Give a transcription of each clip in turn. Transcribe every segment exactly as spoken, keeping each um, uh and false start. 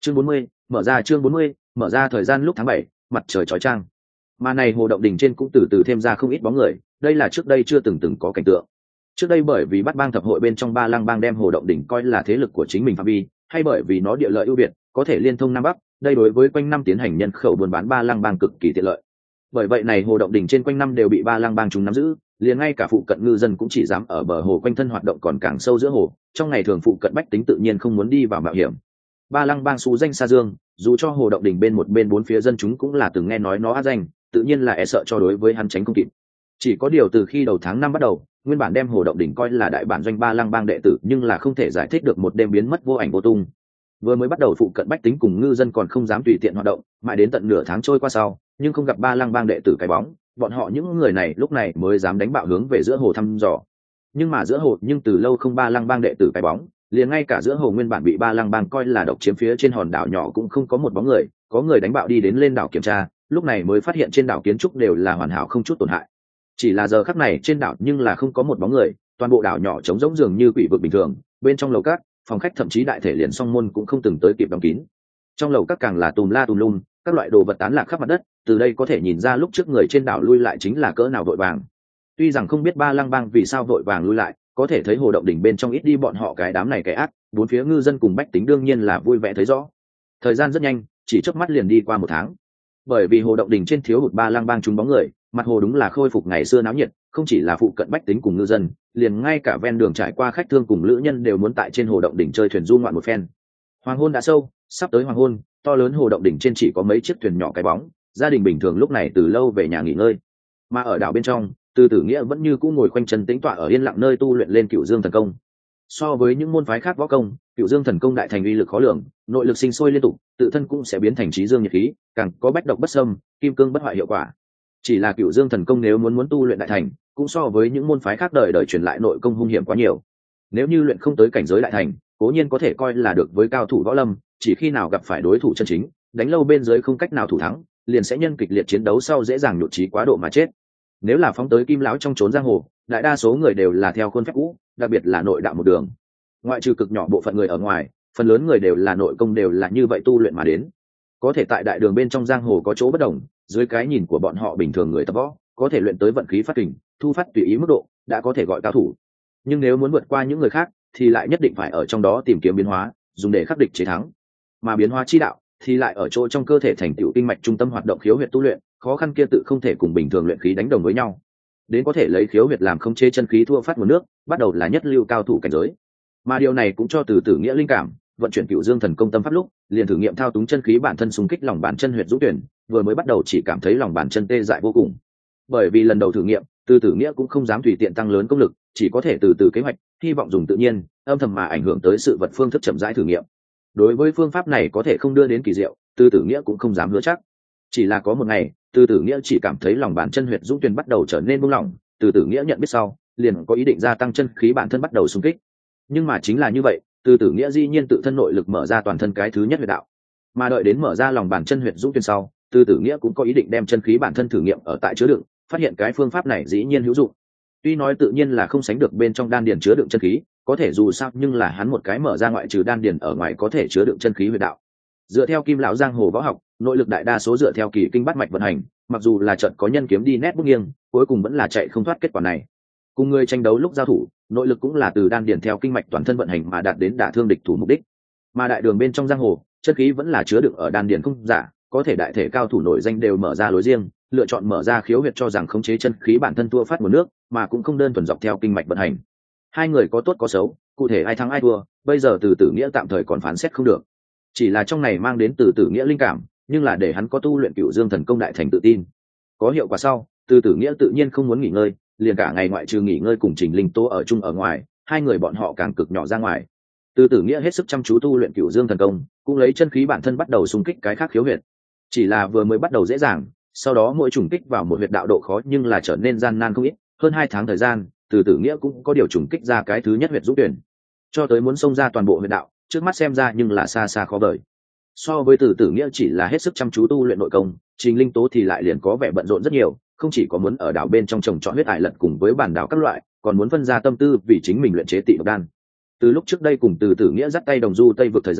Chương bốn mươi, mở ra chương bốn mươi, mở ra thời gian lúc tháng bảy, mặt trời chói chang. Mà này hồ động đỉnh trên cũng từ từ thêm ra không ít bóng người, đây là trước đây chưa từng từng có cảnh tượng. Trước đây bởi vì bắt bang thập hội bên trong Ba Lăng bang đem hồ động đỉnh coi là thế lực của chính mình phạm vi, hay bởi vì nó địa lợi ưu việt, có thể liên thông nam bắc, đây đối với quanh năm tiến hành nhân khẩu buôn bán Ba Lăng bang cực kỳ tiện lợi. Bởi vậy này hồ động đỉnh trên quanh năm đều bị Ba Lăng bang chúng nắm giữ, liền ngay cả phụ cận ngư dân cũng chỉ dám ở bờ hồ quanh thân hoạt động còn càng sâu giữa hồ, trong ngày thường phụ cận bách tính tự nhiên không muốn đi vào mạo hiểm. Ba Lăng bang xú danh xa dương, dù cho hồ động đỉnh bên một bên bốn phía dân chúng cũng là từng nghe nói nó ác danh, tự nhiên là e sợ cho đối với hắn tránh không kịp. Chỉ có điều từ khi đầu tháng năm bắt đầu, nguyên bản đem hồ động đỉnh coi là đại bản doanh Ba Lăng bang đệ tử, nhưng là không thể giải thích được một đêm biến mất vô ảnh vô tung. Vừa mới bắt đầu phụ cận bách tính cùng ngư dân còn không dám tùy tiện hoạt động, mãi đến tận nửa tháng trôi qua sau, nhưng không gặp Ba Lăng bang đệ tử cái bóng, bọn họ những người này lúc này mới dám đánh bạo hướng về giữa hồ thăm dò. Nhưng mà giữa hồ nhưng từ lâu không Ba Lăng bang đệ tử cái bóng, liền ngay cả giữa hồ nguyên bản bị Ba Lăng bang coi là độc chiếm phía trên hòn đảo nhỏ cũng không có một bóng người, có người đánh bạo đi đến lên đảo kiểm tra, lúc này mới phát hiện trên đảo kiến trúc đều là hoàn hảo không chút tổn hại. Chỉ là giờ khắc này trên đảo nhưng là không có một bóng người, toàn bộ đảo nhỏ trống rỗng dường như quỷ vực bình thường, bên trong lầu các, phòng khách thậm chí đại thể liền song môn cũng không từng tới kịp đóng kín. Trong lầu các càng là tùm la tùm lum, các loại đồ vật tán lạc khắp mặt đất, từ đây có thể nhìn ra lúc trước người trên đảo lui lại chính là cỡ nào vội vàng. Tuy rằng không biết Ba Lăng bang vì sao vội vàng lui lại, có thể thấy hồ động đỉnh bên trong ít đi bọn họ cái đám này kẻ ác, bốn phía ngư dân cùng bách tính đương nhiên là vui vẻ thấy rõ. Thời gian rất nhanh, chỉ chớp mắt liền đi qua một tháng. Bởi vì hồ động đỉnh trên thiếu hụt Ba Lăng bang chúng bóng người, mặt hồ đúng là khôi phục ngày xưa náo nhiệt, không chỉ là phụ cận bách tính cùng ngư dân, liền ngay cả ven đường trải qua khách thương cùng lữ nhân đều muốn tại trên hồ động đỉnh chơi thuyền du ngoạn một phen. Hoàng hôn đã sâu, sắp tới hoàng hôn, to lớn hồ động đỉnh trên chỉ có mấy chiếc thuyền nhỏ cái bóng, gia đình bình thường lúc này từ lâu về nhà nghỉ ngơi. Mà ở đảo bên trong, Từ Tử Nghĩa vẫn như cũ ngồi khoanh chân tĩnh tọa ở yên lặng nơi tu luyện lên Cựu Dương thần công. So với những môn phái khác võ công, Cựu Dương thần công đại thành uy lực khó lường, nội lực sinh sôi liên tục, tự thân cũng sẽ biến thành trí dương nhiệt khí, càng có bách độc bất xâm, kim cương bất hoại hiệu quả. Chỉ là Cựu Dương thần công nếu muốn muốn tu luyện đại thành, cũng so với những môn phái khác đời đời truyền lại nội công hung hiểm quá nhiều. Nếu như luyện không tới cảnh giới đại thành, cố nhiên có thể coi là được với cao thủ võ lâm, chỉ khi nào gặp phải đối thủ chân chính, đánh lâu bên dưới không cách nào thủ thắng, liền sẽ nhân kịch liệt chiến đấu sau dễ dàng nhụt chí quá độ mà chết. Nếu là phóng tới Kim lão trong trốn giang hồ, đại đa số người đều là theo khuôn phép cũ, đặc biệt là nội đạo một đường. Ngoại trừ cực nhỏ bộ phận người ở ngoài, phần lớn người đều là nội công đều là như vậy tu luyện mà đến. Có thể tại đại đường bên trong giang hồ có chỗ bất đồng, dưới cái nhìn của bọn họ bình thường người tập võ, có thể luyện tới vận khí phát kình, thu phát tùy ý mức độ, đã có thể gọi cao thủ. Nhưng nếu muốn vượt qua những người khác, thì lại nhất định phải ở trong đó tìm kiếm biến hóa, dùng để khắc địch chế thắng. Mà biến hóa chi đạo thì lại ở chỗ trong cơ thể thành tựu kinh mạch trung tâm hoạt động khiếu huyệt tu luyện, khó khăn kia tự không thể cùng bình thường luyện khí đánh đồng với nhau. Đến có thể lấy khiếu huyệt làm khống chế chân khí thua phát nguồn nước, bắt đầu là nhất lưu cao thủ cảnh giới. Mà điều này cũng cho Từ Tử Nghĩa linh cảm, vận chuyển Cựu Dương thần công tâm pháp lúc, liền thử nghiệm thao túng chân khí bản thân xung kích lòng bàn chân huyệt dũng tuyển, vừa mới bắt đầu chỉ cảm thấy lòng bàn chân tê dại vô cùng. Bởi vì lần đầu thử nghiệm, Từ Tử Nghĩa cũng không dám tùy tiện tăng lớn công lực, chỉ có thể từ từ kế hoạch, hy vọng dùng tự nhiên, âm thầm mà ảnh hưởng tới sự vật phương thức chậm rãi thử nghiệm. Đối với phương pháp này có thể không đưa đến kỳ diệu, Từ Tử Nghĩa cũng không dám hứa chắc. Chỉ là có một ngày, Từ Tử Nghĩa chỉ cảm thấy lòng bàn chân huyệt dũng tuyển bắt đầu trở nên buông lỏng, Từ Tử Nghĩa nhận biết sau, liền có ý định gia tăng chân khí bản thân bắt đầu xung kích. Nhưng mà chính là như vậy, Từ Tử Nghĩa dĩ nhiên tự thân nội lực mở ra toàn thân cái thứ nhất huyệt đạo. Mà đợi đến mở ra lòng bàn chân huyệt dũng tuyển sau, Từ Tử Nghĩa cũng có ý định đem chân khí bản thân thử nghiệm ở tại chứa đựng, phát hiện cái phương pháp này dĩ nhiên hữu dụng. Tuy nói tự nhiên là không sánh được bên trong đan điền chứa đựng chân khí, có thể dù sao nhưng là hắn một cái mở ra ngoại trừ đan điền ở ngoài có thể chứa đựng chân khí huyệt đạo. Dựa theo Kim lão giang hồ võ học, nội lực đại đa số dựa theo kỳ kinh bát mạch vận hành, mặc dù là trận có nhân kiếm đi nét bút nghiêng, cuối cùng vẫn là chạy không thoát kết quả này. Cùng người tranh đấu lúc giao thủ, nội lực cũng là từ đan điền theo kinh mạch toàn thân vận hành mà đạt đến đả thương địch thủ mục đích. Mà đại đường bên trong giang hồ, chân khí vẫn là chứa đựng ở đan điền không giả, có thể đại thể cao thủ nổi danh đều mở ra lối riêng, lựa chọn mở ra khiếu huyệt cho rằng khống chế chân khí bản thân tua phát nguồn nước, mà cũng không đơn thuần dọc theo kinh mạch vận hành. Hai người có tốt có xấu, cụ thể ai thắng ai thua, bây giờ Từ Tử Nghĩa tạm thời còn phán xét không được. Chỉ là trong này mang đến Từ Tử Nghĩa linh cảm, nhưng là để hắn có tu luyện Cựu Dương thần công đại thành tự tin. Có hiệu quả sau, Từ Tử Nghĩa tự nhiên không muốn nghỉ ngơi, liền cả ngày ngoại trừ nghỉ ngơi cùng Trình Linh Tố ở chung ở ngoài, hai người bọn họ càng cực nhỏ ra ngoài. Từ Tử Nghĩa hết sức chăm chú tu luyện Cựu Dương thần công, cũng lấy chân khí bản thân bắt đầu xung kích cái khác khiếu huyệt. Chỉ là vừa mới bắt đầu dễ dàng, sau đó mỗi trùng kích vào một huyệt đạo độ khó nhưng là trở nên gian nan không ít, hơn hai tháng thời gian, Từ Tử Nghĩa cũng có điều trùng kích ra cái thứ nhất huyệt dũng tuyển. Cho tới muốn xông ra toàn bộ huyệt đạo, trước mắt xem ra nhưng là xa xa khó vời. So với Từ Tử Nghĩa chỉ là hết sức chăm chú tu luyện nội công, Trình Linh Tố thì lại liền có vẻ bận rộn rất nhiều, không chỉ có muốn ở đảo bên trong trồng trọt huyết ải lật cùng với bản đảo các loại, còn muốn phân ra tâm tư vì chính mình luyện chế tị độc đan. Từ lúc trước đây cùng Từ Tử Nghĩa dắt tay đồng du Tây vực thời gian,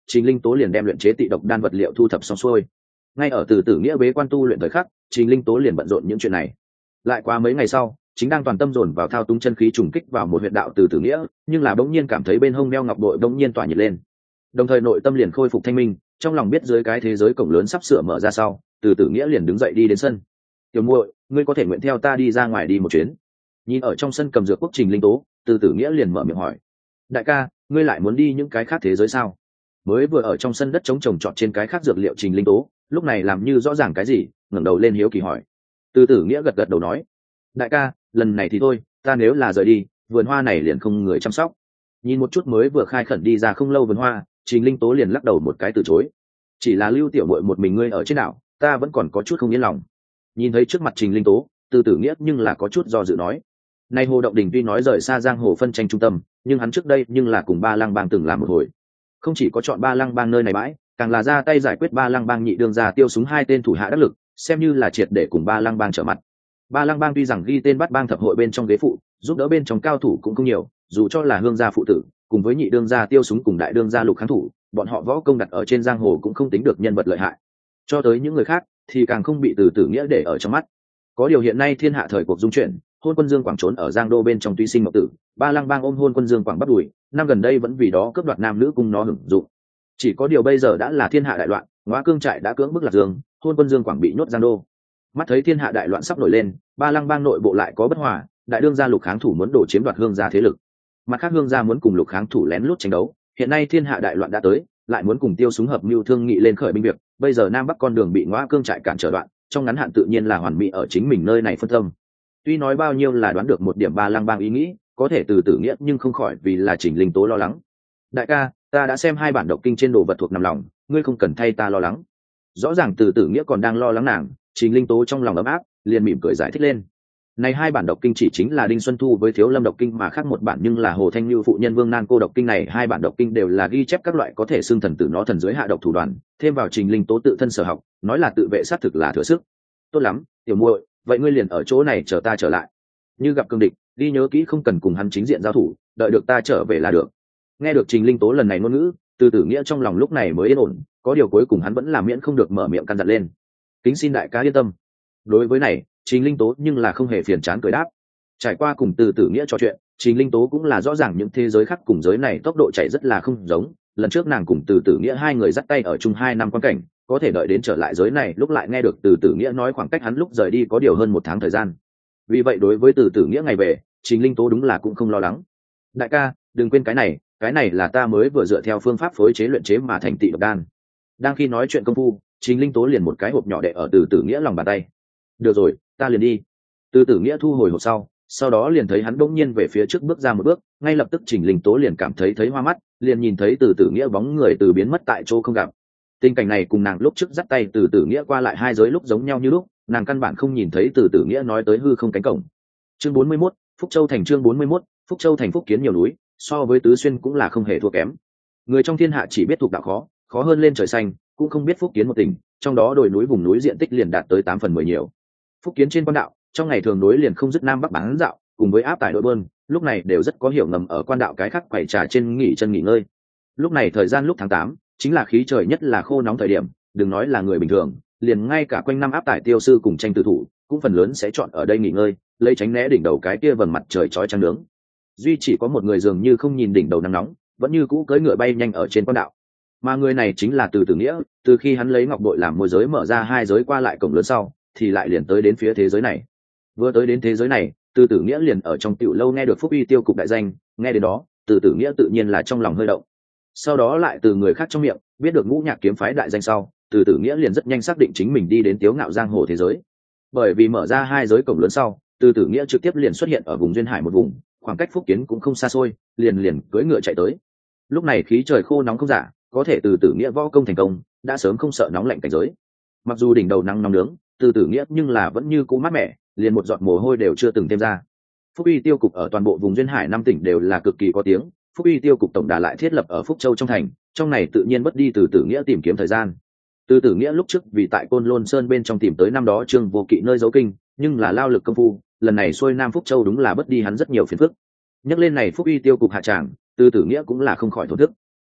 Trình Linh Tố liền đem luyện chế tị độc đan vật liệu thu thập xong xuôi. Ngay ở Từ Tử Nghĩa bế quan tu luyện thời khắc, Trình Linh Tố liền bận rộn những chuyện này. Lại qua mấy ngày sau, chính đang toàn tâm dồn vào thao túng chân khí trùng kích vào một huyệt đạo Từ Tử Nghĩa, nhưng là bỗng nhiên cảm thấy bên hông đeo ngọc bội bỗng nhiên tỏa nhiệt lên. Đồng thời nội tâm liền khôi phục thanh minh, trong lòng biết dưới cái thế giới cổng lớn sắp sửa mở ra sau, Từ Tử Nghĩa liền đứng dậy đi đến sân. "Tiểu muội, ngươi có thể nguyện theo ta đi ra ngoài đi một chuyến?" Nhìn ở trong sân cầm dược quốc Trình Linh Tố, Từ Tử Nghĩa liền mở miệng hỏi. "Đại ca, ngươi lại muốn đi những cái khác thế giới sao?" Mới vừa ở trong sân đất trống trồng trọt trên cái khác dược liệu Trình Linh Tố, lúc này làm như rõ ràng cái gì, ngẩng đầu lên hiếu kỳ hỏi. Từ Tử Nghĩa gật gật đầu nói, đại ca, lần này thì thôi, ta nếu là rời đi, vườn hoa này liền không người chăm sóc. Nhìn một chút mới vừa khai khẩn đi ra không lâu vườn hoa, Trình Linh Tố liền lắc đầu một cái từ chối. Chỉ là lưu tiểu muội một mình ngươi ở trên đảo, ta vẫn còn có chút không yên lòng. Nhìn thấy trước mặt Trình Linh Tố, Từ Tử Nghĩa nhưng là có chút do dự nói. Nay Hồ Động Đình tuy nói rời xa giang hồ phân tranh trung tâm, nhưng hắn trước đây nhưng là cùng Ba Lăng Bang từng làm một hồi. Không chỉ có chọn Ba Lăng Bang nơi này bãi, càng là ra tay giải quyết Ba Lăng Bang nhị đương gia tiêu súng hai tên thủ hạ đắc lực, xem như là triệt để cùng Ba Lăng Bang trở mặt. Ba Lăng Bang tuy rằng ghi tên bắt bang thập hội bên trong ghế phụ, giúp đỡ bên trong cao thủ cũng không nhiều, dù cho là hương gia phụ tử, cùng với nhị đương gia tiêu súng cùng đại đương gia lục kháng thủ, bọn họ võ công đặt ở trên giang hồ cũng không tính được nhân vật lợi hại. Cho tới những người khác thì càng không bị Từ Tử Nghĩa để ở trong mắt. Có điều hiện nay thiên hạ thời cuộc dung chuyển, Hôn Quân Dương Quảng trốn ở Giang Đô bên trong tuy sinh mộng tử, Ba Lăng Bang ôm Hôn Quân Dương Quảng bắt đuổi, năm gần đây vẫn vì đó cướp đoạt nam nữ cung nó hưởng dụng. Chỉ có điều bây giờ đã là thiên hạ đại loạn, Ngõa Cương trại đã cưỡng bức Lạc Dương, Hôn Quân Dương Quảng bị nhốt Giang Đô. Mắt thấy thiên hạ đại loạn sắp nổi lên, Ba Lăng Bang nội bộ lại có bất hòa, đại đương gia lục kháng thủ muốn đổ chiếm đoạt hương gia thế lực. Mặt khác hương gia muốn cùng lục kháng thủ lén lút tranh đấu, hiện nay thiên hạ đại loạn đã tới, lại muốn cùng tiêu súng hợp mưu thương nghị lên khởi binh việc, bây giờ nam bắc con đường bị Ngõa Cương trại cản trở đoạn, trong ngắn hạn tự nhiên là hoàn mỹ ở chính mình nơi này phân tâm. Tuy nói bao nhiêu là đoán được một điểm Ba Lăng Bang ý nghĩ, có thể Từ Tử Nghĩa nhưng không khỏi vì là Trình Linh Tố lo lắng. Đại ca, ta đã xem hai bản độc kinh trên đồ vật thuộc nằm lòng, ngươi không cần thay ta lo lắng. Rõ ràng Từ Tử Nghĩa còn đang lo lắng nàng, Trình Linh Tố trong lòng ấm áp, liền mỉm cười giải thích lên. Này hai bản độc kinh chỉ chính là Đinh Xuân Thu với Thiếu Lâm độc kinh, mà khác một bản nhưng là Hồ Thanh Lưu phụ nhân Vương Nan cô độc kinh. Này hai bản độc kinh đều là ghi chép các loại có thể xưng thần tử nó thần dưới hạ độc thủ đoạn, thêm vào Trình Linh Tố tự thân sở học, nói là tự vệ sát thực là thừa sức. Tốt lắm, tiểu muội, vậy ngươi liền ở chỗ này chờ ta trở lại. Như gặp cương địch, đi nhớ kỹ không cần cùng hắn chính diện giao thủ, đợi được ta trở về là được. Nghe được Trình Linh Tố lần này ngôn ngữ, Từ Tử Nghĩa trong lòng lúc này mới yên ổn, có điều cuối cùng hắn vẫn là miễn không được mở miệng căn dặn lên. Kính xin đại ca yên tâm. Đối với này, Trình Linh Tố nhưng là không hề phiền chán cười đáp. Trải qua cùng Từ Tử Nghĩa trò chuyện, Trình Linh Tố cũng là rõ ràng những thế giới khác cùng giới này tốc độ chạy rất là không giống. Lần trước nàng cùng Từ Tử Nghĩa hai người dắt tay ở chung hai năm quan cảnh, có thể đợi đến trở lại giới này lúc lại nghe được Từ Tử Nghĩa nói khoảng cách hắn lúc rời đi có điều hơn một tháng thời gian. Vì vậy đối với Từ Tử Nghĩa ngày về, Trình Linh Tố đúng là cũng không lo lắng. Đại ca, đừng quên cái này, cái này là ta mới vừa dựa theo phương pháp phối chế luyện chế mà thành tị độc đan. Đang khi nói chuyện công phu, Trình Linh Tố liền một cái hộp nhỏ đệ ở Từ Tử Nghĩa lòng bàn tay. Được rồi, ta liền đi. Từ Tử Nghĩa thu hồi hộp sau, sau đó liền thấy hắn bỗng nhiên về phía trước bước ra một bước, ngay lập tức Trình Linh Tố liền cảm thấy thấy hoa mắt, liền nhìn thấy Từ Tử Nghĩa bóng người từ biến mất tại chỗ không gặp. Tình cảnh này cùng nàng lúc trước dắt tay Từ Tử Nghĩa qua lại hai giới lúc giống nhau như lúc, nàng căn bản không nhìn thấy Từ Tử Nghĩa nói tới hư không cánh cổng. Chương bốn mươi mốt, Phúc Châu thành. Chương bốn mươi mốt, Phúc Châu thành. Phúc kiến nhiều núi, so với Tứ Xuyên cũng là không hề thua kém. Người trong thiên hạ chỉ biết thuộc đạo khó, khó hơn lên trời xanh, cũng không biết Phúc kiến một tỉnh, trong đó đồi núi vùng núi diện tích liền đạt tới tám phần mười nhiều. Phúc kiến trên quan đạo, trong ngày thường núi liền không dứt nam bắc bán dạo, cùng với áp tải đội bơn, lúc này đều rất có hiểu ngầm ở quan đạo cái khác quầy trà trên nghỉ chân nghỉ ngơi. Lúc này thời gian lúc tháng tám, chính là khí trời nhất là khô nóng thời điểm, đừng nói là người bình thường, liền ngay cả quanh năm áp tải tiêu sư cùng tranh tử thủ, cũng phần lớn sẽ chọn ở đây nghỉ ngơi, lấy tránh né đỉnh đầu cái kia vầng mặt trời chói chang nướng. Duy chỉ có một người dường như không nhìn đỉnh đầu nắng nóng, vẫn như cũ cưỡi ngựa bay nhanh ở trên quan đạo. Mà người này chính là Từ Tử Nghĩa, từ khi hắn lấy ngọc bội làm môi giới mở ra hai giới qua lại cổng lớn sau, thì lại liền tới đến phía thế giới này. Vừa tới đến thế giới này, Từ Tử Nghĩa liền ở trong tiểu lâu nghe được Phúc Uy tiêu cục đại danh, nghe đến đó, Từ Tử Nghĩa tự nhiên là trong lòng hơi động. Sau đó lại từ người khác trong miệng biết được Ngũ Nhạc kiếm phái đại danh sau, Từ Tử Nghĩa liền rất nhanh xác định chính mình đi đến Tiếu Ngạo giang hồ thế giới. Bởi vì mở ra hai giới cổng lớn sau, Từ Tử Nghĩa trực tiếp liền xuất hiện ở vùng duyên hải một vùng, khoảng cách Phúc Kiến cũng không xa xôi, liền liền cưỡi ngựa chạy tới. Lúc này khí trời khô nóng không giả, có thể Từ Tử Nghĩa võ công thành công, đã sớm không sợ nóng lạnh cảnh giới. Mặc dù đỉnh đầu nắng nóng nướng, Từ Tử Nghĩa nhưng là vẫn như cũ mát mẻ, liền một giọt mồ hôi đều chưa từng thêm ra. Phúc Uy tiêu cục ở toàn bộ vùng duyên hải năm tỉnh đều là cực kỳ có tiếng, Phúc Uy tiêu cục tổng đà lại thiết lập ở Phúc Châu trong thành, trong này tự nhiên mất đi Từ Tử Nghĩa tìm kiếm thời gian. Từ Tử Nghĩa lúc trước vì tại Côn Lôn Sơn bên trong tìm tới năm đó Trương Vô Kỵ nơi giấu kinh, nhưng là lao lực công phu, lần này xuôi Nam Phúc Châu đúng là mất đi hắn rất nhiều phiền phức. Nhắc lên này Phúc Uy tiêu cục hạ tràng, Từ Tử Nghĩa cũng là không khỏi thổn thức.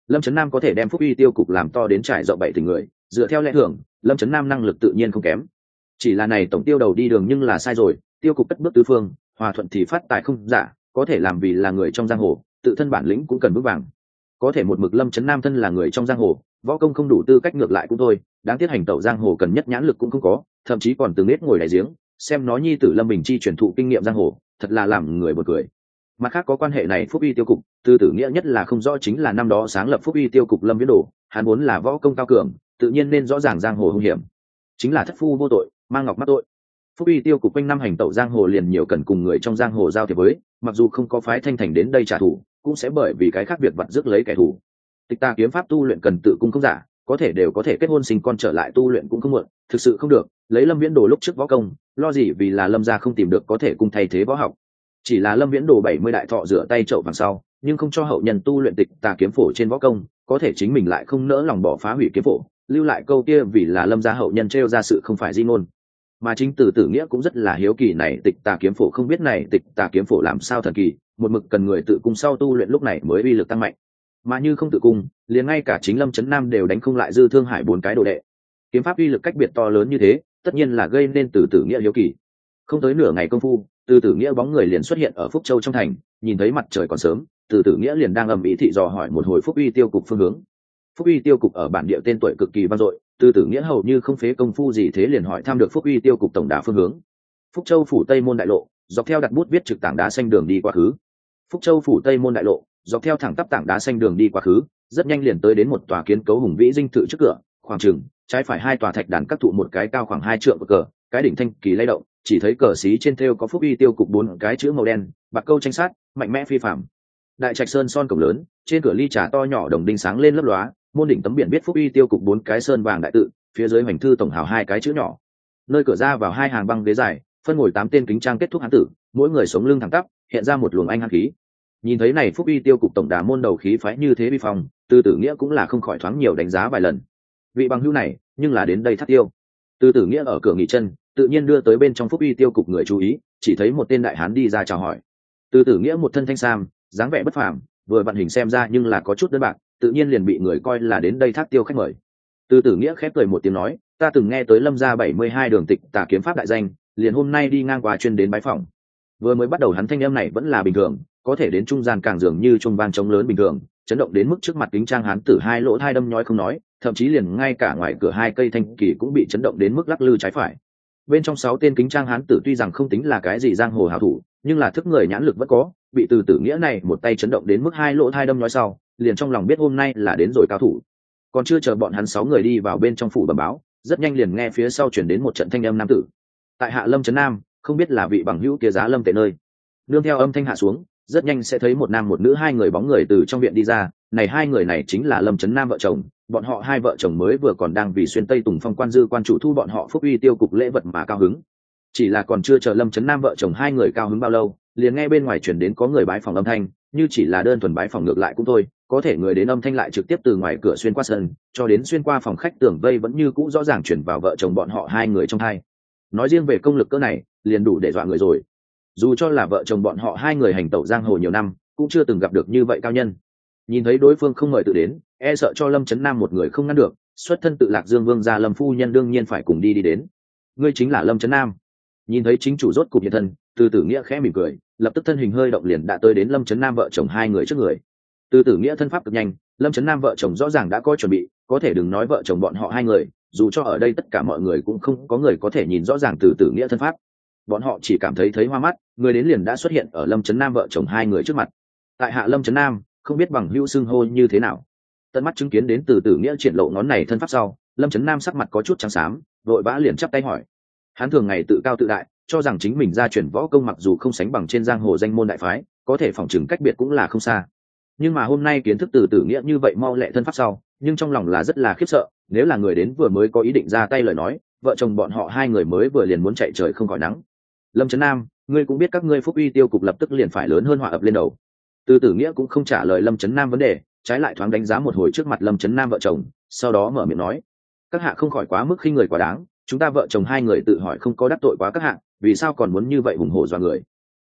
Lâm Chấn Nam có thể đem Phúc Uy tiêu cục làm to đến trải rộng bảy tỉnh người, dựa theo lẽ thường Lâm Chấn Nam năng lực tự nhiên không kém. Chỉ là này tổng tiêu đầu đi đường nhưng là sai rồi, tiêu cục cất bước tứ phương, hòa thuận thì phát tài không giả, có thể làm vì là người trong giang hồ, tự thân bản lĩnh cũng cần vững vàng. Có thể một mực Lâm Chấn Nam thân là người trong giang hồ, võ công không đủ tư cách ngược lại cũng thôi, đáng tiếc hành tẩu giang hồ cần nhất nhãn lực cũng không có, thậm chí còn từng nết ngồi đại giếng, xem nó nhi tử Lâm Bình Chi truyền thụ kinh nghiệm giang hồ, thật là làm người buồn cười. Mặt khác có quan hệ này Phúc Uy tiêu cục, Tư Tử Nghĩa nhất là không rõ chính là năm đó sáng lập Phúc Uy tiêu cục Lâm Viễn Đồ, hắn vốn là võ công cao cường, tự nhiên nên rõ ràng giang hồ hung hiểm, chính là thất phu vô tội, mang ngọc mắc tội. Phúc Uy tiêu cục quanh năm hành tẩu giang hồ liền nhiều cần cùng người trong giang hồ giao thiệp với, mặc dù không có phái Thanh Thành đến đây trả thù, cũng sẽ bởi vì cái khác việc vặt rước lấy kẻ thù. Tịch Tà kiếm pháp tu luyện cần tự cung không giả, có thể đều có thể kết hôn sinh con trở lại tu luyện cũng không muộn, thực sự không được, lấy Lâm Viễn Đồ lúc trước võ công, lo gì vì là Lâm gia không tìm được có thể cung thay thế võ học. Chỉ là Lâm Viễn Đồ bảy mươi đại thọ rửa tay chậu vàng sau, nhưng không cho hậu nhân tu luyện Tịch Tà kiếm phổ trên võ công, có thể chính mình lại không nỡ lòng bỏ phá hủy kiếm phổ, lưu lại câu kia vì là Lâm gia hậu nhân trêu ra sự không phải di ngôn. Mà chính Từ Tử Nghĩa cũng rất là hiếu kỳ này Tịch Tà kiếm phổ, không biết này Tịch Tà kiếm phổ làm sao thần kỳ, một mực cần người tự cung sau tu luyện lúc này mới uy lực tăng mạnh. Mà như không tự cung, liền ngay cả chính Lâm Chấn Nam đều đánh không lại Dư Thương Hải bốn cái đồ đệ. Kiếm pháp uy lực cách biệt to lớn như thế, tất nhiên là gây nên Từ Tử Nghĩa hiếu kỳ. Không tới nửa ngày công phu, Từ Tử Nghĩa bóng người liền xuất hiện ở Phúc Châu trong thành, nhìn thấy mặt trời còn sớm, Từ Tử Nghĩa liền đang ầm ĩ thị dò hỏi một hồi Phúc Uy tiêu cục phương hướng. Phúc Uy tiêu cục ở bản địa tên tuổi cực kỳ vang dội, Từ Tử Nghĩa hầu như không phế công phu gì thế liền hỏi thăm được Phúc Uy tiêu cục tổng đà phương hướng. Phúc Châu phủ Tây môn đại lộ, dọc theo đặt bút viết trực tảng đá xanh đường đi quá khứ. Phúc Châu phủ Tây môn đại lộ, dọc theo thẳng tắp tảng đá xanh đường đi quá khứ, rất nhanh liền tới đến một tòa kiến cấu hùng vĩ dinh thự trước cửa, khoảng chừng trái phải hai tòa thạch đàn các thụ một cái cao khoảng hai trượng cờ, cái đỉnh thanh kỳ lay động, chỉ thấy cờ xí trên thêu có Phúc Uy tiêu cục bốn cái chữ màu đen, bạc câu tranh sát, mạnh mẽ phi phàm. Đại trạch sơn son cổng lớn, trên cửa ly trà to nhỏ đồng đinh sáng lên lấp lóa, môn đỉnh tấm biển viết Phúc Uy tiêu cục bốn cái sơn vàng đại tự, phía dưới hoành thư tổng hào hai cái chữ nhỏ. Nơi cửa ra vào hai hàng băng ghế dài, phân ngồi tám tên kính trang kết thúc hán tử, mỗi người sống lưng thẳng tắp, hiện ra một luồng anh hán khí. Nhìn thấy này Phúc Uy tiêu cục tổng đà môn đầu khí phái như thế vi phong, Từ Tử Nghĩa cũng là không khỏi thoáng nhiều đánh giá vài lần. Vị bằng hữu này, nhưng là đến đây thắt tiêu. Từ Tử Nghĩa ở cửa nghỉ chân, tự nhiên đưa tới bên trong Phúc Uy tiêu cục người chú ý, chỉ thấy một tên đại hán đi ra chào hỏi. Từ Tử Nghĩa một thân thanh sam, dáng vẻ bất phàm, vừa vận hình xem ra nhưng là có chút đơn bạc, tự nhiên liền bị người coi là đến đây thắt tiêu khách mời. Từ Tử Nghĩa khép cười một tiếng nói, ta từng nghe tới Lâm gia bảy mươi hai đường Tịch Tà kiếm pháp đại danh, liền hôm nay đi ngang qua chuyên đến bái phỏng. Vừa mới bắt đầu hắn thanh âm này vẫn là bình thường, có thể đến trung gian càng dường như trung vang trống lớn bình thường, chấn động đến mức trước mặt kính trang hán tử hai lỗ thai đâm nhói không nói, thậm chí liền ngay cả ngoài cửa hai cây thanh kỳ cũng bị chấn động đến mức lắc lư trái phải. Bên trong sáu tên kính trang hán tử tuy rằng không tính là cái gì giang hồ hảo thủ, nhưng là thức người nhãn lực vẫn có, bị Từ Tử Nghĩa này một tay chấn động đến mức hai lỗ thai đâm nhói sau, liền trong lòng biết hôm nay là đến rồi cao thủ. Còn chưa chờ bọn hắn sáu người đi vào bên trong phủ bẩm báo, rất nhanh liền nghe phía sau chuyển đến một trận thanh âm nam tử. Tại hạ Lâm Trấn Nam, không biết là vị bằng hữu kia giá Lâm Tệ nơi. Nương theo âm thanh hạ xuống, rất nhanh sẽ thấy một nam một nữ hai người bóng người từ trong viện đi ra, này hai người này chính là Lâm Trấn Nam vợ chồng, bọn họ hai vợ chồng mới vừa còn đang vì xuyên Tây Tùng Phong quan dư quan chủ thu bọn họ Phúc Uy tiêu cục lễ vật mà cao hứng. Chỉ là còn chưa chờ Lâm Trấn Nam vợ chồng hai người cao hứng bao lâu, liền nghe bên ngoài chuyển đến có người bái phòng âm thanh, như chỉ là đơn thuần bái phòng ngược lại cũng thôi, có thể người đến âm thanh lại trực tiếp từ ngoài cửa xuyên qua sân, cho đến xuyên qua phòng khách tường vây vẫn như cũ rõ ràng chuyển vào vợ chồng bọn họ hai người trong hai. Nói riêng về công lực cỡ này, liền đủ để dọa người rồi. Dù cho là vợ chồng bọn họ hai người hành tẩu giang hồ nhiều năm, cũng chưa từng gặp được như vậy cao nhân. Nhìn thấy đối phương không mời tự đến, e sợ cho Lâm Trấn Nam một người không ngăn được, xuất thân tự Lạc Dương vương gia Lâm phu nhân đương nhiên phải cùng đi đi đến. Ngươi chính là Lâm Trấn Nam. Nhìn thấy chính chủ rốt cục hiện thân, Từ Tử Nghĩa khẽ mỉm cười, lập tức thân hình hơi động liền đã tới đến Lâm Trấn Nam vợ chồng hai người trước người. Từ Tử Nghĩa thân pháp cực nhanh, Lâm Trấn Nam vợ chồng rõ ràng đã có chuẩn bị, có thể đừng nói vợ chồng bọn họ hai người, dù cho ở đây tất cả mọi người cũng không có người có thể nhìn rõ ràng Từ Tử Nghĩa thân pháp. Bọn họ chỉ cảm thấy thấy hoa mắt, người đến liền đã xuất hiện ở Lâm Trấn Nam vợ chồng hai người trước mặt. Tại hạ Lâm Trấn Nam, không biết bằng hữu xưng hô như thế nào. Tận mắt chứng kiến đến Từ Tử Nghĩa triển lộ ngón này thân pháp sau, Lâm Trấn Nam sắc mặt có chút trắng xám, vội vã liền chắp tay hỏi. Hắn thường ngày tự cao tự đại, cho rằng chính mình gia truyền võ công mặc dù không sánh bằng trên giang hồ danh môn đại phái, có thể phỏng chừng cách biệt cũng là không xa. Nhưng mà hôm nay kiến thức Từ Tử Nghĩa như vậy mau lẹ thân pháp sau, nhưng trong lòng là rất là khiếp sợ, nếu là người đến vừa mới có ý định ra tay lời nói, vợ chồng bọn họ hai người mới vừa liền muốn chạy trời không khỏi nắng. Lâm Trấn Nam, ngươi cũng biết các ngươi Phúc Uy tiêu cục lập tức liền phải lớn hơn họa ập lên đầu. Từ Tử Nghĩa cũng không trả lời Lâm Trấn Nam vấn đề, trái lại thoáng đánh giá một hồi trước mặt Lâm Trấn Nam vợ chồng, sau đó mở miệng nói: các hạ không khỏi quá mức khinh người quá đáng, chúng ta vợ chồng hai người tự hỏi không có đắc tội quá các hạ, vì sao còn muốn như vậy hùng hổ dọa người.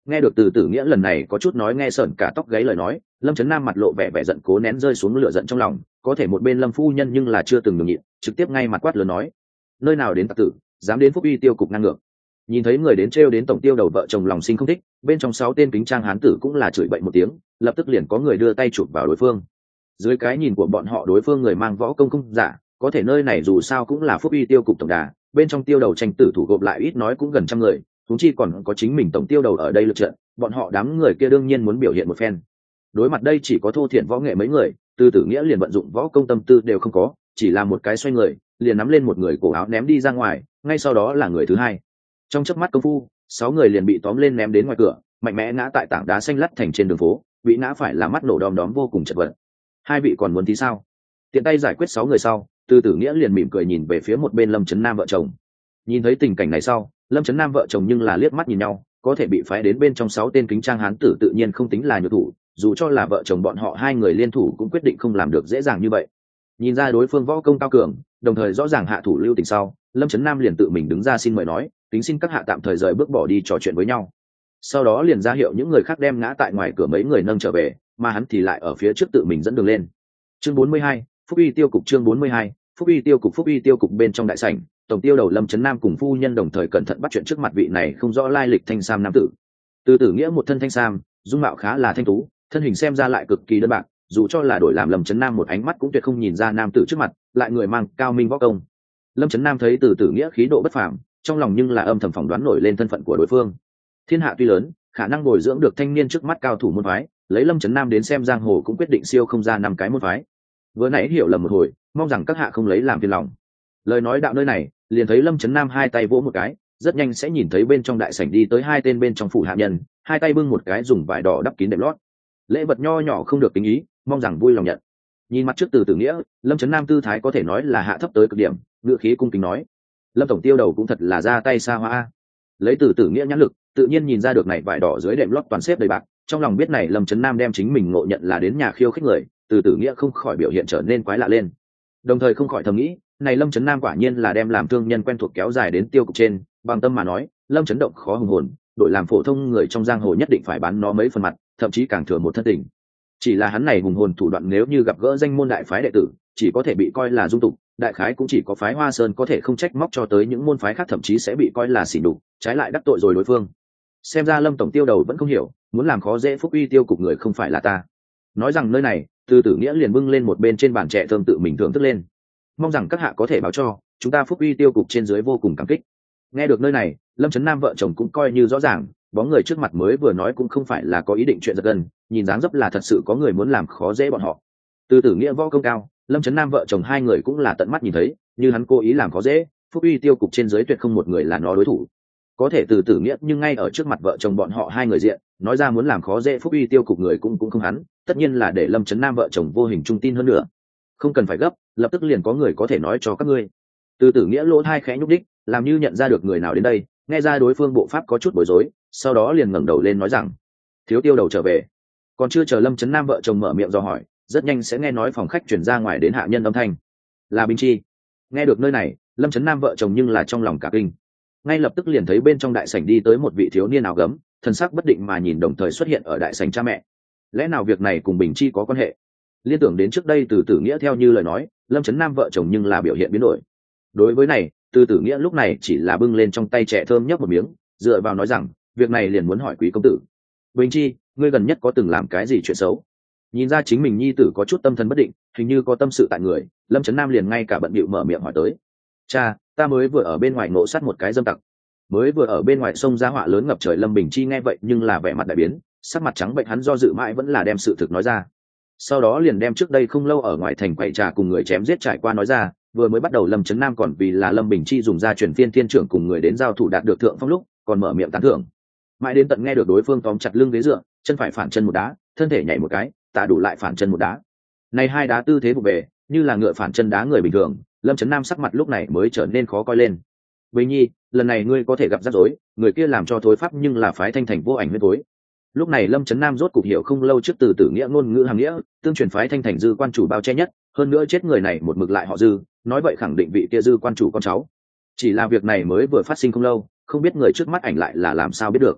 Nghe được từ tử nghĩa lần này có chút nói nghe sởn cả tóc gáy lời nói, Lâm Chấn Nam mặt lộ vẻ vẻ giận cố nén rơi xuống lửa giận trong lòng, có thể một bên Lâm phu nhân nhưng là chưa từng nhường nhịn, trực tiếp ngay mặt quát lớn nói: nơi nào đến tặc tử, dám đến Phúc Uy tiêu cục ngang ngược. Nhìn thấy người đến trêu đến tổng tiêu đầu vợ chồng lòng sinh không thích, bên trong sáu tên kính trang hán tử cũng là chửi bậy một tiếng, lập tức liền có người đưa tay chụp vào đối phương. Dưới cái nhìn của bọn họ đối phương người mang võ công không giả, có thể nơi này dù sao cũng là Phúc Uy tiêu cục tổng đà, bên trong tiêu đầu tranh tử thủ gộp lại ít nói cũng gần trăm người, chúng chi còn có chính mình tổng tiêu đầu ở đây lực trận, bọn họ đám người kia đương nhiên muốn biểu hiện một phen. Đối mặt đây chỉ có thô thiện võ nghệ mấy người, Từ Tử Nghĩa liền vận dụng võ công tâm tư đều không có, chỉ là một cái xoay người, liền nắm lên một người cổ áo ném đi ra ngoài, ngay sau đó là người thứ hai. Trong chớp mắt công phu, sáu người liền bị tóm lên ném đến ngoài cửa, mạnh mẽ ngã tại tảng đá xanh lắt thành trên đường phố, bị ngã phải là mắt nổ đom đóm vô cùng chật vật. Hai vị còn muốn tí sao? Tiện tay giải quyết sáu người sau, Từ Tử Nghĩa liền mỉm cười nhìn về phía một bên Lâm Chấn Nam vợ chồng. Nhìn thấy tình cảnh này sau, Lâm Chấn Nam vợ chồng nhưng là liếc mắt nhìn nhau, có thể bị phái đến bên trong sáu tên kính trang hán tử tự nhiên không tính là nhược thủ, dù cho là vợ chồng bọn họ hai người liên thủ cũng quyết định không làm được dễ dàng như vậy. Nhìn ra đối phương võ công cao cường, đồng thời rõ ràng hạ thủ lưu tình sau, Lâm Chấn Nam liền tự mình đứng ra xin mời nói, kính xin các hạ tạm thời rời bước bỏ đi trò chuyện với nhau. Sau đó liền ra hiệu những người khác đem ngã tại ngoài cửa mấy người nâng trở về, mà hắn thì lại ở phía trước tự mình dẫn đường lên. Chương bốn mươi hai, Phúc Uy tiêu cục. Chương bốn mươi hai, Phúc Uy tiêu cục. Phúc Uy tiêu cục bên trong đại sảnh, tổng tiêu đầu Lâm Chấn Nam cùng phu nhân đồng thời cẩn thận bắt chuyện trước mặt vị này không rõ lai lịch thanh sam nam tử. Từ Tử Nghĩa một thân thanh sam, dung mạo khá là thanh tú, thân hình xem ra lại cực kỳ đơn bạc, dù cho là đổi làm Lâm Chấn Nam một ánh mắt cũng tuyệt không nhìn ra nam tử trước mặt lại người mang cao minh võ công. Lâm Chấn Nam thấy Từ Tử Nghĩa khí độ bất phàm, trong lòng nhưng là âm thầm phỏng đoán nổi lên thân phận của đối phương. Thiên hạ tuy lớn, khả năng bồi dưỡng được thanh niên trước mắt cao thủ môn phái, lấy Lâm Chấn Nam đến xem giang hồ cũng quyết định siêu không ra năm cái môn phái. Vừa nãy hiểu lầm một hồi, mong rằng các hạ không lấy làm phiền lòng. Lời nói đạo nơi này, liền thấy Lâm Chấn Nam hai tay vỗ một cái, rất nhanh sẽ nhìn thấy bên trong đại sảnh đi tới hai tên bên trong phủ hạ nhân, hai tay bưng một cái dùng vải đỏ đắp kín đệm lót. Lễ vật nho nhỏ không được kính ý, mong rằng vui lòng nhận. Nhìn mặt trước Từ Tử Nghĩa, Lâm Chấn Nam tư thái có thể nói là hạ thấp tới cực điểm, ngữ khí cung kính nói: Lâm tổng tiêu đầu cũng thật là ra tay xa hoa. Lấy Từ Tử Nghĩa nhãn lực, tự nhiên nhìn ra được này vải đỏ dưới đệm lót toàn xếp đầy bạc, trong lòng biết này Lâm Chấn Nam đem chính mình ngộ nhận là đến nhà khiêu khích người, Từ Tử Nghĩa không khỏi biểu hiện trở nên quái lạ lên. Đồng thời không khỏi thầm nghĩ, này Lâm Chấn Nam quả nhiên là đem làm thương nhân quen thuộc kéo dài đến tiêu cục trên, bằng tâm mà nói, Lâm Chấn Động khó hùng hồn, đổi làm phổ thông người trong giang hồ nhất định phải bán nó mấy phần mặt, thậm chí càng thừa một thân tình. Chỉ là hắn này hùng hồn thủ đoạn nếu như gặp gỡ danh môn đại phái đệ tử, chỉ có thể bị coi là dung tục, đại khái cũng chỉ có phái Hoa Sơn có thể không trách móc cho tới những môn phái khác, thậm chí sẽ bị coi là xỉ nhục, trái lại đắc tội rồi đối phương. Xem ra Lâm tổng tiêu đầu vẫn không hiểu, muốn làm khó dễ Phúc Uy tiêu cục người không phải là ta. Nói rằng nơi này, Từ Tử Nghĩa liền bưng lên một bên trên bàn trẻ thơm tự mình thưởng thức lên. Mong rằng các hạ có thể báo cho, chúng ta Phúc Uy tiêu cục trên dưới vô cùng cảm kích. Nghe được nơi này, Lâm Chấn Nam vợ chồng cũng coi như rõ ràng, bóng người trước mặt mới vừa nói cũng không phải là có ý định chuyện giật gân, nhìn dáng dấp là thật sự có người muốn làm khó dễ bọn họ. Từ Tử Nghĩa võ công cao, Lâm Chấn Nam vợ chồng hai người cũng là tận mắt nhìn thấy, như hắn cố ý làm khó dễ, Phúc Uy tiêu cục trên dưới tuyệt không một người là nó đối thủ. Có thể Từ Tử Nghĩa nhưng ngay ở trước mặt vợ chồng bọn họ hai người diện, nói ra muốn làm khó dễ Phúc Uy tiêu cục người cũng cũng không hắn, tất nhiên là để Lâm Chấn Nam vợ chồng vô hình trung tin hơn nữa. Không cần phải gấp, lập tức liền có người có thể nói cho các ngươi. Từ Tử Nghĩa lỗ hai khẽ nhúc đích, làm như nhận ra được người nào đến đây, nghe ra đối phương bộ pháp có chút bối rối, sau đó liền ngẩng đầu lên nói rằng: thiếu tiêu đầu trở về. Còn chưa chờ Lâm Chấn Nam vợ chồng mở miệng do hỏi, rất nhanh sẽ nghe nói phòng khách chuyển ra ngoài đến hạ nhân âm thanh là Bình Chi. Nghe được nơi này, Lâm Chấn Nam vợ chồng nhưng là trong lòng cả kinh, ngay lập tức liền thấy bên trong đại sảnh đi tới một vị thiếu niên áo gấm, thần sắc bất định mà nhìn, đồng thời xuất hiện ở đại sảnh cha mẹ. Lẽ nào việc này cùng Bình Chi có quan hệ? Liên tưởng đến trước đây Từ Tử Nghĩa theo như lời nói, Lâm Chấn Nam vợ chồng nhưng là biểu hiện biến đổi. Đối với này, Từ Tử Nghĩa lúc này chỉ là bưng lên trong tay trẻ thơm nhấp một miếng, dựa vào nói rằng, việc này liền muốn hỏi quý công tử. Bình Chi, ngươi gần nhất có từng làm cái gì chuyện xấu? Nhìn ra chính mình nhi tử có chút tâm thần bất định, hình như có tâm sự tại người, Lâm Chấn Nam liền ngay cả bận bịu mở miệng hỏi tới. Cha, ta mới vừa ở bên ngoài nộ sát một cái dâm tặc. Mới vừa ở bên ngoài sông ra họa lớn ngập trời. Lâm Bình Chi nghe vậy nhưng là vẻ mặt đại biến, sắc mặt trắng bệnh, hắn do dự mãi vẫn là đem sự thực nói ra. Sau đó liền đem trước đây không lâu ở ngoài thành quậy trà cùng người chém giết trải qua nói ra. Vừa mới bắt đầu Lâm Chấn Nam còn vì là Lâm Bình Chi dùng ra truyền phiên thiên trưởng cùng người đến giao thủ đạt được thượng phong lúc, còn mở miệng tán thưởng. Mãi đến tận nghe được đối phương tóm chặt lưng ghế dựa, chân phải phản chân một đá, thân thể nhảy một cái, tạ đủ lại phản chân một đá. Này hai đá tư thế vụ về, như là ngựa phản chân đá người bình thường, Lâm Chấn Nam sắc mặt lúc này mới trở nên khó coi lên. Bình Nhi, lần này ngươi có thể gặp rắc rối, người kia làm cho thối pháp nhưng là phái Thanh Thành vô ảnh huyết tối. Lúc này Lâm Chấn Nam rốt cục hiểu không lâu trước Từ Tử Nghĩa ngôn ngữ hàm nghĩa, tương truyền phái Thanh Thành dư quan chủ bao che nhất, hơn nữa chết người này một mực lại họ Dư, nói vậy khẳng định vị kia dư quan chủ con cháu. Chỉ là việc này mới vừa phát sinh không lâu, không biết người trước mắt ảnh lại là làm sao biết được.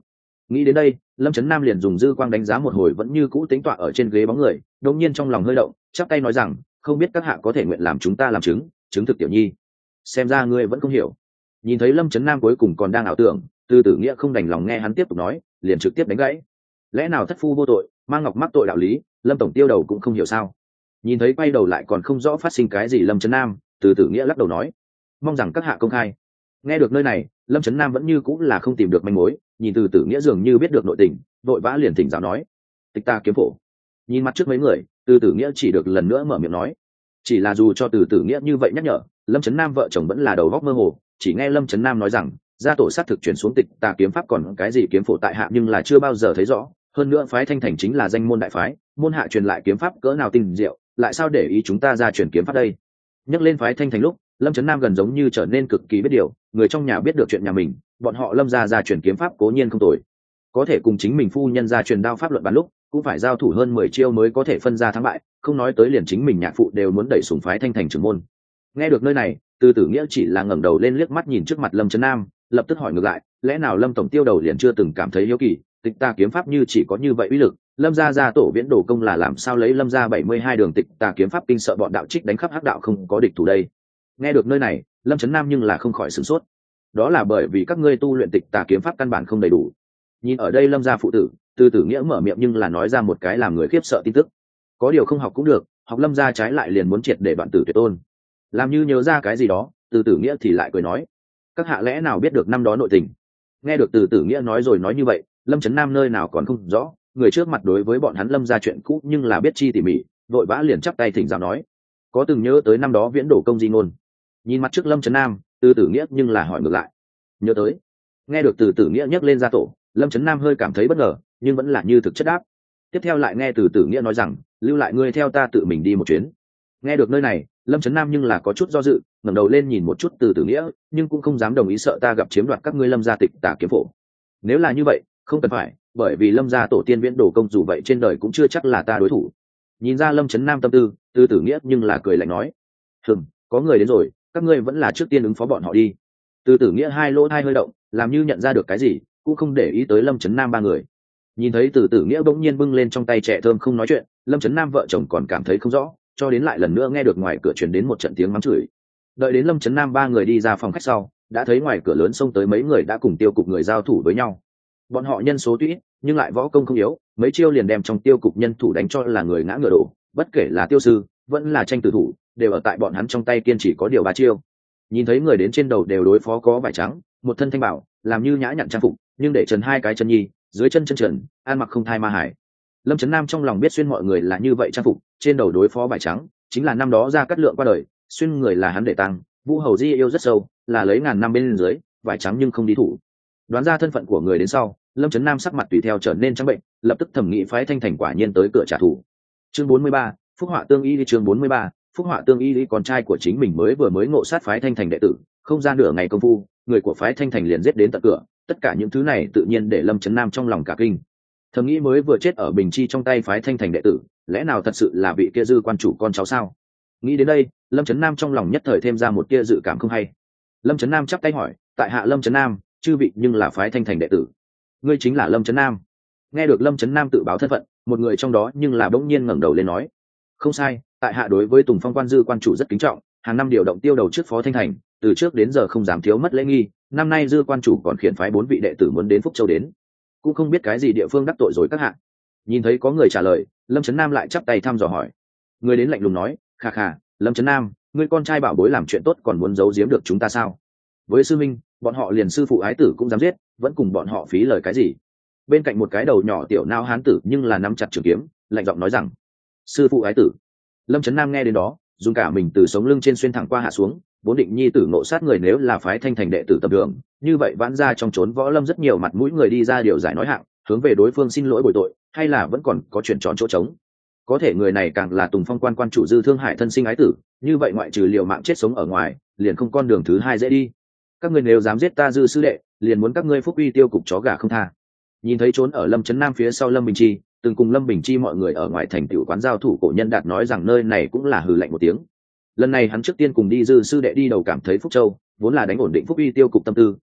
Nghĩ đến đây, Lâm Trấn Nam liền dùng dư quang đánh giá một hồi vẫn như cũ tính tọa ở trên ghế bóng người, đột nhiên trong lòng hơi động, chắp tay nói rằng, không biết các hạ có thể nguyện làm chúng ta làm chứng, chứng thực tiểu nhi. Xem ra ngươi vẫn không hiểu. Nhìn thấy Lâm Trấn Nam cuối cùng còn đang ảo tưởng, Từ Tử Nghĩa không đành lòng nghe hắn tiếp tục nói, liền trực tiếp đánh gãy. Lẽ nào thất phu vô tội, mang ngọc mắc tội đạo lý, Lâm tổng tiêu đầu cũng không hiểu sao? Nhìn thấy quay đầu lại còn không rõ phát sinh cái gì Lâm Trấn Nam, Từ Tử Nghĩa lắc đầu nói, mong rằng các hạ công khai. Nghe được nơi này, Lâm Trấn Nam vẫn như cũng là không tìm được manh mối, nhìn Từ Tử Nghĩa dường như biết được nội tình, vội vã liền thỉnh giáo nói, tịch ta kiếm phổ. Nhìn mặt trước mấy người, Từ Tử Nghĩa chỉ được lần nữa mở miệng nói, chỉ là dù cho Từ Tử Nghĩa như vậy nhắc nhở, Lâm Trấn Nam vợ chồng vẫn là đầu góc mơ hồ, chỉ nghe Lâm Trấn Nam nói rằng, gia tổ sát thực chuyển xuống tịch ta kiếm pháp còn cái gì kiếm phổ tại hạ nhưng là chưa bao giờ thấy rõ, hơn nữa phái Thanh Thành chính là danh môn đại phái, môn hạ truyền lại kiếm pháp cỡ nào tinh diệu, lại sao để ý chúng ta ra truyền kiếm pháp đây? Nhắc lên phái Thanh Thành lúc, Lâm Trấn Nam gần giống như trở nên cực kỳ biết điều, người trong nhà biết được chuyện nhà mình, bọn họ Lâm gia gia truyền kiếm pháp cố nhiên không tồi, có thể cùng chính mình phu nhân gia truyền đao pháp luận bàn lúc, cũng phải giao thủ hơn mười chiêu mới có thể phân ra thắng bại, không nói tới liền chính mình nhạc phụ đều muốn đẩy sủng phái Thanh Thành trưởng môn. Nghe được nơi này, Từ Tử Nghĩa chỉ là ngẩng đầu lên liếc mắt nhìn trước mặt Lâm Trấn Nam, lập tức hỏi ngược lại, lẽ nào Lâm tổng tiêu đầu liền chưa từng cảm thấy hiếu kỳ, tịch ta kiếm pháp như chỉ có như vậy uy lực, Lâm gia gia tổ viễn đồ công là làm sao lấy Lâm gia bảy mươi hai đường tịch ta kiếm pháp kinh sợ bọn đạo trích đánh khắp hắc đạo không có địch thủ đây? Nghe được nơi này, Lâm Trấn Nam nhưng là không khỏi sửng sốt. Đó là bởi vì các ngươi tu luyện tịch tà kiếm pháp căn bản không đầy đủ. Nhìn ở đây Lâm gia phụ tử, Từ Tử Nghĩa mở miệng nhưng là nói ra một cái làm người khiếp sợ tin tức. Có điều không học cũng được, học Lâm gia trái lại liền muốn triệt để đoạn tử tuyệt tôn. Làm như nhớ ra cái gì đó, Từ Tử Nghĩa thì lại cười nói, các hạ lẽ nào biết được năm đó nội tình? Nghe được Từ Tử Nghĩa nói rồi nói như vậy, Lâm Trấn Nam nơi nào còn không rõ, người trước mặt đối với bọn hắn Lâm gia chuyện cũ nhưng là biết chi tỉ mỉ, vội vã liền chắp tay thỉnh giáo nói, có từng nhớ tới năm đó viễn đổ công di ngôn? Nhìn mặt trước Lâm Trấn Nam, Từ Tử Nghĩa nhưng là hỏi ngược lại, nhớ tới. Nghe được Từ Tử Nghĩa nhắc lên gia tổ, Lâm Trấn Nam hơi cảm thấy bất ngờ, nhưng vẫn là như thực chất đáp. Tiếp theo lại nghe Từ Tử Nghĩa nói rằng, lưu lại ngươi theo ta tự mình đi một chuyến. Nghe được nơi này, Lâm Trấn Nam nhưng là có chút do dự, ngẩng đầu lên nhìn một chút Từ Tử Nghĩa, nhưng cũng không dám đồng ý sợ ta gặp chiếm đoạt các ngươi Lâm gia tịch tà kiếm phổ. Nếu là như vậy, không cần phải, bởi vì Lâm gia tổ tiên viễn đồ công dù vậy trên đời cũng chưa chắc là ta đối thủ. Nhìn ra Lâm Trấn Nam tâm tư, Từ Tử Nghĩa nhưng là cười lạnh nói, hừm, có người đến rồi, các ngươi vẫn là trước tiên ứng phó bọn họ đi. Từ Tử Nghĩa hai lỗ hai hơi động, làm như nhận ra được cái gì, cũng không để ý tới Lâm Trấn Nam ba người. Nhìn thấy Từ Tử Nghĩa bỗng nhiên bưng lên trong tay trẻ thơm không nói chuyện, Lâm Trấn Nam vợ chồng còn cảm thấy không rõ, cho đến lại lần nữa nghe được ngoài cửa truyền đến một trận tiếng mắng chửi. Đợi đến Lâm Trấn Nam ba người đi ra phòng khách sau, đã thấy ngoài cửa lớn xông tới mấy người đã cùng tiêu cục người giao thủ với nhau. Bọn họ nhân số tuy ít, nhưng lại võ công không yếu, mấy chiêu liền đem trong tiêu cục nhân thủ đánh cho là người ngã ngựa đổ, bất kể là tiêu sư, vẫn là tranh tử thủ, đều ở tại bọn hắn trong tay kiên chỉ có điều ba chiêu. Nhìn thấy người đến trên đầu đều đối phó có vải trắng, một thân thanh bảo, làm như nhã nhặn trang phục, nhưng để trần hai cái chân nhi, dưới chân chân trần, ăn mặc không thai ma hải. Lâm Trấn Nam trong lòng biết xuyên mọi người là như vậy trang phục, trên đầu đối phó vải trắng, chính là năm đó ra cắt lượng qua đời, xuyên người là hắn để tăng, Vũ Hầu Di yêu rất sâu, là lấy ngàn năm bên dưới, vải trắng nhưng không đi thủ. Đoán ra thân phận của người đến sau, Lâm Trấn Nam sắc mặt tùy theo trở nên trắng bệnh, lập tức thẩm nghĩ phái Thanh Thành quả nhiên tới cửa trả thù. Chương bốn mươi ba, Phúc Họa Tương Y. Chương bốn mươi ba, Phúc Họa Tương Y. Con trai của chính mình mới vừa mới ngộ sát phái Thanh Thành đệ tử, không gian nửa ngày công phu, người của phái Thanh Thành liền giết đến tận cửa, tất cả những thứ này tự nhiên để Lâm Trấn Nam trong lòng cả kinh. Thầm nghĩ mới vừa chết ở Bình Chi trong tay phái Thanh Thành đệ tử, lẽ nào thật sự là vị kia dư quan chủ con cháu sao? Nghĩ đến đây, Lâm Trấn Nam trong lòng nhất thời thêm ra một kia dự cảm không hay. Lâm Trấn Nam chắp tay hỏi, tại hạ Lâm Trấn Nam, chư vị nhưng là phái Thanh Thành đệ tử. Ngươi chính là Lâm Trấn Nam. Nghe được Lâm Trấn Nam tự báo thân phận, một người trong đó nhưng là bỗng nhiên ngẩng đầu lên nói, không sai, tại hạ đối với Tùng Phong quan dư quan chủ rất kính trọng, hàng năm điều động tiêu đầu trước phó Thanh Thành, từ trước đến giờ không dám thiếu mất lễ nghi, năm nay dư quan chủ còn khiển phái bốn vị đệ tử muốn đến Phúc Châu đến, cũng không biết cái gì địa phương đắc tội rồi các hạ. Nhìn thấy có người trả lời, Lâm Trấn Nam lại chắp tay thăm dò hỏi. Người đến lạnh lùng nói, khà khà, Lâm Trấn Nam, ngươi con trai bảo bối làm chuyện tốt còn muốn giấu giếm được chúng ta sao? Với sư minh, bọn họ liền sư phụ ái tử cũng dám giết, vẫn cùng bọn họ phí lời cái gì? Bên cạnh một cái đầu nhỏ tiểu nao hán tử nhưng là nắm chặt trường kiếm, lạnh giọng nói rằng, sư phụ ái tử. Lâm Trấn Nam nghe đến đó, dùng cả mình từ sống lưng trên xuyên thẳng qua hạ xuống, vốn định nhi tử ngộ sát người nếu là phái Thanh Thành đệ tử tập đường, như vậy vãn ra trong trốn võ lâm rất nhiều mặt mũi người đi ra điều giải nói hạng, hướng về đối phương xin lỗi bồi tội, hay là vẫn còn có chuyện tròn chỗ trống. Có thể người này càng là Tùng Phong quan quan chủ dư Thương Hải thân sinh ái tử, như vậy ngoại trừ liều mạng chết sống ở ngoài, liền không con đường thứ hai dễ đi. Các ngươi nếu dám giết ta dư sư đệ, liền muốn các ngươi phúc uy tiêu cục chó gà không tha. Nhìn thấy trốn ở Lâm Trấn Nam phía sau Lâm Bình Chi, từng cùng Lâm Bình Chi mọi người ở ngoài thành tiểu quán giao thủ cổ nhân đạt nói rằng nơi này cũng là hừ lạnh một tiếng. Lần này hắn trước tiên cùng đi dư sư đệ đi đầu cảm thấy Phúc Châu, vốn là đánh ổn định phúc uy tiêu cục tâm tư,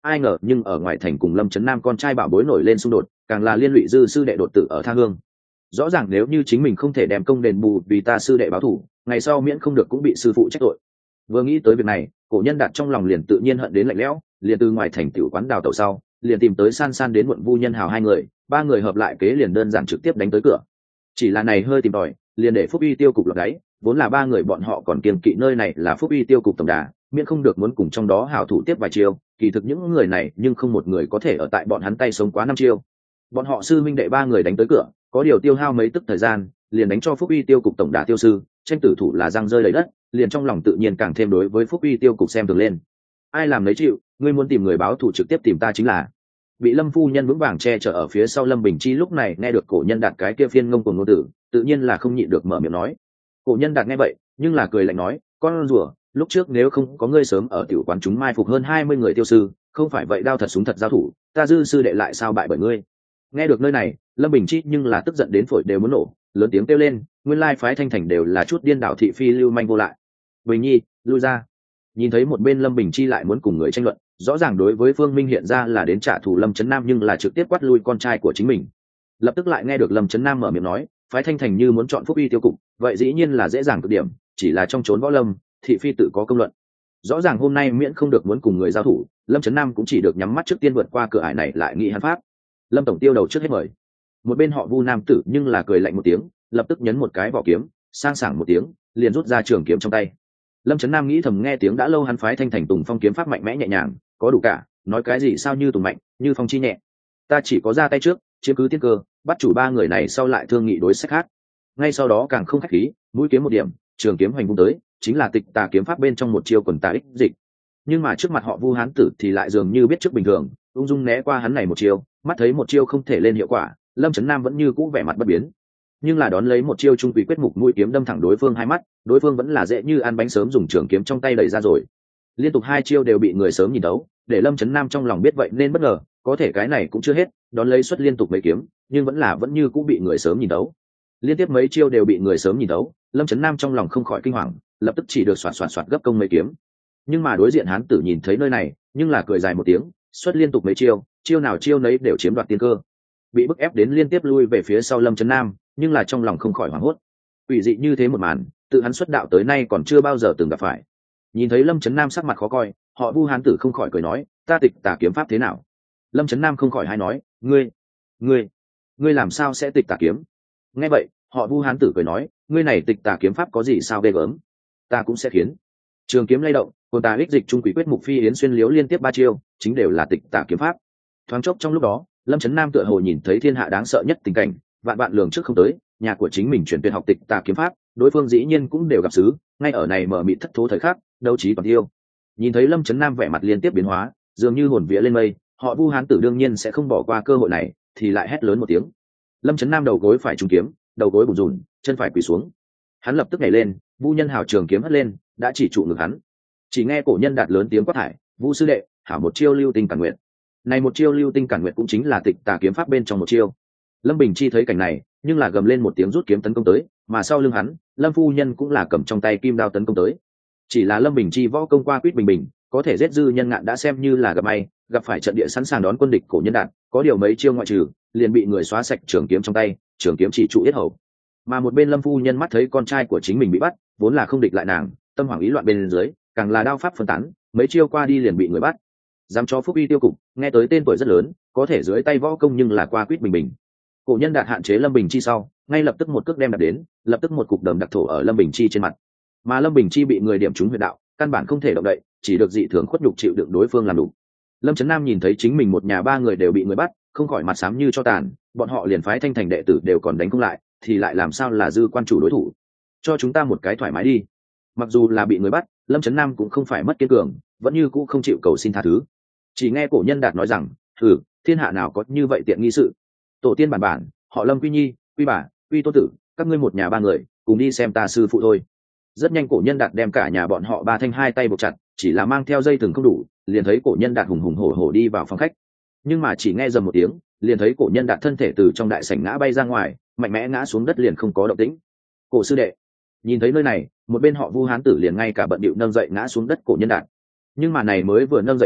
ai ngờ nhưng ở ngoài thành cùng Lâm Chấn Nam con trai bảo bối nổi lên xung đột, càng là liên lụy dư sư đệ đột tử ở tha hương. Rõ ràng nếu như chính mình không thể đem công đền bù vì ta sư đệ báo thù, ngày sau miễn không được cũng bị sư phụ trách tội. Vừa nghĩ tới việc này, Cổ Nhân Đạt trong lòng liền tự nhiên hận đến lạnh lẽo, liền từ ngoài thành tiểu quán đào tẩu sau, liền tìm tới San San đến muộn Vu Nhân Hào hai người, ba người hợp lại kế liền đơn giản trực tiếp đánh tới cửa. Chỉ là này hơi tìm tòi, liền để Phúc Uy tiêu cục lọt đáy, vốn là ba người bọn họ còn kiêng kỵ nơi này là Phúc Uy tiêu cục tổng đà, miễn không được muốn cùng trong đó hảo thủ tiếp vài chiêu, kỳ thực những người này nhưng không một người có thể ở tại bọn hắn tay sống quá năm chiêu. Bọn họ sư minh đệ ba người đánh tới cửa, có điều tiêu hao mấy tức thời gian, liền đánh cho Phúc Uy tiêu cục tổng đà tiêu sư, tranh tử thủ là răng rơi lấy đất, liền trong lòng tự nhiên càng thêm đối với Phúc Uy tiêu cục xem thường lên. Ai làm lấy chịu, ngươi muốn tìm người báo thù trực tiếp tìm ta chính là. Bị Lâm phu nhân vững vàng che chở ở phía sau Lâm Bình Chi lúc này nghe được Cổ Nhân Đạt cái kia phiên ngông cuồng ngôn tử, tự nhiên là không nhịn được mở miệng nói. Cổ Nhân Đạt nghe vậy, nhưng là cười lạnh nói, con rùa, lúc trước nếu không có ngươi sớm ở tiểu quán chúng mai phục hơn hai mươi người tiêu sư, không phải vậy đao thật súng thật giao thủ, ta dư sư đệ lại sao bại bởi ngươi. Nghe được nơi này, Lâm Bình Chi nhưng là tức giận đến phổi đều muốn nổ, lớn tiếng kêu lên, nguyên lai phái Thanh Thành đều là chút điên đảo thị phi lưu manh vô lại. Bình Nhi, lui ra. Nhìn thấy một bên Lâm Bình Chi lại muốn cùng người tranh luận, rõ ràng đối với Phương Minh hiện ra là đến trả thù Lâm Chấn Nam nhưng là trực tiếp quát lui con trai của chính mình. Lập tức lại nghe được Lâm Chấn Nam mở miệng nói, phái Thanh Thành như muốn chọn Phúc Uy tiêu cục, vậy dĩ nhiên là dễ dàng cực điểm, chỉ là trong chốn võ lâm, thị phi tự có công luận. Rõ ràng hôm nay miễn không được muốn cùng người giao thủ, Lâm Chấn Nam cũng chỉ được nhắm mắt trước tiên vượt qua cửa ải này lại nghĩ hắn pháp. Lâm tổng tiêu đầu trước hết mời. Một bên họ Vu nam tử nhưng là cười lạnh một tiếng, lập tức nhấn một cái vỏ kiếm, sang sảng một tiếng, liền rút ra trường kiếm trong tay. Lâm Chấn Nam nghĩ thầm nghe tiếng đã lâu hắn phái Thanh Thành Tùng Phong kiếm pháp mạnh mẽ nhẹ nhàng, có đủ cả, nói cái gì sao như tùng mạnh, như phong chi nhẹ. Ta chỉ có ra tay trước, chiếm cứ tiên cơ, bắt chủ ba người này sau lại thương nghị đối sách khác. Ngay sau đó càng không khách khí, mũi kiếm một điểm, trường kiếm hoành vung tới, chính là tịch tà kiếm pháp bên trong một chiêu quần tà ích dịch. Nhưng mà trước mặt họ Vu hán tử thì lại dường như biết trước bình thường, ung dung né qua hắn này một chiêu, mắt thấy một chiêu không thể lên hiệu quả, Lâm Chấn Nam vẫn như cũ vẻ mặt bất biến. Nhưng là đón lấy một chiêu trung quỷ quyết mục mũi kiếm đâm thẳng đối phương hai mắt, đối phương vẫn là dễ như ăn bánh sớm dùng trường kiếm trong tay đẩy ra rồi. Liên tục hai chiêu đều bị người sớm nhìn đấu, để Lâm Chấn Nam trong lòng biết vậy nên bất ngờ, có thể cái này cũng chưa hết, đón lấy xuất liên tục mấy kiếm, nhưng vẫn là vẫn như cũ bị người sớm nhìn đấu. Liên tiếp mấy chiêu đều bị người sớm nhìn đấu, Lâm Chấn Nam trong lòng không khỏi kinh hoàng, lập tức chỉ được xoạt xoạt xoạt gấp công mấy kiếm. Nhưng mà đối diện hán tử nhìn thấy nơi này, nhưng là cười dài một tiếng, xuất liên tục mấy chiêu, chiêu nào chiêu nấy đều chiếm đoạt tiên cơ. Bị bức ép đến liên tiếp lui về phía sau Lâm Chấn Nam, nhưng là trong lòng không khỏi hoảng hốt. Quỷ dị như thế một màn, tự hắn xuất đạo tới nay còn chưa bao giờ từng gặp phải. Nhìn thấy Lâm Chấn Nam sắc mặt khó coi, họ Vu hán tử không khỏi cười nói, ta tịch tà kiếm pháp thế nào? Lâm Chấn Nam không khỏi hay nói, ngươi, ngươi, ngươi làm sao sẽ tịch tà kiếm? Nghe vậy, họ Vu hán tử cười nói, ngươi này tịch tà kiếm pháp có gì sao ghê gớm? Ta cũng sẽ khiến. Trường kiếm lay động, cồn tà ích dịch trung quỷ quyết mục phi yến xuyên liếu liên tiếp ba chiêu, chính đều là tịch tà kiếm pháp. Thoáng chốc trong lúc đó, Lâm Chấn Nam tựa hồ nhìn thấy thiên hạ đáng sợ nhất tình cảnh, vạn vạn lường trước không tới, nhà của chính mình chuyển tuyệt học tịch tà kiếm pháp, đối phương dĩ nhiên cũng đều gặp sứ, ngay ở này mở mịt thất thố thời khắc, đấu trí toàn tiêu. Nhìn thấy Lâm Chấn Nam vẻ mặt liên tiếp biến hóa, dường như hồn vía lên mây, họ Vu hán tử đương nhiên sẽ không bỏ qua cơ hội này, thì lại hét lớn một tiếng. Lâm Chấn Nam đầu gối phải trúng kiếm, đầu gối bùn rùn, chân phải quỳ xuống. Hắn lập tức nhảy lên, Vu Nhân Hào trường kiếm hất lên, đã chỉ trụ ngực hắn. Chỉ nghe Cổ Nhân Đạt lớn tiếng quát thải, Vu sư đệ, hảo một chiêu lưu tinh cản nguyện. Này một chiêu lưu tinh cản nguyện cũng chính là tịch tà kiếm pháp bên trong một chiêu. Lâm Bình Chi thấy cảnh này, nhưng là gầm lên một tiếng rút kiếm tấn công tới, mà sau lưng hắn, Lâm phu nhân cũng là cầm trong tay kim đao tấn công tới. Chỉ là Lâm Bình Chi võ công qua quýt bình bình, có thể giết dư nhân ngạn đã xem như là gặp may, gặp phải trận địa sẵn sàng đón quân địch Cổ Nhân Đạt, có điều mấy chiêu ngoại trừ, liền bị người xóa sạch trường kiếm trong tay, trường kiếm chỉ trụ yết hầu. Mà một bên Lâm phu nhân mắt thấy con trai của chính mình bị bắt, vốn là không địch lại nàng, tâm hoảng ý loạn bên dưới, càng là đao pháp phân tán, mấy chiêu qua đi liền bị người bắt. Dám cho Phúc Uy tiêu cục, nghe tới tên tuổi rất lớn, có thể dưới tay võ công nhưng là qua quýt bình bình. Cổ Nhân Đạt hạn chế Lâm Bình Chi sau, ngay lập tức một cước đem đặt đến, lập tức một cục đầm đặc thổ ở Lâm Bình Chi trên mặt. Mà Lâm Bình Chi bị người điểm trúng huyệt đạo, căn bản không thể động đậy, chỉ được dị thường khuất nhục chịu đựng đối phương làm đủ. Lâm Chấn Nam nhìn thấy chính mình một nhà ba người đều bị người bắt, không khỏi mặt xám như cho tàn, bọn họ liền phái Thanh Thành đệ tử đều còn đánh không lại, thì lại làm sao là dư quan chủ đối thủ? Cho chúng ta một cái thoải mái đi. Mặc dù là bị người bắt, Lâm Chấn Nam cũng không phải mất kiên cường, vẫn như cũ không chịu cầu xin tha thứ. Chỉ nghe Cổ Nhân Đạt nói rằng, thử, thiên hạ nào có như vậy tiện nghi sự? Tổ tiên bản bản, họ Lâm quy nhi, quy bà, quy tô tử, các ngươi một nhà ba người, cùng đi xem ta sư phụ thôi. Rất nhanh Cổ Nhân Đạt đem cả nhà bọn họ ba thanh hai tay buộc chặt, chỉ là mang theo dây thừng không đủ, liền thấy Cổ Nhân Đạt hùng hùng hổ hổ đi vào phòng khách. Nhưng mà chỉ nghe dầm một tiếng, liền thấy Cổ Nhân Đạt thân thể từ trong đại sảnh ngã bay ra ngoài, mạnh mẽ ngã xuống đất liền không có động tĩnh. Cổ sư đệ, nhìn thấy nơi này, một bên họ Vu hán tử liền ngay cả bận bịu nâng dậy ngã xuống đất Cổ Nhân Đạt. Nhưng mà này mới vừa nâng dậy đến,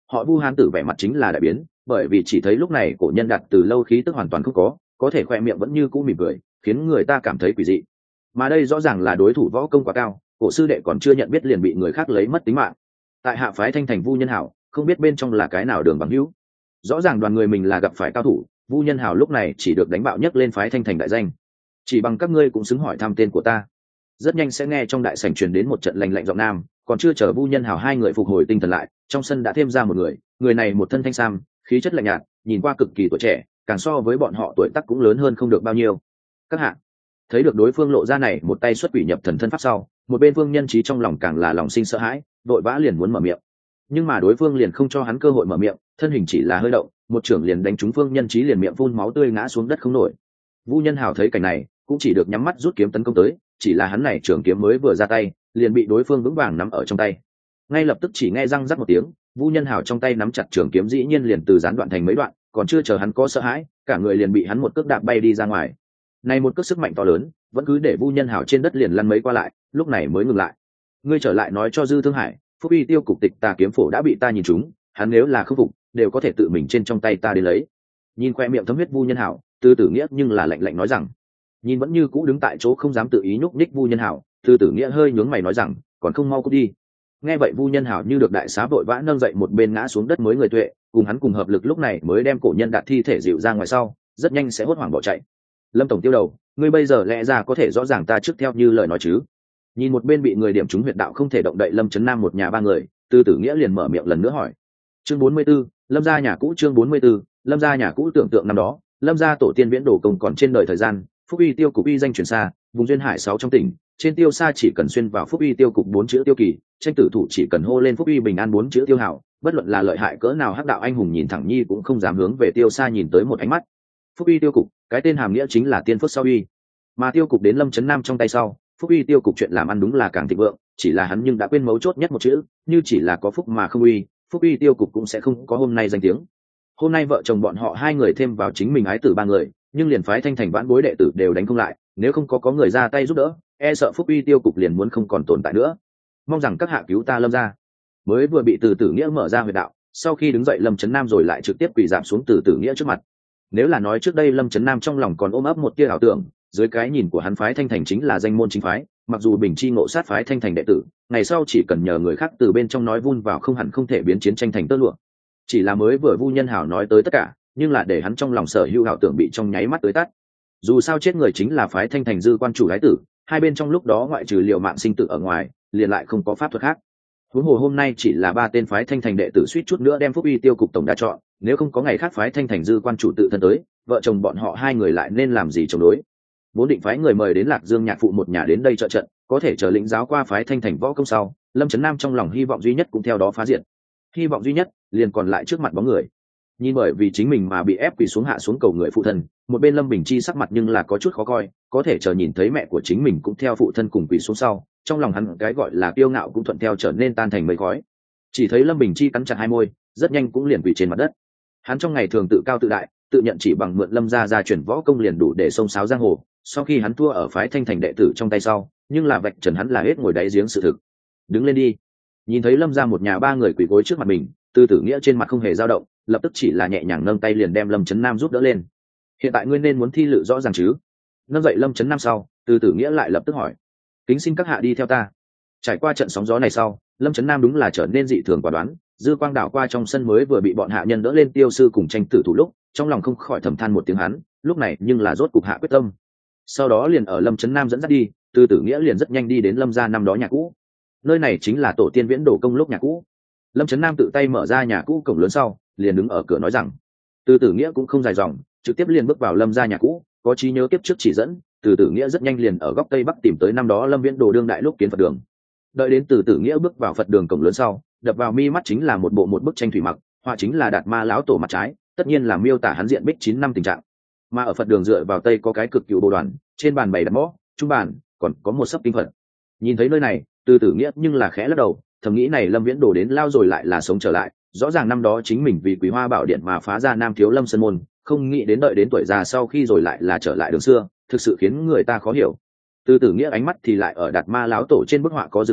họ Vu hán tử vẻ mặt chính là đại biến, bởi vì chỉ thấy lúc này cổ nhân Đạt từ lâu khí tức hoàn toàn không có, có thể khoe miệng vẫn như cũ mỉm cười, khiến người ta cảm thấy quỷ dị. Mà đây rõ ràng là đối thủ võ công quá cao, cổ sư đệ còn chưa nhận biết liền bị người khác lấy mất tính mạng. Tại hạ phái Thanh Thành Vu Nhân Hảo, không biết bên trong là cái nào đường bằng hữu. Rõ ràng đoàn người mình là gặp phải cao thủ, Vu Nhân Hảo lúc này chỉ được đánh bạo nhấc lên phái Thanh Thành đại danh. Chỉ bằng các ngươi cũng xứng hỏi thăm tên của ta. Rất nhanh sẽ nghe trong đại sảnh truyền đến một trận lạnh lạnh giọng nam, còn chưa chờ Vu Nhân Hảo hai người phục hồi tinh thần lại, trong sân đã thêm ra một người, người này một thân thanh sam, khí chất lạnh nhạt, nhìn qua cực kỳ tuổi trẻ, càng so với bọn họ tuổi tác cũng lớn hơn không được bao nhiêu. Các hạ thấy được đối phương lộ ra này một tay xuất quỷ nhập thần thân pháp sau, một bên Vương Nhân Trí trong lòng càng là lòng sinh sợ hãi, vội vã liền muốn mở miệng. Nhưng mà đối phương liền không cho hắn cơ hội mở miệng, thân hình chỉ là hơi động, một trưởng liền đánh trúng Vương Nhân Trí liền miệng phun máu tươi ngã xuống đất không nổi. Vu Nhân Hảo thấy cảnh này, cũng chỉ được nhắm mắt rút kiếm tấn công tới, chỉ là hắn này trưởng kiếm mới vừa ra tay, liền bị đối phương vững vàng nắm ở trong tay. Ngay lập tức chỉ nghe răng rắc một tiếng, Vu Nhân Hảo trong tay nắm chặt trường kiếm dĩ nhiên liền từ gián đoạn thành mấy đoạn, còn chưa chờ hắn có sợ hãi, cả người liền bị hắn một cước đạp bay đi ra ngoài. Này một cước sức mạnh to lớn, vẫn cứ để Vu Nhân Hảo trên đất liền lăn mấy qua lại, lúc này mới ngừng lại. Ngươi trở lại nói cho Dư Thương Hải, Phúc Uy Tiêu cục tịch tà kiếm phổ đã bị ta nhìn trúng, hắn nếu là không phục, đều có thể tự mình trên trong tay ta đến lấy. Nhìn khoe miệng thấm huyết Vu Nhân Hảo, Tư Tử Nghĩa nhưng là lạnh lạnh nói rằng, nhìn vẫn như cũ đứng tại chỗ không dám tự ý nhúc nhích Vu Nhân Hảo, Tư Tử Nghĩa hơi nhướng mày nói rằng, còn không mau cút đi. Nghe vậy Vu Nhân Hảo như được đại xá vội vã nâng dậy một bên ngã xuống đất mới người tuệ, cùng hắn cùng hợp lực lúc này mới đem cổ nhân Đạt thi thể dịu ra ngoài sau, rất nhanh sẽ hốt hoảng bỏ chạy. Lâm tổng tiêu đầu, ngươi bây giờ lẽ ra có thể rõ ràng ta trước theo như lời nói chứ? Nhìn một bên bị người điểm trúng huyệt đạo không thể động đậy Lâm Chấn Nam một nhà ba người, Tư Tử Nghĩa liền mở miệng lần nữa hỏi. Chương bốn mươi 44, Lâm gia nhà cũ chương bốn mươi 44, Lâm gia nhà cũ tưởng tượng năm đó, Lâm gia tổ tiên viễn đồ công còn trên đời thời gian, Phúc Uy Tiêu cục uy danh truyền xa, vùng duyên hải sáu trong tỉnh, trên tiêu xa chỉ cần xuyên vào Phúc Uy Tiêu cục bốn chữ tiêu kỳ, tranh tử thủ chỉ cần hô lên Phúc Uy bình an bốn chữ tiêu hảo, bất luận là lợi hại cỡ nào hắc đạo anh hùng nhìn thẳng nhi cũng không dám hướng về tiêu xa nhìn tới một ánh mắt. Phúc Uy Tiêu cục, cái tên hàm nghĩa chính là tiên phước sau uy, mà tiêu cục đến Lâm Chấn Nam trong tay sau, Phúc Uy Tiêu cục chuyện làm ăn đúng là càng thịnh vượng, chỉ là hắn nhưng đã quên mấu chốt nhất một chữ, như chỉ là có phúc mà không uy, Phúc Uy Tiêu cục cũng sẽ không có hôm nay danh tiếng. Hôm nay vợ chồng bọn họ hai người thêm vào chính mình ái tử ba người, nhưng liền phái Thanh Thành vãn bối đệ tử đều đánh không lại, nếu không có có người ra tay giúp đỡ, e sợ Phúc Uy Tiêu cục liền muốn không còn tồn tại nữa. Mong rằng các hạ cứu ta Lâm gia. Mới vừa bị Từ Tử Nghĩa mở ra huyệt đạo, sau khi đứng dậy Lâm Chấn Nam rồi lại trực tiếp quỳ giảm xuống Từ Tử Nghĩa trước mặt. Nếu là nói trước đây Lâm Chấn Nam trong lòng còn ôm ấp một tia ảo tưởng, dưới cái nhìn của hắn phái Thanh Thành chính là danh môn chính phái, mặc dù bình chi ngộ sát phái Thanh Thành đệ tử, ngày sau chỉ cần nhờ người khác từ bên trong nói vun vào không hẳn không thể biến chiến tranh thành tơ lụa. Chỉ là mới vừa Vu Nhân Hảo nói tới tất cả, nhưng là để hắn trong lòng sở hữu ảo tưởng bị trong nháy mắt tới tắt. Dù sao chết người chính là phái Thanh Thành dư quan chủ gái tử, hai bên trong lúc đó ngoại trừ liều mạng sinh tử ở ngoài, liền lại không có pháp thuật khác. Huống hồ hôm nay chỉ là ba tên phái Thanh Thành đệ tử suýt chút nữa đem Phúc Uy Tiêu cục tổng đa chọn, nếu không có ngày khác phái Thanh Thành dư quan chủ tự thân tới, vợ chồng bọn họ hai người lại nên làm gì chống đối. Vốn định phái người mời đến Lạc Dương nhạc phụ một nhà đến đây trợ trận, có thể chờ lĩnh giáo qua phái Thanh Thành võ công sau, Lâm Chấn Nam trong lòng hy vọng duy nhất cũng theo đó phá diệt. Hy vọng duy nhất liền còn lại trước mặt bóng người. Nhìn bởi vì chính mình mà bị ép quỳ xuống hạ xuống cầu người phụ thân, một bên Lâm Bình Chi sắc mặt nhưng là có chút khó coi, có thể chờ nhìn thấy mẹ của chính mình cũng theo phụ thân cùng quỳ xuống sau, trong lòng hắn cái gọi là kiêu ngạo cũng thuận theo trở nên tan thành mây khói. Chỉ thấy Lâm Bình Chi cắn chặt hai môi, rất nhanh cũng liền quỳ trên mặt đất. Hắn trong ngày thường tự cao tự đại, tự nhận chỉ bằng mượn Lâm gia gia truyền võ công liền đủ để xông xáo giang hồ, sau khi hắn thua ở phái Thanh Thành đệ tử trong tay sau, nhưng là vạch trần hắn là hết ngồi đáy giếng sự thực. Đứng lên đi. Nhìn thấy Lâm gia một nhà ba người quỳ gối trước mặt mình, Tư Tử Nghĩa trên mặt không hề dao động, lập tức chỉ là nhẹ nhàng nâng tay liền đem Lâm Chấn Nam giúp đỡ lên. Hiện tại ngươi nên muốn thi lự rõ ràng chứ? Nâng dậy Lâm Chấn Nam sau, Tư Tử Nghĩa lại lập tức hỏi. Kính xin các hạ đi theo ta. Trải qua trận sóng gió này sau, Lâm Chấn Nam đúng là trở nên dị thường quả đoán, dư quang đảo qua trong sân mới vừa bị bọn hạ nhân đỡ lên tiêu sư cùng tranh tử thủ lúc, trong lòng không khỏi thầm than một tiếng hắn, lúc này nhưng là rốt cục hạ quyết tâm. Sau đó liền ở Lâm Chấn Nam dẫn dắt đi, Tư Tử Nghĩa liền rất nhanh đi đến Lâm gia năm đó nhà cũ. Nơi này chính là tổ tiên viễn đổ công lúc nhà cũ. Lâm Chấn Nam tự tay mở ra nhà cũ cổng lớn sau, liền đứng ở cửa nói rằng, Tư Tử Nghĩa cũng không dài dòng, trực tiếp liền bước vào Lâm gia nhà cũ, có trí nhớ kiếp trước chỉ dẫn, Tư Tử Nghĩa rất nhanh liền ở góc tây bắc tìm tới năm đó Lâm Viễn Đồ đương đại lúc kiến Phật đường. Đợi đến Tư Tử Nghĩa bước vào Phật đường cổng lớn sau, đập vào mi mắt chính là một bộ một bức tranh thủy mặc, họa chính là Đạt Ma lão tổ mặt trái, tất nhiên là miêu tả hắn diện bích chín năm tình trạng. Mà ở Phật đường dựa vào tây có cái cực cựu bồ đoàn, trên bàn bày đặt mõ, trung bàn, còn có một sấp kinh Phật. Nhìn thấy nơi này, Tư Tử Nghĩa nhưng là khẽ lắc đầu, thầm nghĩ này Lâm Viễn Đồ đến lao rồi lại là sống trở lại, rõ ràng năm đó chính mình vì Quý Hoa Bảo Điện mà phá ra Nam Thiếu Lâm Sơn môn, không nghĩ đến đợi đến tuổi già sau khi rồi lại là trở lại đường xưa, thực sự khiến người ta khó hiểu. Tư Tử Nghĩa ánh mắt thì lại ở Đạt Ma lão tổ trên bức họa có dừng lại,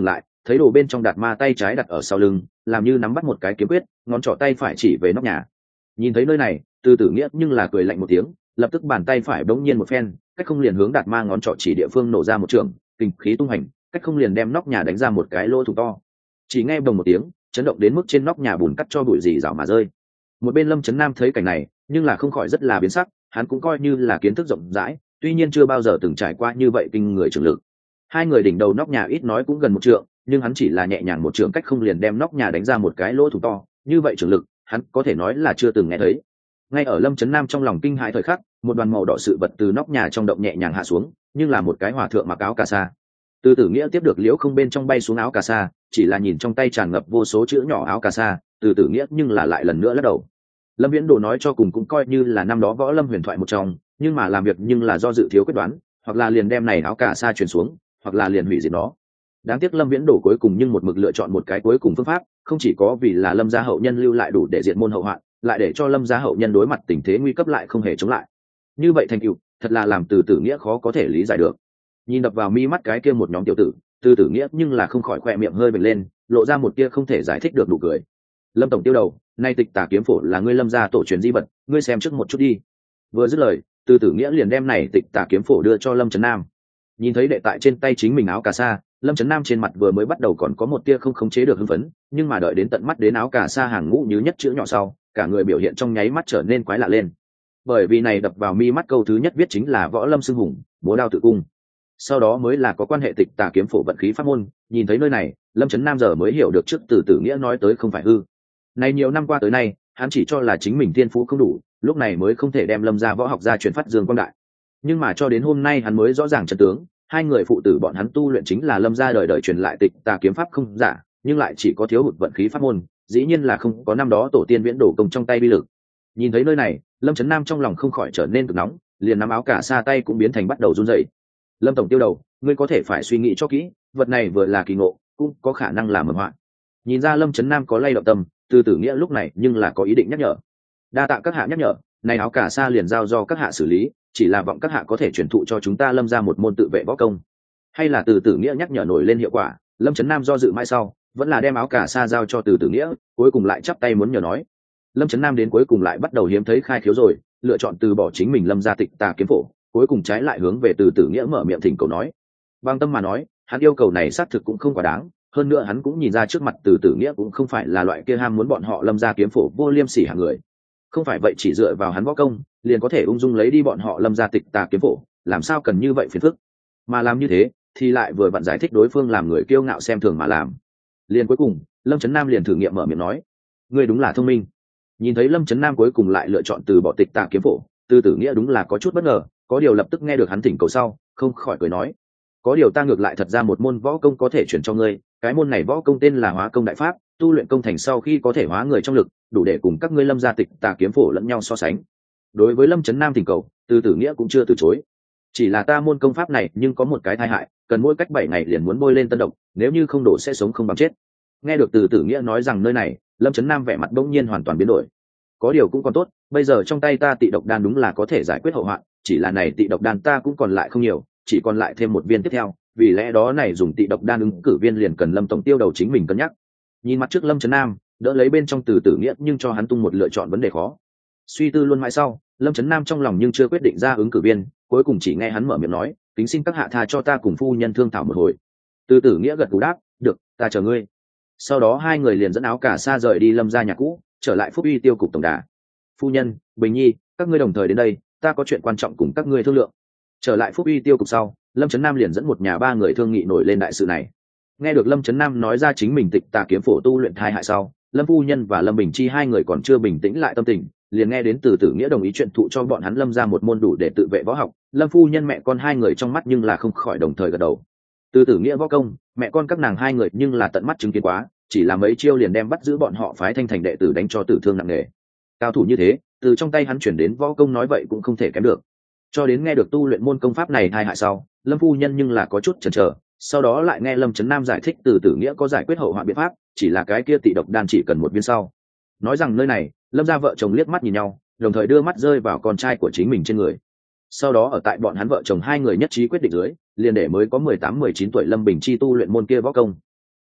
thấy đồ bên trong Đạt Ma tay trái đặt ở sau lưng, làm như nắm bắt một cái kiếm quyết, ngón trỏ tay phải chỉ về nóc nhà. Nhìn thấy nơi này, Từ Tử Nghĩa nhưng là cười lạnh một tiếng, lập tức bàn tay phải bỗng nhiên một phen, cách không liền hướng Đạt Ma ngón trỏ chỉ địa phương nổ ra một trường, kinh khí tung hành, cách không liền đem nóc nhà đánh ra một cái lỗ thủng to. Chỉ nghe bồng một tiếng, chấn động đến mức trên nóc nhà bùn cắt cho bụi rỉ rào mà rơi. Một bên Lâm Chấn Nam thấy cảnh này, nhưng là không khỏi rất là biến sắc, hắn cũng coi như là kiến thức rộng rãi, tuy nhiên chưa bao giờ từng trải qua như vậy kinh người trường lực. Hai người đỉnh đầu nóc nhà ít nói cũng gần một trượng, nhưng hắn chỉ là nhẹ nhàng một trường cách không liền đem nóc nhà đánh ra một cái lỗ thủng to, như vậy trường lực, hắn có thể nói là chưa từng nghe thấy. Ngay ở Lâm Chấn Nam trong lòng kinh hãi thời khắc, một đoàn màu đỏ sự vật từ nóc nhà trong động nhẹ nhàng hạ xuống, nhưng là một cái hòa thượng mặc áo cà sa. Từ Tử Nghĩa tiếp được liễu không bên trong bay xuống áo cà sa, chỉ là nhìn trong tay tràn ngập vô số chữ nhỏ áo cà sa, Từ Tử Nghĩa nhưng là lại lần nữa lắc đầu. Lâm Viễn Đồ nói cho cùng cũng coi như là năm đó võ lâm huyền thoại một trong, nhưng mà làm việc nhưng là do dự thiếu quyết đoán, hoặc là liền đem này áo cà sa truyền xuống, hoặc là liền hủy diệt nó. Đáng tiếc Lâm Viễn Đồ cuối cùng nhưng một mực lựa chọn một cái cuối cùng phương pháp, không chỉ có vì là Lâm gia hậu nhân lưu lại đủ để diệt môn hậu hoạn, lại để cho Lâm gia hậu nhân đối mặt tình thế nguy cấp lại không hề chống lại. Như vậy thành tựu, thật là làm Từ Tử Nghĩa khó có thể lý giải được. Nhìn đập vào mi mắt cái kia một nhóm tiểu tử, Từ Tử Nghĩa nhưng là không khỏi khỏe miệng hơi bật lên, lộ ra một tia không thể giải thích được nụ cười. Lâm tổng tiêu đầu, nay Tịch Tà kiếm phổ là ngươi Lâm gia tổ truyền di vật, ngươi xem trước một chút đi. Vừa dứt lời, Từ Tử Nghĩa liền đem này Tịch Tà kiếm phổ đưa cho Lâm Chấn Nam. Nhìn thấy đệ tại trên tay chính mình áo cà sa, Lâm Chấn Nam trên mặt vừa mới bắt đầu còn có một tia không khống chế được hưng phấn, nhưng mà đợi đến tận mắt đến áo cà sa hàng ngũ như nhất chữ nhỏ sau, cả người biểu hiện trong nháy mắt trở nên quái lạ lên. Bởi vì này đập vào mi mắt câu thứ nhất viết chính là võ lâm xưng hùng, búa đao tự cung. Sau đó mới là có quan hệ Tịch Tà kiếm phổ vận khí pháp môn, nhìn thấy nơi này, Lâm Chấn Nam giờ mới hiểu được trước Từ Tử Nghĩa nói tới không phải hư. Này nhiều năm qua tới nay, hắn chỉ cho là chính mình thiên phú không đủ, lúc này mới không thể đem Lâm gia võ học gia truyền phát dương quang đại. Nhưng mà cho đến hôm nay hắn mới rõ ràng chân tướng, hai người phụ tử bọn hắn tu luyện chính là Lâm gia đời đời truyền lại Tịch Tà kiếm pháp không giả, nhưng lại chỉ có thiếu hụt vận khí pháp môn, dĩ nhiên là không có năm đó tổ tiên Viễn Đồ công trong tay bi lực. Nhìn thấy nơi này, Lâm Chấn Nam trong lòng không khỏi trở nên cực nóng, liền nắm áo cả sa tay cũng biến thành bắt đầu run rẩy. Lâm tổng tiêu đầu, ngươi có thể phải suy nghĩ cho kỹ, vật này vừa là kỳ ngộ, cũng có khả năng là mầm họa. Nhìn ra Lâm Chấn Nam có lay động tâm, Từ Tử Nghĩa lúc này nhưng là có ý định nhắc nhở. Đa tạ các hạ nhắc nhở, này áo cả sa liền giao do các hạ xử lý, chỉ là vọng các hạ có thể truyền thụ cho chúng ta Lâm ra một môn tự vệ võ công. Hay là Từ Tử Nghĩa nhắc nhở nổi lên hiệu quả, Lâm Chấn Nam do dự mãi sau, vẫn là đem áo cả sa giao cho Từ Tử Nghĩa, cuối cùng lại chắp tay muốn nhờ nói. Lâm Chấn Nam đến cuối cùng lại bắt đầu hiếm thấy khai khiếu rồi, lựa chọn từ bỏ chính mình Lâm gia Tịch Tà kiếm phổ, cuối cùng trái lại hướng về Từ Tử Nghĩa mở miệng thỉnh cầu nói. Bằng tâm mà nói, hắn yêu cầu này xác thực cũng không quá đáng, hơn nữa hắn cũng nhìn ra trước mặt Từ Tử Nghĩa cũng không phải là loại kia ham muốn bọn họ Lâm gia kiếm phổ vô liêm sỉ hạng người. Không phải vậy chỉ dựa vào hắn võ công, liền có thể ung dung lấy đi bọn họ Lâm gia Tịch Tà kiếm phổ, làm sao cần như vậy phiền phức. Mà làm như thế, thì lại vừa vặn giải thích đối phương làm người kiêu ngạo xem thường mà làm. Liền cuối cùng, Lâm Chấn Nam liền thử nghiệm mở miệng nói: "Ngươi đúng là thông minh." Nhìn thấy Lâm Chấn Nam cuối cùng lại lựa chọn từ bỏ Tịch Tà kiếm phổ, Từ Tử Nghĩa đúng là có chút bất ngờ, có điều lập tức nghe được hắn thỉnh cầu sau, không khỏi cười nói: "Có điều ta ngược lại thật ra một môn võ công có thể chuyển cho ngươi, cái môn này võ công tên là Hóa Công Đại Pháp, tu luyện công thành sau khi có thể hóa người trong lực, đủ để cùng các ngươi Lâm gia Tịch Tà kiếm phổ lẫn nhau so sánh." Đối với Lâm Chấn Nam thỉnh cầu, Từ Tử Nghĩa cũng chưa từ chối. Chỉ là ta môn công pháp này nhưng có một cái tai hại, cần mỗi cách bảy ngày liền muốn bôi lên tân độc, nếu như không đổ sẽ sống không bằng chết. Nghe được Từ Tử Nghĩa nói rằng nơi này, Lâm Chấn Nam vẻ mặt bỗng nhiên hoàn toàn biến đổi. Có điều cũng còn tốt, bây giờ trong tay ta tị độc đan đúng là có thể giải quyết hậu hoạn, chỉ là này tị độc đan ta cũng còn lại không nhiều, chỉ còn lại thêm một viên tiếp theo, vì lẽ đó này dùng tị độc đan ứng cử viên liền cần Lâm tổng tiêu đầu chính mình cân nhắc. Nhìn mặt trước Lâm Chấn Nam, đỡ lấy bên trong Từ Tử Nghĩa nhưng cho hắn tung một lựa chọn vấn đề khó. Suy tư luôn mãi sau, Lâm Chấn Nam trong lòng nhưng chưa quyết định ra ứng cử viên, cuối cùng chỉ nghe hắn mở miệng nói: "Kính xin các hạ tha cho ta cùng phu nhân thương thảo một hồi." Từ Tử Nghĩa gật gù đáp: "Được, ta chờ ngươi." Sau đó hai người liền dẫn áo cả sa rời đi Lâm gia nhà cũ, trở lại Phúc Uy tiêu cục tổng đà. "Phu nhân, Bình Nhi, các ngươi đồng thời đến đây, ta có chuyện quan trọng cùng các ngươi thương lượng." Trở lại Phúc Uy tiêu cục sau, Lâm Chấn Nam liền dẫn một nhà ba người thương nghị nổi lên đại sự này. Nghe được Lâm Chấn Nam nói ra chính mình Tịch Tà kiếm phổ tu luyện thai hại sau, Lâm phu nhân và Lâm Bình Chi hai người còn chưa bình tĩnh lại tâm tình, liền nghe đến Từ Tử Nghĩa đồng ý chuyện thụ cho bọn hắn Lâm ra một môn đủ để tự vệ võ học. Lâm phu nhân mẹ con hai người trong mắt nhưng là không khỏi đồng thời gật đầu. Từ Tử Nghĩa võ công, mẹ con các nàng hai người nhưng là tận mắt chứng kiến quá, chỉ là mấy chiêu liền đem bắt giữ bọn họ phái Thanh Thành đệ tử đánh cho tử thương nặng nề. Cao thủ như thế, từ trong tay hắn chuyển đến võ công nói vậy cũng không thể kém được. Cho đến nghe được tu luyện môn công pháp này hai hại sau, Lâm phu nhân nhưng là có chút chần chờ, sau đó lại nghe Lâm Chấn Nam giải thích Từ Tử Nghĩa có giải quyết hậu hoạn biện pháp, chỉ là cái kia tị độc đan chỉ cần một viên sau. Nói rằng nơi này, Lâm gia vợ chồng liếc mắt nhìn nhau, đồng thời đưa mắt rơi vào con trai của chính mình trên người. Sau đó ở tại bọn hắn vợ chồng hai người nhất trí quyết định dưới, liền để mới có mười tám mười chín tuổi Lâm Bình Chi tu luyện môn kia võ công.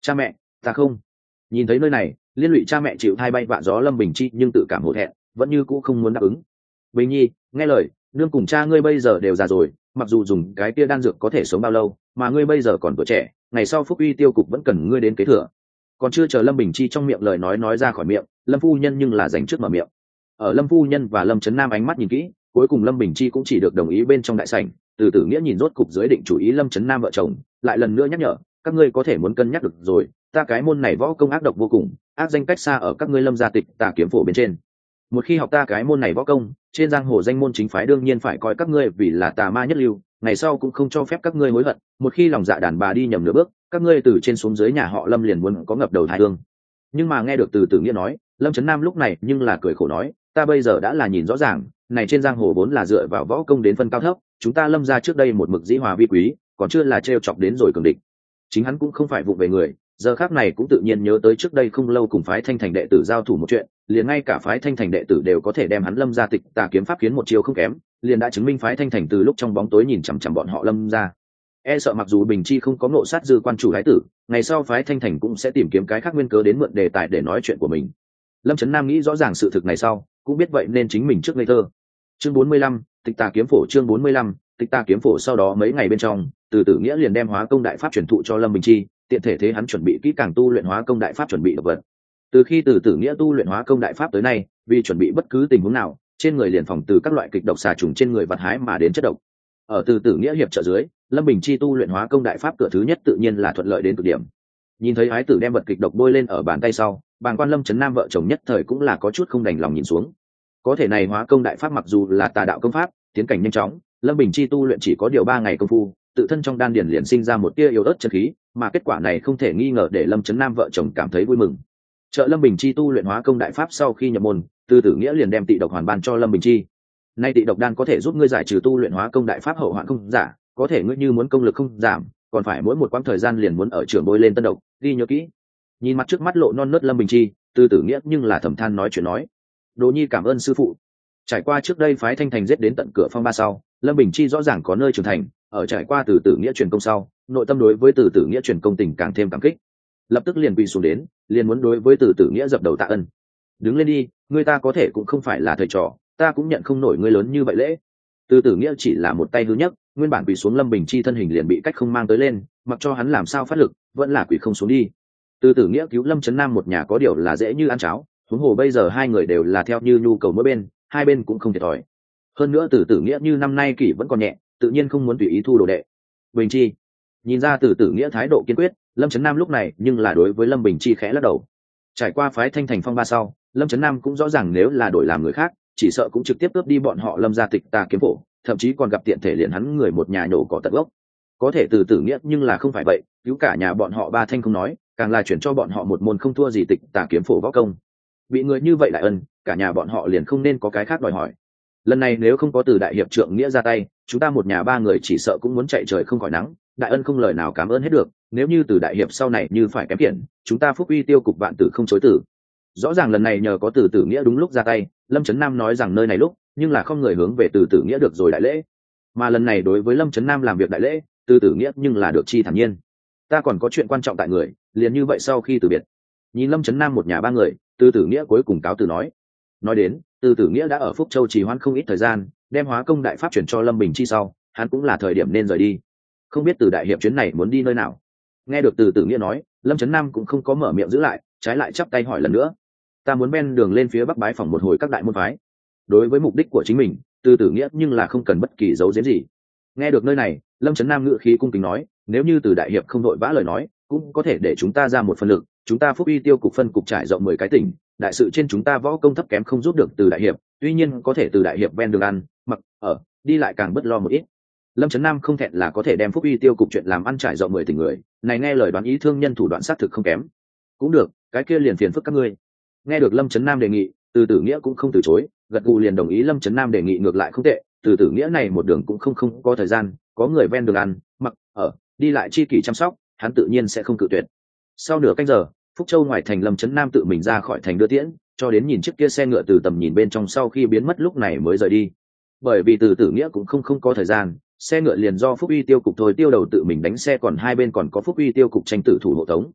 cha mẹ, ta không. Nhìn thấy nơi này, liên lụy cha mẹ chịu thai bay vạ gió Lâm Bình Chi nhưng tự cảm hổ thẹn, vẫn như cũ không muốn đáp ứng. Bình Nhi, nghe lời, nương cùng cha ngươi bây giờ đều già rồi, mặc dù dùng cái kia đan dược có thể sống bao lâu, mà ngươi bây giờ còn tuổi trẻ, ngày sau phúc uy tiêu cục vẫn cần ngươi đến kế thừa. Còn chưa chờ Lâm Bình Chi trong miệng lời nói nói ra khỏi miệng, Lâm phu nhân nhưng là dành trước mở miệng. Ở Lâm phu nhân và Lâm Trấn Nam ánh mắt nhìn kỹ, cuối cùng Lâm Bình Chi cũng chỉ được đồng ý bên trong đại sảnh. Từ Tử Nghĩa nhìn rốt cục dưới định chủ ý Lâm Trấn Nam vợ chồng, lại lần nữa nhắc nhở, các ngươi có thể muốn cân nhắc được rồi, ta cái môn này võ công ác độc vô cùng, ác danh cách xa ở các ngươi Lâm gia tịch tà kiếm phổ bên trên. Một khi học ta cái môn này võ công, trên giang hồ danh môn chính phái đương nhiên phải coi các ngươi vì là tà ma nhất lưu, ngày sau cũng không cho phép các ngươi hối hận. Một khi lòng dạ đàn bà đi nhầm nửa bước, các ngươi từ trên xuống dưới nhà họ Lâm liền muốn có ngập đầu thái hương. Nhưng mà nghe được Từ Tử Nghĩa nói, Lâm Trấn Nam lúc này nhưng là cười khổ nói, ta bây giờ đã là nhìn rõ ràng, này trên giang hồ vốn là dựa vào võ công đến phân cao thấp, chúng ta Lâm gia trước đây một mực dĩ hòa vi quý, còn chưa là trêu chọc đến rồi cường địch. Chính hắn cũng không phải vụng về người, giờ khác này cũng tự nhiên nhớ tới trước đây không lâu cùng phái Thanh Thành đệ tử giao thủ một chuyện, liền ngay cả phái Thanh Thành đệ tử đều có thể đem hắn Lâm gia tịch tà kiếm pháp khiến một chiêu không kém, liền đã chứng minh phái Thanh Thành từ lúc trong bóng tối nhìn chằm chằm bọn họ Lâm gia. E sợ mặc dù Bình Chi không có ngộ sát dư quan chủ thái tử, ngày sau phái Thanh Thành cũng sẽ tìm kiếm cái khác nguyên cớ đến mượn đề tài để nói chuyện của mình. Lâm Trấn Nam nghĩ rõ ràng sự thực này sau, cũng biết vậy nên chính mình trước ngây thơ. Chương bốn mươi lăm, Tịch Tà kiếm phổ. Chương bốn mươi lăm, Tịch Tà kiếm phổ. Sau đó mấy ngày bên trong, Từ Tử Nghĩa liền đem hóa công đại pháp truyền thụ cho Lâm Bình Chi, tiện thể thế hắn chuẩn bị kỹ càng tu luyện hóa công đại pháp chuẩn bị độc vật. Từ khi Từ Tử Nghĩa tu luyện hóa công đại pháp tới nay, vì chuẩn bị bất cứ tình huống nào, trên người liền phòng từ các loại kịch độc xà trùng trên người vật hái mà đến chất độc. Ở Từ Tử Nghĩa hiệp trợ dưới, Lâm Bình Chi tu luyện hóa công đại pháp cửa thứ nhất tự nhiên là thuận lợi đến cực điểm. Nhìn thấy ái tử đem vật kịch độc bôi lên ở bàn tay sau, bàng quan Lâm Trấn Nam vợ chồng nhất thời cũng là có chút không đành lòng nhìn xuống. Có thể này hóa công đại pháp mặc dù là tà đạo công pháp, tiến cảnh nhanh chóng, Lâm Bình Chi tu luyện chỉ có điều ba ngày công phu, tự thân trong đan điền liền sinh ra một tia yếu ớt chân khí, mà kết quả này không thể nghi ngờ để Lâm Trấn Nam vợ chồng cảm thấy vui mừng. Trợ Lâm Bình Chi tu luyện hóa công đại pháp sau khi nhập môn, Từ Tử Nghĩa liền đem tị độc hoàn ban cho Lâm Bình Chi. Nay tị độc đan có thể giúp ngươi giải trừ tu luyện hóa công đại pháp hậu hoạn không giả, có thể ngươi như muốn công lực không giảm, còn phải mỗi một quãng thời gian liền muốn ở trường bôi lên tân độc, ghi nhớ kỹ. Nhìn mặt trước mắt lộ non nớt Lâm Bình Chi, Từ Tử Nghĩa nhưng là thầm than nói chuyện nói, Đỗ Nhi cảm ơn sư phụ. Trải qua trước đây phái Thanh Thành giết đến tận cửa phong ba sau, Lâm Bình Chi rõ ràng có nơi trưởng thành, ở trải qua Từ Tử Nghĩa truyền công sau, nội tâm đối với Từ Tử Nghĩa truyền công tình càng thêm cảm kích, lập tức liền quỳ xuống đến, liền muốn đối với Từ Tử Nghĩa dập đầu tạ ơn. Đứng lên đi, người ta có thể cũng không phải là thầy trò, ta cũng nhận không nổi ngươi lớn như vậy lễ. Từ Tử Nghĩa chỉ là một tay hư nhất, nguyên bản quỳ xuống Lâm Bình Chi thân hình liền bị cách không mang tới lên, mặc cho hắn làm sao phát lực, vẫn là quỳ không xuống đi. Từ Tử Nghĩa cứu Lâm Trấn Nam một nhà có điều là dễ như ăn cháo, huống hồ bây giờ hai người đều là theo như nhu cầu mỗi bên, hai bên cũng không thiệt thòi. Hơn nữa Từ Tử Nghĩa như năm nay kỷ vẫn còn nhẹ, tự nhiên không muốn tùy ý thu đồ đệ. Bình Chi nhìn ra Từ Tử Nghĩa thái độ kiên quyết, Lâm Trấn Nam lúc này nhưng là đối với Lâm Bình Chi khẽ lắc đầu. Trải qua phái Thanh Thành phong ba sau, Lâm Trấn Nam cũng rõ ràng nếu là đổi làm người khác, chỉ sợ cũng trực tiếp cướp đi bọn họ Lâm gia tịch tà kiếm phổ, thậm chí còn gặp tiện thể liền hắn người một nhà nhổ cỏ tận gốc. Có thể Từ Tử Nghĩa nhưng là không phải vậy, cứu cả nhà bọn họ ba thanh không nói, càng là chuyển cho bọn họ một môn không thua gì tịch tà kiếm phổ võ công. Bị người như vậy đại ân, cả nhà bọn họ liền không nên có cái khác đòi hỏi. Lần này nếu không có Từ đại hiệp trượng nghĩa ra tay, chúng ta một nhà ba người chỉ sợ cũng muốn chạy trời không khỏi nắng, đại ân không lời nào cảm ơn hết được. Nếu như Từ đại hiệp sau này như phải kém kiện, chúng ta phúc uy tiêu cục vạn tử không chối từ. Rõ ràng lần này nhờ có Từ Tử Nghĩa đúng lúc ra tay, Lâm Trấn Nam nói rằng nơi này lúc, nhưng là không người hướng về Từ Tử Nghĩa được rồi đại lễ. Mà lần này đối với Lâm Trấn Nam làm việc đại lễ, Từ Tử Nghĩa nhưng là được chi thản nhiên. Ta còn có chuyện quan trọng tại người, liền như vậy sau khi từ biệt. Nhìn Lâm Trấn Nam một nhà ba người, Từ Tử Nghĩa cuối cùng cáo từ nói. Nói đến, Từ Tử Nghĩa đã ở Phúc Châu trì hoãn không ít thời gian, đem hóa công đại pháp chuyển cho Lâm Bình Chi sau, hắn cũng là thời điểm nên rời đi. Không biết Từ đại hiệp chuyến này muốn đi nơi nào. Nghe được Từ Tử Nghĩa nói, Lâm Trấn Nam cũng không có mở miệng giữ lại, trái lại chắp tay hỏi lần nữa. Ta muốn ben đường lên phía bắc bái phỏng một hồi các đại môn phái. Đối với mục đích của chính mình, Từ Tử Nghĩa nhưng là không cần bất kỳ dấu giếm gì. Nghe được nơi này, Lâm Trấn Nam ngự khí cung kính nói, nếu như Từ đại hiệp không đội vã lời nói, cũng có thể để chúng ta ra một phần lực, chúng ta phúc uy tiêu cục phân cục trải rộng mười cái tỉnh, đại sự trên chúng ta võ công thấp kém không giúp được Từ đại hiệp, tuy nhiên có thể Từ đại hiệp ven đường ăn mặc ở đi lại càng bất lo một ít. Lâm Trấn Nam không thẹn là có thể đem phúc uy tiêu cục chuyện làm ăn trải rộng mười tỉnh người, này nghe lời đoán ý thương nhân thủ đoạn xác thực không kém. Cũng được, cái kia liền phiền phức các ngươi. Nghe được Lâm Trấn Nam đề nghị, Từ Tử Nghĩa cũng không từ chối, gật gù liền đồng ý Lâm Trấn Nam đề nghị ngược lại không tệ. Từ Tử Nghĩa này một đường cũng không không có thời gian, có người ven đường ăn mặc ở đi lại chi kỷ chăm sóc, hắn tự nhiên sẽ không cự tuyệt. Sau nửa canh giờ, Phúc Châu ngoài thành Lâm Trấn Nam tự mình ra khỏi thành đưa tiễn, cho đến nhìn chiếc kia xe ngựa từ tầm nhìn bên trong sau khi biến mất lúc này mới rời đi. Bởi vì Từ Tử Nghĩa cũng không không có thời gian, xe ngựa liền do Phúc uy tiêu cục thôi tiêu đầu tự mình đánh xe, còn hai bên còn có Phúc uy tiêu cục tranh tử thủ hộ tống.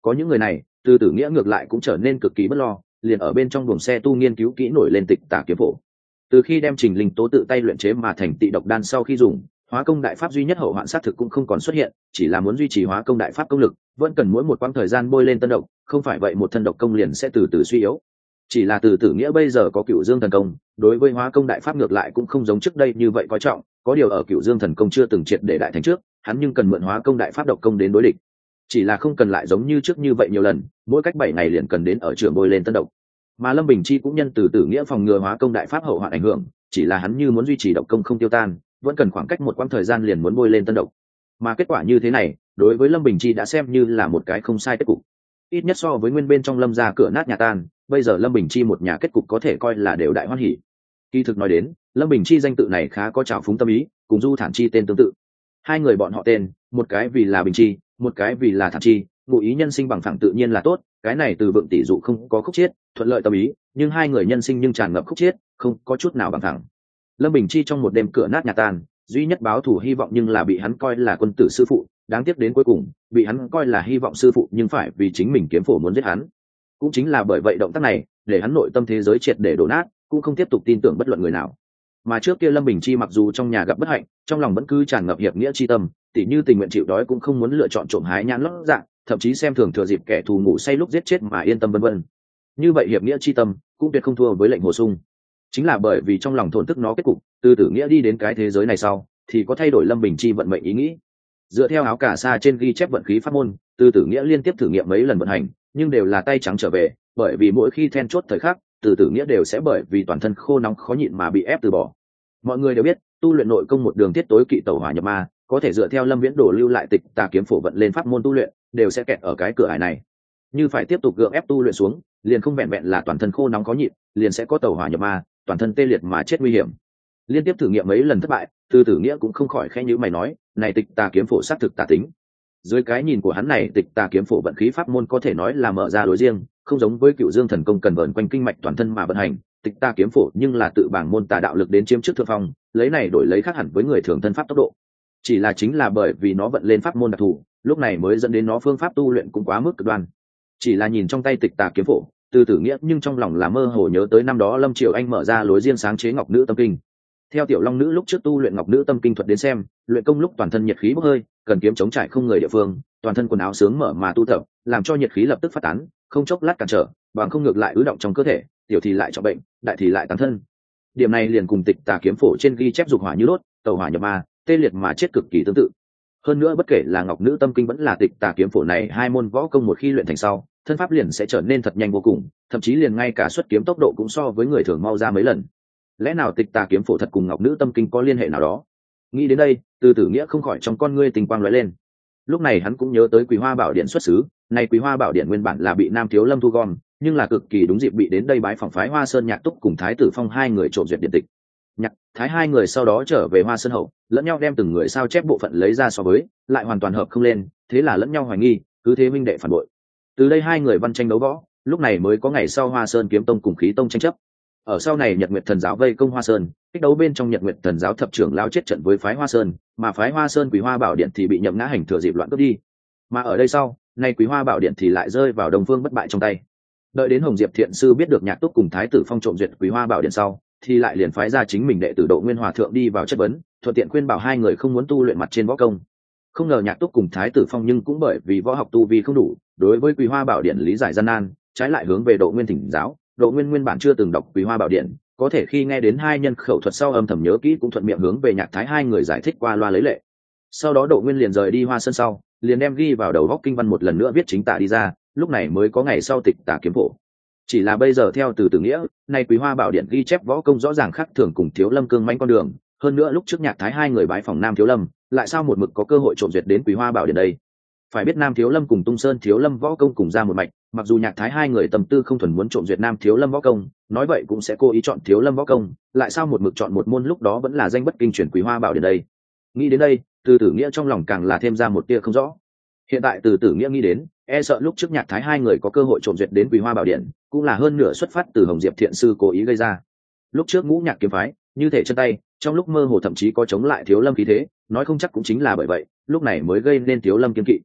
Có những người này, Từ Tử Nghĩa ngược lại cũng trở nên cực kỳ bất lo, liền ở bên trong buồng xe tu nghiên cứu kỹ nổi lên Tịch Tà kiếm phổ. Từ khi đem Trình Linh Tố tự tay luyện chế mà thành Tị độc đan sau khi dùng, hóa công đại pháp duy nhất hậu hoạn sát thực cũng không còn xuất hiện, chỉ là muốn duy trì hóa công đại pháp công lực, vẫn cần mỗi một quãng thời gian bôi lên tân độc, không phải vậy một thân độc công liền sẽ từ từ suy yếu. Chỉ là Từ Tử Nghĩa bây giờ có Cựu Dương thần công, đối với hóa công đại pháp ngược lại cũng không giống trước đây như vậy coi trọng, có điều ở Cựu Dương thần công chưa từng triệt để đại thành trước, hắn nhưng cần mượn hóa công đại pháp độc công đến đối địch. Chỉ là không cần lại giống như trước như vậy nhiều lần, mỗi cách bảy ngày liền cần đến ở trường bôi lên tân độc. Mà Lâm Bình Chi cũng nhân Từ Tử Nghĩa phòng ngừa hóa công đại pháp hậu hoạn ảnh hưởng, chỉ là hắn như muốn duy trì độc công không tiêu tan, vẫn cần khoảng cách một quãng thời gian liền muốn bôi lên tân độc. Mà kết quả như thế này, đối với Lâm Bình Chi đã xem như là một cái không sai kết cục. Ít nhất so với nguyên bên trong Lâm gia cửa nát nhà tan, bây giờ Lâm Bình Chi một nhà kết cục có thể coi là đều đại hoan hỉ. Kỳ thực nói đến, Lâm Bình Chi danh tự này khá có trào phúng tâm ý, cùng Du Thản Chi tên tương tự. Hai người bọn họ tên, một cái vì là Bình Chi, một cái vì là Thản Chi, ngụ ý nhân sinh bằng phẳng tự nhiên là tốt, cái này từ vựng tỷ dụ không có khúc chiết, thuận lợi tâm ý, nhưng hai người nhân sinh nhưng tràn ngập khúc chiết, không có chút nào bằng thẳng. Lâm Bình Chi trong một đêm cửa nát nhà tan, duy nhất báo thù hy vọng nhưng là bị hắn coi là quân tử sư phụ, đáng tiếc đến cuối cùng, bị hắn coi là hy vọng sư phụ nhưng phải vì chính mình kiếm phổ muốn giết hắn. Cũng chính là bởi vậy động tác này, để hắn nội tâm thế giới triệt để đổ nát, cũng không tiếp tục tin tưởng bất luận người nào. Mà trước kia Lâm Bình Chi mặc dù trong nhà gặp bất hạnh, trong lòng vẫn cứ tràn ngập hiệp nghĩa chi tâm, tỉ như tình nguyện chịu đói cũng không muốn lựa chọn trộm hái nhãn lót dạng, thậm chí xem thường thừa dịp kẻ thù ngủ say lúc giết chết mà yên tâm vân vân. Như vậy hiệp nghĩa chi tâm cũng tuyệt không thua với lệnh hồ sung. Chính là bởi vì trong lòng thổn thức nó kết cục, Từ Tử Nghĩa đi đến cái thế giới này sau, thì có thay đổi Lâm Bình Chi vận mệnh ý nghĩ. Dựa theo áo cà sa trên ghi chép vận khí pháp môn, Từ Tử Nghĩa liên tiếp thử nghiệm mấy lần vận hành, nhưng đều là tay trắng trở về, bởi vì mỗi khi then chốt thời khắc, Từ Tử Nghĩa đều sẽ bởi vì toàn thân khô nóng khó nhịn mà bị ép từ bỏ. Mọi người đều biết, tu luyện nội công một đường thiết tối kỵ tẩu hỏa nhập ma, có thể dựa theo Lâm Viễn Đồ lưu lại Tịch Tà kiếm phổ vận lên pháp môn tu luyện, đều sẽ kẹt ở cái cửa ải này. Như phải tiếp tục gượng ép tu luyện xuống, liền không vẹn vẹn là toàn thân khô nóng khó nhịn, liền sẽ có tẩu hỏa nhập ma, toàn thân tê liệt mà chết nguy hiểm. Liên tiếp thử nghiệm mấy lần thất bại, Từ Tử Nghĩa cũng không khỏi khẽ nhíu mày nói, này Tịch Tà kiếm phổ xác thực tà tính. Dưới cái nhìn của hắn này Tịch Tà kiếm phổ vận khí pháp môn có thể nói là mở ra đối riêng, không giống với Cựu Dương thần công cần vờn quanh kinh mạch toàn thân mà vận hành, Tịch Tà kiếm phổ nhưng là tự bảng môn tà đạo lực đến chiếm trước thượng phong, lấy này đổi lấy khác hẳn với người thường thân pháp tốc độ. Chỉ là chính là bởi vì nó vận lên pháp môn đặc thù, lúc này mới dẫn đến nó phương pháp tu luyện cũng quá mức cực đoan. Chỉ là nhìn trong tay Tịch Tà kiếm phổ, Từ Tử Nghĩa nhưng trong lòng là mơ hồ nhớ tới năm đó Lâm Triều Anh mở ra lối riêng sáng chế Ngọc Nữ Tâm Kinh. Theo Tiểu Long Nữ lúc trước tu luyện Ngọc Nữ Tâm Kinh thuật đến xem, luyện công lúc toàn thân nhiệt khí bốc hơi, cần kiếm chống trải không người địa phương, toàn thân quần áo sướng mở mà tu tập, làm cho nhiệt khí lập tức phát tán, không chốc lát cản trở, bằng không ngược lại ứ động trong cơ thể, tiểu thì lại trọng bệnh, đại thì lại tăng thân. Điểm này liền cùng Tịch Tà kiếm phổ trên ghi chép dục hỏa như đốt, tẩu hỏa nhập ma, tê liệt mà chết cực kỳ tương tự. Hơn nữa bất kể là Ngọc Nữ Tâm Kinh vẫn là Tịch Tà kiếm phổ này, hai môn võ công một khi luyện thành sau, thân pháp liền sẽ trở nên thật nhanh vô cùng, thậm chí liền ngay cả xuất kiếm tốc độ cũng so với người thường mau ra mấy lần. Lẽ nào Tịch Tà kiếm phổ thật cùng Ngọc Nữ Tâm Kinh có liên hệ nào đó? Nghĩ đến đây, Từ Tử Nghĩa không khỏi trong con ngươi tình quang lóe lên. Lúc này hắn cũng nhớ tới Quý Hoa Bảo Điện xuất xứ, này Quý Hoa Bảo Điện nguyên bản là bị Nam Thiếu Lâm thu gom, nhưng là cực kỳ đúng dịp bị đến đây bái phỏng phái Hoa Sơn Nhạc Túc cùng Thái Tử Phong hai người trộm duyệt điện tịch. Nhạc, Thái hai người sau đó trở về Hoa Sơn hậu, lẫn nhau đem từng người sao chép bộ phận lấy ra so với, lại hoàn toàn hợp không lên, thế là lẫn nhau hoài nghi, cứ thế minh đệ phản bội. Từ đây hai người văn tranh đấu võ, lúc này mới có ngày sau Hoa Sơn Kiếm Tông cùng Khí Tông tranh chấp. Ở sau này Nhật Nguyệt Thần giáo vây công Hoa Sơn, kích đấu bên trong Nhật Nguyệt Thần giáo thập trưởng lao chết trận với phái Hoa Sơn, mà phái Hoa Sơn Quý Hoa Bảo Điện thì bị Nhậm Ngã Hành thừa dịp loạn cướp đi. Mà ở đây sau, nay Quý Hoa Bảo Điện thì lại rơi vào Đông Phương bất bại trong tay. Đợi đến Hồng Diệp Thiện sư biết được Nhạc Túc cùng Thái Tử Phong trộm duyệt Quý Hoa Bảo Điện sau, thì lại liền phái ra chính mình đệ tử Độ Nguyên Hòa thượng đi vào chất vấn, thuận tiện khuyên bảo hai người không muốn tu luyện mặt trên võ công. Không ngờ Nhạc Túc cùng Thái Tử Phong nhưng cũng bởi vì võ học tu vi không đủ, đối với Quý Hoa Bảo Điện lý giải gian nan, trái lại hướng về Độ Nguyên thỉnh giáo. Độ Nguyên nguyên bản chưa từng đọc Quý Hoa Bảo Điện, có thể khi nghe đến hai nhân khẩu thuật sau âm thầm nhớ kỹ cũng thuận miệng hướng về Nhạc Thái hai người giải thích qua loa lấy lệ. Sau đó Độ Nguyên liền rời đi Hoa Sơn sau, liền đem ghi vào đầu góc kinh văn một lần nữa viết chính tả đi ra, lúc này mới có ngày sau Tịch Tà kiếm phổ. Chỉ là bây giờ theo Từ Tử Nghĩa, nay Quý Hoa Bảo Điện ghi chép võ công rõ ràng khác thường cùng Thiếu Lâm cương mãnh con đường, hơn nữa lúc trước Nhạc Thái hai người bái phòng Nam Thiếu Lâm, lại sao một mực có cơ hội trộm duyệt đến Quý Hoa Bảo Điện đây? Phải biết Nam Thiếu Lâm cùng Tung Sơn Thiếu Lâm võ công cùng ra một mạch, mặc dù Nhạc Thái hai người tâm tư không thuần muốn trộm duyệt Nam Thiếu Lâm võ công, nói vậy cũng sẽ cố ý chọn Thiếu Lâm võ công, lại sao một mực chọn một môn lúc đó vẫn là danh bất kinh truyền Quý Hoa Bảo Điện đây? Nghĩ đến đây, Từ Tử Nghĩa trong lòng càng là thêm ra một tia không rõ. Hiện tại Từ Tử Nghĩa nghĩ đến, e sợ lúc trước Nhạc Thái hai người có cơ hội trộm duyệt đến Quý Hoa Bảo Điện, cũng là hơn nửa xuất phát từ Hồng Diệp Thiện sư cố ý gây ra. Lúc trước Ngũ Nhạc kiếm phái, như thể chân tay, trong lúc mơ hồ thậm chí có chống lại Thiếu Lâm khí thế, nói không chắc cũng chính là bởi vậy, lúc này mới gây nên Thiếu Lâm kiên kỵ.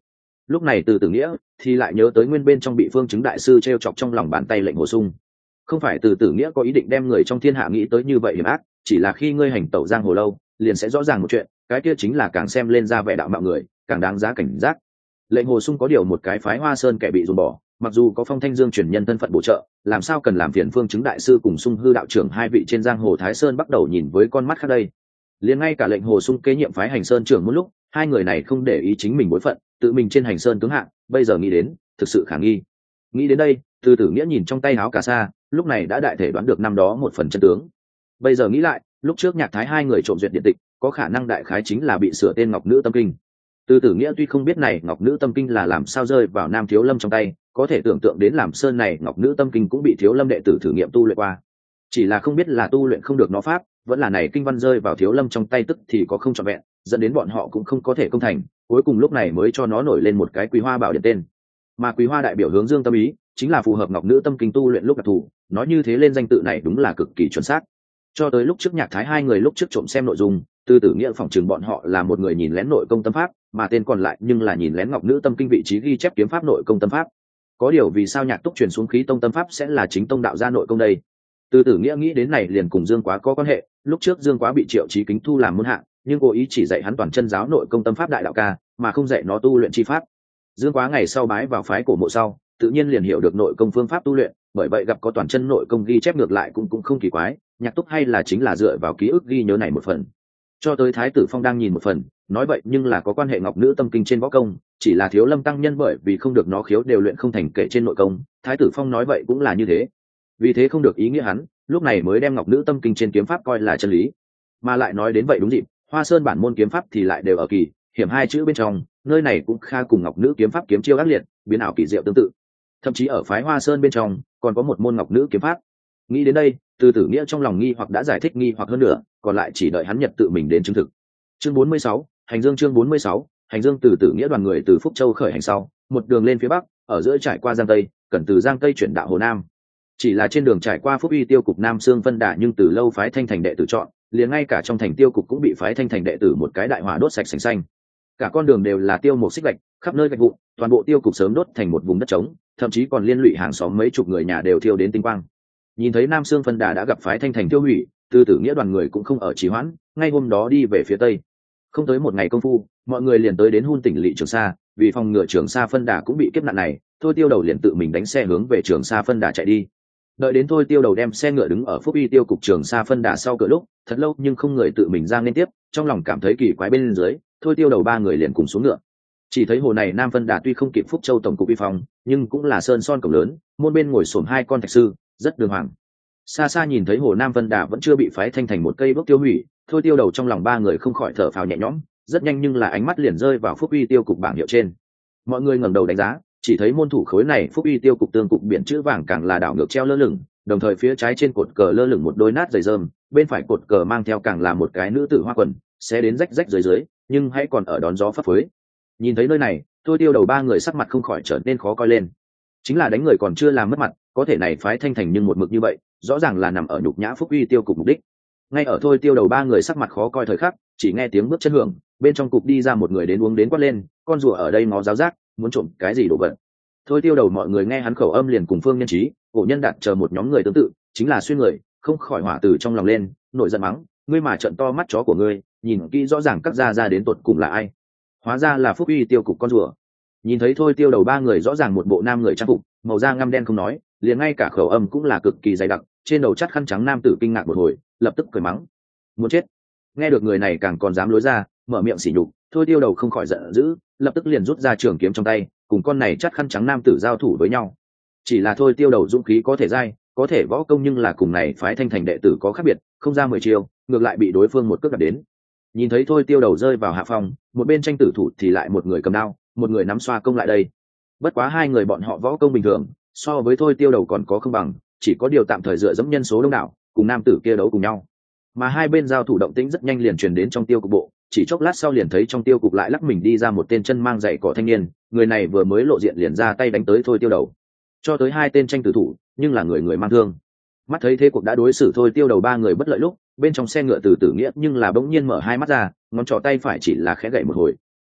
Lúc này Từ Tử Nghĩa thì lại nhớ tới nguyên bên trong bị Phương Chứng đại sư treo chọc trong lòng bàn tay lệnh Hồ Sung. Không phải Từ Tử Nghĩa có ý định đem người trong thiên hạ nghĩ tới như vậy hiểm ác, chỉ là khi ngươi hành tẩu giang hồ lâu, liền sẽ rõ ràng một chuyện, cái kia chính là càng xem lên ra vẻ đạo mạo người, càng đáng giá cảnh giác. Lệnh Hồ Sung có điều một cái phái Hoa Sơn kẻ bị dồn bỏ, mặc dù có Phong Thanh Dương truyền nhân thân phận bổ trợ, làm sao cần làm phiền Phương Chứng đại sư cùng Sung Hư đạo trưởng hai vị trên giang hồ Thái Sơn bắt đầu nhìn với con mắt khác đây. Liền ngay cả lệnh Hồ Sung kế nhiệm phái Hành Sơn trưởng một lúc, hai người này không để ý chính mình bối phận, tự mình trên Hành Sơn tướng hạng, bây giờ nghĩ đến, thực sự khả nghi. Nghĩ đến đây, Từ Tử Nghĩa nhìn trong tay áo cà sa, lúc này đã đại thể đoán được năm đó một phần chân tướng. Bây giờ nghĩ lại, lúc trước Nhạc Thái hai người trộm duyệt điện tịch, có khả năng đại khái chính là bị sửa tên Ngọc Nữ Tâm Kinh. Từ Tử Nghĩa tuy không biết này Ngọc Nữ Tâm Kinh là làm sao rơi vào Nam Thiếu Lâm trong tay, có thể tưởng tượng đến làm sơn này Ngọc Nữ Tâm Kinh cũng bị Thiếu Lâm đệ tử thử nghiệm tu luyện qua. Chỉ là không biết là tu luyện không được nó pháp, vẫn là này kinh văn rơi vào Thiếu Lâm trong tay tức thì có không trọn vẹn, dẫn đến bọn họ cũng không có thể công thành, cuối cùng lúc này mới cho nó nổi lên một cái Quý Hoa Bảo Điện tên. Mà Quý Hoa đại biểu hướng dương tâm ý, chính là phù hợp Ngọc Nữ Tâm Kinh tu luyện lúc đặc thù, nói như thế lên danh tự này đúng là cực kỳ chuẩn xác. Cho tới lúc trước Nhạc Thái hai người lúc trước trộm xem nội dung, Từ Tử Nghĩa phỏng chừng bọn họ là một người nhìn lén nội công tâm pháp, mà tên còn lại nhưng là nhìn lén Ngọc Nữ Tâm Kinh vị trí ghi chép kiếm pháp nội công tâm pháp. Có điều vì sao Nhạc Túc truyền xuống khí tông tâm pháp sẽ là chính tông đạo gia nội công đây? Từ Tử Nghĩa nghĩ đến này liền cùng Dương Quá có quan hệ, lúc trước Dương Quá bị Triệu Chí Kính thu làm môn hạ, nhưng cố ý chỉ dạy hắn toàn chân giáo nội công tâm pháp đại đạo ca, mà không dạy nó tu luyện chi pháp. Dương Quá ngày sau bái vào phái Cổ Mộ sau, tự nhiên liền hiểu được nội công phương pháp tu luyện, bởi vậy gặp có toàn chân nội công ghi chép ngược lại cũng cũng không kỳ quái, Nhạc Túc hay là chính là dựa vào ký ức ghi nhớ này một phần. Cho tới Thái tử Phong đang nhìn một phần, nói vậy nhưng là có quan hệ Ngọc Nữ Tâm Kinh trên võ công, chỉ là Thiếu Lâm tăng nhân bởi vì không được nó khiếu đều luyện không thành kệ trên nội công, Thái tử Phong nói vậy cũng là như thế. Vì thế không được ý nghĩa hắn, lúc này mới đem Ngọc Nữ Tâm Kinh trên kiếm pháp coi là chân lý. Mà lại nói đến vậy đúng dịp, Hoa Sơn bản môn kiếm pháp thì lại đều ở kỳ, hiểm hai chữ bên trong, nơi này cũng kha cùng Ngọc Nữ kiếm pháp kiếm chiêu ác liệt, biến ảo kỳ diệu tương tự. Thậm chí ở phái Hoa Sơn bên trong, còn có một môn Ngọc Nữ kiếm pháp. Nghĩ đến đây, Từ Tử Nghĩa trong lòng nghi hoặc đã giải thích nghi hoặc hơn nữa, còn lại chỉ đợi hắn nhật tự mình đến chứng thực. Chương bốn mươi sáu, Hành Dương chương bốn mươi sáu, Hành Dương. Từ Tử Nghĩa đoàn người từ Phúc Châu khởi hành sau, một đường lên phía bắc, ở giữa trải qua Giang Tây, cần từ Giang Tây chuyển đạo Hồ Nam. Chỉ là trên đường trải qua Phúc Uy Tiêu cục Nam Sương Vân Đà, nhưng từ lâu phái Thanh Thành đệ tử chọn, liền ngay cả trong thành Tiêu cục cũng bị phái Thanh Thành đệ tử một cái đại hỏa đốt sạch sành xanh. Cả con đường đều là tiêu một xích gạch, khắp nơi gạch vụn, toàn bộ Tiêu cục sớm đốt thành một vùng đất trống, thậm chí còn liên lụy hàng xóm mấy chục người nhà đều thiêu đến tinh quang. Nhìn thấy Nam Sương Vân Đà đã gặp phái Thanh Thành tiêu hủy, Từ Tử Nghĩa đoàn người cũng không ở trì hoãn, ngay hôm đó đi về phía tây. Không tới một ngày công phu, mọi người liền tới đến Hun tỉnh Lỵ Trường Sa, vì phòng ngừa Trường Sa Phân Đà cũng bị kiếp nạn này, Thôi Tiêu Đầu liền tự mình đánh xe hướng về Trường Sa Phân Đà chạy đi. Đợi đến Thôi Tiêu Đầu đem xe ngựa đứng ở Phúc Uy Tiêu cục Trường Sa Phân Đà sau cửa lúc, thật lâu nhưng không người tự mình ra nên tiếp, trong lòng cảm thấy kỳ quái bên dưới, Thôi Tiêu Đầu ba người liền cùng xuống ngựa. Chỉ thấy hồ này Nam Phân Đà tuy không kịp Phúc Châu tổng cục uy phong, nhưng cũng là sơn son cổng lớn, môn bên ngồi xổm hai con thạch sư, rất đường hoàng. Xa xa nhìn thấy hồ Nam Vân Đà vẫn chưa bị phái Thanh Thành một cây bước tiêu hủy, Thôi Tiêu Đầu trong lòng ba người không khỏi thở phào nhẹ nhõm, rất nhanh nhưng là ánh mắt liền rơi vào Phúc Uy Tiêu cục bảng hiệu trên. Mọi người ngẩng đầu đánh giá, chỉ thấy môn thủ khối này Phúc Uy Tiêu cục tương cục biển chữ vàng càng là đảo ngược treo lơ lửng, đồng thời phía trái trên cột cờ lơ lửng một đôi nát giày rơm, bên phải cột cờ mang theo càng là một cái nữ tử hoa quần, sẽ đến rách rách dưới dưới, nhưng hãy còn ở đón gió phấp phới. Nhìn thấy nơi này, Thôi Tiêu Đầu ba người sắc mặt không khỏi trở nên khó coi lên. Chính là đánh người còn chưa làm mất mặt, có thể này phái Thanh Thành nhưng một mực như vậy, rõ ràng là nằm ở nhục nhã Phúc Uy Tiêu cục mục đích. Ngay ở Thôi Tiêu Đầu ba người sắc mặt khó coi thời khắc, chỉ nghe tiếng bước chân hưởng, bên trong cục đi ra một người đến uống đến quát lên, con rùa ở đây ngó giáo giác, muốn trộm cái gì đồ vật. Thôi Tiêu Đầu mọi người nghe hắn khẩu âm liền cùng Phương Nhân Trí, Cổ Nhân Đạt chờ một nhóm người tương tự, chính là xuyên người, không khỏi hỏa từ trong lòng lên, nổi giận mắng, ngươi mà trợn to mắt chó của ngươi, nhìn kỹ rõ ràng các gia gia đến tột cùng là ai. Hóa ra là Phúc Uy Tiêu cục con rùa. Nhìn thấy Thôi Tiêu Đầu ba người rõ ràng một bộ nam người trang phục, màu da ngăm đen không nói, liền ngay cả khẩu âm cũng là cực kỳ dày đặc, trên đầu chắt khăn trắng nam tử kinh ngạc một hồi, lập tức cười mắng, muốn chết. Nghe được người này càng còn dám lối ra, mở miệng sỉ nhục, Thôi Tiêu Đầu không khỏi giận dữ, lập tức liền rút ra trường kiếm trong tay, cùng con này chắt khăn trắng nam tử giao thủ với nhau. Chỉ là Thôi Tiêu Đầu dũng khí có thể dai, có thể võ công nhưng là cùng này phái Thanh Thành đệ tử có khác biệt, không ra mười chiêu, ngược lại bị đối phương một cước đạp đến. Nhìn thấy Thôi Tiêu Đầu rơi vào hạ phong, một bên tranh tử thủ thì lại một người cầm đao, một người nắm xoa công lại đây. Bất quá hai người bọn họ võ công bình thường, so với Thôi Tiêu Đầu còn có không bằng, chỉ có điều tạm thời dựa dẫm nhân số đông đảo, cùng nam tử kia đấu cùng nhau. Mà hai bên giao thủ động tĩnh rất nhanh liền truyền đến trong Tiêu cục bộ, chỉ chốc lát sau liền thấy trong Tiêu cục lại lắc mình đi ra một tên chân mang giày cỏ thanh niên, người này vừa mới lộ diện liền ra tay đánh tới Thôi Tiêu Đầu. Cho tới hai tên tranh tử thủ, nhưng là người người mang thương. Mắt thấy thế cuộc đã đối xử Thôi Tiêu Đầu ba người bất lợi lúc, bên trong xe ngựa Từ Tử Nghĩa nhưng là bỗng nhiên mở hai mắt ra, ngón trỏ tay phải chỉ là khẽ gậy một hồi.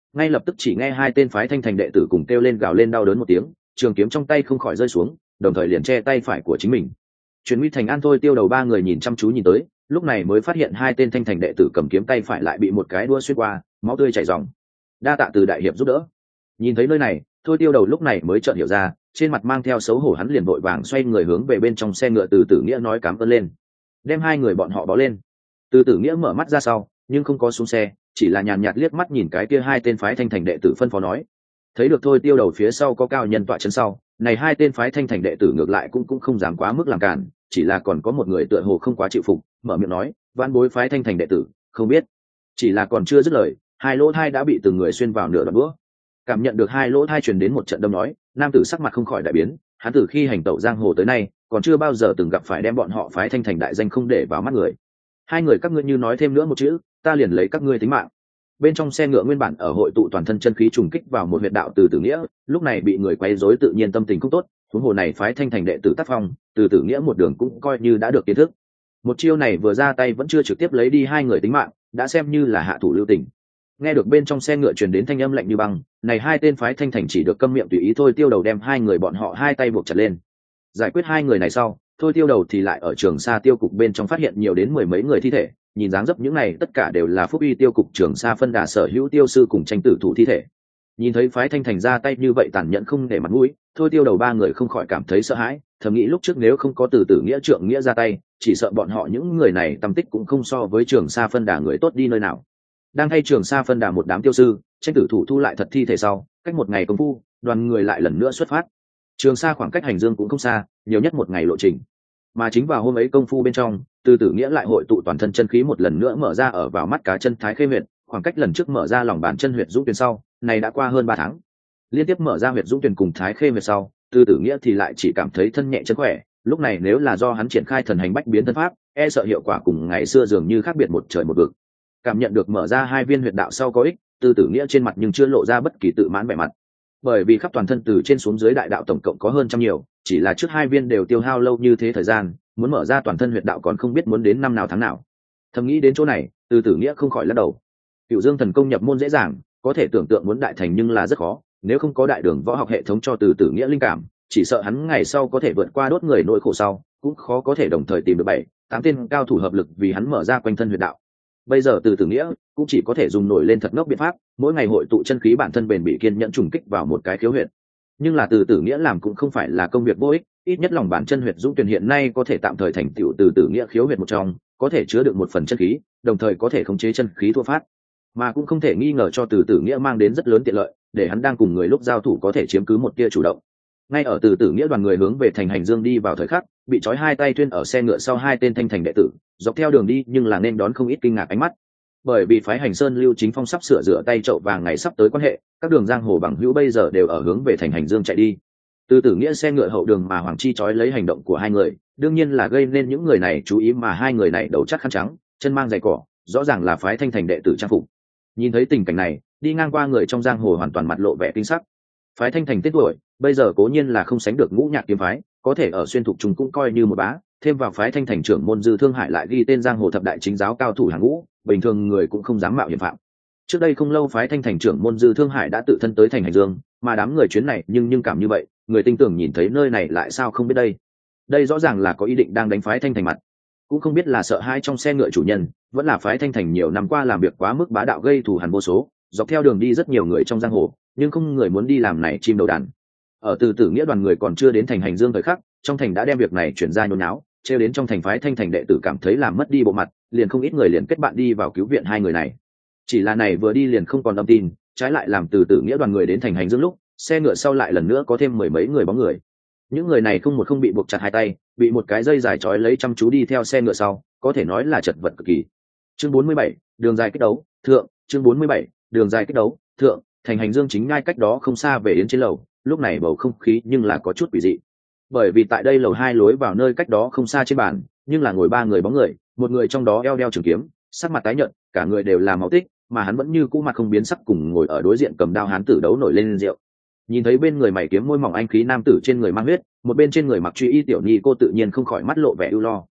ngay lập tức chỉ nghe hai tên phái thanh thành đệ tử cùng kêu lên gào lên đau đớn một tiếng, trường kiếm trong tay không khỏi rơi xuống, đồng thời liền che tay phải của chính mình. Chuyển nguy thành an thôi tiêu đầu ba người nhìn chăm chú nhìn tới, lúc này mới phát hiện hai tên thanh thành đệ tử cầm kiếm tay phải lại bị một cái đua xuyên qua, máu tươi chảy ròng. Đa tạ từ đại hiệp giúp đỡ. Nhìn thấy nơi này, thôi tiêu đầu lúc này mới chợt hiểu ra, trên mặt mang theo xấu hổ hắn liền vội vàng xoay người hướng về bên trong xe ngựa từ tử nghĩa nói cảm ơn lên, đem hai người bọn họ bó lên. Từ tử nghĩa mở mắt ra sau nhưng không có xuống xe, chỉ là nhàn nhạt liếc mắt nhìn cái kia hai tên phái thanh thành đệ tử phân phó nói. Thấy được thôi tiêu đầu phía sau có cao nhân tọa chân sau, này hai tên phái thanh thành đệ tử ngược lại cũng cũng không dám quá mức làm cản, chỉ là còn có một người tựa hồ không quá chịu phục, mở miệng nói, vãn bối phái thanh thành đệ tử không biết. Chỉ là còn chưa dứt lời, hai lỗ thai đã bị từng người xuyên vào nửa đoạn bữa. Cảm nhận được hai lỗ thai truyền đến một trận đâm nói, nam tử sắc mặt không khỏi đại biến, hắn từ khi hành tẩu giang hồ tới nay còn chưa bao giờ từng gặp phải đem bọn họ phái thanh thành đại danh không để vào mắt người. Hai người các ngươi như nói thêm nữa một chữ, ta liền lấy các ngươi tính mạng. Bên trong xe ngựa nguyên bản ở hội tụ toàn thân chân khí trùng kích vào một huyệt đạo từ tử nghĩa, lúc này bị người quấy rối tự nhiên tâm tình không tốt, huống hồ này phái thanh thành đệ tử tác phong, từ tử nghĩa một đường cũng coi như đã được kiến thức. Một chiêu này vừa ra tay vẫn chưa trực tiếp lấy đi hai người tính mạng, đã xem như là hạ thủ lưu tình. Nghe được bên trong xe ngựa truyền đến thanh âm lạnh như băng, này hai tên phái thanh thành chỉ được câm miệng tùy ý thôi tiêu đầu đem hai người bọn họ hai tay buộc chặt lên. Giải quyết hai người này sau, thôi tiêu đầu thì lại ở trường sa tiêu cục bên trong phát hiện nhiều đến mười mấy người thi thể, nhìn dáng dấp những này tất cả đều là phúc uy tiêu cục trường sa phân đà sở hữu tiêu sư cùng tranh tử thủ thi thể. Nhìn thấy phái thanh thành ra tay như vậy tàn nhẫn không để mặt mũi, thôi tiêu đầu ba người không khỏi cảm thấy sợ hãi, thầm nghĩ lúc trước nếu không có từ tử nghĩa trượng nghĩa ra tay, chỉ sợ bọn họ những người này tâm tích cũng không so với trường sa phân đà người tốt đi nơi nào. Đang thay trường sa phân đà một đám tiêu sư tranh tử thủ thu lại thật thi thể sau, cách một ngày công phu, đoàn người lại lần nữa xuất phát. Trường sa khoảng cách hành dương cũng không xa, nhiều nhất một ngày lộ trình. Mà chính vào hôm ấy công phu bên trong, từ tử nghĩa lại hội tụ toàn thân chân khí một lần nữa mở ra ở vào mắt cá chân thái khê huyệt, khoảng cách lần trước mở ra lòng bàn chân huyệt dũng tuyển sau, này đã qua hơn ba tháng. Liên tiếp mở ra huyệt dũng tuyển cùng thái khê huyệt sau, từ tử nghĩa thì lại chỉ cảm thấy thân nhẹ chân khỏe, lúc này nếu là do hắn triển khai thần hành bách biến thân pháp, e sợ hiệu quả cùng ngày xưa dường như khác biệt một trời một vực. Cảm nhận được mở ra hai viên huyệt đạo sau có ích, từ tử nghĩa trên mặt nhưng chưa lộ ra bất kỳ tự mãn vẻ mặt, bởi vì khắp toàn thân từ trên xuống dưới đại đạo tổng cộng có hơn trăm nhiều, chỉ là trước hai viên đều tiêu hao lâu như thế thời gian, muốn mở ra toàn thân huyệt đạo còn không biết muốn đến năm nào tháng nào. Thầm nghĩ đến chỗ này, từ tử nghĩa không khỏi lắc đầu. Cửu Dương thần công nhập môn dễ dàng, có thể tưởng tượng muốn đại thành nhưng là rất khó, nếu không có đại đường võ học hệ thống cho từ tử nghĩa linh cảm, chỉ sợ hắn ngày sau có thể vượt qua đốt người nỗi khổ sau, cũng khó có thể đồng thời tìm được bảy tám tên cao thủ hợp lực vì hắn mở ra quanh thân huyệt đạo. Bây giờ từ tử nghĩa cũng chỉ có thể dùng nổi lên thật ngốc biện pháp, mỗi ngày hội tụ chân khí bản thân bền bỉ kiên nhẫn trùng kích vào một cái khiếu huyệt. Nhưng là từ tử nghĩa làm cũng không phải là công việc vô ích, ít nhất lòng bản chân huyệt dũng tuyển hiện nay có thể tạm thời thành tựu từ tử nghĩa khiếu huyệt một trong, có thể chứa được một phần chân khí, đồng thời có thể khống chế chân khí thua phát, mà cũng không thể nghi ngờ cho từ tử nghĩa mang đến rất lớn tiện lợi, để hắn đang cùng người lúc giao thủ có thể chiếm cứ một tia chủ động. Ngay ở từ tử nghĩa đoàn người hướng về thành hành dương đi vào thời khắc, bị trói hai tay thuyên ở xe ngựa sau hai tên thanh thành đệ tử dọc theo đường đi nhưng là nên đón không ít kinh ngạc ánh mắt, bởi vì phái hành sơn lưu chính phong sắp sửa rửa tay chậu vàng ngày sắp tới quan hệ, các đường giang hồ bằng hữu bây giờ đều ở hướng về thành hành dương chạy đi. Từ tử nghĩa xe ngựa hậu đường mà hoàng chi trói lấy hành động của hai người, đương nhiên là gây nên những người này chú ý, mà hai người này đầu chắc khăn trắng, chân mang giày cỏ, rõ ràng là phái thanh thành đệ tử trang phục. Nhìn thấy tình cảnh này, đi ngang qua người trong giang hồ hoàn toàn mặt lộ vẻ kinh sắc. Phái thanh thành tên tuổi bây giờ cố nhiên là không sánh được ngũ nhạc kiếm phái, có thể ở xuyên thục chúng cũng coi như một bá, thêm vào phái thanh thành trưởng môn Dư Thương Hải lại ghi tên giang hồ thập đại chính giáo cao thủ hàng ngũ, bình thường người cũng không dám mạo hiểm phạm. Trước đây không lâu phái thanh thành trưởng môn Dư Thương Hải đã tự thân tới thành hành dương, mà đám người chuyến này nhưng nhưng cảm như vậy, người tin tưởng nhìn thấy nơi này lại sao không biết đây. Đây rõ ràng là có ý định đang đánh phái thanh thành mặt, cũng không biết là sợ hai trong xe ngựa chủ nhân, vẫn là phái thanh thành nhiều năm qua làm việc quá mức bá đạo gây thù hằn vô số, dọc theo đường đi rất nhiều người trong giang hồ, nhưng không người muốn đi làm này chim đầu đàn. Ở từ tử nghĩa đoàn người còn chưa đến thành hành dương thời khắc, trong thành đã đem việc này chuyển ra nhốn nháo, trêu đến trong thành phái thanh thành đệ tử cảm thấy làm mất đi bộ mặt, liền không ít người liền kết bạn đi vào cứu viện hai người này. Chỉ là này vừa đi liền không còn âm tin, trái lại làm từ tử nghĩa đoàn người đến thành hành dương lúc, xe ngựa sau lại lần nữa có thêm mười mấy người bóng người. Những người này không một không bị buộc chặt hai tay, bị một cái dây dài trói lấy chăm chú đi theo xe ngựa sau, có thể nói là chật vật cực kỳ. Chương bốn mươi bảy, đường dài kích đấu, thượng, chương bốn mươi bảy, đường dài kích đấu, thượng, thành hành dương chính ngay cách đó không xa về đến trên lầu, lúc này bầu không khí nhưng là có chút quỷ dị. Bởi vì tại đây lầu hai lối vào nơi cách đó không xa trên bàn, nhưng là ngồi ba người bóng người, một người trong đó eo đeo trường kiếm, sắc mặt tái nhợt, cả người đều là máu tích, mà hắn vẫn như cũ mặt không biến sắc cùng ngồi ở đối diện cầm đao hán tử đấu nổi lên rượu. Nhìn thấy bên người mày kiếm môi mỏng anh khí nam tử trên người mang huyết, một bên trên người mặc truy y tiểu nhi cô tự nhiên không khỏi mắt lộ vẻ ưu lo.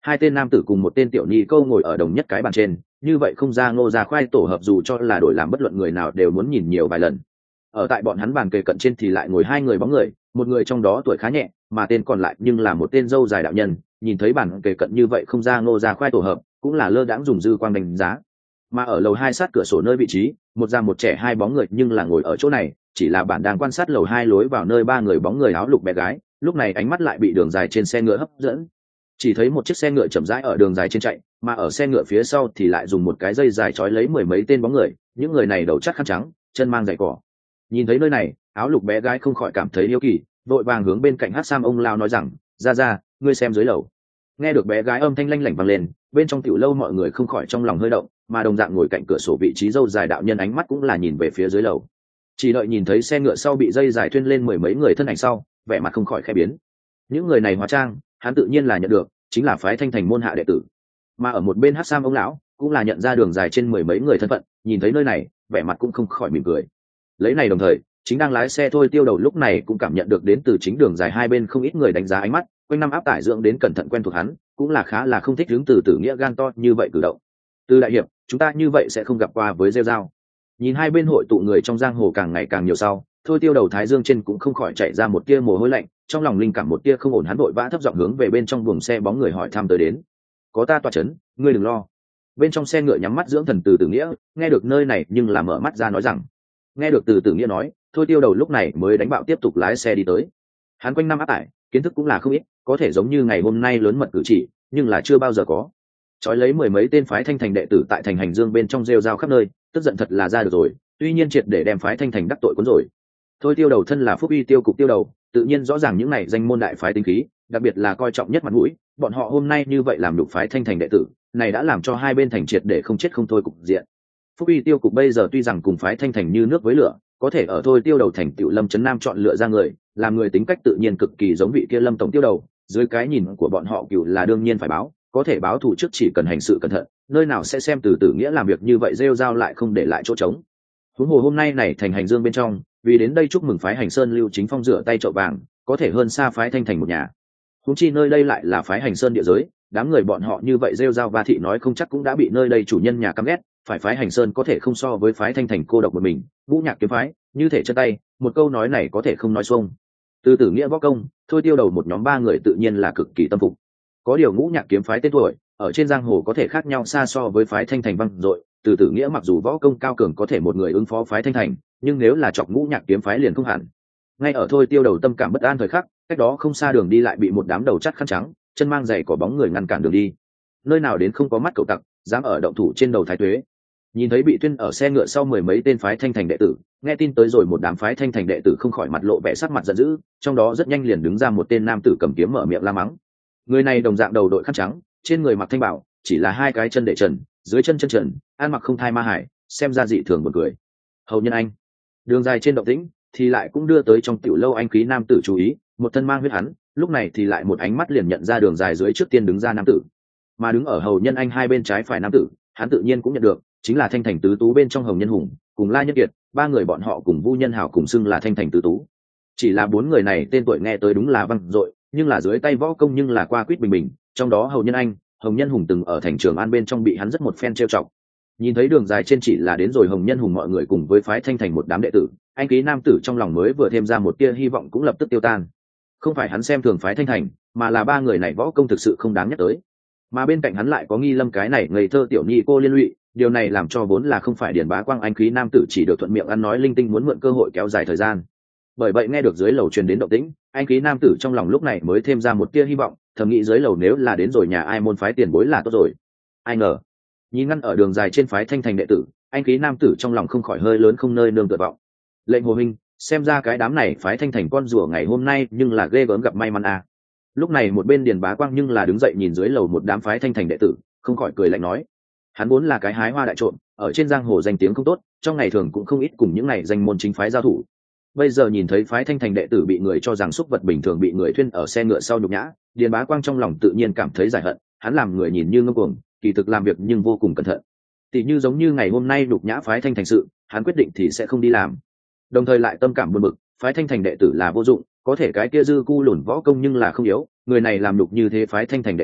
Hai tên nam tử cùng một tên tiểu nhi câu ngồi ở đồng nhất cái bàn trên, như vậy không ra ngô ra khoai tổ hợp dù cho là đổi làm bất luận người nào đều muốn nhìn nhiều vài lần. Ở tại bọn hắn bàn kề cận trên thì lại ngồi hai người bóng người, một người trong đó tuổi khá nhẹ, mà tên còn lại nhưng là một tên dâu dài đạo nhân, nhìn thấy bàn kề cận như vậy không ra ngô ra khoai tổ hợp, cũng là lơ đãng dùng dư quang đánh giá. Mà ở lầu hai sát cửa sổ nơi vị trí, một già một trẻ hai bóng người nhưng là ngồi ở chỗ này, chỉ là bạn đang quan sát lầu hai lối vào nơi ba người bóng người áo lục bé gái, lúc này ánh mắt lại bị đường dài trên xe ngựa hấp dẫn. Chỉ thấy một chiếc xe ngựa chậm rãi ở đường dài trên chạy, mà ở xe ngựa phía sau thì lại dùng một cái dây dài trói lấy mười mấy tên bóng người, những người này đầu chắc khăn trắng, chân mang giày cỏ. Nhìn thấy nơi này, áo lục bé gái không khỏi cảm thấy yêu kỳ, vội vàng hướng bên cạnh hát sam ông lao nói rằng, ra ra, ngươi xem dưới lầu. Nghe được bé gái âm thanh lanh lảnh vang lên, bên trong tiểu lâu mọi người không khỏi trong lòng hơi động, mà đồng dạng ngồi cạnh cửa sổ vị trí dâu dài đạo nhân ánh mắt cũng là nhìn về phía dưới lầu. Chỉ đợi nhìn thấy xe ngựa sau bị dây dài thuyên lên mười mấy người thân ảnh sau, vẻ mặt không khỏi khẽ biến. Những người này hóa trang, hắn tự nhiên là nhận được, chính là phái Thanh Thành môn hạ đệ tử. Mà ở một bên hát sam ông lão cũng là nhận ra đường dài trên mười mấy người thân phận, nhìn thấy nơi này, vẻ mặt cũng không khỏi mỉm cười. Lấy này đồng thời, chính đang lái xe thôi tiêu đầu lúc này cũng cảm nhận được đến từ chính đường dài hai bên không ít người đánh giá ánh mắt, quanh năm áp tải dưỡng đến cẩn thận quen thuộc hắn, cũng là khá là không thích hướng từ tử nghĩa gan to như vậy cử động. Từ đại hiệp, chúng ta như vậy sẽ không gặp qua với rêu dao. Nhìn hai bên hội tụ người trong giang hồ càng ngày càng nhiều sau, thôi tiêu đầu thái dương trên cũng không khỏi chạy ra một tia mồ hôi lạnh, trong lòng linh cảm một tia không ổn, hắn vội vã thấp giọng hướng về bên trong buồng xe bóng người hỏi thăm tới đến. Có ta tọa chấn, ngươi đừng lo. Bên trong xe ngựa nhắm mắt dưỡng thần từ tử nghĩa, nghe được nơi này nhưng là mở mắt ra nói rằng. Nghe được từ tử nghĩa nói, thôi tiêu đầu lúc này mới đánh bạo tiếp tục lái xe đi tới. Hắn quanh năm áp tải, kiến thức cũng là không ít, có thể giống như ngày hôm nay lớn mật cử chỉ, nhưng là chưa bao giờ có. Chói lấy mười mấy tên phái Thanh Thành đệ tử tại thành hành dương bên trong rêu rao khắp nơi, tức giận thật là ra được rồi, tuy nhiên triệt để đem phái Thanh Thành đắc tội cuốn rồi. Thôi tiêu đầu thân là phúc uy tiêu cục tiêu đầu, tự nhiên rõ ràng những này danh môn đại phái tinh khí, đặc biệt là coi trọng nhất mặt mũi, bọn họ hôm nay như vậy làm đục phái Thanh Thành đệ tử, này đã làm cho hai bên thành triệt để không chết không thôi cục diện. Phúc uy tiêu cục bây giờ tuy rằng cùng phái Thanh Thành như nước với lửa, có thể ở thôi tiêu đầu thành tiểu Lâm Trấn Nam chọn lựa ra người, làm người tính cách tự nhiên cực kỳ giống vị kia Lâm tổng tiêu đầu, dưới cái nhìn của bọn họ cựu là đương nhiên phải báo, có thể báo thù trước chỉ cần hành sự cẩn thận, nơi nào sẽ xem từ tử nghĩa làm việc như vậy rêu rao lại không để lại chỗ trống. Huống hồ hôm nay này thành hành dương bên trong, vì đến đây chúc mừng phái Hành Sơn Lưu Chính Phong rửa tay chậu vàng, có thể hơn xa phái Thanh Thành một nhà. Huống chi nơi đây lại là phái Hành Sơn địa giới, đám người bọn họ như vậy rêu rao ba thị nói không chắc cũng đã bị nơi đây chủ nhân nhà căm ghét, phải phái Hành Sơn có thể không so với phái Thanh Thành cô độc một mình, Vũ Nhạc kiếm phái, như thể chân tay, một câu nói này có thể không nói xuông. Từ tử nghĩa võ công, thôi tiêu đầu một nhóm ba người tự nhiên là cực kỳ tâm phục. Có điều Ngũ Nhạc kiếm phái tên tuổi, ở trên giang hồ có thể khác nhau xa so với phái Thanh Thành văng dội, từ tử nghĩa mặc dù võ công cao cường có thể một người ứng phó phái Thanh Thành, nhưng nếu là chọc Ngũ Nhạc kiếm phái liền không hẳn. Ngay ở thôi tiêu đầu tâm cảm bất an thời khắc, cách đó không xa đường đi lại bị một đám đầu chắt khăn trắng, chân mang giày có bóng người ngăn cản đường đi. Nơi nào đến không có mắt cậu tặc, dám ở động thủ trên đầu thái tuế. Nhìn thấy bị tuyên ở xe ngựa sau mười mấy tên phái Thanh Thành đệ tử, nghe tin tới rồi một đám phái Thanh Thành đệ tử không khỏi mặt lộ vẻ sắc mặt giận dữ, trong đó rất nhanh liền đứng ra một tên nam tử cầm kiếm mở miệng la mắng. Người này đồng dạng đầu đội khăn trắng, trên người mặc thanh bảo, chỉ là hai cái chân để trần, dưới chân chân trần, ăn mặc không thai ma hải, xem ra dị thường buồn cười. Hầu Nhân Anh. Đường dài trên động tĩnh thì lại cũng đưa tới trong tiểu lâu anh khí nam tử chú ý, một thân mang huyết hắn, lúc này thì lại một ánh mắt liền nhận ra đường dài dưới trước tiên đứng ra nam tử. Mà đứng ở Hầu Nhân Anh hai bên trái phải nam tử, hắn tự nhiên cũng nhận được, chính là Thanh Thành tứ tú bên trong Hồng Nhân Hùng, cùng La Nhất Kiệt, ba người bọn họ cùng Vu Nhân Hảo cùng xưng là Thanh Thành tứ tú. Chỉ là bốn người này tên tuổi nghe tới đúng là văng dội, nhưng là dưới tay võ công nhưng là qua quýt bình bình, trong đó Hầu Nhân Anh, Hồng Nhân Hùng từng ở thành Trường An bên trong bị hắn rất một phen trêu chọc. Nhìn thấy đường dài trên chỉ là đến rồi Hồng Nhân Hùng mọi người cùng với phái Thanh Thành một đám đệ tử, anh ký nam tử trong lòng mới vừa thêm ra một tia hy vọng cũng lập tức tiêu tan. Không phải hắn xem thường phái Thanh Thành, mà là ba người này võ công thực sự không đáng nhắc tới. Mà bên cạnh hắn lại có Nghi Lâm cái này ngây thơ tiểu nhi cô liên lụy, điều này làm cho vốn là không phải Điền Bá Quang anh khí nam tử chỉ được thuận miệng ăn nói linh tinh muốn mượn cơ hội kéo dài thời gian. Bởi vậy nghe được dưới lầu truyền đến động tĩnh, anh khí nam tử trong lòng lúc này mới thêm ra một tia hy vọng, thầm nghĩ dưới lầu nếu là đến rồi nhà ai môn phái tiền bối là tốt rồi. Ai ngờ, nhìn ngăn ở đường dài trên phái Thanh Thành đệ tử, anh khí nam tử trong lòng không khỏi hơi lớn không nơi nương tựa vọng. Lệnh Hồ huynh, xem ra cái đám này phái Thanh Thành con rùa ngày hôm nay nhưng là ghê gớm gặp may mắn à. Lúc này một bên Điền Bá Quang nhưng là đứng dậy nhìn dưới lầu một đám phái Thanh Thành đệ tử, không khỏi cười lạnh nói: hắn vốn là cái hái hoa đại trộm, ở trên giang hồ danh tiếng không tốt, trong ngày thường cũng không ít cùng những này danh môn chính phái giao thủ. Bây giờ nhìn thấy phái Thanh Thành đệ tử bị người cho rằng xúc vật bình thường bị người thuyên ở xe ngựa sau nhục nhã, Điền Bá Quang trong lòng tự nhiên cảm thấy giải hận, hắn làm người nhìn như ngông cuồng, kỳ thực làm việc nhưng vô cùng cẩn thận. Tỷ như giống như ngày hôm nay nhục nhã phái Thanh Thành sự, hắn quyết định thì sẽ không đi làm. Đồng thời lại tâm cảm buồn bực, phái Thanh Thành đệ tử là vô dụng, có thể cái kia dư cu lùn võ công nhưng là không yếu, người này làm nhục như thế phái Thanh Thành đệ tử,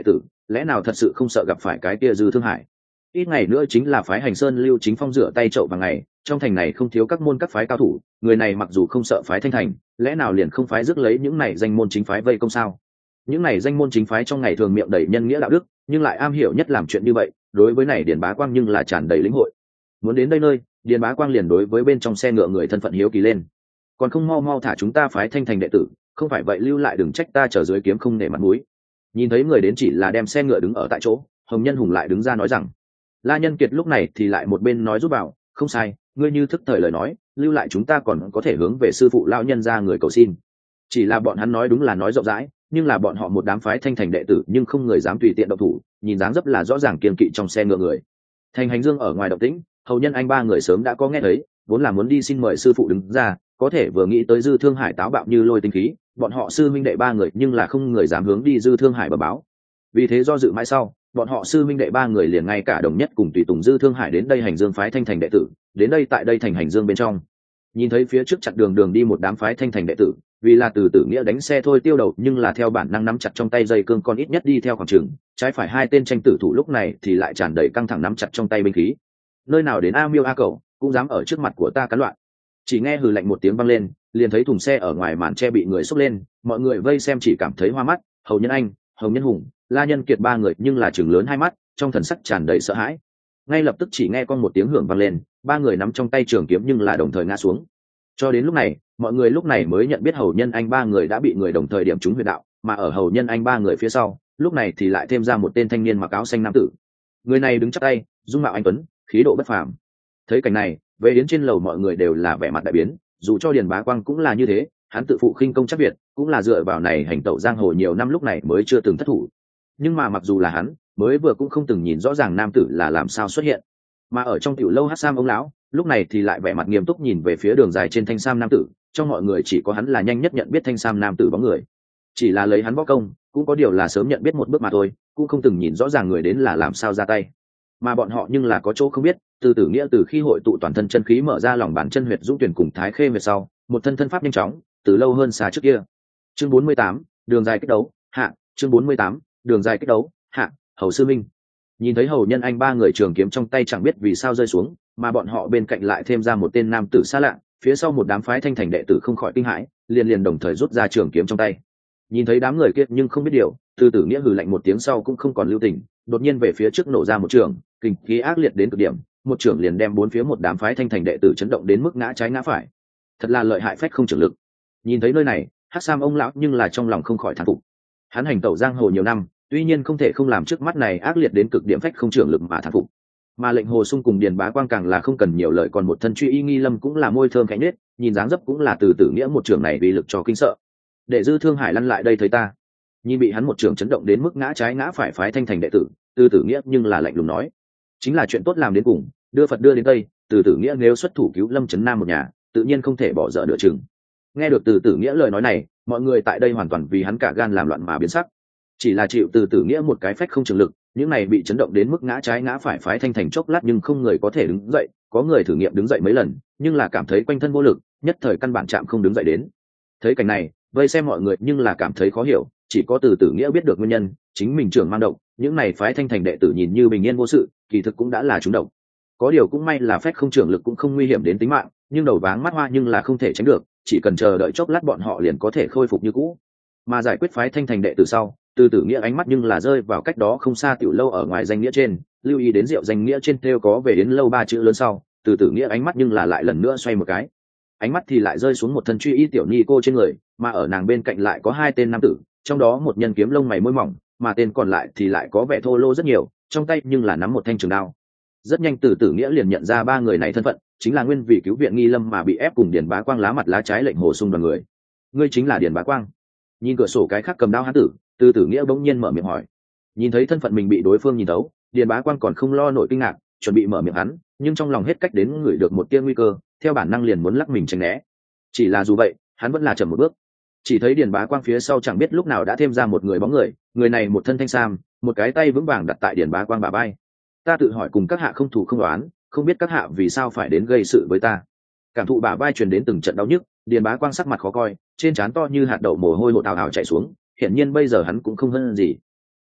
lẽ nào thật sự không sợ gặp phải cái kia Dư Thương Hải? Ít ngày nữa chính là phái Hành Sơn Lưu Chính Phong rửa tay chậu vào ngày, trong thành này không thiếu các môn các phái cao thủ, người này mặc dù không sợ phái Thanh Thành, lẽ nào liền không phái rước lấy những này danh môn chính phái vây công sao? Những này danh môn chính phái trong ngày thường miệng đầy nhân nghĩa đạo đức, nhưng lại am hiểu nhất làm chuyện như vậy, đối với này Điền Bá Quang nhưng là tràn đầy lĩnh hội. Muốn đến đây nơi, Điền Bá Quang liền đối với bên trong xe ngựa người thân phận hiếu kỳ lên. Còn không mau mau thả chúng ta phái Thanh Thành đệ tử, không phải vậy lưu lại đừng trách ta trở dưới kiếm không nể mặt mũi. Nhìn thấy người đến chỉ là đem xe ngựa đứng ở tại chỗ, Hồng Nhân Hùng lại đứng ra nói rằng. La Nhân Kiệt lúc này thì lại một bên nói giúp bảo, không sai, ngươi như thức thời lời nói, lưu lại chúng ta còn có thể hướng về sư phụ lão nhân ra người cầu xin. Chỉ là bọn hắn nói đúng là nói rộng rãi, nhưng là bọn họ một đám phái Thanh Thành đệ tử nhưng không người dám tùy tiện động thủ, nhìn dáng dấp là rõ ràng kiên kỵ trong xe ngựa người. Thành Hành Dương ở ngoài động tĩnh, hầu nhân anh ba người sớm đã có nghe thấy, vốn là muốn đi xin mời sư phụ đứng ra, có thể vừa nghĩ tới Dư Thương Hải táo bạo như lôi tinh khí, bọn họ sư minh đệ ba người nhưng là không người dám hướng đi Dư Thương Hải bẩm báo. Vì thế do dự mãi sau, bọn họ sư minh đệ ba người liền ngay cả đồng nhất cùng tùy tùng Dư Thương Hải đến đây Hành Dương phái Thanh Thành đệ tử, đến đây tại đây thành Hành Dương bên trong. Nhìn thấy phía trước chặt đường đường đi một đám phái Thanh Thành đệ tử, vì là từ tử nghĩa đánh xe thôi tiêu đầu, nhưng là theo bản năng nắm chặt trong tay dây cương con ít nhất đi theo khoảng trường, trái phải hai tên tranh tử thủ lúc này thì lại tràn đầy căng thẳng nắm chặt trong tay binh khí. Nơi nào đến a miêu a cẩu, cũng dám ở trước mặt của ta cắn loạn. Chỉ nghe hừ lạnh một tiếng vang lên, liền thấy thùng xe ở ngoài màn che bị người xốc lên, mọi người vây xem chỉ cảm thấy hoa mắt, Hầu Nhân Anh, Hồng Nhân Hùng, La Nhân Kiệt ba người nhưng là chừng lớn hai mắt, trong thần sắc tràn đầy sợ hãi. Ngay lập tức chỉ nghe con một tiếng hưởng vang lên, ba người nắm trong tay trường kiếm nhưng là đồng thời ngã xuống. Cho đến lúc này, mọi người lúc này mới nhận biết Hầu Nhân Anh ba người đã bị người đồng thời điểm trúng huyệt đạo, mà ở Hầu Nhân Anh ba người phía sau, lúc này thì lại thêm ra một tên thanh niên mặc áo xanh nam tử. Người này đứng chắp tay, dung mạo anh tuấn, khí độ bất phàm. Thấy cảnh này, về đến trên lầu mọi người đều là vẻ mặt đại biến, dù cho Điền Bá Quang cũng là như thế, hắn tự phụ khinh công chắc việt, cũng là dựa vào này hành tẩu giang hồ nhiều năm lúc này mới chưa từng thất thủ. Nhưng mà mặc dù là hắn, mới vừa cũng không từng nhìn rõ ràng nam tử là làm sao xuất hiện. Mà ở trong tiểu lâu hát sam ông lão, lúc này thì lại vẻ mặt nghiêm túc nhìn về phía đường dài trên thanh sam nam tử, trong mọi người chỉ có hắn là nhanh nhất nhận biết thanh sam nam tử bóng người. Chỉ là lấy hắn võ công, cũng có điều là sớm nhận biết một bước mà thôi, cũng không từng nhìn rõ ràng người đến là làm sao ra tay. Mà bọn họ nhưng là có chỗ không biết, từ tử nghĩa từ khi hội tụ toàn thân chân khí mở ra lòng bàn chân huyệt dũng tuyển cùng thái khê về sau, một thân thân pháp nhanh chóng, từ lâu hơn xa trước kia. Chương bốn mươi tám, đường dài kích đấu, hạ, chương bốn mươi tám, đường dài kích đấu, hạ, Hầu sư minh. Nhìn thấy Hầu Nhân Anh ba người trường kiếm trong tay chẳng biết vì sao rơi xuống, mà bọn họ bên cạnh lại thêm ra một tên nam tử xa lạ, phía sau một đám phái Thanh Thành đệ tử không khỏi kinh hãi, liền liền đồng thời rút ra trường kiếm trong tay. Nhìn thấy đám người kia nhưng không biết điều, từ tử nghĩa hừ lạnh một tiếng sau cũng không còn lưu tình, đột nhiên về phía trước nổ ra một trường, kình khí ác liệt đến cực điểm, một trường liền đem bốn phía một đám phái Thanh Thành đệ tử chấn động đến mức ngã trái ngã phải. Thật là lợi hại phách không trưởng lực. Nhìn thấy nơi này, Hắc Sam ông lão nhưng là trong lòng không khỏi thán phục. Hắn hành tẩu giang hồ nhiều năm, tuy nhiên không thể không làm trước mắt này ác liệt đến cực điểm phách không trưởng lực mà thán phục. Mà lệnh Hồ Sung cùng Điền Bá Quang càng là không cần nhiều lời, còn một thân truy y nghi lâm cũng là môi thơm khẽ nết, nhìn dáng dấp cũng là từ tử nghĩa một trường này vì lực cho kinh sợ. Để Dư Thương Hải lăn lại đây thấy ta. Nhìn bị hắn một trường chấn động đến mức ngã trái ngã phải phái Thanh Thành đệ tử, từ tử nghĩa nhưng là lạnh lùng nói, chính là chuyện tốt làm đến cùng, đưa Phật đưa đến Tây, từ tử nghĩa nếu xuất thủ cứu Lâm Chấn Nam một nhà, tự nhiên không thể bỏ dở nửa chừng. Nghe được từ tử nghĩa lời nói này, mọi người tại đây hoàn toàn vì hắn cả gan làm loạn mà biến sắc. Chỉ là chịu từ tử nghĩa một cái phách không trường lực, những này bị chấn động đến mức ngã trái ngã phải phái Thanh Thành chốc lát nhưng không người có thể đứng dậy, có người thử nghiệm đứng dậy mấy lần, nhưng là cảm thấy quanh thân vô lực, nhất thời căn bản chạm không đứng dậy đến. Thấy cảnh này, vây xem mọi người nhưng là cảm thấy khó hiểu, chỉ có từ tử nghĩa biết được nguyên nhân, chính mình trưởng mang động, những này phái Thanh Thành đệ tử nhìn như bình yên vô sự, kỳ thực cũng đã là trúng độc. Có điều cũng may là phách không trưởng lực cũng không nguy hiểm đến tính mạng, nhưng đầu váng mắt hoa nhưng là không thể tránh được, chỉ cần chờ đợi chốc lát bọn họ liền có thể khôi phục như cũ. Mà giải quyết phái Thanh Thành đệ tử sau, từ tử nghĩa ánh mắt nhưng là rơi vào cách đó không xa tiểu lâu ở ngoài danh nghĩa trên, lưu ý đến rượu danh nghĩa trên thêu có về đến lâu ba chữ lớn sau, từ tử nghĩa ánh mắt nhưng là lại lần nữa xoay một cái, ánh mắt thì lại rơi xuống một thân truy y tiểu ni cô trên người, mà ở nàng bên cạnh lại có hai tên nam tử, trong đó một nhân kiếm lông mày môi mỏng, mà tên còn lại thì lại có vẻ thô lô rất nhiều, trong tay nhưng là nắm một thanh trường đao. Rất nhanh từ tử nghĩa liền nhận ra ba người này thân phận, chính là nguyên vì cứu viện nghi lâm mà bị ép cùng Điền Bá Quang lá mặt lá trái lệnh Hồ Sung đoàn người. Ngươi chính là Điền Bá Quang? Nhìn cửa sổ cái khác cầm đao hán tử, từ tử nghĩa bỗng nhiên mở miệng hỏi. Nhìn thấy thân phận mình bị đối phương nhìn thấu, Điền Bá Quang còn không lo nổi kinh ngạc, chuẩn bị mở miệng hắn, nhưng trong lòng hết cách đến ngửi được một tia nguy cơ, theo bản năng liền muốn lắc mình tránh né. Chỉ là dù vậy, hắn vẫn là chậm một bước. Chỉ thấy Điền Bá Quang phía sau chẳng biết lúc nào đã thêm ra một người bóng người, người này một thân thanh sam, một cái tay vững vàng đặt tại Điền Bá Quang bả vai. Ta tự hỏi cùng các hạ không thủ không đoán, không biết các hạ vì sao phải đến gây sự với ta. Cảm thụ bả vai truyền đến từng trận đau nhức, Điền Bá Quang sắc mặt khó coi, trên trán to như hạt đậu mồ hôi hột ào ào chảy xuống, hiển nhiên bây giờ hắn cũng không hơn gì.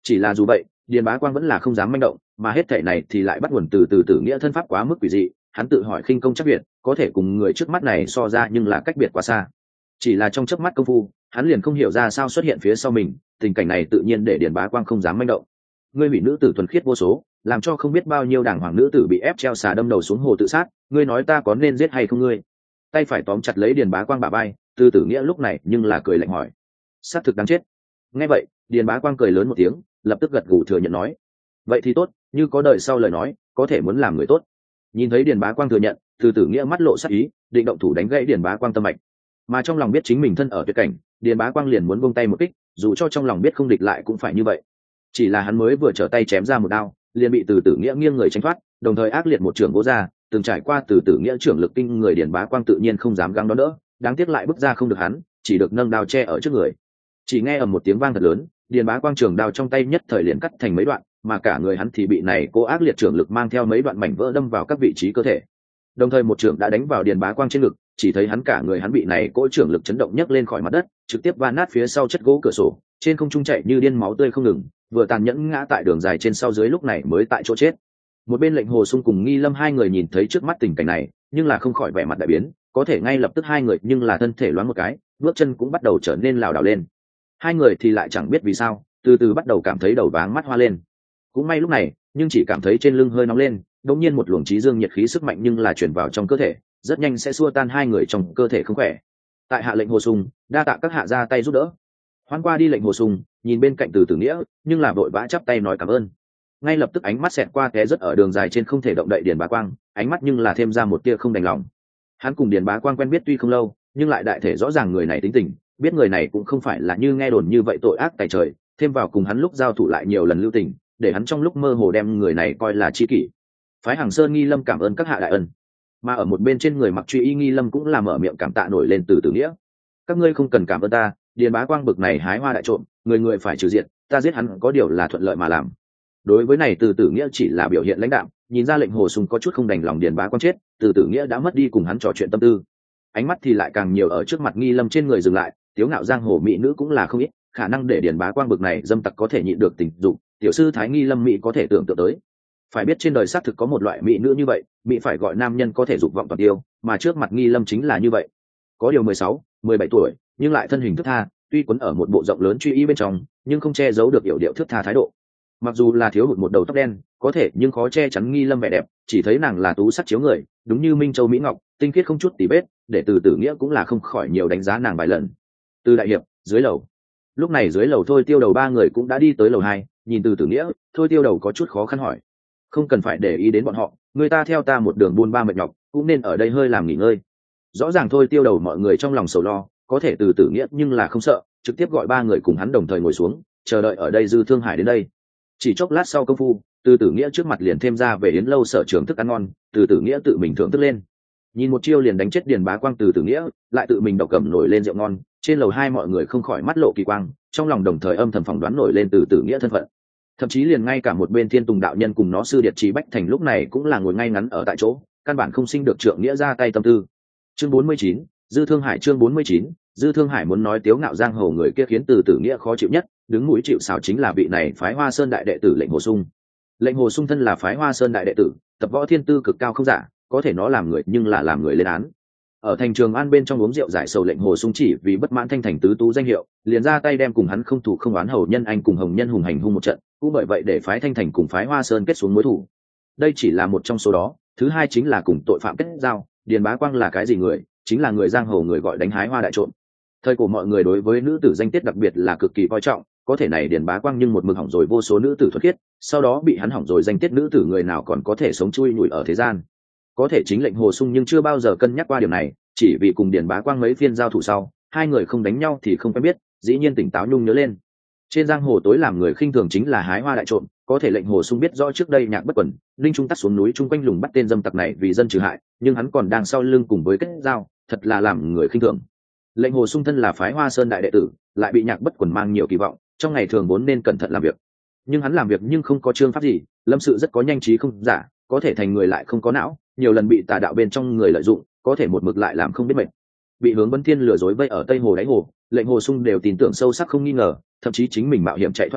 Chỉ là dù vậy điền bá quang vẫn là không dám manh động, mà hết thể này thì lại bắt nguồn từ từ tử nghĩa thân pháp quá mức quỷ dị. Hắn tự hỏi khinh công chắc việt có thể cùng người trước mắt này so ra, nhưng là cách biệt quá xa. Chỉ là trong chớp mắt công phu hắn liền không hiểu ra sao xuất hiện phía sau mình, tình cảnh này tự nhiên để điền bá quang không dám manh động. Ngươi hủy nữ tử thuần khiết vô số, làm cho không biết bao nhiêu đảng hoàng nữ tử bị ép treo xà đâm đầu xuống hồ tự sát, ngươi nói ta có nên giết hay không? Ngươi tay phải tóm chặt lấy điền bá quang bả vai, từ tử nghĩa lúc này nhưng là cười lạnh hỏi, xác thực đáng chết. Nghe vậy điền bá quang cười lớn một tiếng, lập tức gật gù thừa nhận nói, vậy thì tốt, như có đời sau lời nói có thể muốn làm người tốt. Nhìn thấy điền bá quang thừa nhận, từ tử nghĩa mắt lộ sắc ý, định động thủ đánh gãy điền bá quang tâm mạch. Mà trong lòng biết chính mình thân ở tuyệt cảnh, điền bá quang liền muốn buông tay một kích, dù cho trong lòng biết không địch lại cũng phải như vậy. Chỉ là hắn mới vừa trở tay chém ra một đao, liền bị từ tử nghĩa nghiêng người tránh thoát, đồng thời ác liệt một trưởng vỗ ra, từng trải qua từ tử nghĩa trưởng lực kinh người, điền bá quang tự nhiên không dám gắng đón đỡ, đáng tiếc lại bước ra không được, hắn chỉ được nâng đao che ở trước người. Chỉ nghe ầm một tiếng vang thật lớn, điền bá quang trường đao trong tay nhất thời liền cắt thành mấy đoạn, mà cả người hắn thì bị này cố ác liệt trưởng lực mang theo mấy đoạn mảnh vỡ đâm vào các vị trí cơ thể. Đồng thời một trưởng đã đánh vào điền bá quang trên ngực, chỉ thấy hắn cả người hắn bị này cỗ trưởng lực chấn động nhấc lên khỏi mặt đất, trực tiếp va nát phía sau chất gỗ cửa sổ, trên không trung chạy như điên, máu tươi không ngừng, vừa tàn nhẫn ngã tại đường dài trên sau dưới, lúc này mới tại chỗ chết. Một bên Lệnh Hồ Sung cùng Nghi Lâm hai người nhìn thấy trước mắt tình cảnh này, nhưng là không khỏi vẻ mặt đại biến, có thể ngay lập tức hai người nhưng là thân thể loáng một cái, bước chân cũng bắt đầu trở nên lảo đảo lên. Hai người thì lại chẳng biết vì sao, từ từ bắt đầu cảm thấy đầu váng mắt hoa lên. Cũng may lúc này, nhưng chỉ cảm thấy trên lưng hơi nóng lên, đột nhiên một luồng trí dương nhiệt khí sức mạnh nhưng là truyền vào trong cơ thể, rất nhanh sẽ xua tan hai người trong cơ thể không khỏe. Tại hạ Lệnh Hồ Sung, đa tạ các hạ ra tay giúp đỡ. Hoan qua đi Lệnh Hồ Sung nhìn bên cạnh Từ Tử Nghĩa, nhưng là vội vã chắp tay nói cảm ơn. Ngay lập tức ánh mắt xẹt qua té rất ở đường dài trên không thể động đậy điền bá quang, ánh mắt nhưng là thêm ra một tia không đành lòng. Hắn cùng điền bá quang quen biết tuy không lâu, nhưng lại đại thể rõ ràng người này tính tình, biết người này cũng không phải là như nghe đồn như vậy tội ác tày trời, thêm vào cùng hắn lúc giao thủ lại nhiều lần lưu tình, để hắn trong lúc mơ hồ đem người này coi là tri kỷ. Phái Hàng Sơn Nghi Lâm cảm ơn các hạ đại ân. Mà ở một bên trên người mặc truy y Nghi Lâm cũng là mở miệng cảm tạ nổi lên Từ Tử Nghĩa. Các ngươi không cần cảm ơn ta, điền bá quang bực này hái hoa đại trộm, người người phải trừ diện, ta giết hắn có điều là thuận lợi mà làm. Đối với này Từ Tử Nghĩa chỉ là biểu hiện lãnh đạm, nhìn ra Lệnh Hồ Sung có chút không đành lòng điền bá quang chết, Từ Tử Nghĩa đã mất đi cùng hắn trò chuyện tâm tư. Ánh mắt thì lại càng nhiều ở trước mặt Nghi Lâm trên người dừng lại, tiếu ngạo giang hồ mỹ nữ cũng là không ít, khả năng để điền bá quang bực này dâm tặc có thể nhịn được tình dục, tiểu sư thái Nghi Lâm mỹ có thể tưởng tượng tới. Phải biết trên đời xác thực có một loại mỹ nữ như vậy, mỹ phải gọi nam nhân có thể dục vọng toàn tiêu, mà trước mặt Nghi Lâm chính là như vậy. Có điều mười sáu, mười bảy tuổi, nhưng lại thân hình thướt tha, tuy quấn ở một bộ rộng lớn truy y bên trong, nhưng không che giấu được yểu điệu thướt tha thái độ. Mặc dù là thiếu hụt một đầu tóc đen, có thể nhưng khó che chắn Nghi Lâm vẻ đẹp, chỉ thấy nàng là tú sắc chiếu người, đúng như minh châu mỹ ngọc, tinh khiết không chút tì vết, để Từ Tử Nghĩa cũng là không khỏi nhiều đánh giá nàng vài lần. Từ đại hiệp, dưới lầu. Lúc này dưới lầu Thôi Tiêu Đầu ba người cũng đã đi tới lầu hai, nhìn Từ Tử Nghĩa, Thôi Tiêu Đầu có chút khó khăn hỏi, không cần phải để ý đến bọn họ, người ta theo ta một đường buôn ba mệt nhọc, cũng nên ở đây hơi làm nghỉ ngơi. Rõ ràng Thôi Tiêu Đầu mọi người trong lòng sầu lo, có thể Từ Tử Nghĩa nhưng là không sợ, trực tiếp gọi ba người cùng hắn đồng thời ngồi xuống, chờ đợi ở đây Dư Thương Hải đến đây. Chỉ chốc lát sau công phu, Từ Tử Nghĩa trước mặt liền thêm ra về yến lâu sở trường thức ăn ngon, Từ Tử Nghĩa tự mình thưởng thức lên. Nhìn một chiêu liền đánh chết điền bá quang Từ Tử Nghĩa, lại tự mình độc cầm nổi lên rượu ngon, trên lầu hai mọi người không khỏi mắt lộ kỳ quang, trong lòng đồng thời âm thầm phỏng đoán nổi lên Từ Tử Nghĩa thân phận. Thậm chí liền ngay cả một bên Thiên Tùng đạo nhân cùng nó sư điệt trí Bách Thành lúc này cũng là ngồi ngay ngắn ở tại chỗ, căn bản không sinh được trượng nghĩa ra tay tâm tư. Chương bốn mươi chín, Dư Thương Hải. Chương bốn mươi chín, Dư Thương Hải muốn nói tiếu ngạo giang hồ người kia khiến Từ Tử Nghĩa khó chịu nhất, đứng mũi chịu sào chính là vị này phái Hoa Sơn đại đệ tử Lệnh Hồ Sung. Lệnh Hồ Sung thân là phái Hoa Sơn đại đệ tử, tập võ thiên tư cực cao không giả, có thể nó làm người nhưng là làm người lên án. Ở thành Trường An bên trong uống rượu giải sầu, Lệnh Hồ Sung chỉ vì bất mãn thanh thành tứ tú danh hiệu, liền ra tay đem cùng hắn không thủ không oán hầu nhân anh cùng hồng nhân hùng hành hung một trận, cũng bởi vậy để phái Thanh Thành cùng phái Hoa Sơn kết xuống mối thù. Đây chỉ là một trong số đó, thứ hai chính là cùng tội phạm kết giao. Điền bá quang là cái gì người? Chính là người giang hồ người gọi đánh hái hoa đại trộm. Thời cổ mọi người đối với nữ tử danh tiết đặc biệt là cực kỳ coi trọng, có thể này Điền bá quang nhưng một mực hỏng rồi vô số nữ tử thuật khiết, sau đó bị hắn hỏng rồi danh tiết nữ tử người nào còn có thể sống chui nhủi ở thế gian. Có thể chính Lệnh Hồ Sung nhưng chưa bao giờ cân nhắc qua điểm này, chỉ vì cùng Điền bá quang mấy phiên giao thủ sau, hai người không đánh nhau thì không quen biết, dĩ nhiên tỉnh táo nhung nhớ lên. Trên giang hồ tối làm người khinh thường chính là hái hoa đại trộm, có thể Lệnh Hồ Sung biết rõ trước đây Nhạc Bất Quẩn, Linh Trung tắt xuống núi chung quanh lùng bắt tên dâm tặc này vì dân trừ hại, nhưng hắn còn đang sau lưng cùng với kết giao, thật là làm người khinh thường. Lệnh Hồ Sung thân là phái Hoa Sơn đại đệ tử, lại bị Nhạc Bất Quẩn mang nhiều kỳ vọng, trong ngày thường vốn nên cẩn thận làm việc, nhưng hắn làm việc nhưng không có chương pháp gì, lâm sự rất có nhanh trí không giả, có thể thành người lại không có não, nhiều lần bị tà đạo bên trong người lợi dụng, có thể một mực lại làm không biết mệt. Bị Hướng Vân Thiên lừa dối vây ở Tây Hồ đáy hồ, Lệnh Hồ Sung đều tin tưởng sâu sắc không nghi ngờ, thậm chí chính mình mạo hiểm chạy thoát đến,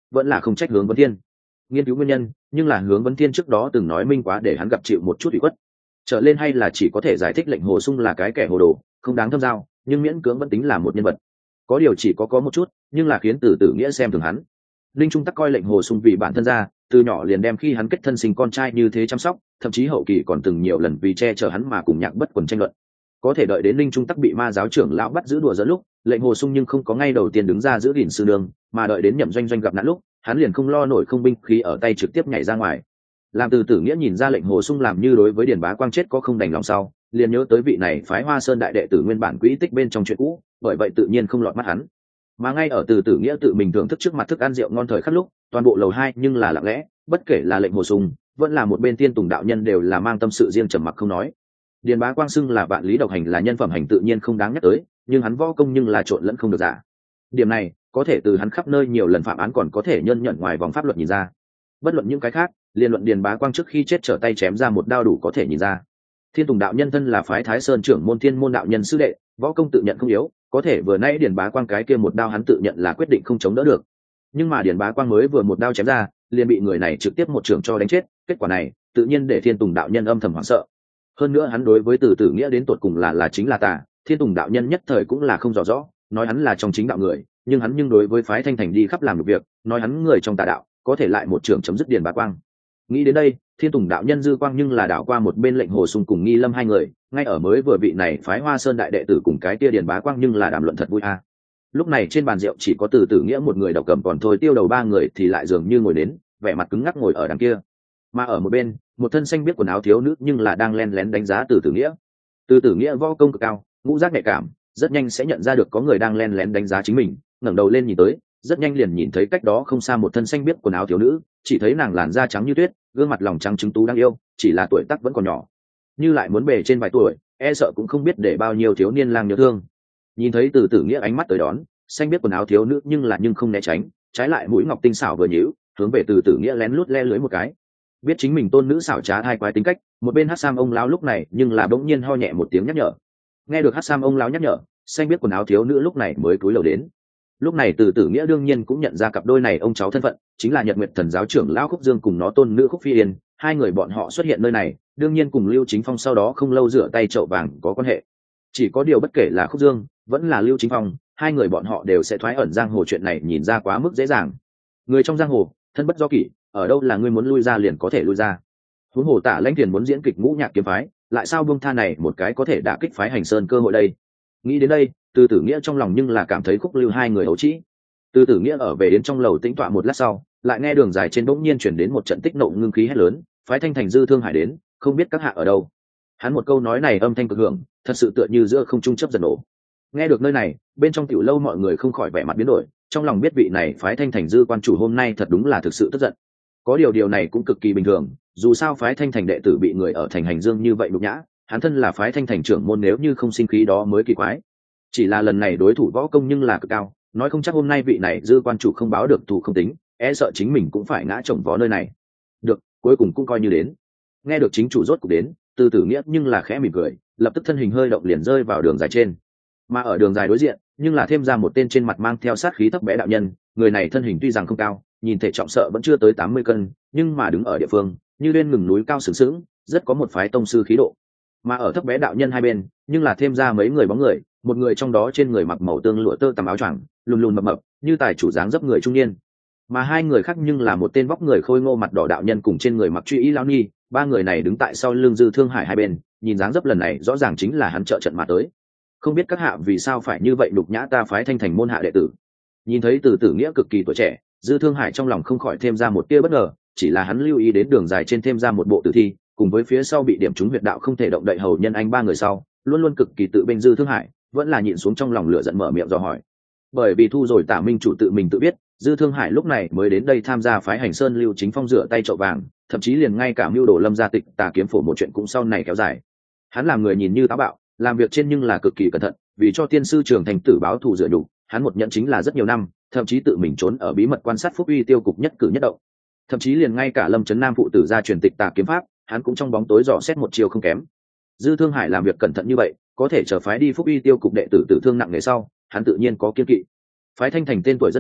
vẫn là không trách Hướng Vấn Thiên. Nghiên cứu nguyên nhân, nhưng là Hướng Vấn Thiên trước đó từng nói minh quá để hắn gặp chịu một chút ủy khuất, trở lên hay là chỉ có thể giải thích lệnh Hồ Sung là cái kẻ hồ đồ, không đáng thâm giao, nhưng miễn cưỡng vẫn tính là một nhân vật. Có điều chỉ có có một chút, nhưng là khiến Từ Tử Nghĩa xem thường hắn. Linh Trung Tắc coi lệnh Hồ Sung vì bản thân ra, từ nhỏ liền đem khi hắn kết thân sinh con trai như thế chăm sóc, thậm chí hậu kỳ còn từng nhiều lần vì che chở hắn mà cùng Nhạc Bất Quần tranh luận. Có thể đợi đến Linh Trung Tắc bị ma giáo trưởng lão bắt giữ đùa giỡn lúc, lệnh Hồ Sung nhưng không có ngay đầu tiên đứng ra giữ gìn sư đường, mà đợi đến Nhậm Doanh Doanh gặp nạn lúc, hắn liền không lo nổi không binh khí ở tay trực tiếp nhảy ra ngoài. Làm Từ Tử Nghĩa nhìn ra lệnh Hồ Sung làm như đối với Điền Bá Quang chết có không đành lòng sau, liền nhớ tới vị này phái Hoa Sơn đại đệ tử nguyên bản quỹ tích bên trong chuyện cũ, bởi vậy tự nhiên không lọt mắt hắn. Mà ngay ở Từ Tử Nghĩa tự mình thưởng thức trước mặt thức ăn rượu ngon thời khắc lúc, toàn bộ lầu hai nhưng là lặng lẽ, bất kể là lệnh Hồ Sung, vẫn là một bên Tiên Tùng đạo nhân đều là mang tâm sự riêng trầm mặc không nói. Điền Bá Quang xưng là vạn lý độc hành là nhân phẩm hành tự nhiên không đáng nhắc tới, nhưng hắn võ công nhưng là trộn lẫn không được giả. Điểm này có thể từ hắn khắp nơi nhiều lần phạm án còn có thể nhân nhận ngoài vòng pháp luật nhìn ra. Bất luận những cái khác, liên luận Điền Bá Quang trước khi chết trở tay chém ra một đao đủ có thể nhìn ra. Thiên Tùng đạo nhân thân là phái Thái Sơn trưởng môn Thiên môn đạo nhân sư đệ, võ công tự nhận không yếu, có thể vừa nãy Điền Bá Quang cái kia một đao hắn tự nhận là quyết định không chống đỡ được. Nhưng mà Điền Bá Quang mới vừa một đao chém ra, liền bị người này trực tiếp một trường cho đánh chết, kết quả này tự nhiên để Thiên Tùng đạo nhân âm thầm hoảng sợ. Hơn nữa hắn đối với Từ Tử Nghĩa đến tột cùng là là chính là tà, Thiên Tùng đạo nhân nhất thời cũng là không rõ rõ, nói hắn là trong chính đạo người, nhưng hắn nhưng đối với phái Thanh Thành đi khắp làm được việc, nói hắn người trong tà đạo, có thể lại một trường chấm dứt Điền Bá Quang. Nghĩ đến đây, Thiên Tùng đạo nhân dư quang nhưng là đảo qua một bên lệnh Hồ Sung cùng Nghi Lâm hai người, ngay ở mới vừa vị này phái Hoa Sơn đại đệ tử cùng cái kia Điền Bá Quang nhưng là đàm luận thật vui a. Lúc này trên bàn rượu chỉ có Từ Tử Nghĩa một người độc cầm, còn thôi tiêu đầu ba người thì lại dường như ngồi đến, vẻ mặt cứng ngắc ngồi ở đằng kia. Mà ở một bên, một thân xanh biết quần áo thiếu nữ nhưng là đang len lén đánh giá Từ Tử Nghĩa. Từ Tử Nghĩa võ công cực cao, ngũ giác nhạy cảm, rất nhanh sẽ nhận ra được có người đang len lén đánh giá chính mình, ngẩng đầu lên nhìn tới, rất nhanh liền nhìn thấy cách đó không xa một thân xanh biết quần áo thiếu nữ, chỉ thấy nàng làn da trắng như tuyết, gương mặt lòng trắng trứng tú đang yêu, chỉ là tuổi tác vẫn còn nhỏ, như lại muốn bề trên vài tuổi, e sợ cũng không biết để bao nhiêu thiếu niên lang nhớ thương. Nhìn thấy Từ Tử Nghĩa ánh mắt tới đón, xanh biết quần áo thiếu nữ nhưng là nhưng không né tránh, trái lại mũi ngọc tinh xảo vừa nhíu, hướng về Từ Tử Nghĩa lén lút le lưới một cái. Biết chính mình tôn nữ xảo trá hai quái tính cách, một bên hát sam ông lão lúc này nhưng là bỗng nhiên ho nhẹ một tiếng nhắc nhở. Nghe được hát sam ông lão nhắc nhở, xanh biết quần áo thiếu nữ lúc này mới cúi đầu đến. Lúc này Từ Tử Nghĩa đương nhiên cũng nhận ra cặp đôi này ông cháu thân phận, chính là Nhật Nguyệt Thần giáo trưởng lão Khúc Dương cùng nó tôn nữ Khúc Phi Yên, hai người bọn họ xuất hiện nơi này, đương nhiên cùng Lưu Chính Phong sau đó không lâu rửa tay chậu vàng có quan hệ. Chỉ có điều bất kể là Khúc Dương, vẫn là Lưu Chính Phong, hai người bọn họ đều sẽ thoái ẩn giang hồ, chuyện này nhìn ra quá mức dễ dàng. Người trong giang hồ, thân bất do kỷ, ở đâu là ngươi muốn lui ra liền có thể lui ra. Huống hồ Tả Lãnh Thiền muốn diễn kịch Ngũ Nhạc kiếm phái, lại sao buông tha này một cái có thể đả kích phái Hành Sơn cơ hội đây. Nghĩ đến đây, Từ Tử Nghĩa trong lòng nhưng là cảm thấy Khúc Lưu hai người ấu trĩ. Từ Tử Nghĩa ở về đến trong lầu tĩnh tọa một lát sau, lại nghe đường dài trên bỗng nhiên chuyển đến một trận tích nộ ngưng khí hét lớn, phái Thanh Thành Dư Thương Hải đến, không biết các hạ ở đâu. Hắn một câu nói này âm thanh cực hưởng, thật sự tựa như giữa không trung chấp giật nổ. Nghe được nơi này, bên trong tiểu lâu mọi người không khỏi vẻ mặt biến đổi, trong lòng biết vị này phái Thanh Thành Dư quan chủ hôm nay thật đúng là thực sự tức giận. Có điều điều này cũng cực kỳ bình thường, dù sao phái Thanh Thành đệ tử bị người ở thành Hành Dương như vậy nhục nhã, hắn thân là phái Thanh Thành trưởng môn nếu như không sinh khí đó mới kỳ quái. Chỉ là lần này đối thủ võ công nhưng là cực cao, nói không chắc hôm nay vị này Dư quan chủ không báo được thù không tính, e sợ chính mình cũng phải ngã chồng vó nơi này. Được, cuối cùng cũng coi như đến. Nghe được chính chủ rốt cục đến, Từ Tử Nghĩa nhưng là khẽ mỉm cười, lập tức thân hình hơi động liền rơi vào đường dài trên. Mà ở đường dài đối diện, nhưng là thêm ra một tên trên mặt mang theo sát khí thấp bé đạo nhân, người này thân hình tuy rằng không cao, nhìn thể trọng sợ vẫn chưa tới tám mươi cân, nhưng mà đứng ở địa phương, như lên ngừng núi cao sừng sững, rất có một phái tông sư khí độ. Mà ở thấp bé đạo nhân hai bên, nhưng là thêm ra mấy người bóng người, một người trong đó trên người mặc màu tương lụa tơ tằm áo choàng, lùn lùn mập mập, như tài chủ dáng dấp người trung niên. Mà hai người khác nhưng là một tên vóc người khôi ngô mặt đỏ đạo nhân cùng trên người mặc truy y lão ni, ba người này đứng tại sau lưng Dư Thương Hải hai bên, nhìn dáng dấp lần này rõ ràng chính là hắn trợ trận mà tới. Không biết các hạ vì sao phải như vậy đục nhã ta phái Thanh Thành môn hạ đệ tử. Nhìn thấy Từ Tử Nghĩa cực kỳ tuổi trẻ, Dư Thương Hải trong lòng không khỏi thêm ra một tia bất ngờ, chỉ là hắn lưu ý đến đường dài trên thêm ra một bộ tử thi, cùng với phía sau bị điểm trúng huyệt đạo không thể động đậy hầu nhân anh ba người sau, luôn luôn cực kỳ tự bên Dư Thương Hải, vẫn là nhịn xuống trong lòng lửa giận mở miệng dò hỏi. Bởi vì thu rồi Tả Minh chủ tự mình tự biết, Dư Thương Hải lúc này mới đến đây tham gia phái Hành Sơn Lưu Chính Phong rửa tay chậu vàng, thậm chí liền ngay cả mưu đồ Lâm gia tịch Tà kiếm phổ một chuyện cũng sau này kéo dài. Hắn làm người nhìn như táo bạo, làm việc trên nhưng là cực kỳ cẩn thận, vì cho tiên sư Trường Thành tử báo thù rửa nhục, hắn một nhận chính là rất nhiều năm, thậm chí tự mình trốn ở bí mật quan sát Phúc Uy tiêu cục nhất cử nhất động. Thậm chí liền ngay cả Lâm Trấn Nam phụ tử gia truyền tịch Tà kiếm pháp, hắn cũng trong bóng tối dò xét một chiều không kém. Dư Thương Hải làm việc cẩn thận như vậy, có thể chờ phái đi Phúc Uy tiêu cục đệ tử tử thương nặng nề sau, hắn tự nhiên có kiên kỵ. Phái Thanh Thành tên tuổi rất lớn,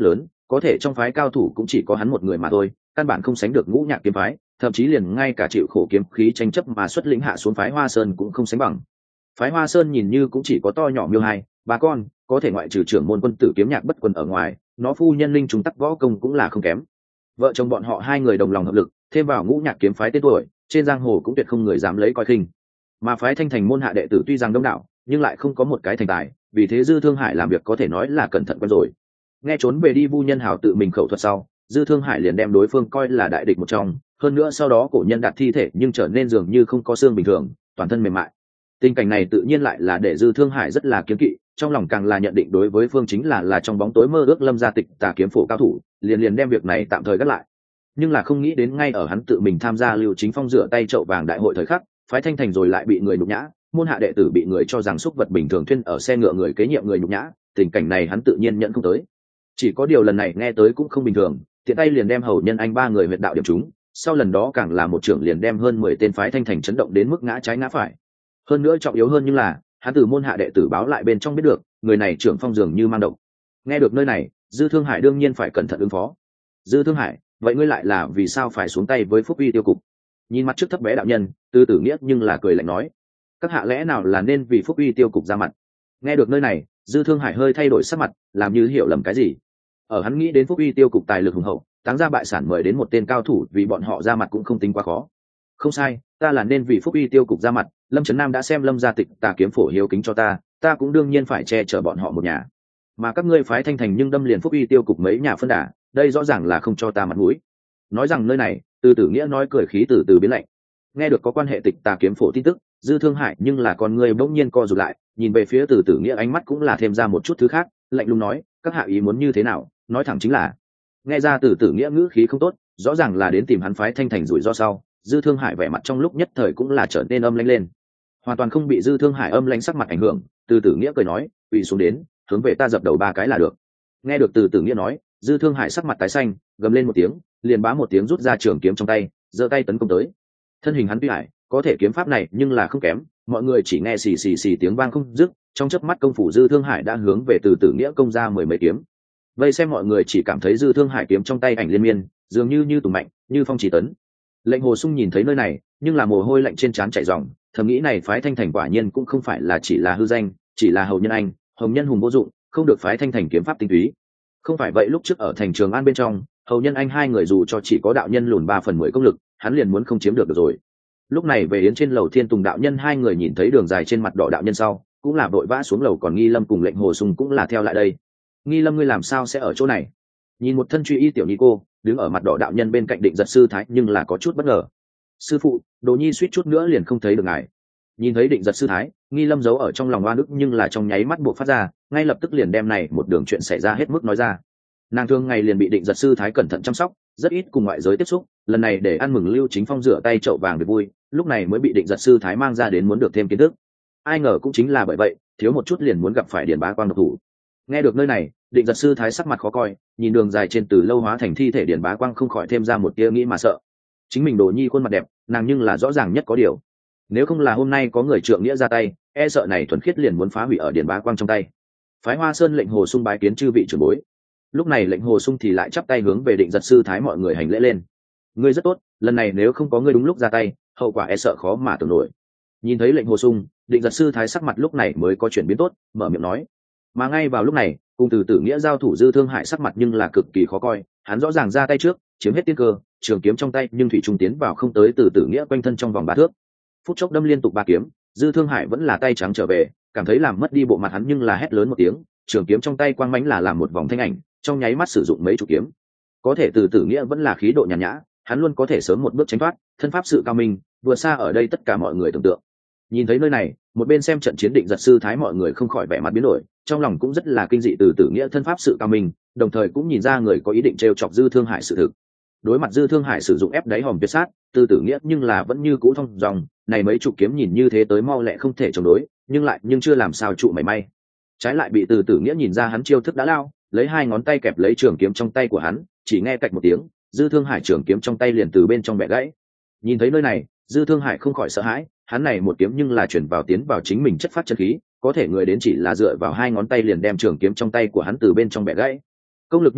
có thể trong phái cao thủ cũng chỉ có hắn một người mà thôi, căn bản không sánh được Ngũ Nhạc kiếm phái, thậm chí liền ngay cả chịu khổ kiếm khí tranh chấp mà xuất lĩnh hạ xuống phái Hoa Sơn cũng không sánh bằng. Phái Hoa Sơn nhìn như cũng chỉ có to nhỏ miêu hai ba con, có thể ngoại trừ trưởng môn quân tử kiếm nhạc bất quân ở ngoài, nó phu nhân linh trung tắc võ công cũng là không kém. Vợ chồng bọn họ hai người đồng lòng hợp lực, thêm vào Ngũ Nhạc kiếm phái tên tuổi, trên giang hồ cũng tuyệt không người dám lấy coi khinh. Mà phái Thanh Thành môn hạ đệ tử tuy rằng đông đảo, nhưng lại không có một cái thành tài, vì thế Dư Thương Hải làm việc có thể nói là cẩn thận quen rồi. Nghe trốn về đi Vu Nhân Hào tự mình khẩu thuật sau, Dư Thương Hải liền đem đối phương coi là đại địch một trong, hơn nữa sau đó cổ nhân đặt thi thể nhưng trở nên dường như không có xương bình thường, toàn thân mềm mại. Tình cảnh này tự nhiên lại là để Dư Thương Hải rất là kiêng kỵ, trong lòng càng là nhận định đối với phương chính là là trong bóng tối mơ ước lâm gia tịch tà kiếm phổ cao thủ, liền liền đem việc này tạm thời gác lại. Nhưng là không nghĩ đến ngay ở hắn tự mình tham gia Lưu Chính Phong rửa tay chậu vàng đại hội thời khắc, phái Thanh Thành rồi lại bị người nhục nhã, môn hạ đệ tử bị người cho rằng xúc vật bình thường thuyên ở xe ngựa người kế nhiệm người nhục nhã, tình cảnh này hắn tự nhiên nhận không tới. Chỉ có điều lần này nghe tới cũng không bình thường, tiện tay liền đem hầu nhân anh ba người huyệt đạo điểm chúng, sau lần đó càng là một trưởng liền đem hơn mười tên phái Thanh Thành chấn động đến mức ngã trái ngã phải. Hơn nữa trọng yếu hơn nhưng là, hắn từ môn hạ đệ tử báo lại bên trong biết được, người này trưởng phong dường như mang độc. Nghe được nơi này, Dư Thương Hải đương nhiên phải cẩn thận ứng phó. Dư Thương Hải, vậy ngươi lại là vì sao phải xuống tay với Phúc Uy tiêu cục? Nhìn mặt trước thấp bé đạo nhân, Tư Tử Nghĩa nhưng là cười lạnh nói, các hạ lẽ nào là nên vì Phúc Uy tiêu cục ra mặt? Nghe được nơi này, Dư Thương Hải hơi thay đổi sắc mặt, làm như hiểu lầm cái gì. Ở hắn nghĩ đến Phúc Uy tiêu cục tài lực hùng hậu, táng ra bại sản mời đến một tên cao thủ vì bọn họ ra mặt cũng không tính quá khó. Không sai, ta là nên vì Phúc Uy tiêu cục ra mặt, Lâm Trấn Nam đã xem Lâm gia tịch tà kiếm phổ hiếu kính cho ta, ta cũng đương nhiên phải che chở bọn họ một nhà. Mà các ngươi phái Thanh Thành nhưng đâm liền Phúc Uy tiêu cục mấy nhà phân đà, đây rõ ràng là không cho ta mặt mũi. Nói rằng nơi này, Từ Tử Nghĩa nói cười khí từ từ biến lạnh. Nghe được có quan hệ tịch tà kiếm phổ tin tức, Dư Thương Hải nhưng là con người bỗng nhiên co rụt lại, nhìn về phía Từ Tử Nghĩa ánh mắt cũng là thêm ra một chút thứ khác, lạnh lùng nói, các hạ ý muốn như thế nào, nói thẳng chính là. Nghe ra Từ Tử Nghĩa ngữ khí không tốt, rõ ràng là đến tìm hắn phái Thanh Thành rủi ro sau, Dư Thương Hải vẻ mặt trong lúc nhất thời cũng là trở nên âm lãnh lên. Hoàn toàn không bị Dư Thương Hải âm lãnh sắc mặt ảnh hưởng, Từ Tử Nghĩa cười nói, quỳ xuống đến, hướng về ta dập đầu ba cái là được. Nghe được Từ Tử Nghĩa nói, Dư Thương Hải sắc mặt tái xanh, gầm lên một tiếng, liền bá một tiếng rút ra trường kiếm trong tay, giơ tay tấn công tới. Thân hình hắn tuy hải, có thể kiếm pháp này nhưng là không kém, mọi người chỉ nghe xì xì xì tiếng vang không dứt, trong chớp mắt công phủ Dư Thương Hải đã hướng về Từ Tử Nghĩa công ra mười mấy kiếm. Vây xem mọi người chỉ cảm thấy Dư Thương Hải kiếm trong tay ảnh liên miên, dường như như tùng mạnh, như phong chỉ tấn. Lệnh Hồ Sung nhìn thấy nơi này, nhưng là mồ hôi lạnh trên trán chảy ròng, thầm nghĩ này phái Thanh Thành quả nhiên cũng không phải là chỉ là hư danh, chỉ là hầu nhân anh, hồng nhân hùng vô dụng, không được phái Thanh Thành kiếm pháp tinh túy. Không phải vậy lúc trước ở thành Trường An bên trong, hầu nhân anh hai người dù cho chỉ có đạo nhân lùn ba phần mười công lực, hắn liền muốn không chiếm được, được rồi. Lúc này về yến trên lầu Thiên Tùng đạo nhân hai người nhìn thấy đường dài trên mặt đỏ đạo nhân sau, cũng là vội vã xuống lầu, còn Nghi Lâm cùng Lệnh Hồ Sung cũng là theo lại đây. Nghi Lâm, ngươi làm sao sẽ ở chỗ này? Nhìn một thân truy y tiểu ni cô đứng ở mặt đỏ đạo nhân bên cạnh Định Giật sư thái, nhưng là có chút bất ngờ. Sư phụ, Đồ Nhi suýt chút nữa liền không thấy được ngài. Nhìn thấy Định Giật sư thái, Nghi Lâm giấu ở trong lòng oan ức, nhưng là trong nháy mắt buộc phát ra, ngay lập tức liền đem này một đường chuyện xảy ra hết mức nói ra. Nàng thường ngày liền bị Định Giật sư thái cẩn thận chăm sóc, rất ít cùng ngoại giới tiếp xúc, lần này để ăn mừng Lưu Chính Phong rửa tay chậu vàng để vui, lúc này mới bị Định Giật sư thái mang ra đến muốn được thêm kiến thức. Ai ngờ cũng chính là bởi vậy, thiếu một chút liền muốn gặp phải Điền Bá Quang độc thủ. Nghe được nơi này, Định Giật sư thái sắc mặt khó coi, nhìn đường dài trên từ lâu hóa thành thi thể Điền Bá Quang không khỏi thêm ra một tia nghĩ mà sợ. Chính mình Đồ Nhi khuôn mặt đẹp, nàng nhưng là rõ ràng nhất có điều. Nếu không là hôm nay có người trượng nghĩa ra tay, e sợ này thuần khiết liền muốn phá hủy ở Điền Bá Quang trong tay. Phái Hoa Sơn Lệnh Hồ Sung bái kiến chư vị trưởng bối. Lúc này Lệnh Hồ Sung thì lại chắp tay hướng về Định Giật sư thái mọi người hành lễ lên. Ngươi rất tốt, lần này nếu không có ngươi đúng lúc ra tay, hậu quả e sợ khó mà tưởng nổi. Nhìn thấy Lệnh Hồ Sung, Định Giật sư thái sắc mặt lúc này mới có chuyển biến tốt, mở miệng nói. Mà ngay vào lúc này, cùng Từ Tử Nghĩa giao thủ Dư Thương Hải sắc mặt nhưng là cực kỳ khó coi, hắn rõ ràng ra tay trước, chiếm hết tiên cơ, trường kiếm trong tay nhưng thủy trung tiến vào không tới Từ Tử Nghĩa quanh thân trong vòng ba thước. Phút chốc đâm liên tục ba kiếm, Dư Thương Hải vẫn là tay trắng trở về, cảm thấy làm mất đi bộ mặt hắn, nhưng là hét lớn một tiếng, trường kiếm trong tay quang mãnh là làm một vòng thanh ảnh, trong nháy mắt sử dụng mấy chục kiếm. Có thể Từ Tử Nghĩa vẫn là khí độ nhàn nhã, hắn luôn có thể sớm một bước tránh thoát, thân pháp sự cao minh, vừa xa ở đây tất cả mọi người tưởng tượng. Nhìn thấy nơi này, một bên xem trận chiến Định Giật sư thái mọi người không khỏi vẻ mặt biến đổi, trong lòng cũng rất là kinh dị Từ Tử Nghĩa thân pháp sự cao minh, đồng thời cũng nhìn ra người có ý định trêu chọc Dư Thương Hải sự thực. Đối mặt Dư Thương Hải sử dụng ép đáy hòm tuyệt sát, Từ Tử Nghĩa nhưng là vẫn như cũ thông dòng, này mấy chục kiếm nhìn như thế tới mau lẹ không thể chống đối, nhưng lại nhưng chưa làm sao trụ mảy may. Trái lại bị Từ Tử Nghĩa nhìn ra hắn chiêu thức đã lao, lấy hai ngón tay kẹp lấy trường kiếm trong tay của hắn, chỉ nghe cạch một tiếng, Dư Thương Hải trường kiếm trong tay liền từ bên trong bẻ gãy. Nhìn thấy nơi này, Dư Thương Hải không khỏi sợ hãi, hắn này một kiếm nhưng là chuyển vào tiến vào chính mình chất phát chân khí, có thể người đến chỉ là dựa vào hai ngón tay liền đem trường kiếm trong tay của hắn từ bên trong bẻ gãy. Công lực như vậy,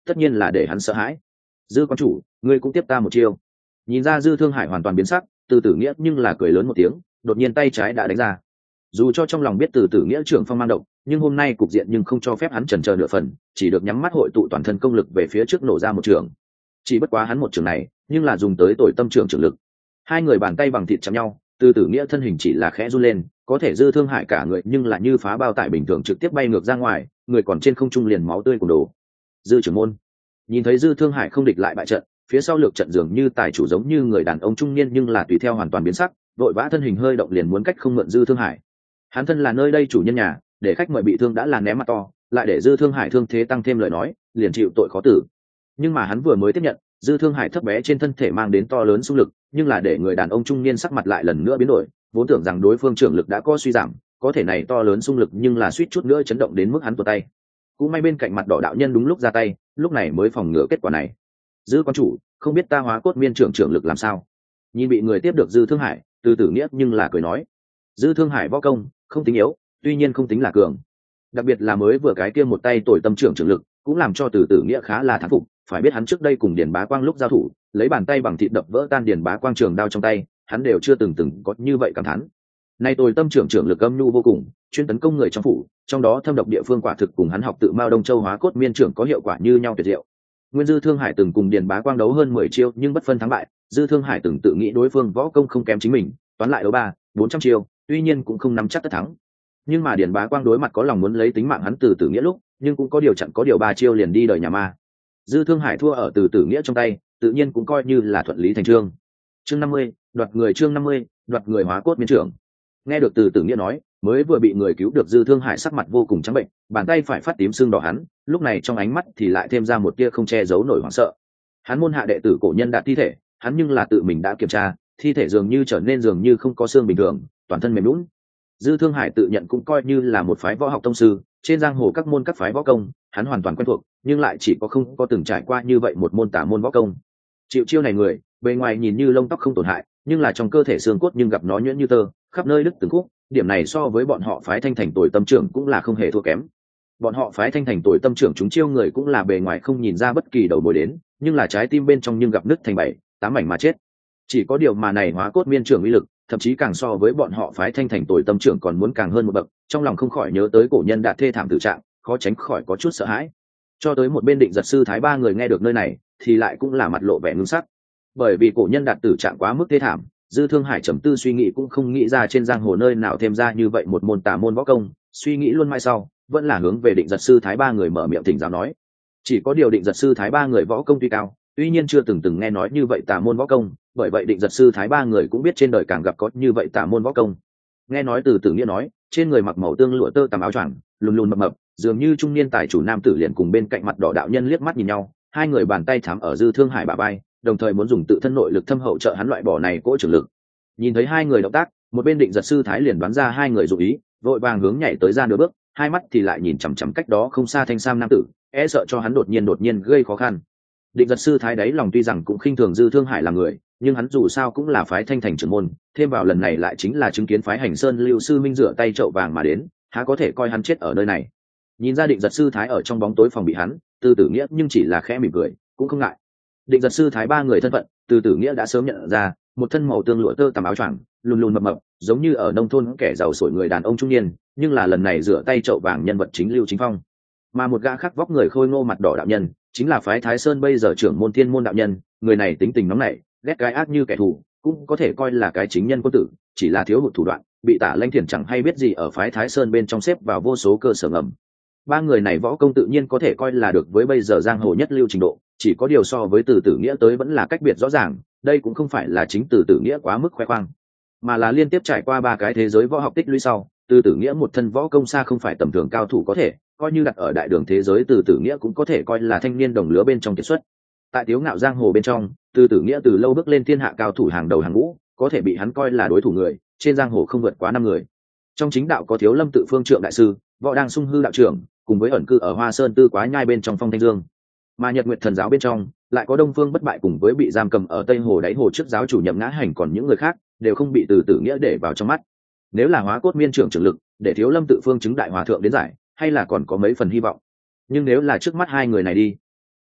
tất nhiên là để hắn sợ hãi. Dư quan chủ, ngươi cũng tiếp ta một chiêu. Nhìn ra Dư Thương Hải hoàn toàn biến sắc, Từ Tử Nghĩa nhưng là cười lớn một tiếng, đột nhiên tay trái đã đánh ra. Dù cho trong lòng biết Từ Tử Nghĩa trưởng phong mang động, nhưng hôm nay cục diện nhưng không cho phép hắn chần chờ nửa phần, chỉ được nhắm mắt hội tụ toàn thân công lực về phía trước nổ ra một trường. Chỉ bất quá hắn một trường này, nhưng là dùng tới tội tâm trưởng trưởng lực. Hai người bàn tay bằng thịt chạm nhau, Từ Tử Nghĩa thân hình chỉ là khẽ run lên, có thể Dư Thương Hải cả người nhưng là như phá bao tải bình thường trực tiếp bay ngược ra ngoài, người còn trên không trung liền máu tươi cùng đổ. Dư trưởng môn nhìn thấy Dư Thương Hải không địch lại bại trận, phía sau lược trận dường như tài chủ giống như người đàn ông trung niên nhưng là tùy theo hoàn toàn biến sắc, vội vã thân hình hơi động liền muốn cách không mượn Dư Thương Hải. Hắn thân là nơi đây chủ nhân nhà, để khách mời bị thương đã là ném mặt to, lại để Dư Thương Hải thương thế tăng thêm lời nói, liền chịu tội khó tử. Nhưng mà hắn vừa mới tiếp nhận, Dư Thương Hải thấp bé trên thân thể mang đến to lớn xung lực, nhưng là để người đàn ông trung niên sắc mặt lại lần nữa biến đổi, vốn tưởng rằng đối phương trưởng lực đã có suy giảm, có thể này to lớn xung lực nhưng là suýt chút nữa chấn động đến mức hắn tuột tay. Cũng may bên cạnh mặt đỏ đạo nhân đúng lúc ra tay, lúc này mới phòng ngừa kết quả này. Dư quan chủ, không biết ta Hóa Cốt Miên trưởng trưởng lực làm sao? Nhìn bị người tiếp được Dư Thương Hải, Từ Tử Nghĩa nhưng là cười nói, Dư Thương Hải võ công không tính yếu, tuy nhiên không tính là cường, đặc biệt là mới vừa cái kia một tay tồi tâm trưởng trưởng lực, cũng làm cho Từ Tử Nghĩa khá là thán phục. Phải biết hắn trước đây cùng Điền Bá Quang lúc giao thủ, lấy bàn tay bằng thịt đập vỡ tan Điền Bá Quang trường đao trong tay, hắn đều chưa từng từng có như vậy cảm thán. Nay tồi tâm trưởng trưởng lực âm nhu vô cùng, chuyên tấn công người trong phủ, trong đó thâm độc địa phương quả thực cùng hắn học tự Mao Đông Châu Hóa Cốt Miên trưởng có hiệu quả như nhau tuyệt diệu. Nguyên Dư Thương Hải từng cùng Điền Bá Quang đấu hơn mười chiêu nhưng bất phân thắng bại, Dư Thương Hải từng tự nghĩ đối phương võ công không kém chính mình, toán lại đấu ba, bốn trăm chiêu, tuy nhiên cũng không nắm chắc tất thắng. Nhưng mà Điền Bá Quang đối mặt có lòng muốn lấy tính mạng hắn Từ Tử Nghĩa lúc, nhưng cũng có điều chặn có điều ba chiêu liền đi đời nhà ma. Dư Thương Hải thua ở Từ Tử Nghĩa trong tay, tự nhiên cũng coi như là thuận lý thành chương. Chương năm mươi, đoạt người chương năm mươi, đoạt người Hóa Cốt Miên trưởng. Nghe được Từ Tử Nghĩa nói, mới vừa bị người cứu được Dư Thương Hải sắc mặt vô cùng trắng bệnh, bàn tay phải phát tím sưng đỏ hắn, lúc này trong ánh mắt thì lại thêm ra một tia không che giấu nổi hoảng sợ. Hắn môn hạ đệ tử cổ nhân đạt thi thể, hắn nhưng là tự mình đã kiểm tra, thi thể dường như trở nên dường như không có xương bình thường, toàn thân mềm nhũn. Dư Thương Hải tự nhận cũng coi như là một phái võ học tông sư, trên giang hồ các môn các phái võ công, hắn hoàn toàn quen thuộc, nhưng lại chỉ có không có từng trải qua như vậy một môn tả môn võ công. Chịu chiêu này người, bề ngoài nhìn như lông tóc không tổn hại, nhưng là trong cơ thể xương cốt nhưng gặp nó nhuyễn như tơ, khắp nơi đứt từng khúc, điểm này so với bọn họ phái Thanh Thành Tồi Tâm trưởng cũng là không hề thua kém. Bọn họ phái Thanh Thành Tồi Tâm trưởng chúng chiêu người cũng là bề ngoài không nhìn ra bất kỳ đầu mối đến, nhưng là trái tim bên trong nhưng gặp nứt thành bảy, tám mảnh mà chết. Chỉ có điều mà này Hóa Cốt Miên trưởng uy lực, thậm chí càng so với bọn họ phái Thanh Thành Tồi Tâm trưởng còn muốn càng hơn một bậc, trong lòng không khỏi nhớ tới cổ nhân đạt thê thảm tử trạng, khó tránh khỏi có chút sợ hãi. Cho tới một bên Định Giật sư thái ba người nghe được nơi này, thì lại cũng là mặt lộ vẻ ngưng sắc. Bởi vì cổ nhân đạt tử trạng quá mức thê thảm, Dư Thương Hải trầm tư suy nghĩ cũng không nghĩ ra trên giang hồ nơi nào thêm ra như vậy một môn tà môn võ công, suy nghĩ luôn mãi sau, vẫn là hướng về Định Giật sư thái ba người mở miệng thỉnh giáo nói. Chỉ có điều Định Giật sư thái ba người võ công tuy cao, tuy nhiên chưa từng từng nghe nói như vậy tà môn võ công, bởi vậy Định Giật sư thái ba người cũng biết trên đời càng gặp có như vậy tà môn võ công. Nghe nói Từ Tử Nghĩa nói, trên người mặc màu tương lụa tơ tằm áo choàng, lùn lùn mập mập, dường như trung niên tài chủ nam tử liền cùng bên cạnh mặt đỏ đạo nhân liếc mắt nhìn nhau, hai người bàn tay thắm ở Dư Thương Hải bả vai, đồng thời muốn dùng tự thân nội lực thâm hậu trợ hắn loại bỏ này cỗ trưởng lực. Nhìn thấy hai người động tác, một bên Định Giật sư thái liền đoán ra hai người dụng ý, vội vàng hướng nhảy tới ra nửa bước, hai mắt thì lại nhìn chằm chằm cách đó không xa thanh sam nam tử, e sợ cho hắn đột nhiên đột nhiên gây khó khăn. Định Giật sư thái đấy lòng tuy rằng cũng khinh thường Dư Thương Hải là người, nhưng hắn dù sao cũng là phái Thanh Thành trưởng môn, thêm vào lần này lại chính là chứng kiến phái Hành Sơn Lưu sư minh rửa tay chậu vàng mà đến, há có thể coi hắn chết ở nơi này. Nhìn ra Định Giật sư thái ở trong bóng tối phòng bị hắn, Từ Tử Nghĩa nhưng chỉ là khẽ mỉm cười, cũng không ngại. Định Giật sư thái ba người thân phận, Từ Tử Nghĩa đã sớm nhận ra, một thân màu tương lụa tơ tằm áo choàng, lùn lùn mập mập, giống như ở nông thôn kẻ giàu sổi người đàn ông trung niên, nhưng là lần này rửa tay chậu vàng nhân vật chính Lưu Chính Phong. Mà một gã khác vóc người khôi ngô mặt đỏ đạo nhân, chính là phái Thái Sơn bây giờ trưởng môn Thiên môn đạo nhân, người này tính tình nóng nảy, ghét cái ác như kẻ thù, cũng có thể coi là cái chính nhân quân tử, chỉ là thiếu hụt thủ đoạn, bị Tả Lanh Thiền chẳng hay biết gì ở phái Thái Sơn bên trong xếp vào vô số cơ sở ngầm. Ba người này võ công tự nhiên có thể coi là được với bây giờ giang hồ nhất lưu trình độ, chỉ có điều so với Từ Tử Nghĩa tới vẫn là cách biệt rõ ràng, đây cũng không phải là chính Từ Tử Nghĩa quá mức khoe khoang, mà là liên tiếp trải qua ba cái thế giới võ học tích lũy sau, Từ Tử Nghĩa một thân võ công xa không phải tầm thường cao thủ có thể, coi như đặt ở đại đường thế giới Từ Tử Nghĩa cũng có thể coi là thanh niên đồng lứa bên trong kiệt xuất. Tại tiếu ngạo giang hồ bên trong, Từ Tử Nghĩa từ lâu bước lên thiên hạ cao thủ hàng đầu hàng ngũ, có thể bị hắn coi là đối thủ người, trên giang hồ không vượt quá năm người. Trong chính đạo có Thiếu Lâm Tự Phương Trượng đại sư, Võ Đang Sung Hư đạo trưởng, cùng với ẩn cư ở Hoa Sơn Tư Quá Nhai bên trong Phong Thanh Dương. Mà Nhật Nguyệt Thần giáo bên trong, lại có Đông Phương Bất Bại cùng với bị giam cầm ở Tây Hồ đáy hồ trước giáo chủ Nhậm Ngã Hành, còn những người khác đều không bị Từ Tử Nghĩa để vào trong mắt. Nếu là Hóa Cốt Miên trưởng trưởng lực, để Thiếu Lâm Tự Phương chứng đại hòa thượng đến giải, hay là còn có mấy phần hy vọng. Nhưng nếu là trước mắt hai người này đi,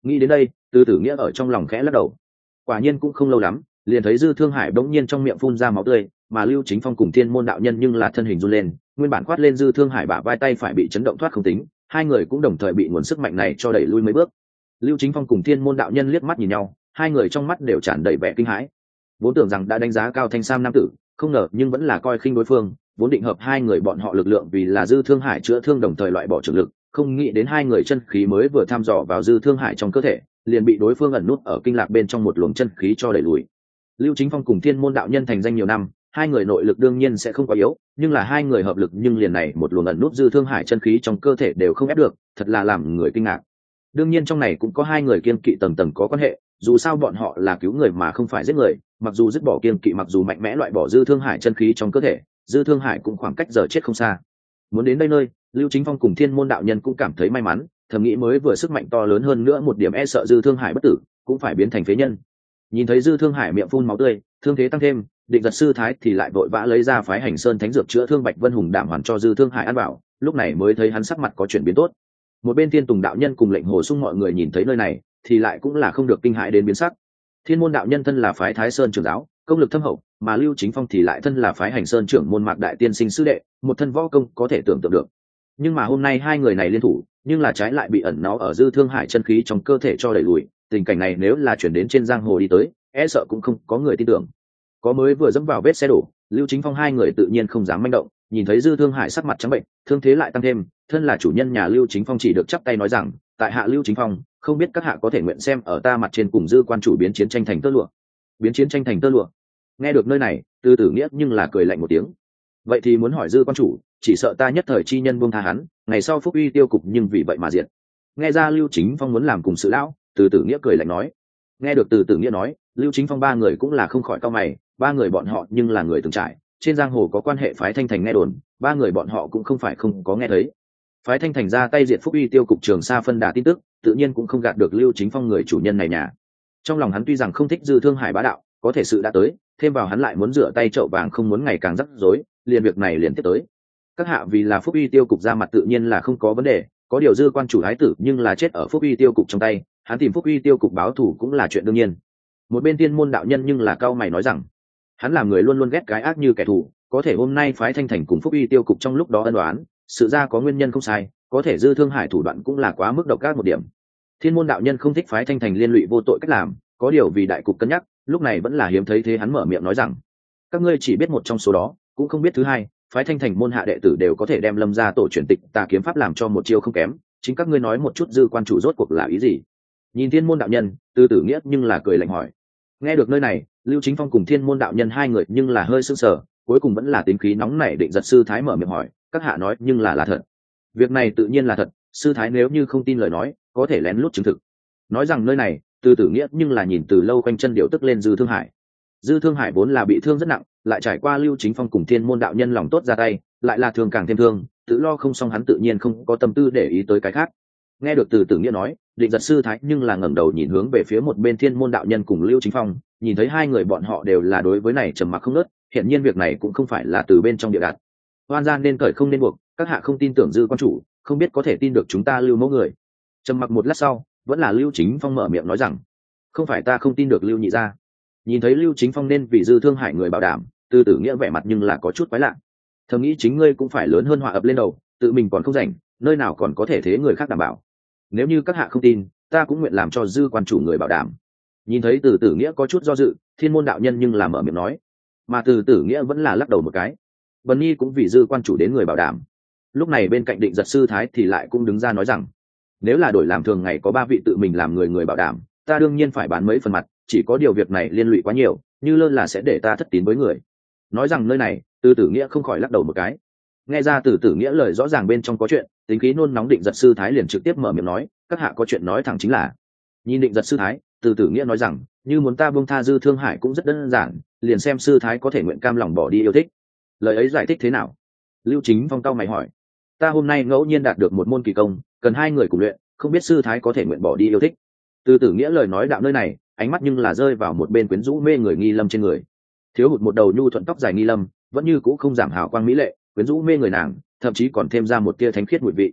Nghĩ đến đây, Từ Tử Nghĩa ở trong lòng khẽ lắc đầu. Quả nhiên cũng không lâu lắm, liền thấy Dư Thương Hải bỗng nhiên trong miệng phun ra máu tươi, mà Lưu Chính Phong cùng Thiên Môn đạo nhân nhưng là thân hình run lên, nguyên bản khoát lên Dư Thương Hải bả vai tay phải bị chấn động thoát không tính, hai người cũng đồng thời bị nguồn sức mạnh này cho đẩy lui mấy bước. Lưu Chính Phong cùng Thiên Môn đạo nhân liếc mắt nhìn nhau, hai người trong mắt đều tràn đầy vẻ kinh hãi. Vốn tưởng rằng đã đánh giá cao thanh sam nam tử, không ngờ nhưng vẫn là coi khinh đối phương, vốn định hợp hai người bọn họ lực lượng vì là Dư Thương Hải chữa thương đồng thời loại bỏ trường lực, không nghĩ đến hai người chân khí mới vừa tham dò vào Dư Thương Hải trong cơ thể, liền bị đối phương ẩn nút ở kinh lạc bên trong một luồng chân khí cho đẩy lùi. Lưu Chính Phong cùng Thiên Môn đạo nhân thành danh nhiều năm, hai người nội lực đương nhiên sẽ không quá yếu, nhưng là hai người hợp lực nhưng liền này một luồng ẩn nút Dư Thương Hải chân khí trong cơ thể đều không ép được, thật là làm người kinh ngạc. Đương nhiên trong này cũng có hai người kiên kỵ tầng tầng có quan hệ, dù sao bọn họ là cứu người mà không phải giết người, mặc dù dứt bỏ kiên kỵ mặc dù mạnh mẽ loại bỏ Dư Thương Hải chân khí trong cơ thể, Dư Thương Hải cũng khoảng cách giờ chết không xa. Muốn đến đây nơi, Lưu Chính Phong cùng Thiên Môn đạo nhân cũng cảm thấy may mắn, thầm nghĩ mới vừa sức mạnh to lớn hơn nữa một điểm e sợ Dư Thương Hải bất tử, cũng phải biến thành phế nhân. Nhìn thấy Dư Thương Hải miệng phun máu tươi, thương thế tăng thêm, Định Giật sư thái thì lại vội vã lấy ra phái Hành Sơn thánh dược chữa thương Bạch Vân Hùng đạm hoàn cho Dư Thương Hải ăn vào, lúc này mới thấy hắn sắc mặt có chuyển biến tốt. Một bên Thiên Tùng đạo nhân cùng Lệnh Hồ Sung mọi người nhìn thấy nơi này, thì lại cũng là không được kinh hãi đến biến sắc. Thiên Môn đạo nhân thân là phái Thái Sơn trưởng giáo, công lực thâm hậu, mà Lưu Chính Phong thì lại thân là phái Hành Sơn trưởng môn Mạc đại tiên sinh sư đệ, một thân võ công có thể tưởng tượng được. Nhưng mà hôm nay hai người này liên thủ, nhưng là trái lại bị ẩn náu ở Dư Thương Hải chân khí trong cơ thể cho đẩy lùi, tình cảnh này nếu là chuyển đến trên giang hồ đi tới, e sợ cũng không có người tin tưởng. Có mới vừa dẫm vào vết xe đổ, Lưu Chính Phong hai người tự nhiên không dám manh động, nhìn thấy Dư Thương Hải sắc mặt trắng bệnh, thương thế lại tăng thêm, thân là chủ nhân nhà Lưu Chính Phong chỉ được chắp tay nói rằng, tại hạ Lưu Chính Phong, không biết các hạ có thể nguyện xem ở ta mặt trên cùng Dư quan chủ biến chiến tranh thành tơ lụa. Biến chiến tranh thành tơ lụa. Nghe được nơi này, Từ Tử Nghĩa nhưng là cười lạnh một tiếng. Vậy thì muốn hỏi Dư quan chủ, chỉ sợ ta nhất thời chi nhân buông tha hắn, ngày sau phúc uy tiêu cục nhưng vì vậy mà diệt. Nghe ra Lưu Chính Phong muốn làm cùng sự lão, Từ Tử Nghĩa cười lạnh nói. Nghe được Từ Tử Nghĩa nói, Lưu Chính Phong ba người cũng là không khỏi cau mày, ba người bọn họ nhưng là người từng trải, trên giang hồ có quan hệ phái Thanh Thành nghe đồn, ba người bọn họ cũng không phải không có nghe thấy. Phái Thanh Thành ra tay diệt phúc uy tiêu cục Trường Sa phân đà tin tức, tự nhiên cũng không gạt được Lưu Chính Phong người chủ nhân này nhà. Trong lòng hắn tuy rằng không thích Dư Thương Hải bá đạo, có thể sự đã tới, thêm vào hắn lại muốn rửa tay chậu vàng không muốn ngày càng rắc rối, liền việc này liền tiếp tới. Các hạ vì là phúc uy tiêu cục ra mặt tự nhiên là không có vấn đề, có điều Dư quan chủ ái tử nhưng là chết ở phúc uy tiêu cục trong tay, hắn tìm phúc uy tiêu cục báo thù cũng là chuyện đương nhiên. Một bên Thiên Môn đạo nhân nhưng là cao mày nói rằng, hắn làm người luôn luôn ghét cái ác như kẻ thù, có thể hôm nay phái Thanh Thành cùng phúc uy tiêu cục trong lúc đó ân đoán, sự ra có nguyên nhân không sai, có thể Dư Thương Hải thủ đoạn cũng là quá mức độc ác một điểm. Thiên Môn đạo nhân không thích phái Thanh Thành liên lụy vô tội cách làm, có điều vì đại cục cân nhắc, lúc này vẫn là hiếm thấy thế hắn mở miệng nói rằng, các ngươi chỉ biết một trong số đó, cũng không biết thứ hai, phái Thanh Thành môn hạ đệ tử đều có thể đem Lâm gia tổ truyền tịch Tà kiếm pháp làm cho một chiêu không kém, chính các ngươi nói một chút Dư quan chủ rốt cuộc là ý gì? Nhìn Thiên Môn đạo nhân, Từ Tử Nghĩa nhưng là cười lạnh hỏi. Nghe được nơi này, Lưu Chính Phong cùng Thiên Môn đạo nhân hai người nhưng là hơi sững sờ, cuối cùng vẫn là tính khí nóng nảy Định Giật sư thái mở miệng hỏi, các hạ nói nhưng là là thật. Việc này tự nhiên là thật, sư thái nếu như không tin lời nói, có thể lén lút chứng thực. Nói rằng nơi này, Từ Tử Nghĩa nhưng là nhìn từ lâu quanh chân điệu tức lên Dư Thương Hải. Dư Thương Hải vốn là bị thương rất nặng, lại trải qua Lưu Chính Phong cùng Thiên Môn đạo nhân lòng tốt ra tay, lại là thương càng thêm thương, tự lo không xong hắn tự nhiên không có tâm tư để ý tới cái khác. Nghe được Từ Tử Nghĩa nói, Định Giật sư thái nhưng là ngẩng đầu nhìn hướng về phía một bên Thiên Môn đạo nhân cùng Lưu Chính Phong, nhìn thấy hai người bọn họ đều là đối với này trầm mặc không ngớt, hiện nhiên việc này cũng không phải là từ bên trong địa đạt. Oan gian nên cởi không nên buộc, các hạ không tin tưởng Dư quan chủ, không biết có thể tin được chúng ta Lưu mẫu người. Trầm mặc một lát sau, vẫn là Lưu Chính Phong mở miệng nói rằng, không phải ta không tin được Lưu nhị gia. Nhìn thấy Lưu Chính Phong nên vì Dư Thương Hải người bảo đảm, Từ Tử Nghĩa vẻ mặt nhưng là có chút quái lạ. Thầm nghĩ chính ngươi cũng phải lớn hơn họa ập lên đầu, tự mình còn không rảnh, nơi nào còn có thể thế người khác đảm bảo. Nếu như các hạ không tin, ta cũng nguyện làm cho Dư quan chủ người bảo đảm. Nhìn thấy Từ Tử Nghĩa có chút do dự, Thiên Môn đạo nhân nhưng là mở miệng nói, mà Từ Tử Nghĩa vẫn là lắc đầu một cái. Bần nhi cũng vì Dư quan chủ đến người bảo đảm. Lúc này bên cạnh Định Giật sư thái thì lại cũng đứng ra nói rằng, nếu là đổi làm thường ngày có ba vị tự mình làm người người bảo đảm, ta đương nhiên phải bán mấy phần mặt, chỉ có điều việc này liên lụy quá nhiều, như lơ là sẽ để ta thất tín với người. Nói rằng nơi này, Từ Tử Nghĩa không khỏi lắc đầu một cái. Nghe ra Từ Tử Nghĩa lời rõ ràng bên trong có chuyện, tính khí nôn nóng Định Giật sư thái liền trực tiếp mở miệng nói, các hạ có chuyện nói thẳng chính là. Nhìn Định Giật sư thái, Từ Tử Nghĩa nói rằng, như muốn ta buông tha Dư Thương Hải cũng rất đơn giản, liền xem sư thái có thể nguyện cam lòng bỏ đi yêu thích. Lời ấy giải thích thế nào? Lưu Chính Phong cau mày hỏi. Ta hôm nay ngẫu nhiên đạt được một môn kỳ công, cần hai người cùng luyện, không biết sư thái có thể nguyện bỏ đi yêu thích. Từ Tử Nghĩa lời nói đạo nơi này, ánh mắt nhưng là rơi vào một bên quyến rũ mê người Nghi Lâm trên người. Thiếu hụt một đầu nhu thuận tóc dài Nghi Lâm, vẫn như cũ không giảm hào quang mỹ lệ, quyến rũ mê người nàng, thậm chí còn thêm ra một tia thánh khiết mùi vị.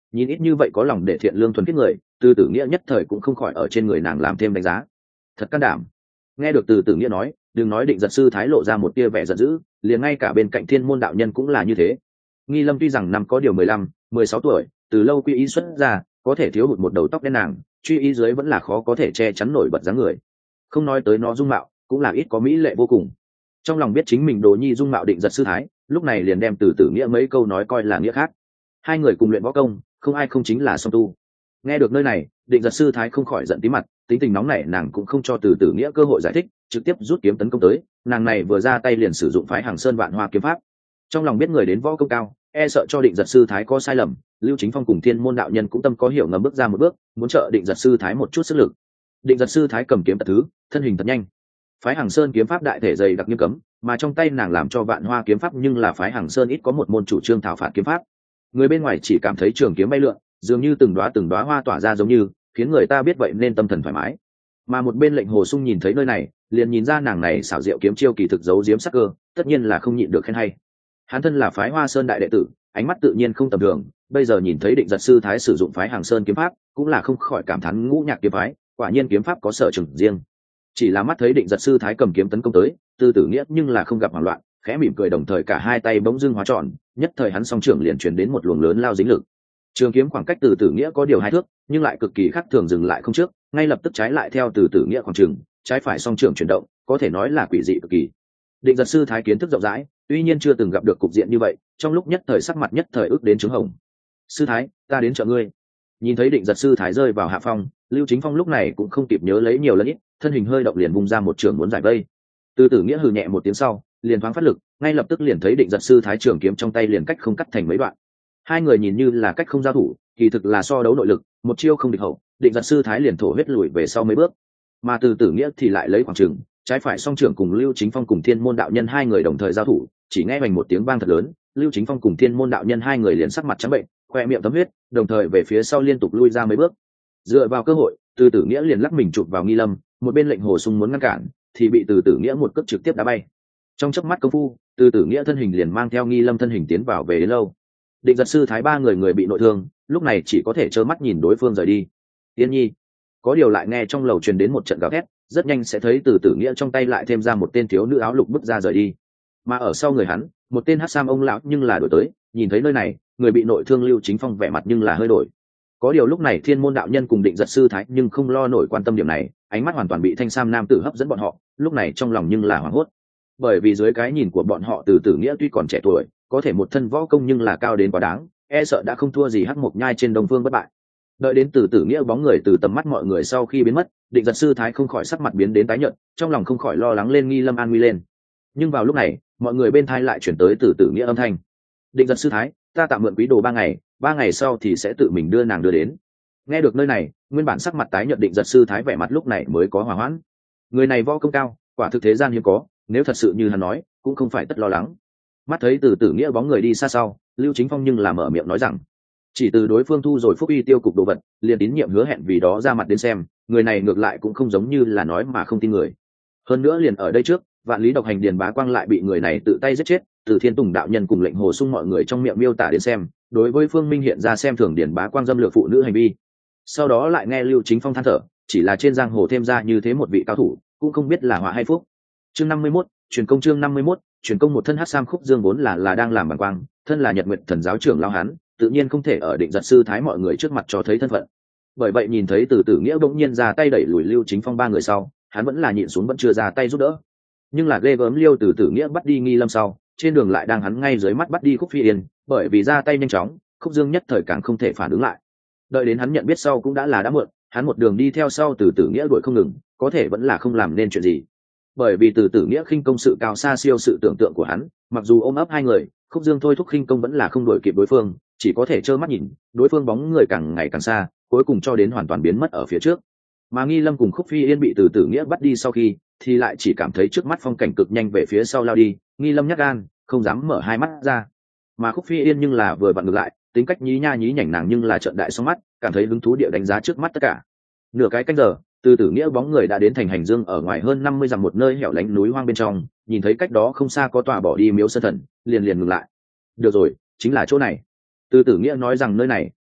nhìn ít như vậy có lòng để thiện lương thuần khiết người, từ tử nghĩa nhất thời cũng không khỏi ở trên người nàng làm thêm đánh giá. Thật can đảm. Nghe được từ tử nghĩa nói, đừng nói Định Giật sư thái lộ ra một tia vẻ giận dữ, liền ngay cả bên cạnh thiên môn đạo nhân cũng là như thế. Nghi Lâm tuy rằng năm có điều mười lăm, mười sáu tuổi, từ lâu quy y xuất ra, có thể thiếu hụt một đầu tóc đen nàng, truy y dưới vẫn là khó có thể che chắn nổi bật dáng người. Không nói tới nó dung mạo, cũng là ít có mỹ lệ vô cùng. Trong lòng biết chính mình đồ nhi dung mạo Định Giật sư thái, lúc này liền đem từ tử nghĩa mấy câu nói coi là nghĩa khác. Hai người cùng luyện võ công, không ai không chính là song tu. Nghe được nơi này, Định Giật sư thái không khỏi giận tí mặt, tính tình nóng này nàng cũng không cho từ tử nghĩa cơ hội giải thích, trực tiếp rút kiếm tấn công tới. Nàng này vừa ra tay liền sử dụng phái Hàng Sơn Vạn Hoa kiếm pháp. Trong lòng biết người đến võ công cao, e sợ cho Định Giật sư thái có sai lầm, Lưu Chính Phong cùng thiên môn đạo nhân cũng tâm có hiểu ngầm bước ra một bước, muốn trợ Định Giật sư thái một chút sức lực. Định Giật sư thái cầm kiếm tật thứ, thân hình thật nhanh. Phái Hàng Sơn kiếm pháp đại thể dày đặc nghiêm cấm, mà trong tay nàng làm cho Vạn Hoa kiếm pháp nhưng là phái Hàng Sơn ít có một môn chủ trương thảo phạt kiếm pháp. Người bên ngoài chỉ cảm thấy trường kiếm bay lượn, dường như từng đóa từng đóa hoa tỏa ra giống như, khiến người ta biết vậy nên tâm thần thoải mái. Mà một bên Lệnh Hồ Sung nhìn thấy nơi này, liền nhìn ra nàng này xảo diệu kiếm chiêu kỳ thực giấu giếm sắc cơ, tất nhiên là không nhịn được khen hay. Hắn thân là phái Hoa Sơn đại đệ tử, ánh mắt tự nhiên không tầm thường, bây giờ nhìn thấy Định Giật sư thái sử dụng phái Hàng Sơn kiếm pháp, cũng là không khỏi cảm thán ngũ nhạc kiếm phái, quả nhiên kiếm pháp có sở trường riêng. Chỉ là mắt thấy Định Giật sư thái cầm kiếm tấn công tới, Tư Tử Nghĩa nhưng là không gặp hoảng loạn, khẽ mỉm cười, đồng thời cả hai tay bỗng dưng hóa tròn, nhất thời hắn song trưởng liền truyền đến một luồng lớn lao dính lực. Trường kiếm khoảng cách Từ Tử Nghĩa có điều hai thước, nhưng lại cực kỳ khác thường, dừng lại không trước, ngay lập tức trái lại theo Từ Tử Nghĩa khoảng trường, trái phải song trưởng chuyển động, có thể nói là quỷ dị cực kỳ. Định Giật sư thái kiến thức rộng rãi, tuy nhiên chưa từng gặp được cục diện như vậy, trong lúc nhất thời sắc mặt nhất thời ước đến trứng hồng. Sư thái, ta đến trợ ngươi. Nhìn thấy Định Giật sư thái rơi vào hạ phong, Lưu Chính Phong lúc này cũng không kịp nhớ lấy nhiều lần ít, thân hình hơi động liền vung ra một trường muốn giải vây. Từ Tử Nghĩa hừ nhẹ một tiếng sau, liền thoáng phát lực, ngay lập tức liền thấy Định Giật sư thái trường kiếm trong tay liền cách không cắt thành mấy đoạn. Hai người nhìn như là cách không giao thủ, kỳ thực là so đấu nội lực, một chiêu không địch hậu, Định Giật sư thái liền thổ huyết lùi về sau mấy bước. Mà Từ Tử Nghĩa thì lại lấy khoảng trường, trái phải song trưởng cùng Lưu Chính Phong cùng Thiên Môn đạo nhân hai người đồng thời giao thủ, chỉ nghe hoành một tiếng vang thật lớn, Lưu Chính Phong cùng Thiên Môn đạo nhân hai người liền sắc mặt trắng bệnh, khoe miệng thấm huyết, đồng thời về phía sau liên tục lui ra mấy bước. Dựa vào cơ hội, Từ Tử Nghĩa liền lắc mình chụp vào Nghi Lâm, một bên Lệnh Hồ Sung muốn ngăn cản, thì bị Từ Tử Nghĩa một cước trực tiếp đá bay. Trong chớp mắt công phu, Từ Tử Nghĩa thân hình liền mang theo Nghi Lâm thân hình tiến vào về đến lâu. Định Giật sư thái ba người người bị nội thương, lúc này chỉ có thể trơ mắt nhìn đối phương rời đi. Tiên Nhi, có điều lại nghe trong lầu truyền đến một trận gào thét, rất nhanh sẽ thấy Từ Tử Nghĩa trong tay lại thêm ra một tên thiếu nữ áo lục bước ra rời đi. Mà ở sau người hắn, một tên hắc sam ông lão nhưng là đổi tới, nhìn thấy nơi này, người bị nội thương Lưu Chính Phong vẻ mặt nhưng là hơi đổi. Có điều lúc này Thiên Môn đạo nhân cùng Định Giật sư thái nhưng không lo nổi quan tâm điểm này, ánh mắt hoàn toàn bị thanh sam nam tử hấp dẫn bọn họ, lúc này trong lòng nhưng là hoảng hốt. Bởi vì dưới cái nhìn của bọn họ, Từ Tử Nghĩa tuy còn trẻ tuổi, có thể một thân võ công nhưng là cao đến quá đáng, e sợ đã không thua gì hắc mộc nhai trên Đông Phương bất bại. Đợi đến Từ Tử Nghĩa bóng người từ tầm mắt mọi người sau khi biến mất, Định Giật sư thái không khỏi sắc mặt biến đến tái nhợt, trong lòng không khỏi lo lắng lên Nghi Lâm an nguy lên. Nhưng vào lúc này, mọi người bên thai lại chuyển tới Từ Tử Nghĩa âm thanh: Định Giật sư thái, ta tạm mượn quý đồ ba ngày, ba ngày sau thì sẽ tự mình đưa nàng đưa đến. Nghe được nơi này, nguyên bản sắc mặt tái nhợt Định Giật sư thái vẻ mặt lúc này mới có hòa hoãn. Người này võ công cao, quả thực thế gian hiếm có, nếu thật sự như hắn nói, cũng không phải tất lo lắng. Mắt thấy Từ Tử Nghĩa bóng người đi xa sau, Lưu Chính Phong nhưng là mở miệng nói rằng: chỉ từ đối phương thu rồi phúc uy tiêu cục đồ vật, liền tín nhiệm hứa hẹn vì đó ra mặt đến xem, người này ngược lại cũng không giống như là nói mà không tin người. Hơn nữa liền ở đây trước, Vạn Lý độc hành Điền Bá Quang lại bị người này tự tay giết chết, từ Thiên Tùng đạo nhân cùng Lệnh Hồ Sung mọi người trong miệng miêu tả đến xem, đối với Phương Minh hiện ra xem thường Điền Bá Quang dâm lược phụ nữ hành vi. Sau đó lại nghe Lưu Chính Phong than thở, chỉ là trên giang hồ thêm ra như thế một vị cao thủ, cũng không biết là họa hay phúc. Chương năm mươi mốt, truyền công chương năm mươi mốt, truyền công một thân hắc sam khúc dương vốn là là đang làm bàng quang, thân là Nhật Nguyệt Thần giáo trưởng lão hán, tự nhiên không thể ở Định Giật sư thái mọi người trước mặt cho thấy thân phận. Bởi vậy nhìn thấy Từ Tử Nghĩa bỗng nhiên ra tay đẩy lùi Lưu Chính Phong ba người sau, hắn vẫn là nhịn xuống vẫn chưa ra tay giúp đỡ. Nhưng là ghê gớm Liêu Từ Tử Nghĩa bắt đi Nghi Lâm sau, trên đường lại đang hắn ngay dưới mắt bắt đi Khúc Phi Yên, bởi vì ra tay nhanh chóng, Khúc Dương nhất thời càng không thể phản ứng lại. Đợi đến hắn nhận biết sau cũng đã là đã muộn, hắn một đường đi theo sau Từ Tử Nghĩa đuổi không ngừng, có thể vẫn là không làm nên chuyện gì. Bởi vì Từ Tử Nghĩa khinh công sự cao xa siêu sự tưởng tượng của hắn, mặc dù ôm ấp hai người, Khúc Dương thôi thúc khinh công vẫn là không đuổi kịp đối phương, chỉ có thể trơ mắt nhìn đối phương bóng người càng ngày càng xa, cuối cùng cho đến hoàn toàn biến mất ở phía trước. Mà Nghi Lâm cùng Khúc Phi Yên bị Từ Tử Nghĩa bắt đi sau khi, thì lại chỉ cảm thấy trước mắt phong cảnh cực nhanh về phía sau lao đi, Nghi Lâm nhát gan, không dám mở hai mắt ra. Mà Khúc Phi Yên nhưng là vừa vặn ngược lại, tính cách nhí nha nhí nhảnh nàng nhưng là trợn đại song mắt, cảm thấy hứng thú địa đánh giá trước mắt tất cả. Nửa cái canh giờ, Từ Tử Nghĩa bóng người đã đến thành hành dương ở ngoài hơn năm mươi dặm một nơi hẻo lánh núi hoang bên trong, nhìn thấy cách đó không xa có tòa bỏ đi miếu sơn thần, liền liền ngừng lại. Được rồi, chính là chỗ này. Từ Tử Nghĩa nói rằng nơi này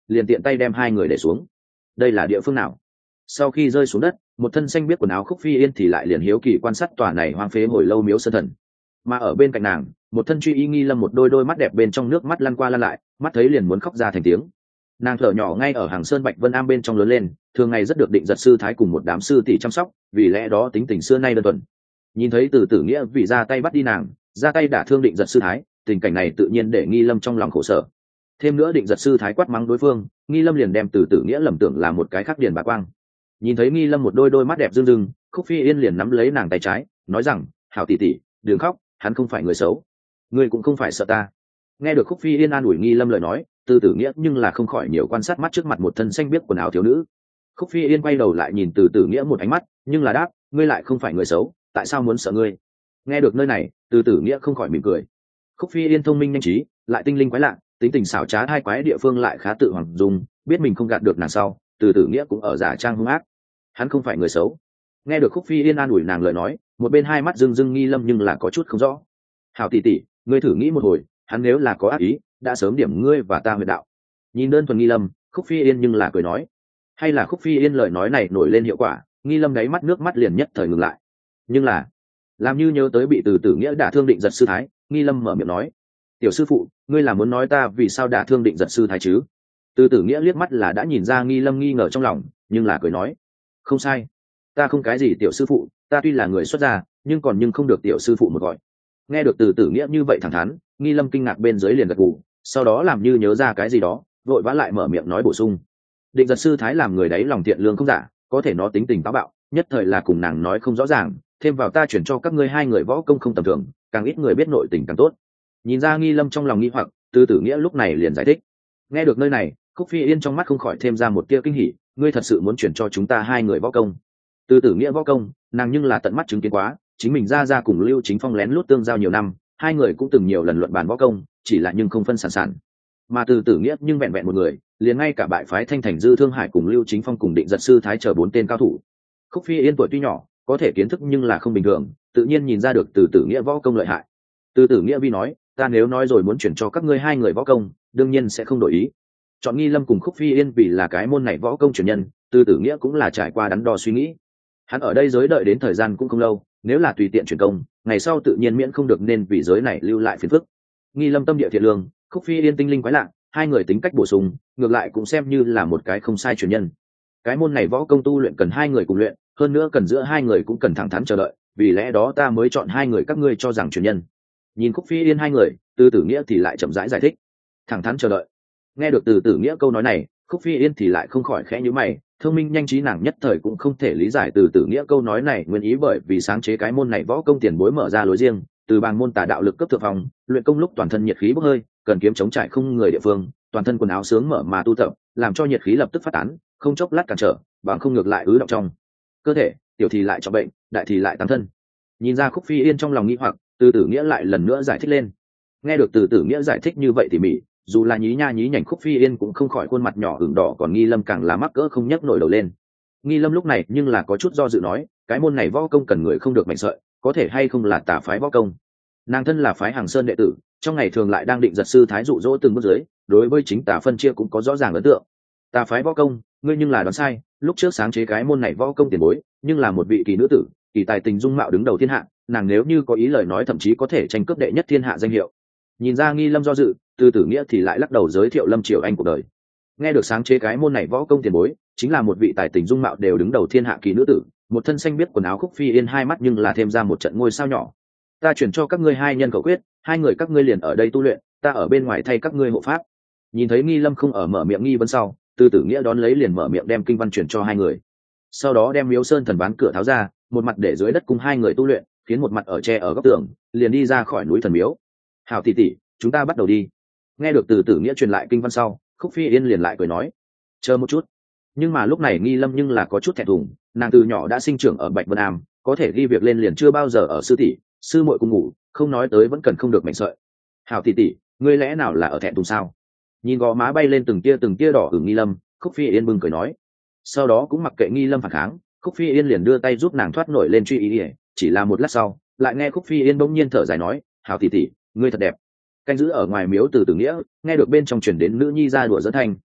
liền tiện tay đem hai người để xuống. Đây là địa phương nào? Sau khi rơi xuống đất, một thân xanh biết quần áo Khúc Phi Yên thì lại liền hiếu kỳ quan sát tòa này hoang phế hồi lâu miếu sơn thần. Mà ở bên cạnh nàng, một thân truy y Nghi Lâm một đôi đôi mắt đẹp bên trong nước mắt lăn qua lăn lại, mắt thấy liền muốn khóc ra thành tiếng. Nàng thở nhỏ ngay ở hàng sơn Bạch Vân Am bên trong lớn lên, thường ngày rất được Định Giật sư thái cùng một đám sư tỷ chăm sóc, vì lẽ đó tính tình xưa nay đơn thuần. Nhìn thấy Từ Tử Nghĩa vì ra tay bắt đi nàng, ra tay đả thương Định Giật sư thái, tình cảnh này tự nhiên để Nghi Lâm trong lòng khổ sở. Thêm nữa Định Giật sư thái quát mắng đối phương, Nghi Lâm liền đem Từ Tử Nghĩa lầm tưởng là một cái khác điền bà quang. Nhìn thấy Nghi Lâm một đôi đôi mắt đẹp rưng rưng, Khúc Phi Yên liền nắm lấy nàng tay trái, nói rằng: "Hảo tỷ tỷ, đừng khóc, hắn không phải người xấu, ngươi cũng không phải sợ ta." Nghe được Khúc Phi Yên an ủi Nghi Lâm lời nói, Từ Tử Nghĩa nhưng là không khỏi nhiều quan sát mắt trước mặt một thân xanh biếc quần áo thiếu nữ. Khúc Phi Yên quay đầu lại nhìn Từ Tử Nghĩa một ánh mắt, nhưng là đáp: "Ngươi lại không phải người xấu, tại sao muốn sợ ngươi?" Nghe được nơi này, Từ Tử Nghĩa không khỏi mỉm cười. Khúc Phi Yên thông minh nhanh trí, lại tinh linh quái lạ, tính tình xảo trá hai quái địa phương lại khá tự hoàng dung, biết mình không gạt được nàng sau, Từ Tử Nghĩa cũng ở giả trang hung ác. Hắn không phải người xấu. Nghe được Khúc Phi Yên an ủi nàng lời nói, một bên hai mắt rưng rưng Nghi Lâm nhưng là có chút không rõ. "Hảo tỷ tỷ, ngươi thử nghĩ một hồi, hắn nếu là có ác ý, đã sớm điểm ngươi và ta huyệt đạo." Nhìn đơn thuần Nghi Lâm, Khúc Phi Yên nhưng là cười nói. Hay là Khúc Phi Yên lời nói này nổi lên hiệu quả, Nghi Lâm đáy mắt nước mắt liền nhất thời ngừng lại. Nhưng là, làm như nhớ tới bị Từ Tử Nghĩa đả thương Định Giật sư thái, Nghi Lâm mở miệng nói: "Tiểu sư phụ, ngươi là muốn nói ta vì sao đả thương Định Giật sư thái chứ?" Từ Tử Nghĩa liếc mắt là đã nhìn ra Nghi Lâm nghi ngờ trong lòng, nhưng là cười nói: "Không sai, ta không cái gì tiểu sư phụ, ta tuy là người xuất gia, nhưng còn nhưng không được tiểu sư phụ một gọi." Nghe được Từ Tử Nghĩa như vậy thẳng thắn, Nghi Lâm kinh ngạc bên dưới liền gật gù, sau đó làm như nhớ ra cái gì đó, vội vã lại mở miệng nói bổ sung: "Định Giật sư thái làm người đấy lòng thiện lương không giả, có thể nó tính tình táo bạo, nhất thời là cùng nàng nói không rõ ràng, thêm vào ta chuyển cho các ngươi hai người võ công không tầm thường, càng ít người biết nội tình càng tốt." Nhìn ra Nghi Lâm trong lòng nghi hoặc, Từ Tử Nghĩa lúc này liền giải thích. Nghe được nơi này, Khúc Phi Yên trong mắt không khỏi thêm ra một tia kinh hỉ: "Ngươi thật sự muốn chuyển cho chúng ta hai người võ công?" Từ Tử Nghĩa võ công, nàng nhưng là tận mắt chứng kiến quá, chính mình ra ra cùng Lưu Chính Phong lén lút tương giao nhiều năm, hai người cũng từng nhiều lần luận bàn võ công, chỉ là nhưng không phân sản sản. Mà Từ Tử Nghĩa nhưng vẹn vẹn một người, liền ngay cả bại phái Thanh Thành Dư Thương Hải cùng Lưu Chính Phong cùng Định Giật sư thái chờ bốn tên cao thủ. Khúc Phi Yên tuổi tuy nhỏ, có thể kiến thức nhưng là không bình thường, tự nhiên nhìn ra được Từ Tử Nghĩa võ công lợi hại. Từ Tử Nghĩa vi nói: "Ta nếu nói rồi muốn chuyển cho các ngươi hai người võ công, đương nhiên sẽ không đổi ý." Chọn Nghi Lâm cùng Khúc Phi Yên vì là cái môn này võ công truyền nhân, Từ Tử Nghĩa cũng là trải qua đắn đo suy nghĩ. Hắn ở đây giới đợi đến thời gian cũng không lâu, nếu là tùy tiện chuyển công, ngày sau tự nhiên miễn không được nên vì giới này lưu lại phiền phức. Nghi Lâm tâm địa thiện lương, Khúc Phi Yên tinh linh quái lạ, hai người tính cách bổ sung, ngược lại cũng xem như là một cái không sai truyền nhân. Cái môn này võ công tu luyện cần hai người cùng luyện, hơn nữa cần giữa hai người cũng cần thẳng thắn chờ đợi, vì lẽ đó ta mới chọn hai người các ngươi cho rằng truyền nhân. Nhìn Khúc Phi Yên hai người, Từ Tử Nghĩa thì lại chậm rãi giải, giải thích. Thẳng thắn chờ đợi. Nghe được Từ Tử Nghĩa câu nói này, Khúc Phi Yên thì lại không khỏi khẽ nhíu mày, thông minh nhanh trí nàng nhất thời cũng không thể lý giải Từ Tử Nghĩa câu nói này nguyên ý, bởi vì sáng chế cái môn này võ công tiền bối mở ra lối riêng, từ bàng môn tà đạo lực cấp thượng phòng, luyện công lúc toàn thân nhiệt khí bốc hơi, cần kiếm chống trải không người địa phương, toàn thân quần áo sướng mở mà tu tập, làm cho nhiệt khí lập tức phát tán, không chốc lát cản trở, bằng không ngược lại ứ động trong cơ thể, tiểu thì lại cho bệnh, đại thì lại tăng thân. Nhìn ra Khúc Phi Yên trong lòng nghi hoặc, Từ Tử Nghĩa lại lần nữa giải thích lên. Nghe được Từ Tử Nghĩa giải thích như vậy tỉ mỉ, dù là nhí nha nhí nhảnh Khúc Phi Yên cũng không khỏi khuôn mặt nhỏ ửng đỏ, còn Nghi Lâm càng là mắc cỡ không nhấc nổi đầu lên. Nghi Lâm lúc này nhưng là có chút do dự nói: "Cái môn này võ công cần người không được mạnh sợi, có thể hay không là tà phái võ công?" Nàng thân là phái Hàng Sơn đệ tử, trong ngày thường lại đang Định Giật sư thái dụ dỗ từng bước dưới, đối với chính tà phân chia cũng có rõ ràng ấn tượng. Tà phái võ công, ngươi nhưng là đoán sai, lúc trước sáng chế cái môn này võ công tiền bối, nhưng là một vị kỳ nữ tử, kỳ tài tình dung mạo đứng đầu thiên hạ, nàng nếu như có ý lời nói thậm chí có thể tranh cướp đệ nhất thiên hạ danh hiệu. Nhìn ra Nghi Lâm do dự, Từ Tử Nghĩa thì lại lắc đầu giới thiệu Lâm Triều Anh cuộc đời. Nghe được sáng chế cái môn này võ công tiền bối, chính là một vị tài tình dung mạo đều đứng đầu thiên hạ kỳ nữ tử, một thân xanh biết quần áo Khúc Phi Yên hai mắt nhưng là thêm ra một trận ngôi sao nhỏ. "Ta chuyển cho các ngươi hai nhân khẩu quyết, hai người các ngươi liền ở đây tu luyện, ta ở bên ngoài thay các ngươi hộ pháp." Nhìn thấy Nghi Lâm không ở mở miệng nghi vấn sau, Từ Tử Nghĩa đón lấy liền mở miệng đem kinh văn chuyển cho hai người. Sau đó đem Miếu Sơn thần bán cửa tháo ra, một mặt để dưới đất cùng hai người tu luyện, khiến một mặt ở tre ở góc tường, liền đi ra khỏi núi thần miếu. "Hảo tỷ tỷ, chúng ta bắt đầu đi." Nghe được Từ Tử Nghĩa truyền lại kinh văn sau, Khúc Phi Yên liền lại cười nói: "Chờ một chút." Nhưng mà lúc này Nghi Lâm nhưng là có chút thẹn thùng, nàng từ nhỏ đã sinh trưởng ở Bạch Vân Am, có thể ghi việc lên liền chưa bao giờ ở sư tỷ, sư muội cùng ngủ, không nói tới vẫn cần không được mảnh sợi. "Hảo tỷ tỷ, ngươi lẽ nào là ở thẹn thùng sao?" Nhìn gò má bay lên từng tia từng tia đỏ ửng Nghi Lâm, Khúc Phi Yên bừng cười nói. Sau đó cũng mặc kệ Nghi Lâm phản kháng, Khúc Phi Yên liền đưa tay giúp nàng thoát nổi lên truy ý ỉa. Chỉ là một lát sau, lại nghe Khúc Phi Yên bỗng nhiên thở dài nói: "Hảo tỷ tỷ, ngươi thật đẹp." Canh giữ ở ngoài miếu Từ Tử Nghĩa nghe được bên trong truyền đến nữ nhi ra đùa dẫn thanh,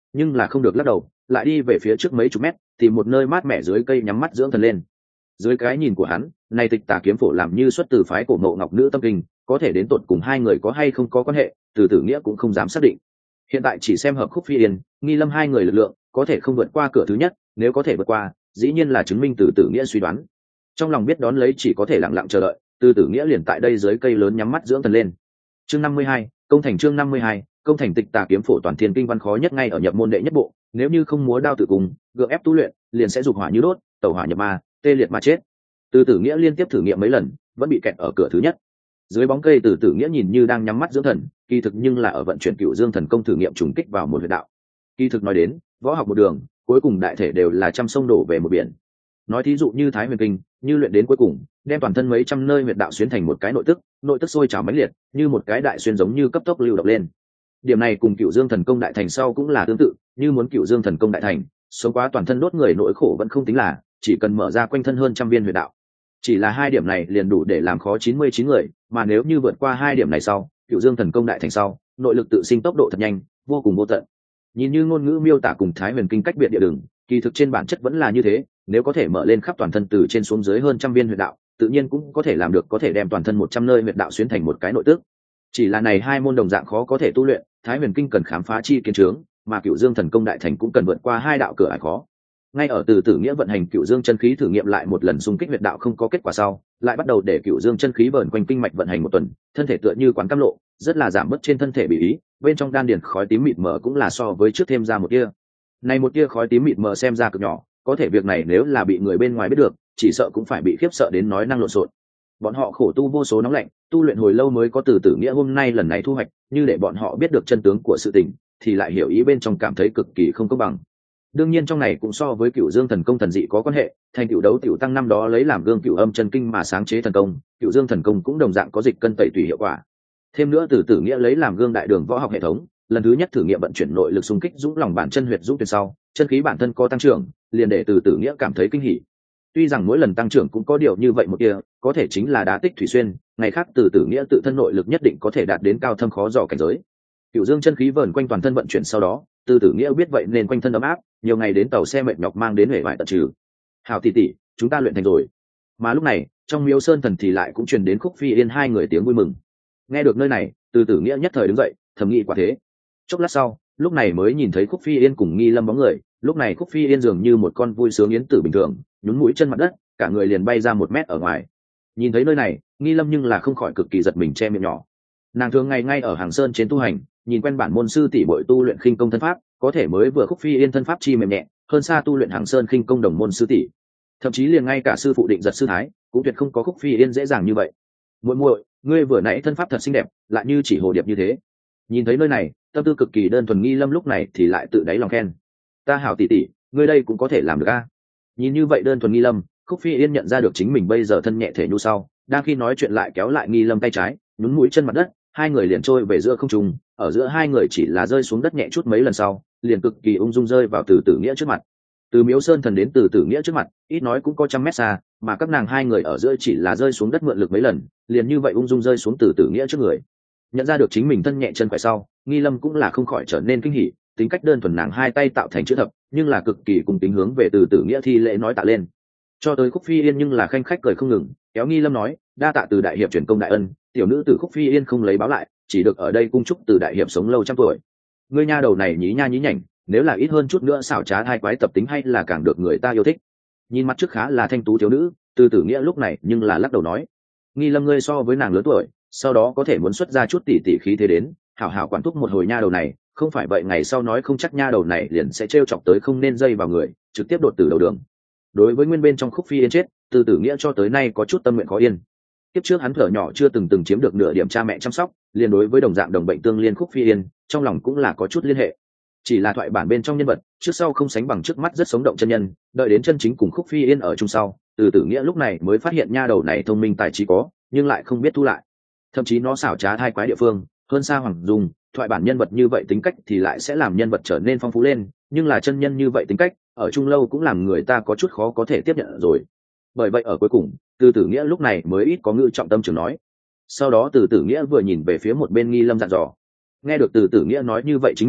nhưng là không được lắc đầu, lại đi về phía trước mấy chục mét tìm một nơi mát mẻ dưới cây nhắm mắt dưỡng thần lên. Dưới cái nhìn của hắn, này tịch tà kiếm phổ làm như xuất từ phái cổ Ngộ Ngọc Nữ Tâm Kinh, có thể đến tột cùng hai người có hay không có quan hệ, Từ Tử Nghĩa cũng không dám xác định. Hiện tại chỉ xem hợp Khúc Phi Yên, Nghi Lâm hai người lực lượng có thể không vượt qua cửa thứ nhất, nếu có thể vượt qua, dĩ nhiên là chứng minh Từ Tử Nghĩa suy đoán. Trong lòng biết đón lấy chỉ có thể lặng lặng chờ đợi, Từ Tử Nghĩa liền tại đây dưới cây lớn nhắm mắt dưỡng thần lên. Chương năm mươi hai, công thành chương năm mươi hai, công thành tịch tà kiếm phổ toàn thiên kinh văn khó nhất ngay ở nhập môn đệ nhất bộ, nếu như không múa đao tự cùng, gượng ép tu luyện, liền sẽ dục hỏa như đốt, tẩu hỏa nhập ma, tê liệt mà chết. Từ Tử Nghĩa liên tiếp thử nghiệm mấy lần, vẫn bị kẹt ở cửa thứ nhất. Dưới bóng cây Từ Tử Nghĩa nhìn như đang nhắm mắt dưỡng thần, kỳ thực nhưng là ở vận chuyển Cửu Dương Thần Công thử nghiệm trùng kích vào một huyệt đạo. Kỳ thực nói đến, võ học một đường, cuối cùng đại thể đều là trăm sông đổ về một biển. Nói thí dụ như Thái Huyền Kinh, như luyện đến cuối cùng, đem toàn thân mấy trăm nơi huyệt đạo xuyên thành một cái nội tức, nội tức sôi trào mãnh liệt, như một cái đại xuyên giống như cấp tốc lưu động lên. Điểm này cùng Cửu Dương Thần Công đại thành sau cũng là tương tự, như muốn Cửu Dương Thần Công đại thành, sống quá toàn thân đốt người nỗi khổ vẫn không tính là, chỉ cần mở ra quanh thân hơn trăm viên huyệt đạo. Chỉ là hai điểm này liền đủ để làm khó chín mươi chín người, mà nếu như vượt qua hai điểm này sau, Cửu Dương Thần Công đại thành sau, nội lực tự sinh tốc độ thật nhanh, vô cùng vô tận. Nhìn như ngôn ngữ miêu tả cùng Thái Huyền Kinh cách biệt địa đường, kỳ thực trên bản chất vẫn là như thế, nếu có thể mở lên khắp toàn thân từ trên xuống dưới hơn trăm viên huyệt đạo, tự nhiên cũng có thể làm được có thể đem toàn thân một trăm nơi huyệt đạo xuyên thành một cái nội tức. Chỉ là này hai môn đồng dạng khó có thể tu luyện, Thái Huyền Kinh cần khám phá chi kiến trướng, mà Cửu Dương Thần Công đại thành cũng cần vượt qua hai đạo cửa ải khó. Ngay ở Từ Tử Nghĩa vận hành Cửu Dương chân khí thử nghiệm lại một lần xung kích huyệt đạo không có kết quả sau, lại bắt đầu để Cửu Dương chân khí vờn quanh kinh mạch vận hành một tuần, thân thể tựa như quán cam lộ, rất là giảm bớt trên thân thể bị ý, bên trong đan điền khói tím mịt mờ cũng là so với trước thêm ra một tia. Này một tia khói tím mịt mờ xem ra cực nhỏ, có thể việc này nếu là bị người bên ngoài biết được, chỉ sợ cũng phải bị khiếp sợ đến nói năng lộn xộn. Bọn họ khổ tu vô số nóng lạnh, tu luyện hồi lâu mới có Từ Tử Nghĩa hôm nay lần này thu hoạch, như để bọn họ biết được chân tướng của sự tình, thì lại hiểu ý bên trong cảm thấy cực kỳ không công bằng. Đương nhiên trong này cũng so với Cửu Dương Thần Công thần dị có quan hệ, thành Cửu Đấu Tiểu Tăng năm đó lấy làm gương Cửu Âm chân kinh mà sáng chế thần công, Cửu Dương Thần Công cũng đồng dạng có dịch cân tẩy tùy hiệu quả. Thêm nữa Từ Tử Nghĩa lấy làm gương đại đường võ học hệ thống, lần thứ nhất thử nghiệm vận chuyển nội lực xung kích dũng lòng bản chân huyệt dũng tuyệt sau, chân khí bản thân có tăng trưởng, liền để Từ Tử Nghĩa cảm thấy kinh hỉ. Tuy rằng mỗi lần tăng trưởng cũng có điều như vậy một kia, có thể chính là đá tích thủy xuyên, ngày khác Từ Tử Nghĩa tự thân nội lực nhất định có thể đạt đến cao thâm khó dò cảnh giới. Cửu Dương chân khí vờn quanh toàn thân vận chuyển sau đó, Từ Tử Nghĩa biết vậy nên quanh thân ấm áp, nhiều ngày đến tàu xe mệt nhọc mang đến huệ vải tận trừ. Hảo tỷ tỷ, chúng ta luyện thành rồi. Mà lúc này, trong Miếu Sơn Thần thì lại cũng truyền đến Khúc Phi Yên hai người tiếng vui mừng. Nghe được nơi này, Từ Tử Nghĩa nhất thời đứng dậy, thầm nghĩ quả thế. Chốc lát sau, lúc này mới nhìn thấy Khúc Phi Yên cùng Nghi Lâm bóng người, lúc này Khúc Phi Yên dường như một con vui sướng yến tử bình thường, nhún mũi chân mặt đất, cả người liền bay ra một mét ở ngoài. Nhìn thấy nơi này, Nghi Lâm nhưng là không khỏi cực kỳ giật mình che miệng nhỏ. Nàng thường ngày ngay ở Hàng Sơn trên tu hành, nhìn quen bản môn sư tỷ bội tu luyện khinh công thân pháp, có thể mới vừa Khúc Phi Yên thân pháp chi mềm nhẹ, hơn xa tu luyện Hàng Sơn khinh công đồng môn sư tỷ. Thậm chí liền ngay cả sư phụ Định Giật sư thái, cũng tuyệt không có Khúc Phi Yên dễ dàng như vậy. Muội muội, ngươi vừa nãy thân pháp thật xinh đẹp, lại như chỉ hồ điệp như thế. Nhìn thấy nơi này, tâm tư cực kỳ đơn thuần Nghi Lâm lúc này thì lại tự đáy lòng khen. Ta hảo tỷ tỷ, ngươi đây cũng có thể làm được a. Nhìn như vậy đơn thuần Nghi Lâm, Khúc Phi Yên nhận ra được chính mình bây giờ thân nhẹ thể nhu sau, đang khi nói chuyện lại kéo lại Nghi Lâm tay trái, nhún mũi chân mặt đất, hai người liền trôi về giữa không trung, ở giữa hai người chỉ là rơi xuống đất nhẹ chút mấy lần sau, liền cực kỳ ung dung rơi vào Từ Tử Nghĩa trước mặt. Từ Miếu Sơn Thần đến Từ Tử Nghĩa trước mặt, ít nói cũng có trăm mét xa, mà các nàng hai người ở giữa chỉ là rơi xuống đất mượn lực mấy lần, liền như vậy ung dung rơi xuống Từ Tử Nghĩa trước người. Nhận ra được chính mình thân nhẹ chân khỏe sau, Nghi Lâm cũng là không khỏi trở nên kinh hỉ, tính cách đơn thuần nàng hai tay tạo thành chữ thập, nhưng là cực kỳ cùng tính hướng về Từ Tử Nghĩa thi lễ nói tạ lên. Cho tới Khúc Phi Yên nhưng là khanh khách cười không ngừng, kéo Nghi Lâm nói, đa tạ Từ đại hiệp truyền công đại ân, tiểu nữ Từ Khúc Phi Yên không lấy báo lại, chỉ được ở đây cung chúc Từ đại hiệp sống lâu trăm tuổi. Ngươi nha đầu này nhí nha nhí nhảnh, nếu là ít hơn chút nữa xảo trá hai quái tập tính hay là càng được người ta yêu thích. Nhìn mặt trước khá là thanh tú thiếu nữ, Từ Tử Nghĩa lúc này nhưng là lắc đầu nói, Nghi Lâm ngươi so với nàng lớn tuổi, sau đó có thể muốn xuất ra chút tỷ tỷ khí thế đến, hảo hảo quản thúc một hồi nha đầu này, không phải vậy ngày sau nói không chắc nha đầu này liền sẽ trêu chọc tới không nên dây vào người, trực tiếp đột tử đầu đường. Đối với nguyên bên trong Khúc Phi Yên chết, Từ Tử Nghĩa cho tới nay có chút tâm nguyện khó yên. Tiếp trước hắn thở nhỏ chưa từng từng chiếm được nửa điểm cha mẹ chăm sóc, liền đối với đồng dạng đồng bệnh tương liên Khúc Phi Yên, trong lòng cũng là có chút liên hệ. Chỉ là thoại bản bên trong nhân vật, trước sau không sánh bằng trước mắt rất sống động chân nhân, đợi đến chân chính cùng Khúc Phi Yên ở chung sau, Từ Tử Nghĩa lúc này mới phát hiện nha đầu này thông minh tài trí có, nhưng lại không biết thu lại. Thậm chí nó xảo trá hai quái địa phương, hơn xa Hoàng Dung, thoại bản nhân vật như vậy tính cách thì lại sẽ làm nhân vật trở nên phong phú lên, nhưng là chân nhân như vậy tính cách, ở chung lâu cũng làm người ta có chút khó có thể tiếp nhận rồi. Bởi vậy ở cuối cùng, Từ Tử Nghĩa lúc này mới ít có ngữ trọng tâm trường nói. Sau đó Từ Tử Nghĩa vừa nhìn về phía một bên Nghi Lâm dặn dò. Nghe được Từ Tử Nghĩa nói như vậy chính mình,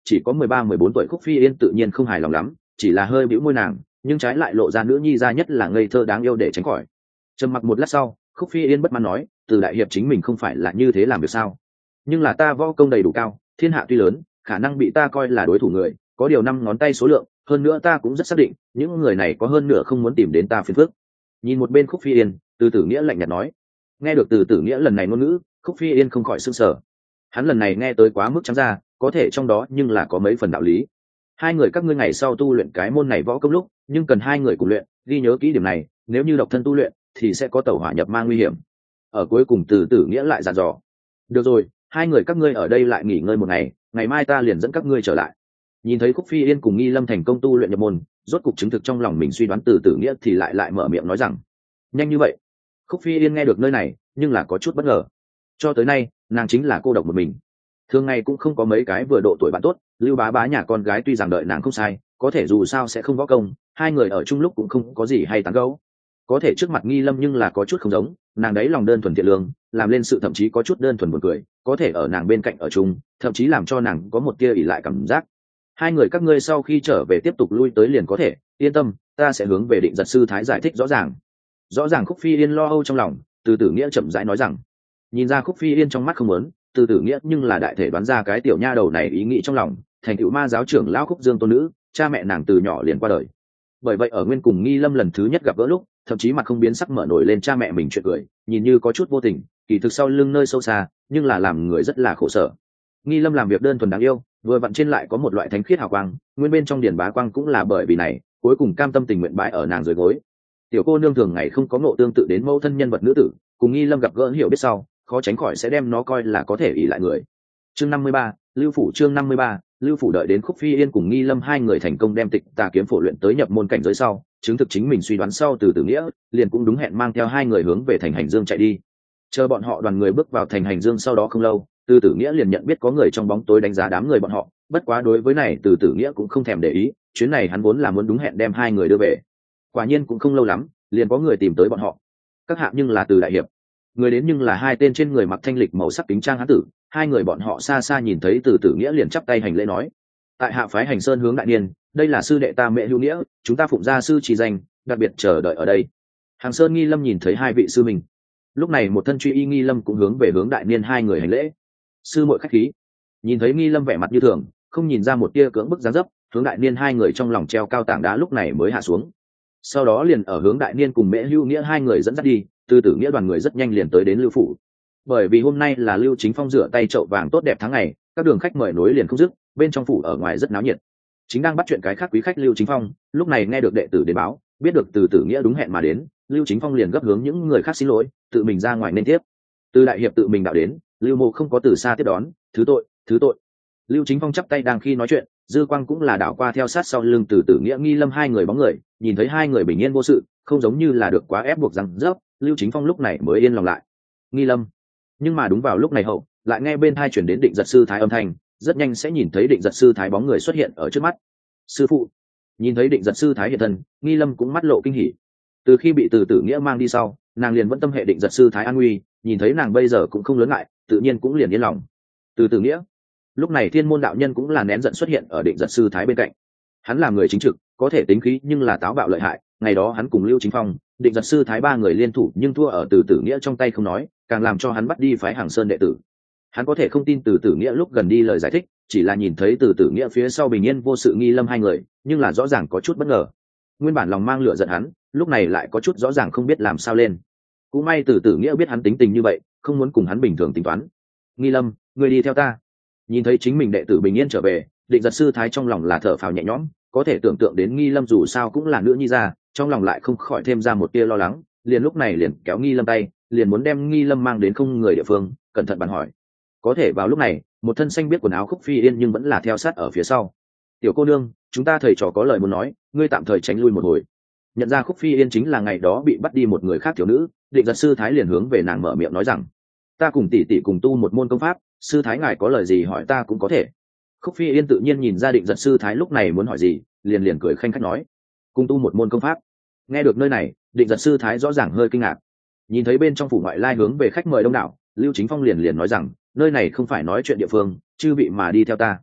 chỉ có mười ba mười bốn tuổi Khúc Phi Yên tự nhiên không hài lòng lắm, chỉ là hơi bĩu môi nàng, nhưng trái lại lộ ra nữ nhi ra nhất là ngây thơ đáng yêu để tránh khỏi. Trầm mặc một lát sau, Khúc Phi Yên bất mãn nói, Từ đại hiệp chính mình không phải là như thế làm việc sao? Nhưng là ta võ công đầy đủ cao, thiên hạ tuy lớn, khả năng bị ta coi là đối thủ người có điều năm ngón tay số lượng, hơn nữa ta cũng rất xác định những người này có hơn nửa không muốn tìm đến ta phiền phức. Nhìn một bên Khúc Phi Yên, Từ Tử Nghĩa lạnh nhạt nói. Nghe được Từ Tử Nghĩa lần này ngôn ngữ, Khúc Phi Yên không khỏi sửng sở. Hắn lần này nghe tới quá mức trắng ra, có thể trong đó nhưng là có mấy phần đạo lý. Hai người các ngươi ngày sau tu luyện cái môn này võ công lúc, nhưng cần hai người cùng luyện, ghi nhớ kỹ điểm này, nếu như độc thân tu luyện thì sẽ có tẩu hỏa nhập ma nguy hiểm. Ở cuối cùng Từ Tử Nghĩa lại dặn dò. Được rồi, hai người các ngươi ở đây lại nghỉ ngơi một ngày, ngày mai ta liền dẫn các ngươi trở lại. Nhìn thấy Khúc Phi Yên cùng Nghi Lâm thành công tu luyện nhập môn, rốt cục chứng thực trong lòng mình suy đoán Từ Tử Nghĩa thì lại lại mở miệng nói rằng, nhanh như vậy. Khúc Phi Yên nghe được nơi này, nhưng là có chút bất ngờ. Cho tới nay, nàng chính là cô độc một mình, thường ngày cũng không có mấy cái vừa độ tuổi bạn tốt. Lưu Bá Bá nhà con gái tuy rằng đợi nàng không sai, có thể dù sao sẽ không võ công, hai người ở chung lúc cũng không có gì hay tán gẫu. Có thể trước mặt Nghi Lâm nhưng là có chút không giống, nàng đấy lòng đơn thuần thiện lương, làm lên sự thậm chí có chút đơn thuần buồn cười, có thể ở nàng bên cạnh ở chung, thậm chí làm cho nàng có một tia ỷ lại cảm giác. Hai người các ngươi sau khi trở về tiếp tục lui tới liền có thể, yên tâm, ta sẽ hướng về Định Giật sư thái giải thích rõ ràng. Rõ ràng Khúc Phi Yên lo âu trong lòng, Từ Tử Nghĩa chậm rãi nói rằng. Nhìn ra Khúc Phi Yên trong mắt không muốn, Từ Tử Nghĩa nhưng là đại thể đoán ra cái tiểu nha đầu này ý nghĩ trong lòng, thành tựu ma giáo trưởng lão Khúc Dương tôn nữ, cha mẹ nàng từ nhỏ liền qua đời. Bởi vậy ở Nguyên cùng Nghi Lâm lần thứ nhất gặp gỡ lúc, thậm chí mặt không biến sắc mở nổi lên cha mẹ mình chuyện cười, nhìn như có chút vô tình, kỳ thực sau lưng nơi sâu xa, nhưng là làm người rất là khổ sở. Nghi Lâm làm việc đơn thuần đáng yêu, vừa vặn trên lại có một loại thánh khiết hào quang, nguyên bên trong điển bá quang cũng là bởi vì này, cuối cùng cam tâm tình nguyện bái ở nàng dưới gối. Tiểu cô nương thường ngày không có ngộ tương tự đến mẫu thân nhân vật nữ tử, cùng Nghi Lâm gặp gỡ hiểu biết sau, khó tránh khỏi sẽ đem nó coi là có thể ỷ lại người. Chương năm mươi ba, Lưu phủ chương năm mươi ba, Lưu phủ đợi đến Khúc Phi Yên cùng Nghi Lâm hai người thành công đem Tịch Tà kiếm phổ luyện tới nhập môn cảnh giới sau, chứng thực chính mình suy đoán sau Từ Tử Nghĩa, liền cũng đúng hẹn mang theo hai người hướng về thành Hành Dương chạy đi. Chờ bọn họ đoàn người bước vào thành Hành Dương sau đó không lâu, Từ Tử Nghĩa liền nhận biết có người trong bóng tối đánh giá đám người bọn họ, bất quá đối với này Từ Tử Nghĩa cũng không thèm để ý, chuyến này hắn vốn là muốn đúng hẹn đem hai người đưa về. Quả nhiên cũng không lâu lắm, liền có người tìm tới bọn họ. Các hạng nhưng là Từ đại hiệp. Người đến nhưng là hai tên trên người mặc thanh lịch màu sắc kính trang hán tử, hai người bọn họ xa xa nhìn thấy Từ Tử Nghĩa liền chắp tay hành lễ nói: tại hạ phái Hành Sơn hướng đại niên, đây là sư đệ ta Mẹ Hữu Nghĩa, chúng ta phụng gia sư chỉ danh, đặc biệt chờ đợi ở đây. Hàng Sơn Nghi Lâm nhìn thấy hai vị sư mình, lúc này một thân truy y Nghi Lâm cũng hướng về hướng đại niên hai người hành lễ. Sư muội khách khí. Nhìn thấy Nghi Lâm vẻ mặt như thường, không nhìn ra một tia cưỡng bức dáng dấp, hướng đại niên hai người trong lòng treo cao tảng đá lúc này mới hạ xuống. Sau đó liền ở hướng đại niên cùng Mẹ Hữu Nghĩa hai người dẫn dắt đi, Từ Tử Nghĩa đoàn người rất nhanh liền tới đến Lưu phủ. Bởi vì hôm nay là Lưu Chính Phong rửa tay chậu vàng tốt đẹp tháng ngày, các đường khách mời nối liền không dứt, bên trong phủ ở ngoài rất náo nhiệt. Chính đang bắt chuyện cái khác quý khách Lưu Chính Phong, lúc này nghe được đệ tử đến báo, biết được Từ Tử Nghĩa đúng hẹn mà đến, Lưu Chính Phong liền gấp hướng những người khác xin lỗi, tự mình ra ngoài nên tiếp. Từ đại hiệp tự mình đạo đến, Lưu Mộ không có từ xa tiếp đón, thứ tội, thứ tội. Lưu Chính Phong chắp tay đang khi nói chuyện, dư quang cũng là đảo qua theo sát sau lưng Từ Tử Nghĩa Nghi Lâm hai người bóng người, nhìn thấy hai người bình yên vô sự, không giống như là được quá ép buộc rằng dốc, Lưu Chính Phong lúc này mới yên lòng lại. Nghi Lâm. Nhưng mà đúng vào lúc này hậu, lại nghe bên tai chuyển đến Định Giật sư thái âm thanh, rất nhanh sẽ nhìn thấy Định Giật sư thái bóng người xuất hiện ở trước mắt. Sư phụ. Nhìn thấy Định Giật sư thái hiện thân, Nghi Lâm cũng mắt lộ kinh hỉ. Từ khi bị Từ Tử Nghĩa mang đi sau, nàng liền vẫn tâm hệ Định Giật sư thái an nguy, nhìn thấy nàng bây giờ cũng không lớn ngại, tự nhiên cũng liền yên lòng. Từ Tử Nghĩa. Lúc này Thiên Môn đạo nhân cũng là nén giận xuất hiện ở Định Giật sư thái bên cạnh. Hắn là người chính trực, có thể tính khí nhưng là táo bạo lợi hại, ngày đó hắn cùng Lưu Chính Phong, Định Giật sư thái ba người liên thủ nhưng thua ở Từ Tử Nghĩa trong tay không nói, càng làm cho hắn bắt đi phái Hàng Sơn đệ tử. Hắn có thể không tin Từ Tử Nghĩa lúc gần đi lời giải thích, chỉ là nhìn thấy Từ Tử Nghĩa phía sau bình yên vô sự Nghi Lâm hai người, nhưng là rõ ràng có chút bất ngờ. Nguyên bản lòng mang lửa giận hắn, lúc này lại có chút rõ ràng không biết làm sao lên. Cũng may Từ Tử Nghĩa biết hắn tính tình như vậy, không muốn cùng hắn bình thường tính toán. Nghi Lâm, ngươi đi theo ta. Nhìn thấy chính mình đệ tử bình yên trở về, Định Giật sư thái trong lòng là thở phào nhẹ nhõm, có thể tưởng tượng đến Nghi Lâm dù sao cũng là nữ nhi gia, trong lòng lại không khỏi thêm ra một tia lo lắng, liền lúc này liền kéo Nghi Lâm tay, liền muốn đem Nghi Lâm mang đến không người địa phương, cẩn thận bàn hỏi. Có thể vào lúc này, một thân xanh biết quần áo Khúc Phi Yên nhưng vẫn là theo sát ở phía sau. Tiểu cô nương, chúng ta thầy trò có lời muốn nói, ngươi tạm thời tránh lui một hồi. Nhận ra Khúc Phi Yên chính là ngày đó bị bắt đi một người khác thiếu nữ, Định Giật sư thái liền hướng về nàng mở miệng nói rằng: ta cùng tỷ tỷ cùng tu một môn công pháp, sư thái ngài có lời gì hỏi ta cũng có thể. Khúc Phi Yên tự nhiên nhìn ra Định Giật sư thái lúc này muốn hỏi gì, liền liền cười khanh khách nói: cùng tu một môn công pháp. Nghe được nơi này, Định Giật sư thái rõ ràng hơi kinh ngạc. Nhìn thấy bên trong phủ ngoại lai hướng về khách mời đông đảo, Lưu Chính Phong liền liền nói rằng: nơi này không phải nói chuyện địa phương, chư vị mà đi theo ta.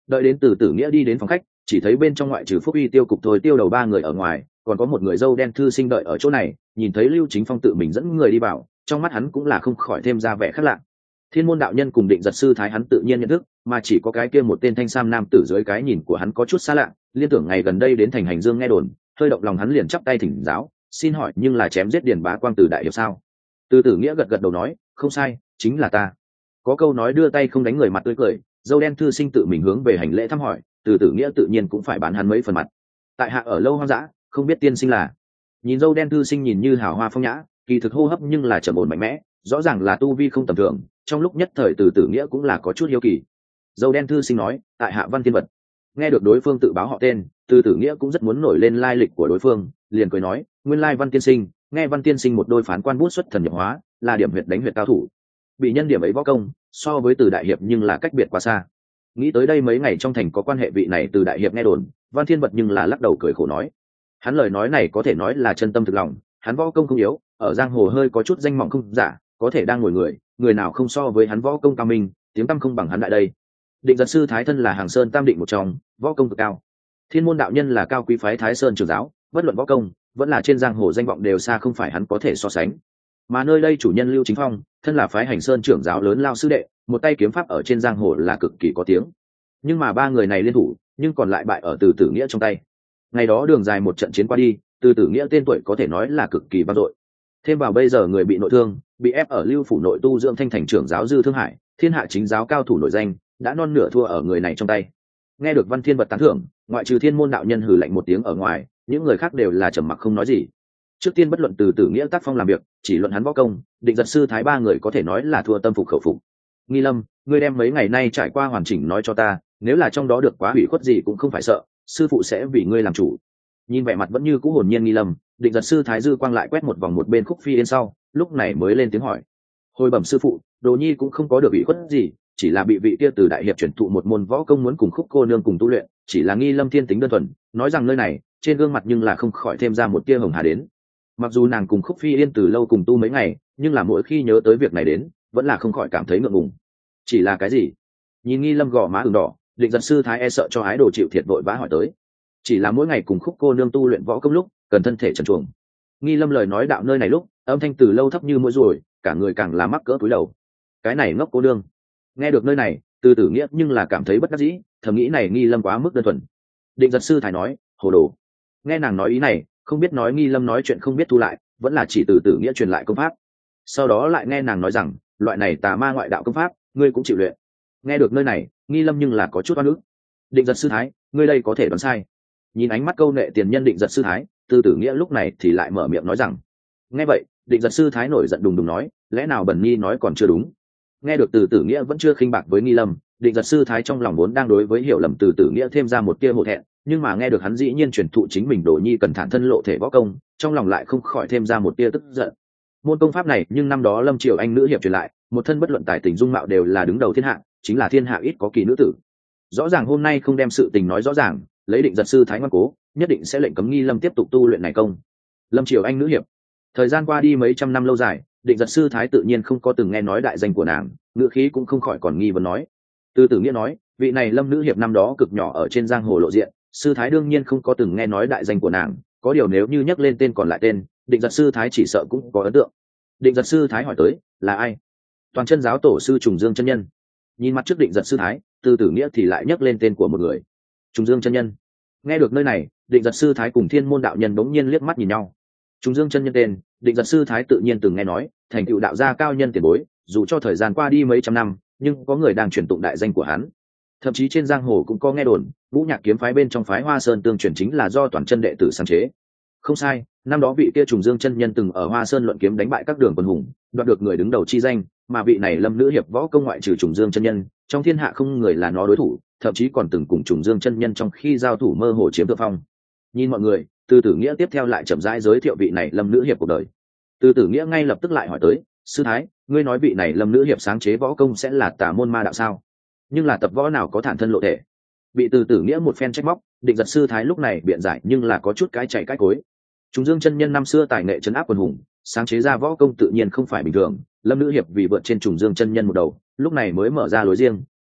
Đợi đến Từ Tử Nghĩa đi đến phòng khách, chỉ thấy bên trong ngoại trừ Phúc Uy tiêu cục thôi tiêu đầu ba người ở ngoài, còn có một người dâu đen thư sinh đợi ở chỗ này. Nhìn thấy Lưu Chính Phong tự mình dẫn người đi vào, trong mắt hắn cũng là không khỏi thêm ra vẻ khác lạ. Thiên môn đạo nhân cùng Định Giật sư thái hắn tự nhiên nhận thức, mà chỉ có cái kia một tên thanh sam nam tử dưới cái nhìn của hắn có chút xa lạ, liên tưởng ngày gần đây đến thành Hành Dương nghe đồn, hơi động lòng hắn liền chắp tay thỉnh giáo, xin hỏi nhưng là chém giết Điền Bá Quang từ đại hiệp sao? Từ Tử Nghĩa gật gật đầu nói, không sai, chính là ta. Có câu nói đưa tay không đánh người mặt tươi cười, dâu đen thư sinh tự mình hướng về hành lễ thăm hỏi, Từ Tử Nghĩa tự nhiên cũng phải bán hắn mấy phần mặt. Tại hạ ở lâu hoang dã, không biết tiên sinh là. Nhìn dâu đen thư sinh nhìn như hào hoa phong nhã, kỳ thực hô hấp nhưng là trầm ổn mạnh mẽ, rõ ràng là tu vi không tầm thường. Trong lúc nhất thời Từ Tử Nghĩa cũng là có chút hiếu kỳ. Dâu đen thư sinh nói, tại hạ Văn Thiên Vật. Nghe được đối phương tự báo họ tên, Từ Tử Nghĩa cũng rất muốn nổi lên lai lịch của đối phương, liền cười nói, nguyên lai Văn tiên sinh, nghe Văn tiên sinh một đôi phán quan bút xuất thần nhập hóa, là điểm huyệt đánh huyệt cao thủ. Bị nhân điểm ấy võ công, so với Từ đại hiệp nhưng là cách biệt quá xa. Nghĩ tới đây mấy ngày trong thành có quan hệ vị này Từ đại hiệp nghe đồn, Văn Thiên Vật nhưng là lắc đầu cười khổ nói, hắn lời nói này có thể nói là chân tâm thực lòng, hắn võ công không yếu, ở giang hồ hơi có chút danh mỏng không giả, có thể đang ngồi người, người nào không so với hắn võ công cao minh, tiếng tăm không bằng hắn lại đây. Định Giật sư thái thân là Hàng Sơn tam định một trong, võ công cực cao. Thiên môn đạo nhân là cao quý phái Thái Sơn trưởng giáo, bất luận võ công, vẫn là trên giang hồ danh vọng đều xa không phải hắn có thể so sánh. Mà nơi đây chủ nhân Lưu Chính Phong, thân là phái Hành Sơn trưởng giáo lớn lao sư đệ, một tay kiếm pháp ở trên giang hồ là cực kỳ có tiếng. Nhưng mà ba người này liên thủ, nhưng còn lại bại ở Từ Tử Nghĩa trong tay. Ngày đó đường dài một trận chiến qua đi, Từ Tử Nghĩa tên tuổi có thể nói là cực kỳ vang dội. Thêm vào bây giờ người bị nội thương, bị ép ở Lưu phủ nội tu dưỡng thanh thành trưởng giáo Dư Thương Hải, thiên hạ chính giáo cao thủ nổi danh, đã non nửa thua ở người này trong tay. Nghe được Văn Thiên Vật tán thưởng, ngoại trừ Thiên môn đạo nhân hừ lạnh một tiếng ở ngoài, những người khác đều là trầm mặc không nói gì. Trước tiên bất luận Từ Tử Nghĩa tác phong làm việc, chỉ luận hắn võ công, Định Giật sư thái ba người có thể nói là thua tâm phục khẩu phục. Nghi Lâm, ngươi đem mấy ngày nay trải qua hoàn chỉnh nói cho ta, nếu là trong đó được quá hủy khuất gì cũng không phải sợ, sư phụ sẽ vì ngươi làm chủ. Nhìn vẻ mặt vẫn như cũ hồn nhiên Nghi Lâm, Định Giật sư thái dư quang lại quét một vòng một bên Khúc Phi Yên sau, lúc này mới lên tiếng hỏi, hồi bẩm sư phụ, Đồ Nhi cũng không có được hủy khuất gì, chỉ là bị vị kia Từ đại hiệp chuyển thụ một môn võ công muốn cùng Khúc cô nương cùng tu luyện, chỉ là Nghi Lâm thiên tính đơn thuần, nói rằng nơi này trên gương mặt nhưng là không khỏi thêm ra một tia hồng hà đến. Mặc dù nàng cùng Khúc Phi Yên từ lâu cùng tu mấy ngày, nhưng là mỗi khi nhớ tới việc này đến, vẫn là không khỏi cảm thấy ngượng ngùng. Chỉ là cái gì? Nhìn Nghi Lâm gò má ửng đỏ, Định Giật sư thái e sợ cho ái đồ chịu thiệt vội vã hỏi tới. Chỉ là mỗi ngày cùng Khúc cô nương tu luyện võ công lúc, cần thân thể trần truồng. Nghi Lâm lời nói đạo nơi này lúc, âm thanh từ lâu thấp như mũi ruồi, cả người càng là mắc cỡ cúi đầu. Cái này ngốc cô nương. Nghe được nơi này, Từ Tử Nghĩa nhưng là cảm thấy bất đắc dĩ, thầm nghĩ này Nghi Lâm quá mức đơn thuần. Định Giật sư thái nói, hồ đồ. Nghe nàng nói ý này, không biết nói Nghi Lâm nói chuyện không biết thu lại, vẫn là chỉ Từ Tử Nghĩa truyền lại công pháp. Sau đó lại nghe nàng nói rằng, loại này tà ma ngoại đạo công pháp, ngươi cũng chịu luyện. Nghe được nơi này, Nghi Lâm nhưng là có chút oan ức. Định Giật sư thái, ngươi đây có thể đoán sai. Nhìn ánh mắt câu nệ tiền nhân Định Giật sư thái, Từ Tử Nghĩa lúc này thì lại mở miệng nói rằng, nghe vậy, Định Giật sư thái nổi giận đùng đùng nói, lẽ nào Bần Nhi nói còn chưa đúng? Nghe được Từ Tử Nghĩa vẫn chưa khinh bạc với Nghi Lâm, Định Giật sư thái trong lòng vốn đang đối với hiểu lầm Từ Tử Nghĩa thêm ra một tia hổ thẹn, nhưng mà nghe được hắn dĩ nhiên truyền thụ chính mình Đồ Nhi cần thản thân lộ thể võ công, trong lòng lại không khỏi thêm ra một tia tức giận. Môn công pháp này nhưng năm đó Lâm Triều Anh nữ hiệp truyền lại, một thân bất luận tài tình dung mạo đều là đứng đầu thiên hạ, chính là thiên hạ ít có kỳ nữ tử. Rõ ràng hôm nay không đem sự tình nói rõ ràng, lấy Định Giật sư thái ngoan cố, nhất định sẽ lệnh cấm Nghi Lâm tiếp tục tu luyện này công. Lâm Triều Anh nữ hiệp. Thời gian qua đi mấy trăm năm lâu dài, Định Giật sư thái tự nhiên không có từng nghe nói đại danh của nàng, ngữ khí cũng không khỏi còn nghi vấn nói. Từ Tử Nghĩa nói, vị này Lâm nữ hiệp năm đó cực nhỏ ở trên giang hồ lộ diện, sư thái đương nhiên không có từng nghe nói đại danh của nàng, có điều nếu như nhắc lên tên còn lại tên, Định Giật sư thái chỉ sợ cũng có ấn tượng. Định Giật sư thái hỏi tới, là ai? Toàn chân giáo tổ sư Trùng Dương chân nhân. Nhìn mặt trước Định Giật sư thái, Từ Tử Nghĩa thì lại nhắc lên tên của một người, Trùng Dương chân nhân. Nghe được nơi này, Định Giật sư thái cùng Thiên môn đạo nhân bỗng nhiên liếc mắt nhìn nhau. Trùng Dương chân nhân tên, Định Giật sư thái tự nhiên từng nghe nói, thành tựu đạo gia cao nhân tiền bối, dù cho thời gian qua đi mấy trăm năm, nhưng có người đang truyền tụng đại danh của hắn. Thậm chí trên giang hồ cũng có nghe đồn, Ngũ Nhạc kiếm phái bên trong phái Hoa Sơn tương truyền chính là do Toàn chân đệ tử sáng chế. Không sai, năm đó vị kia Trùng Dương chân nhân từng ở Hoa Sơn luận kiếm đánh bại các đường quân hùng, đoạt được người đứng đầu chi danh, mà vị này Lâm nữ hiệp võ công ngoại trừ Trùng Dương chân nhân, trong thiên hạ không người là nó đối thủ, thậm chí còn từng cùng Trùng Dương chân nhân trong khi giao thủ mơ hồ chiếm thượng phong. Nhìn mọi người, Từ Tử Nghĩa tiếp theo lại chậm rãi giới thiệu vị này Lâm nữ hiệp cuộc đời. Từ Tử Nghĩa ngay lập tức lại hỏi tới, sư thái, ngươi nói vị này Lâm nữ hiệp sáng chế võ công sẽ là tà môn ma đạo sao? Nhưng là tập võ nào có thản thân lộ thể? Bị Từ Tử Nghĩa một phen trách móc, Định Giật sư thái lúc này biện giải nhưng là có chút cái chạy cái cối. Trùng Dương chân nhân năm xưa tài nghệ trấn áp quần hùng, sáng chế ra võ công tự nhiên không phải bình thường. Lâm nữ hiệp vì vượt trên Trùng Dương chân nhân một đầu, lúc này mới mở ra lối riêng,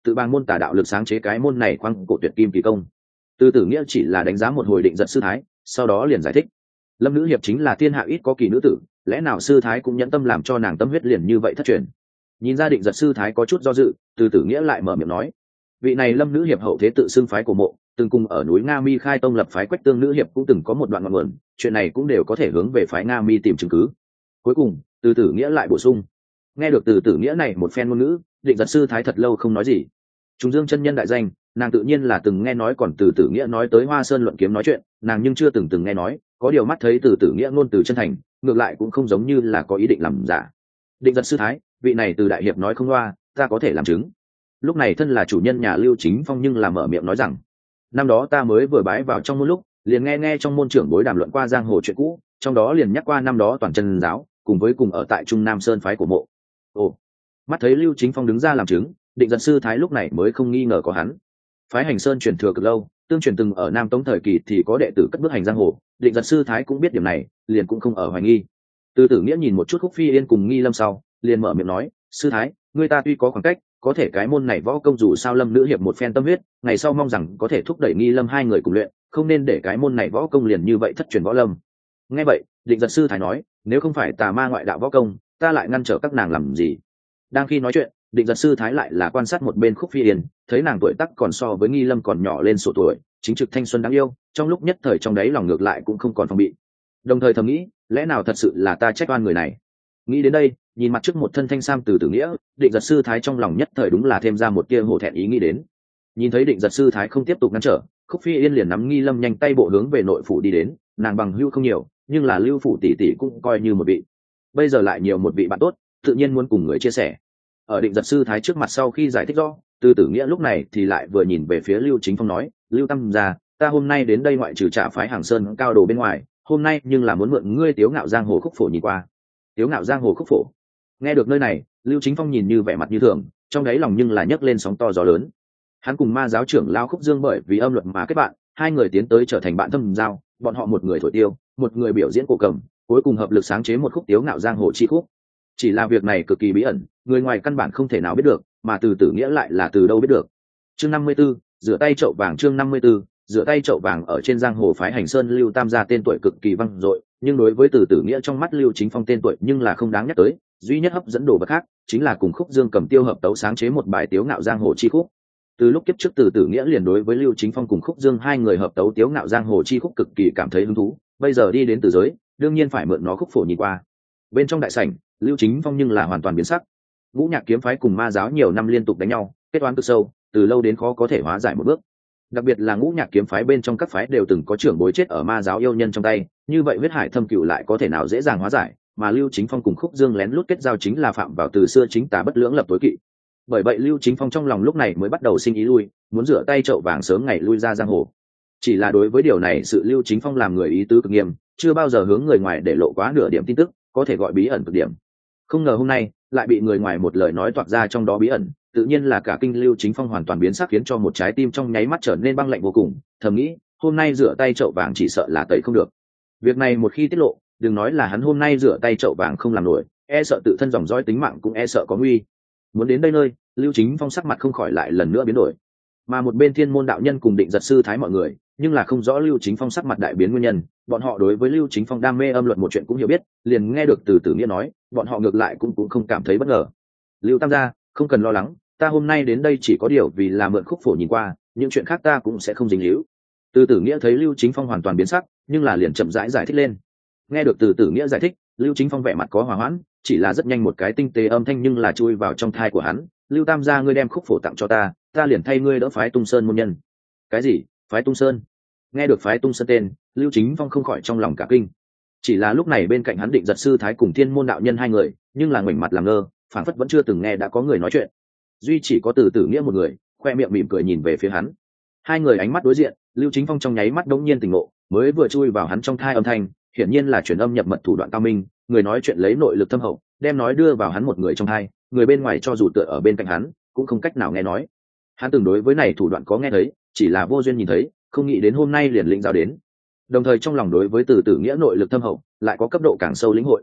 tự bằng môn tà đạo lực sáng chế cái môn này khoang cổ tuyệt kim kỳ công. Từ Tử Nghĩa chỉ là đánh giá một hồi Định Giật sư thái, sau đó liền giải thích. Lâm nữ hiệp chính là thiên hạ ít có kỳ nữ tử, lẽ nào sư thái cũng nhẫn tâm làm cho nàng tâm huyết liền như vậy thất truyền? Nhìn ra Định Giật sư thái có chút do dự, Từ Tử Nghĩa lại mở miệng nói, vị này Lâm nữ hiệp hậu thế tự xưng phái của mộ, từng cùng ở núi Nga Mi khai tông lập phái Quách Tương nữ hiệp cũng từng có một đoạn ngọn nguồn, chuyện này cũng đều có thể hướng về phái Nga Mi tìm chứng cứ. Cuối cùng, Từ Tử Nghĩa lại bổ sung. Nghe được Từ Tử Nghĩa này một phen ngôn ngữ, Định Giật sư thái thật lâu không nói gì. Trùng Dương chân nhân đại danh, nàng tự nhiên là từng nghe nói, còn Từ Tử Nghĩa nói tới Hoa Sơn luận kiếm nói chuyện, nàng nhưng chưa từng từng nghe nói, có điều mắt thấy Từ Tử Nghĩa ngôn từ chân thành, ngược lại cũng không giống như là có ý định làm giả. Định Giật sư thái, vị này Từ đại hiệp nói không loa, ta có thể làm chứng. Lúc này thân là chủ nhân nhà Lưu Chính Phong nhưng là mở miệng nói rằng, năm đó ta mới vừa bái vào trong môn lúc, liền nghe nghe trong môn trưởng bối đàm luận qua giang hồ chuyện cũ, trong đó liền nhắc qua năm đó toàn chân giáo cùng với cùng ở tại Trung Nam Sơn phái của mộ. Ồ, mắt thấy Lưu Chính Phong đứng ra làm chứng, Định Giật sư thái lúc này mới không nghi ngờ có hắn. Phái Hành Sơn truyền thừa cực lâu, tương truyền từng ở Nam Tống thời kỳ thì có đệ tử cất bước hành giang hồ, Định Giật sư thái cũng biết điểm này, liền cũng không ở hoài nghi. Từ Tử Nghĩa nhìn một chút Khúc Phi Yên cùng Nghi Lâm sau, liền mở miệng nói, sư thái, người ta tuy có khoảng cách, có thể cái môn này võ công dù sao Lâm nữ hiệp một phen tâm huyết, ngày sau mong rằng có thể thúc đẩy Nghi Lâm hai người cùng luyện, không nên để cái môn này võ công liền như vậy thất truyền võ lâm. Nghe vậy, Định Giật sư thái nói, nếu không phải tà ma ngoại đạo võ công, ta lại ngăn trở các nàng làm gì? Đang khi nói chuyện, Định Giật sư thái lại là quan sát một bên Khúc Phi Yên, thấy nàng tuổi tác còn so với Nghi Lâm còn nhỏ lên số tuổi, chính trực thanh xuân đáng yêu, trong lúc nhất thời trong đấy lòng ngược lại cũng không còn phòng bị. Đồng thời thầm nghĩ, lẽ nào thật sự là ta trách oan người này? Nghĩ đến đây, nhìn mặt trước một thân thanh sam Từ Tử Nghĩa, Định Giật sư thái trong lòng nhất thời đúng là thêm ra một tia hổ thẹn ý nghĩ đến. Nhìn thấy Định Giật sư thái không tiếp tục ngăn trở, Khúc Phi Yên liền nắm Nghi Lâm nhanh tay bộ hướng về nội phủ đi đến, nàng bằng hữu không nhiều, nhưng là Lưu phủ tỷ tỷ cũng coi như một vị. Bây giờ lại nhiều một vị bạn tốt, tự nhiên muốn cùng người chia sẻ. Ở Định Giật sư thái trước mặt sau khi giải thích rõ, Từ Tử Nghĩa lúc này thì lại vừa nhìn về phía Lưu Chính Phong nói, Lưu Tam gia, ta hôm nay đến đây ngoại trừ trả phái Hàng Sơn cao đồ bên ngoài, hôm nay nhưng là muốn mượn ngươi Tiếu Ngạo giang hồ Khúc phổ nhìn qua. Tiếu Ngạo giang hồ Khúc phổ. Nghe được nơi này, Lưu Chính Phong nhìn như vẻ mặt như thường, trong đáy lòng nhưng là nhấc lên sóng to gió lớn. Hắn cùng ma giáo trưởng Lao Khúc Dương bởi vì âm luật mà kết bạn, hai người tiến tới trở thành bạn thâm giao, bọn họ một người thổi tiêu, một người biểu diễn cổ cầm, cuối cùng hợp lực sáng chế một khúc Tiếu Ngạo giang hồ chi khúc. Chỉ là việc này cực kỳ bí ẩn, người ngoài căn bản không thể nào biết được, mà Từ Tử Nghĩa lại là từ đâu biết được. Chương năm mươi 54, rửa tay chậu vàng. Chương năm mươi 54, rửa tay chậu vàng. Ở trên giang hồ phái Hành Sơn Lưu Tam gia tên tuổi cực kỳ vang dội, nhưng đối với Từ Tử Nghĩa trong mắt Lưu Chính Phong tên tuổi nhưng là không đáng nhắc tới, duy nhất hấp dẫn đồ vật khác chính là cùng Khúc Dương cầm tiêu hợp tấu sáng chế một bài Tiếu Ngạo giang hồ chi khúc. Từ lúc kiếp trước Từ Tử Nghĩa liền đối với Lưu Chính Phong cùng Khúc Dương hai người hợp tấu Tiếu Ngạo giang hồ chi khúc cực kỳ cảm thấy hứng thú, bây giờ đi đến từ giới, đương nhiên phải mượn nó khúc phổ nhìn qua. Bên trong đại sảnh, Lưu Chính Phong nhưng là hoàn toàn biến sắc. Ngũ Nhạc kiếm phái cùng ma giáo nhiều năm liên tục đánh nhau, kết oán cực sâu, từ lâu đến khó có thể hóa giải một bước. Đặc biệt là Ngũ Nhạc kiếm phái bên trong các phái đều từng có trưởng bối chết ở ma giáo yêu nhân trong tay, như vậy huyết hải thâm cửu lại có thể nào dễ dàng hóa giải, mà Lưu Chính Phong cùng Khúc Dương lén lút kết giao chính là phạm vào từ xưa chính tà bất lưỡng lập tối kỵ. Bởi vậy Lưu Chính Phong trong lòng lúc này mới bắt đầu sinh ý lui, muốn rửa tay chậu vàng sớm ngày lui ra giang hồ. Chỉ là đối với điều này sự Lưu Chính Phong làm người ý tứ cực nghiêm, chưa bao giờ hướng người ngoài để lộ quá nửa điểm tin tức, có thể gọi bí ẩn cực điểm. Không ngờ hôm nay lại bị người ngoài một lời nói toạc ra trong đó bí ẩn, tự nhiên là cả kinh Lưu Chính Phong hoàn toàn biến sắc, khiến cho một trái tim trong nháy mắt trở nên băng lạnh vô cùng, thầm nghĩ, hôm nay rửa tay chậu vàng chỉ sợ là tẩy không được. Việc này một khi tiết lộ, đừng nói là hắn hôm nay rửa tay chậu vàng không làm nổi, e sợ tự thân dòng dõi tính mạng cũng e sợ có nguy. Muốn đến đây nơi, Lưu Chính Phong sắc mặt không khỏi lại lần nữa biến đổi. Mà một bên Thiên Môn đạo nhân cùng Định Giật sư thái mọi người, nhưng là không rõ Lưu Chính Phong sắc mặt đại biến nguyên nhân, bọn họ đối với Lưu Chính Phong đam mê âm luật một chuyện cũng hiểu biết, liền nghe được Từ Tử Nghĩa nói, bọn họ ngược lại cũng cũng không cảm thấy bất ngờ. Lưu Tam gia, không cần lo lắng, ta hôm nay đến đây chỉ có điều vì là mượn khúc phổ nhìn qua, những chuyện khác ta cũng sẽ không dính líu. Từ Tử Nghĩa thấy Lưu Chính Phong hoàn toàn biến sắc, nhưng là liền chậm rãi giải, giải thích lên. Nghe được Từ Tử Nghĩa giải thích, Lưu Chính Phong vẻ mặt có hòa hoãn, chỉ là rất nhanh một cái tinh tế âm thanh nhưng là chui vào trong thai của hắn, Lưu Tam gia, ngươi đem khúc phổ tặng cho ta, ta liền thay ngươi đỡ phái Tung Sơn môn nhân. Cái gì? Phái Tung Sơn? Nghe được phái Tung Sơn tên, Lưu Chính Phong không khỏi trong lòng cả kinh. Chỉ là lúc này bên cạnh hắn Định Giật sư thái cùng Thiên Môn đạo nhân hai người, nhưng là ngoảnh mặt làm ngơ, phảng phất vẫn chưa từng nghe đã có người nói chuyện. Duy chỉ có Từ Tử Nghĩa một người, khoe miệng mỉm cười nhìn về phía hắn. Hai người ánh mắt đối diện, Lưu Chính Phong trong nháy mắt đống nhiên tỉnh ngộ, mới vừa chui vào hắn trong thai âm thanh, hiển nhiên là truyền âm nhập mật thủ đoạn cao minh, người nói chuyện lấy nội lực thâm hậu, đem nói đưa vào hắn một người trong thai, người bên ngoài cho dù tựa ở bên cạnh hắn, cũng không cách nào nghe nói. Hắn từng đối với này thủ đoạn có nghe thấy, chỉ là vô duyên nhìn thấy, không nghĩ đến hôm nay liền lĩnh giáo đến. Đồng thời trong lòng đối với Từ Tử Nghĩa nội lực thâm hậu, lại có cấp độ càng sâu lĩnh hội.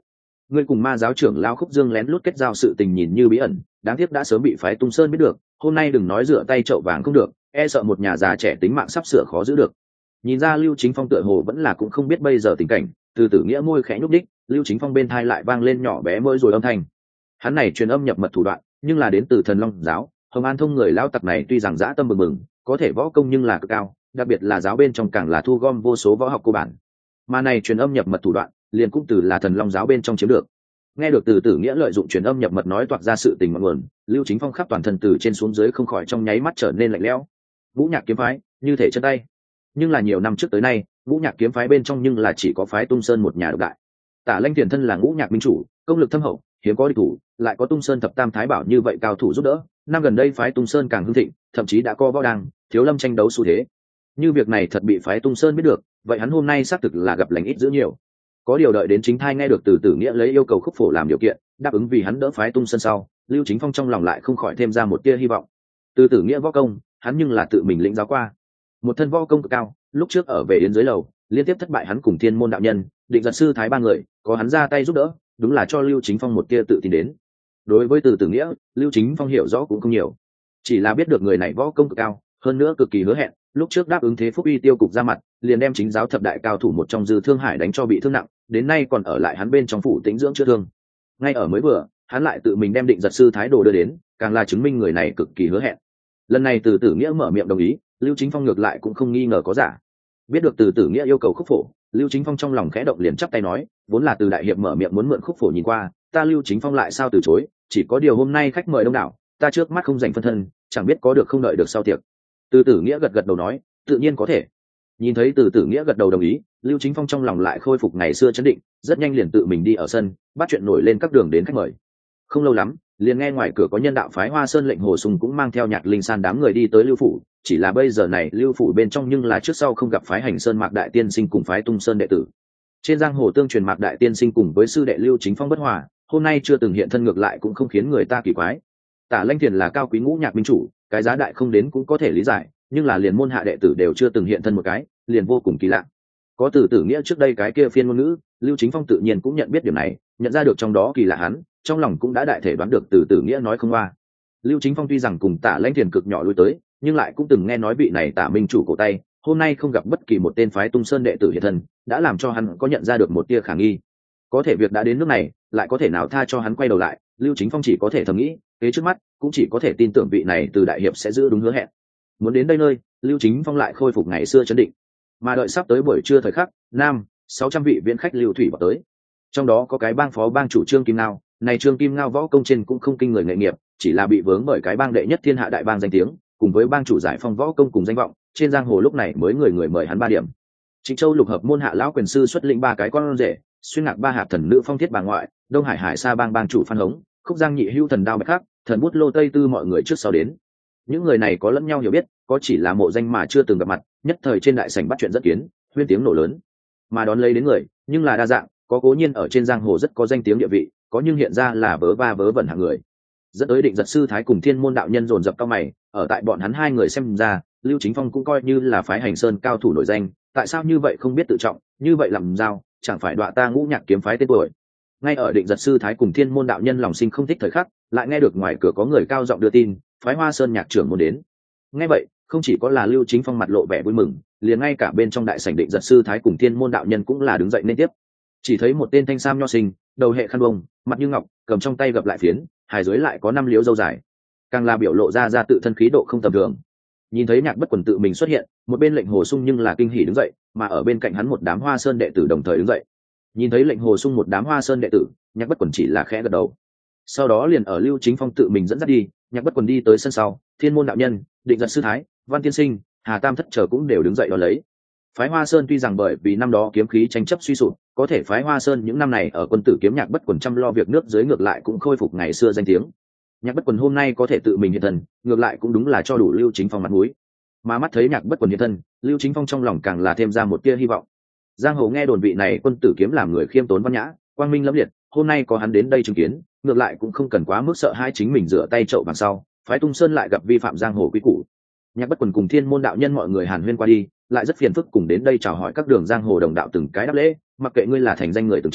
ngươi cùng ma giáo trưởng lao Khúc Dương lén lút kết giao sự tình nhìn như bí ẩn, đáng tiếc đã sớm bị phái Tung Sơn biết được, hôm nay đừng nói rửa tay chậu vàng không được, e sợ một nhà già trẻ tính mạng sắp sửa khó giữ được. Nhìn ra Lưu Chính Phong tựa hồ vẫn là cũng không biết bây giờ tình cảnh, từ Tử Nghĩa môi khẽ nhúc đích, Lưu Chính Phong bên thai lại vang lên nhỏ bé môi rồi âm thanh. Hắn này truyền âm nhập mật thủ đoạn, nhưng là đến từ Thần Long giáo, Hồng An Thông người lao tặc này tuy rằng dã tâm bừng bừng, có thể võ công nhưng là cực cao, đặc biệt là giáo bên trong càng là thu gom vô số võ học cơ bản. Mà này truyền âm nhập mật thủ đoạn, liền cũng từ là Thần Long giáo bên trong chiếm được. Nghe được từ Tử Nghĩa lợi dụng truyền âm nhập mật nói toạc ra sự tình ngọn nguồn, Lưu Chính Phong khắp toàn thân từ trên xuống dưới không khỏi trong nháy mắt trở nên lạnh lẽo. Vũ Nhạc kiếm phái, như thể chân tay. Nhưng là nhiều năm trước tới nay, Vũ Nhạc kiếm phái bên trong nhưng là chỉ có phái Tung Sơn một nhà độc đại. Tả Lanh tiền thân là Ngũ Nhạc minh chủ, công lực thâm hậu, hiếm có địch thủ, lại có Tung Sơn thập tam thái bảo như vậy cao thủ giúp đỡ, năm gần đây phái Tung Sơn càng hưng thịnh, thậm chí đã co võ đăng, thiếu lâm tranh đấu xu thế. Như việc này thật bị phái Tung Sơn biết được, vậy hắn hôm nay xác thực là gặp lành ít dữ nhiều. Có điều đợi đến chính thai nghe được từ Tử Nghĩa lấy yêu cầu Khúc Phổ làm điều kiện, đáp ứng vì hắn đỡ phái Tung Sơn sau, Lưu Chính Phong trong lòng lại không khỏi thêm ra một tia hy vọng. Từ Tử Nghĩa võ công, hắn nhưng là tự mình lĩnh giáo qua, một thân võ công cực cao, lúc trước ở về yến dưới lầu, liên tiếp thất bại hắn cùng Thiên Môn đạo nhân, Định Giật sư thái ba người, có hắn ra tay giúp đỡ, đúng là cho Lưu Chính Phong một tia tự tin đến. Đối với từ Tử Nghĩa, Lưu Chính Phong hiểu rõ cũng không nhiều, chỉ là biết được người này võ công cực cao, hơn nữa cực kỳ hứa hẹn, lúc trước đáp ứng thế Phúc Uy tiêu cục ra mặt, liền đem chính giáo thập đại cao thủ một trong Dư Thương Hải đánh cho bị thương nặng, đến nay còn ở lại hắn bên trong phủ tĩnh dưỡng chữa thương. Ngay ở mới vừa, hắn lại tự mình đem Định Giật sư thái đồ đưa đến, càng là chứng minh người này cực kỳ hứa hẹn. Lần này từ Tử Nghĩa mở miệng đồng ý, Lưu Chính Phong ngược lại cũng không nghi ngờ có giả. Biết được từ Tử Nghĩa yêu cầu Khúc Phổ, Lưu Chính Phong trong lòng khẽ động liền chắp tay nói, vốn là từ đại hiệp mở miệng muốn mượn Khúc Phổ nhìn qua, ta Lưu Chính Phong lại sao từ chối, chỉ có điều hôm nay khách mời đông đảo, ta trước mắt không dành phân thân, chẳng biết có được không đợi được sau tiệc. Từ Tử Nghĩa gật gật đầu nói, tự nhiên có thể. Nhìn thấy từ Tử Nghĩa gật đầu đồng ý, Lưu Chính Phong trong lòng lại khôi phục ngày xưa chấn định, rất nhanh liền tự mình đi ở sân, bắt chuyện nổi lên các đường đến khách mời. Không lâu lắm, liền nghe ngoài cửa có nhân đạo phái Hoa Sơn lệnh Hồ Sùng cũng mang theo Nhạc Linh San đám người đi tới Lưu phủ, chỉ là bây giờ này Lưu phủ bên trong nhưng là trước sau không gặp phái Hành Sơn Mạc Đại Tiên Sinh cùng phái Tung Sơn đệ tử. Trên giang hồ tương truyền Mạc Đại Tiên Sinh cùng với sư đệ Lưu Chính Phong bất hòa, hôm nay chưa từng hiện thân ngược lại cũng không khiến người ta kỳ quái. Tả Lanh Thiền là cao quý Ngũ Nhạc minh chủ, cái giá đại không đến cũng có thể lý giải, nhưng là liền môn hạ đệ tử đều chưa từng hiện thân một cái, liền vô cùng kỳ lạ. Có từ Tử Nghĩa trước đây cái kia phiên ngôn ngữ, Lưu Chính Phong tự nhiên cũng nhận biết điểm này, nhận ra được trong đó kỳ lạ hắn, trong lòng cũng đã đại thể đoán được từ Tử Nghĩa nói không qua. Lưu Chính Phong tuy rằng cùng Tả Lãnh Thiền cực nhỏ lui tới, nhưng lại cũng từng nghe nói vị này Tả minh chủ cổ tay, hôm nay không gặp bất kỳ một tên phái Tung Sơn đệ tử hiện thân, đã làm cho hắn có nhận ra được một tia khả nghi. Có thể việc đã đến nước này, lại có thể nào tha cho hắn quay đầu lại, Lưu Chính Phong chỉ có thể thầm nghĩ, kế trước mắt cũng chỉ có thể tin tưởng vị này từ đại hiệp sẽ giữ đúng hứa hẹn. Muốn đến đây nơi, Lưu Chính Phong lại khôi phục ngày xưa chấn định. Mà đợi sắp tới buổi trưa thời khắc, nam sáu trăm vị viễn khách Lưu Thủy vào tới. Trong đó có cái bang phó bang chủ Trương Kim Ngao, này Trương Kim Ngao võ công trên cũng không kinh người nghề nghiệp, chỉ là bị vướng bởi cái bang đệ nhất thiên hạ đại bang danh tiếng, cùng với bang chủ giải phong võ công cùng danh vọng, trên giang hồ lúc này mới người người mời hắn ba điểm. Trịnh Châu lục hợp môn hạ lão quyền sư xuất lĩnh ba cái con rể, xuyên ngạc ba hạt thần nữ phong thiết bà ngoại, Đông Hải Hải Sa bang bang chủ Phan Hống, Khúc Giang nhị hữu thần đao bạch khắc, thần bút lô tây tư mọi người trước sau đến. Những người này có lẫn nhau hiểu biết, có chỉ là mộ danh mà chưa từng gặp mặt, nhất thời trên đại sảnh bắt chuyện rất kiến, huyên tiếng nổ lớn. Mà đón lấy đến người, nhưng là đa dạng, có cố nhiên ở trên giang hồ rất có danh tiếng địa vị, có nhưng hiện ra là vớ va vớ vẩn hạng người. Dẫn tới Định Giật sư thái cùng Thiên Môn đạo nhân dồn dập cao mày, ở tại bọn hắn hai người xem ra, Lưu Chính Phong cũng coi như là phái Hành Sơn cao thủ nổi danh, tại sao như vậy không biết tự trọng, như vậy làm giao, chẳng phải đọa ta Ngũ Nhạc kiếm phái tên tuổi. Ngay ở Định Giật sư thái cùng Thiên Môn đạo nhân lòng sinh không thích thời khắc, lại nghe được ngoài cửa có người cao giọng đưa tin, phái Hoa Sơn nhạc trưởng muốn đến. Nghe vậy, không chỉ có là Lưu Chính Phong mặt lộ vẻ vui mừng, liền ngay cả bên trong đại sảnh Định Giật sư thái cùng Thiên Môn đạo nhân cũng là đứng dậy nên tiếp. Chỉ thấy một tên thanh sam nho sinh, đầu hệ khăn bông, mặt như ngọc, cầm trong tay gập lại phiến, hài dưới lại có năm liếu râu dài, càng là biểu lộ ra ra tự thân khí độ không tầm thường. Nhìn thấy Nhạc Bất Quần tự mình xuất hiện, một bên Lệnh Hồ Sung nhưng là kinh hỉ đứng dậy, mà ở bên cạnh hắn một đám Hoa Sơn đệ tử đồng thời đứng dậy. Nhìn thấy Lệnh Hồ Sung một đám Hoa Sơn đệ tử, Nhạc Bất Quần chỉ là khẽ gật đầu. Sau đó liền ở Lưu Chính Phong tự mình dẫn dắt đi, Nhạc Bất Quần đi tới sân sau, Thiên Môn đạo nhân, Định Giật sư thái, Văn Tiên Sinh, Hà Tam thất trở cũng đều đứng dậy đó lấy. Phái Hoa Sơn tuy rằng bởi vì năm đó kiếm khí tranh chấp suy sụp, có thể phái Hoa Sơn những năm này ở quân tử kiếm Nhạc Bất Quần chăm lo việc nước dưới ngược lại cũng khôi phục ngày xưa danh tiếng. Nhạc Bất Quần hôm nay có thể tự mình hiện thân, ngược lại cũng đúng là cho đủ Lưu Chính Phong mặt mũi. Mà mắt thấy Nhạc Bất Quần hiện thân, Lưu Chính Phong trong lòng càng là thêm ra một tia hy vọng. Giang hồ nghe đồn vị này quân tử kiếm làm người khiêm tốn văn nhã, quang minh lẫm liệt, hôm nay có hắn đến đây chứng kiến, ngược lại cũng không cần quá mức sợ hai chính mình rửa tay chậu vàng sau, phái Tung Sơn lại gặp vi phạm giang hồ quy củ. Nhạc Bất Quần cùng Thiên Môn đạo nhân mọi người hàn huyên qua đi, lại rất phiền phức cùng đến đây chào hỏi các đường giang hồ đồng đạo từng cái đáp lễ, mặc kệ ngươi là thành danh người từng trải,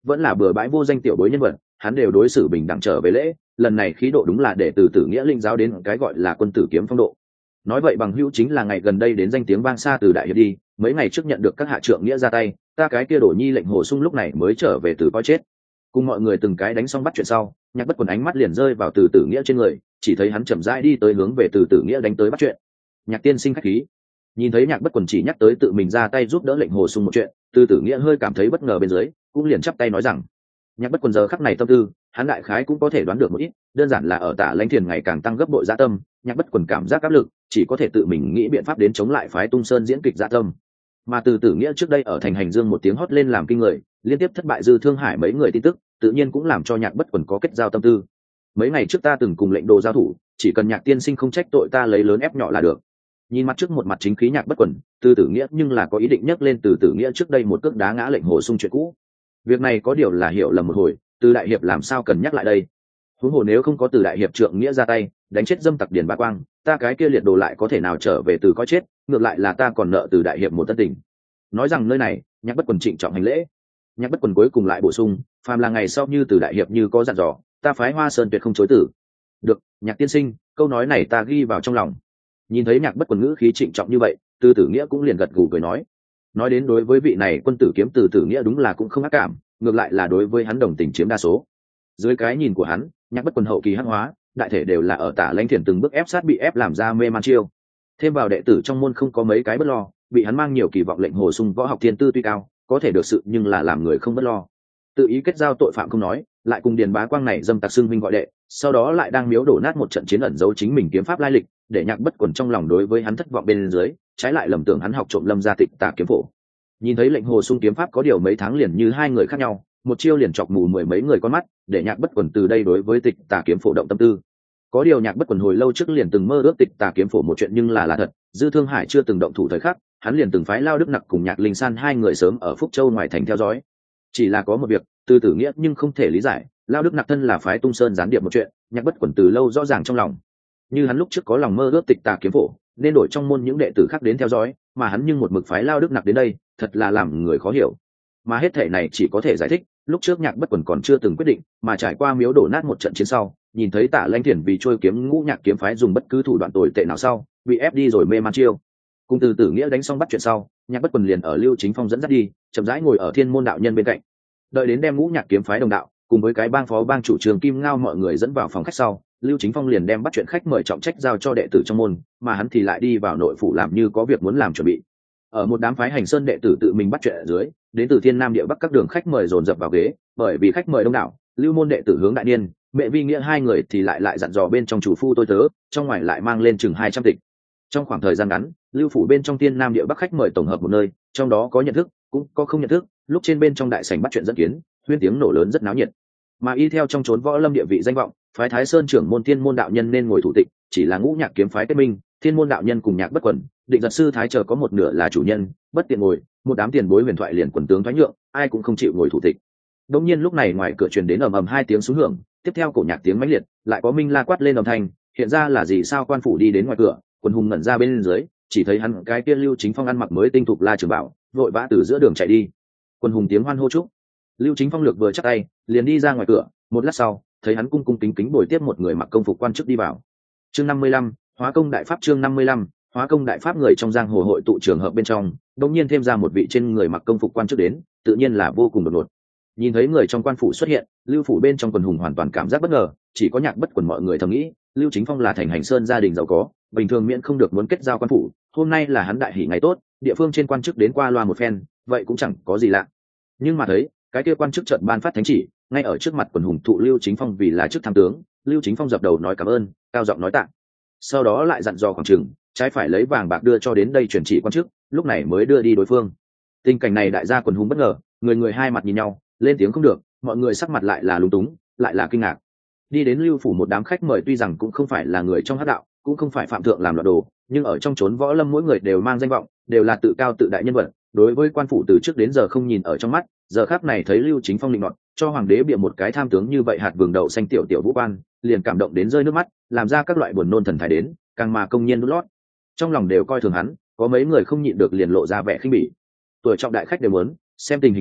vẫn là bừa bãi vô danh tiểu bối nhân vật, hắn đều đối xử bình đẳng trở về lễ, lần này khí độ đúng là để từ tử nghĩa linh giáo đến cái gọi là quân tử kiếm phong độ. Nói vậy bằng hữu chính là ngày gần đây đến danh tiếng vang xa từ đại hiệp đi, mấy ngày trước nhận được các hạ trượng nghĩa ra tay, ta cái kia đổ nhi lệnh hồ sung lúc này mới trở về từ coi chết. Cùng mọi người từng cái đánh xong bắt chuyện sau, Nhạc Bất Quần ánh mắt liền rơi vào từ tử nghĩa trên người, chỉ thấy hắn chậm rãi đi tới hướng về từ tử nghĩa đánh tới bắt chuyện. Nhạc tiên sinh khách khí. Nhìn thấy Nhạc Bất Quần chỉ nhắc tới tự mình ra tay giúp đỡ lệnh hồ sung một chuyện, từ tử nghĩa hơi cảm thấy bất ngờ bên dưới, cũng liền chắp tay nói rằng: Nhạc Bất Quần giờ khắc này tâm tư, hắn đại khái cũng có thể đoán được một ít, đơn giản là ở Tả Lãnh Thiền ngày càng tăng gấp bội dạ tâm, Nhạc Bất Quần cảm giác áp lực, chỉ có thể tự mình nghĩ biện pháp đến chống lại phái Tung Sơn diễn kịch dạ tâm. Mà từ tử nghĩa trước đây ở thành Hành Dương một tiếng hót lên làm kinh người, liên tiếp thất bại Dư Thương Hải mấy người tin tức, tự nhiên cũng làm cho Nhạc Bất Quần có kết giao tâm tư. Mấy ngày trước ta từng cùng lệnh đồ giao thủ, chỉ cần Nhạc tiên sinh không trách tội ta lấy lớn ép nhỏ là được. Nhìn mặt trước một mặt chính khí Nhạc Bất Quần, từ tử nghĩa nhưng là có ý định nhắc lên từ tử nghĩa trước đây một cước đá ngã lệnh hồ sung chuyện cũ. Việc này có điều là hiểu lầm một hồi, từ đại hiệp làm sao cần nhắc lại đây. Huống hồ nếu không có từ đại hiệp trượng nghĩa ra tay đánh chết dâm tặc Điền Bá Quang, ta cái kia liệt đồ lại có thể nào trở về từ có chết, ngược lại là ta còn nợ từ đại hiệp một tân tình. Nói rằng nơi này, Nhạc Bất Quần trịnh trọng hành lễ. Nhạc Bất Quần cuối cùng lại bổ sung, phàm là ngày sau như từ đại hiệp như có dặn dò, ta phái Hoa Sơn tuyệt không chối tử. Được, Nhạc tiên sinh, câu nói này ta ghi vào trong lòng. Nhìn thấy Nhạc Bất Quần ngữ khí trịnh trọng như vậy, từ tử nghĩa cũng liền gật gù cười nói. Nói đến đối với vị này quân tử kiếm từ tử nghĩa đúng là cũng không ác cảm, ngược lại là đối với hắn đồng tình chiếm đa số. Dưới cái nhìn của hắn, Nhạc Bất Quần hậu kỳ hắc hóa, đại thể đều là ở Tả Lãnh Thiền từng bước ép sát bị ép làm ra mê man chiêu. Thêm vào đệ tử trong môn không có mấy cái bất lo, bị hắn mang nhiều kỳ vọng lệnh hồ sung võ học thiên tư tuy cao, có thể được sự nhưng là làm người không bất lo. Tự ý kết giao tội phạm không nói, lại cùng Điền Bá Quang này dâm tặc xưng huynh gọi đệ, sau đó lại đang miếu đổ nát một trận chiến ẩn giấu chính mình kiếm pháp lai lịch, để Nhạc Bất Quần trong lòng đối với hắn thất vọng bên dưới, trái lại lầm tưởng hắn học trộm Lâm gia Tịch Tà kiếm phổ. Nhìn thấy lệnh hồ sung kiếm pháp có điều mấy tháng liền như hai người khác nhau, một chiêu liền chọc mù mười mấy người con mắt, để Nhạc Bất Quần từ đây đối với Tịch Tà kiếm phổ động tâm tư. Có điều Nhạc Bất Quần hồi lâu trước liền từng mơ ước Tịch Tà kiếm phổ một chuyện nhưng là là thật, Dư Thương Hải chưa từng động thủ thời khắc, hắn liền từng phái Lao Đức Nặc cùng Nhạc Linh San hai người sớm ở Phúc Châu ngoài thành theo dõi. Chỉ là có một việc, từ tử nghĩa nhưng không thể lý giải, Lao Đức Nặc thân là phái Tung Sơn gián điệp một chuyện, Nhạc Bất Quần từ lâu rõ ràng trong lòng. Như hắn lúc trước có lòng mơ ước Tịch Tà kiếm phổ, nên đổi trong môn những đệ tử khác đến theo dõi, mà hắn nhưng một mực phái Lao Đức Nặc đến đây, thật là làm người khó hiểu. Mà hết thể này chỉ có thể giải thích, lúc trước Nhạc Bất Quần còn chưa từng quyết định, mà trải qua miếu đổ nát một trận chiến sau, nhìn thấy Tả Lãnh Thiền vì trôi kiếm Ngũ Nhạc kiếm phái dùng bất cứ thủ đoạn tồi tệ nào sau, bị ép đi rồi mê man chiêu. Cùng từ tử nghĩa đánh xong bắt chuyện sau, Nhạc Bất Quần liền ở Lưu Chính Phong dẫn dắt đi, chậm rãi ngồi ở Thiên Môn đạo nhân bên cạnh. Đợi đến đem Ngũ Nhạc kiếm phái đồng đạo cùng với cái bang phó bang chủ Trường Kim Ngao mọi người dẫn vào phòng khách sau, Lưu Chính Phong liền đem bắt chuyện khách mời trọng trách giao cho đệ tử trong môn, mà hắn thì lại đi vào nội phủ làm như có việc muốn làm chuẩn bị. Ở một đám phái Hành Sơn đệ tử tự mình bắt chuyện ở dưới, đến từ Thiên Nam địa Bắc các đường khách mời dồn dập vào ghế, bởi vì khách mời đông đảo, Lưu môn đệ tử hướng đại niên, Mẹ Vi Nghĩa hai người thì lại lại dặn dò bên trong chủ phu tôi tớ, trong ngoài lại mang lên chừng hai trăm tịch. Trong khoảng thời gian ngắn, Lưu phủ bên trong Thiên Nam địa Bắc khách mời tổng hợp một nơi, trong đó có nhận thức, cũng có không nhận thức, lúc trên bên trong đại sảnh bắt chuyện dẫn kiến, huyên tiếng nổ lớn rất náo nhiệt. Mà y theo trong chốn võ lâm địa vị danh vọng, phái Thái Sơn trưởng môn Thiên Môn đạo nhân nên ngồi thủ tịch, chỉ là Ngũ Nhạc kiếm phái kết minh, Thiên Môn đạo nhân cùng Nhạc Bất Quần, Định Giật sư thái chờ có một nửa là chủ nhân, bất tiện ngồi, một đám tiền bối huyền thoại liền quần tướng thoái nhượng, ai cũng không chịu ngồi thủ tịch. Đống nhiên lúc này ngoài cửa truyền đến ầm ầm hai tiếng súng hưởng, tiếp theo cổ nhạc tiếng mãnh liệt, lại có minh la quát lên âm thanh, hiện ra là gì sao quan phủ đi đến ngoài cửa, Quần hùng ngẩn ra bên dưới, chỉ thấy hắn cái kia Lưu Chính Phong ăn mặc mới tinh thục la trường bảo, vội vã từ giữa đường chạy đi. Quần hùng tiếng hoan hô chúc. Lưu Chính Phong lược vừa chắc tay, liền đi ra ngoài cửa, một lát sau, thấy hắn cung cung kính kính bồi tiếp một người mặc công phục quan chức đi vào. Chương năm mươi lăm, Hóa công đại pháp chương năm mươi lăm, Hóa công đại pháp người trong giang hồ hội tụ trường hợp bên trong, đột nhiên thêm ra một vị trên người mặc công phục quan chức đến, tự nhiên là vô cùng đột ngột. Nhìn thấy người trong quan phủ xuất hiện, Lưu phủ bên trong quần hùng hoàn toàn cảm giác bất ngờ, chỉ có Nhạc Bất Quần mọi người thầm nghĩ, Lưu Chính Phong là thành Hành Sơn gia đình giàu có, bình thường miễn không được muốn kết giao quan phủ, hôm nay là hắn đại hỷ ngày tốt, địa phương trên quan chức đến qua loa một phen, vậy cũng chẳng có gì lạ. Nhưng mà thấy, cái kia quan chức chợt ban phát thánh chỉ, ngay ở trước mặt quần hùng thụ Lưu Chính Phong vì là chức tham tướng, Lưu Chính Phong dập đầu nói cảm ơn, cao giọng nói tạ. Sau đó lại dặn dò khoảng chừng, trái phải lấy vàng bạc đưa cho đến đây chuyển chỉ quan chức, lúc này mới đưa đi đối phương. Tình cảnh này đại gia quần hùng bất ngờ, người người hai mặt nhìn nhau, lên tiếng không được, mọi người sắc mặt lại là lúng túng, lại là kinh ngạc. Đi đến Lưu phủ một đám khách mời tuy rằng cũng không phải là người trong hắc đạo, cũng không phải phạm thượng làm loạn đồ, nhưng ở trong chốn võ lâm mỗi người đều mang danh vọng, đều là tự cao tự đại nhân vật, đối với quan phủ từ trước đến giờ không nhìn ở trong mắt, giờ khắc này thấy Lưu Chính Phong định nọt, cho hoàng đế bịa một cái tham tướng như vậy hạt vừng đậu xanh tiểu tiểu vũ quan, liền cảm động đến rơi nước mắt, làm ra các loại buồn nôn thần thái đến, càng mà công nhiên đút lót. Trong lòng đều coi thường hắn, có mấy người không nhịn được liền lộ ra vẻ khinh bỉ. Tuổi trọng đại khách đều muốn, xem tình hình này,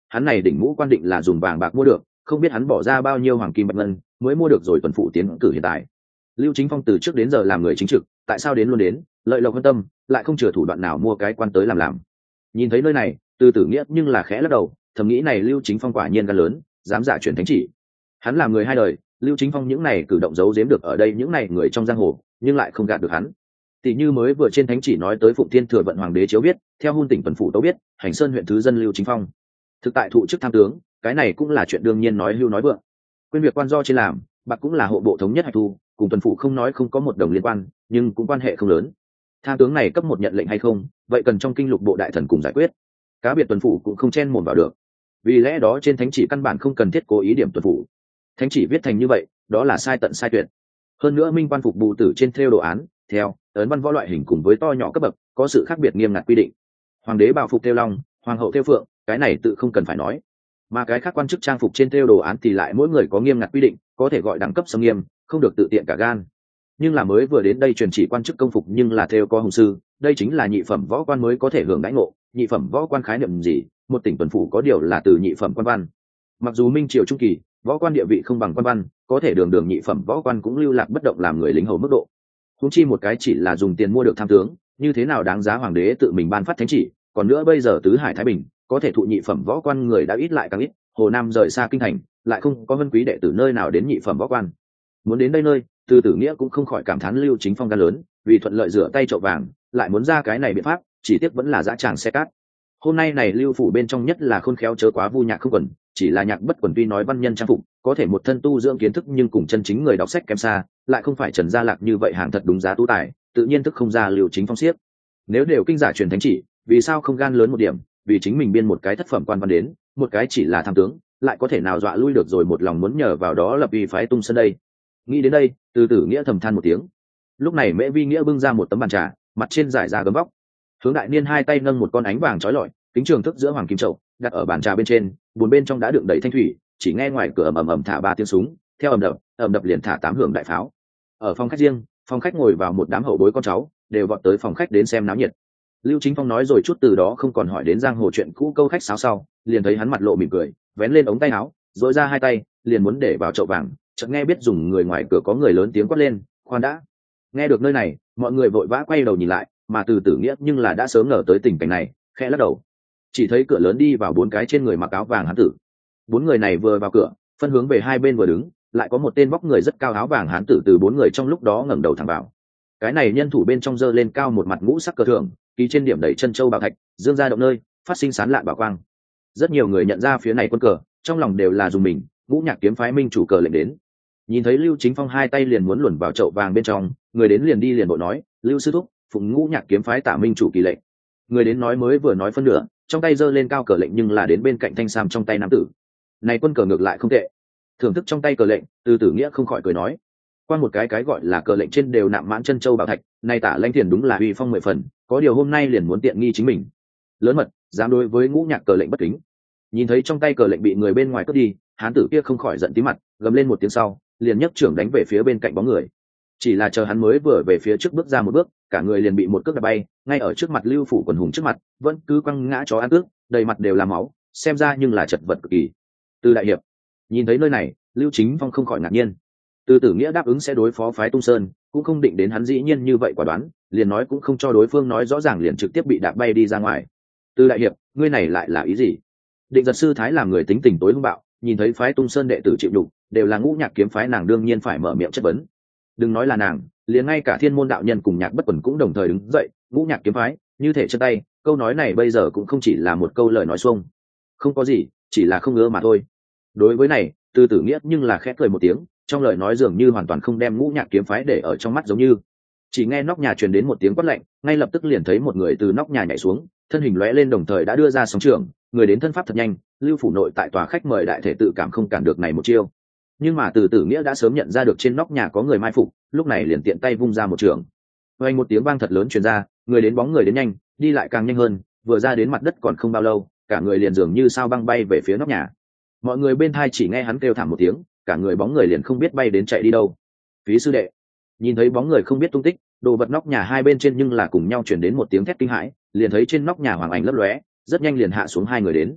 hắn này đỉnh mũ quan định là dùng vàng bạc mua được, không biết hắn bỏ ra bao nhiêu hoàng kim bạch ngân mới mua được rồi tuần phụ tiến cử hiện tại. Lưu Chính Phong từ trước đến giờ làm người chính trực, tại sao đến luôn đến lợi lộc quan tâm, lại không chừa thủ đoạn nào mua cái quan tới làm làm. Nhìn thấy nơi này, Từ Tử Nghĩa nhưng là khẽ lắc đầu, thầm nghĩ này Lưu Chính Phong quả nhiên gan lớn, dám giả chuyển thánh chỉ. Hắn làm người hai đời, Lưu Chính Phong những này cử động giấu giếm được ở đây những này người trong giang hồ, nhưng lại không gạt được hắn. Tỷ như mới vừa trên thánh chỉ nói tới Phụng Thiên Thừa Vận Hoàng đế chiếu biết, theo hôn tỉnh tuần phụ tấu biết, Hành Sơn huyện thứ dân Lưu Chính Phong thực tại thụ chức tham tướng, cái này cũng là chuyện đương nhiên nói hưu nói vượng. Quên việc quan do trên làm, bạc cũng là hộ bộ thống nhất hạch thu, cùng tuần phụ không nói không có một đồng liên quan, nhưng cũng quan hệ không lớn. Tham tướng này cấp một nhận lệnh hay không, vậy cần trong kinh lục bộ đại thần cùng giải quyết. Cá biệt tuần phụ cũng không chen mồm vào được. Vì lẽ đó trên thánh chỉ căn bản không cần thiết cố ý điểm tuần phụ. Thánh chỉ viết thành như vậy, đó là sai tận sai tuyệt. Hơn nữa minh quan phục bù tử trên thêu đồ án, theo ấn văn võ loại hình cùng với to nhỏ cấp bậc có sự khác biệt nghiêm ngặt quy định. Hoàng đế bào phục thêu long, hoàng hậu thêu phượng, cái này tự không cần phải nói. Mà cái khác quan chức trang phục trên thêu đồ án thì lại mỗi người có nghiêm ngặt quy định, có thể gọi đẳng cấp sâm nghiêm, không được tự tiện cả gan. Nhưng là mới vừa đến đây truyền chỉ quan chức công phục nhưng là thêu có hùng sư, đây chính là nhị phẩm võ quan mới có thể hưởng đãi ngộ. Nhị phẩm võ quan khái niệm gì? Một tỉnh tuần phủ có điều là từ nhị phẩm quan văn. Mặc dù minh triều trung kỳ võ quan địa vị không bằng quan văn, có thể đường đường nhị phẩm võ quan cũng lưu lạc bất động làm người lính hầu mức độ. Huống chi một cái chỉ là dùng tiền mua được tham tướng, như thế nào đáng giá hoàng đế tự mình ban phát thánh chỉ. Còn nữa bây giờ tứ hải thái bình, có thể thụ nhị phẩm võ quan người đã ít lại càng ít. Hồ Nam rời xa kinh thành, lại không có vân quý đệ tử nơi nào đến nhị phẩm võ quan. Muốn đến đây nơi, Từ Tử Nghĩa cũng không khỏi cảm thán Lưu Chính Phong gan lớn, vì thuận lợi rửa tay chậu vàng, lại muốn ra cái này biện pháp, chỉ tiếc vẫn là dã tràng xe cát. Hôm nay này Lưu phủ bên trong nhất là khôn khéo chớ quá vu nhạc không quần, chỉ là nhạc bất quần tuy nói văn nhân trang phục, có thể một thân tu dưỡng kiến thức nhưng cùng chân chính người đọc sách kém xa, lại không phải Trần Gia Lạc như vậy hàng thật đúng giá tu tài, tự nhiên thức không ra Lưu Chính Phong xiếc. Nếu đều kinh giả truyền thánh chỉ, vì sao không gan lớn một điểm, vì chính mình biên một cái thất phẩm quan văn đến, một cái chỉ là tham tướng, lại có thể nào dọa lui được rồi một lòng muốn nhờ vào đó lập uy phái tung sân đây. Nghĩ đến đây, Từ Tử Nghĩa thầm than một tiếng. Lúc này Mễ Vi Nghĩa bưng ra một tấm bàn trà, mặt trên giải ra gấm vóc. Hướng Đại Niên hai tay nâng một con ánh vàng chói lọi, kính trường thức giữa hoàng kim chậu, đặt ở bàn trà bên trên, bốn bên trong đã đựng đầy thanh thủy, chỉ nghe ngoài cửa ầm ầm ầm thả ba tiếng súng, theo ầm đập, ầm đập liền thả tám hưởng đại pháo. Ở phòng khách riêng, phòng khách ngồi vào một đám hậu bối con cháu, đều vọt tới phòng khách đến xem náo nhiệt. Lưu Chính Phong nói rồi chút từ đó không còn hỏi đến giang hồ chuyện cũ câu khách sáo sau, liền thấy hắn mặt lộ mỉm cười, vén lên ống tay áo, dội ra hai tay, liền muốn để vào chậu vàng, chợt nghe biết dùng người ngoài cửa có người lớn tiếng quát lên, khoan đã. Nghe được nơi này, mọi người vội vã quay đầu nhìn lại, mà Từ Tử Nghĩa nhưng là đã sớm ngờ tới tình cảnh này, khẽ lắc đầu. Chỉ thấy cửa lớn đi vào bốn cái trên người mặc áo vàng hán tử. Bốn người này vừa vào cửa, phân hướng về hai bên vừa đứng, lại có một tên vóc người rất cao áo vàng hán tử từ bốn người trong lúc đó ngẩng đầu thẳng vào. Cái này nhân thủ bên trong giơ lên cao một mặt ngũ sắc cờ thưởng, ký trên điểm đầy chân châu bảo thạch, dương ra động nơi, phát sinh sán lạn bảo quang. Rất nhiều người nhận ra phía này quân cờ, trong lòng đều là dùng mình, Ngũ Nhạc kiếm phái minh chủ cờ lệnh đến. Nhìn thấy Lưu Chính Phong hai tay liền muốn luồn vào chậu vàng bên trong, người đến liền đi liền bộ nói, Lưu sư thúc, phụng Ngũ Nhạc kiếm phái tả minh chủ kỳ lệnh. Người đến nói mới vừa nói phân nửa, trong tay giơ lên cao cờ lệnh nhưng là đến bên cạnh thanh sam trong tay nam tử. Này quân cờ ngược lại không tệ. Thưởng thức trong tay cờ lệnh, Từ Tử Nghĩa không khỏi cười nói, qua một cái cái gọi là cờ lệnh trên đều nạm mãn chân châu bảo thạch, này tả lãnh thiền đúng là uy phong mười phần, có điều hôm nay liền muốn tiện nghi chính mình. Lớn mật, dám đối với Ngũ Nhạc cờ lệnh bất kính. Nhìn thấy trong tay cờ lệnh bị người bên ngoài cướp đi, hán tử kia không khỏi giận tí mặt, gầm lên một tiếng sau, liền nhấc trưởng đánh về phía bên cạnh bóng người. Chỉ là chờ hắn mới vừa về phía trước bước ra một bước, cả người liền bị một cước đạp bay, ngay ở trước mặt Lưu phủ quần hùng trước mặt, vẫn cứ quăng ngã chó ăn cước, đầy mặt đều là máu, xem ra nhưng là chật vật cực kỳ. Từ đại hiệp, nhìn thấy nơi này, Lưu Chính Phong không khỏi ngạc nhiên. Từ Tử Nghĩa đáp ứng sẽ đối phó phái Tung Sơn, cũng không định đến hắn dĩ nhiên như vậy quả đoán, liền nói cũng không cho đối phương nói rõ ràng liền trực tiếp bị đạp bay đi ra ngoài. Từ đại hiệp, ngươi này lại là ý gì? Định Giật sư thái làm người tính tình tối hung bạo, nhìn thấy phái Tung Sơn đệ tử chịu đục, đều là Ngũ Nhạc kiếm phái, nàng đương nhiên phải mở miệng chất vấn. Đừng nói là nàng, liền ngay cả Thiên Môn đạo nhân cùng Nhạc Bất Quần cũng đồng thời đứng dậy, Ngũ Nhạc kiếm phái, như thể chân tay, câu nói này bây giờ cũng không chỉ là một câu lời nói xuông. Không có gì, chỉ là không ưa mà thôi. Đối với này, Từ Tử Nghĩa nhưng là khẽ cười một tiếng, trong lời nói dường như hoàn toàn không đem Ngũ Nhạc kiếm phái để ở trong mắt, giống như chỉ nghe nóc nhà truyền đến một tiếng quát lạnh, ngay lập tức liền thấy một người từ nóc nhà nhảy xuống, thân hình lóe lên đồng thời đã đưa ra sóng trường, người đến thân pháp thật nhanh, Lưu phủ nội tại tòa khách mời đại thể tự cảm không cản được này một chiêu. Nhưng mà Từ Tử Nghĩa đã sớm nhận ra được trên nóc nhà có người mai phục, lúc này liền tiện tay vung ra một trường. Vang một tiếng vang thật lớn truyền ra, người đến bóng người đến nhanh, đi lại càng nhanh hơn, vừa ra đến mặt đất còn không bao lâu, cả người liền dường như sao băng bay về phía nóc nhà. Mọi người bên tai chỉ nghe hắn kêu thảm một tiếng, cả người bóng người liền không biết bay đến chạy đi đâu. Phí sư đệ, nhìn thấy bóng người không biết tung tích, đồ vật nóc nhà hai bên trên nhưng là cùng nhau truyền đến một tiếng thét kinh hãi, liền thấy trên nóc nhà hoàng ảnh lấp lóe, rất nhanh liền hạ xuống hai người đến.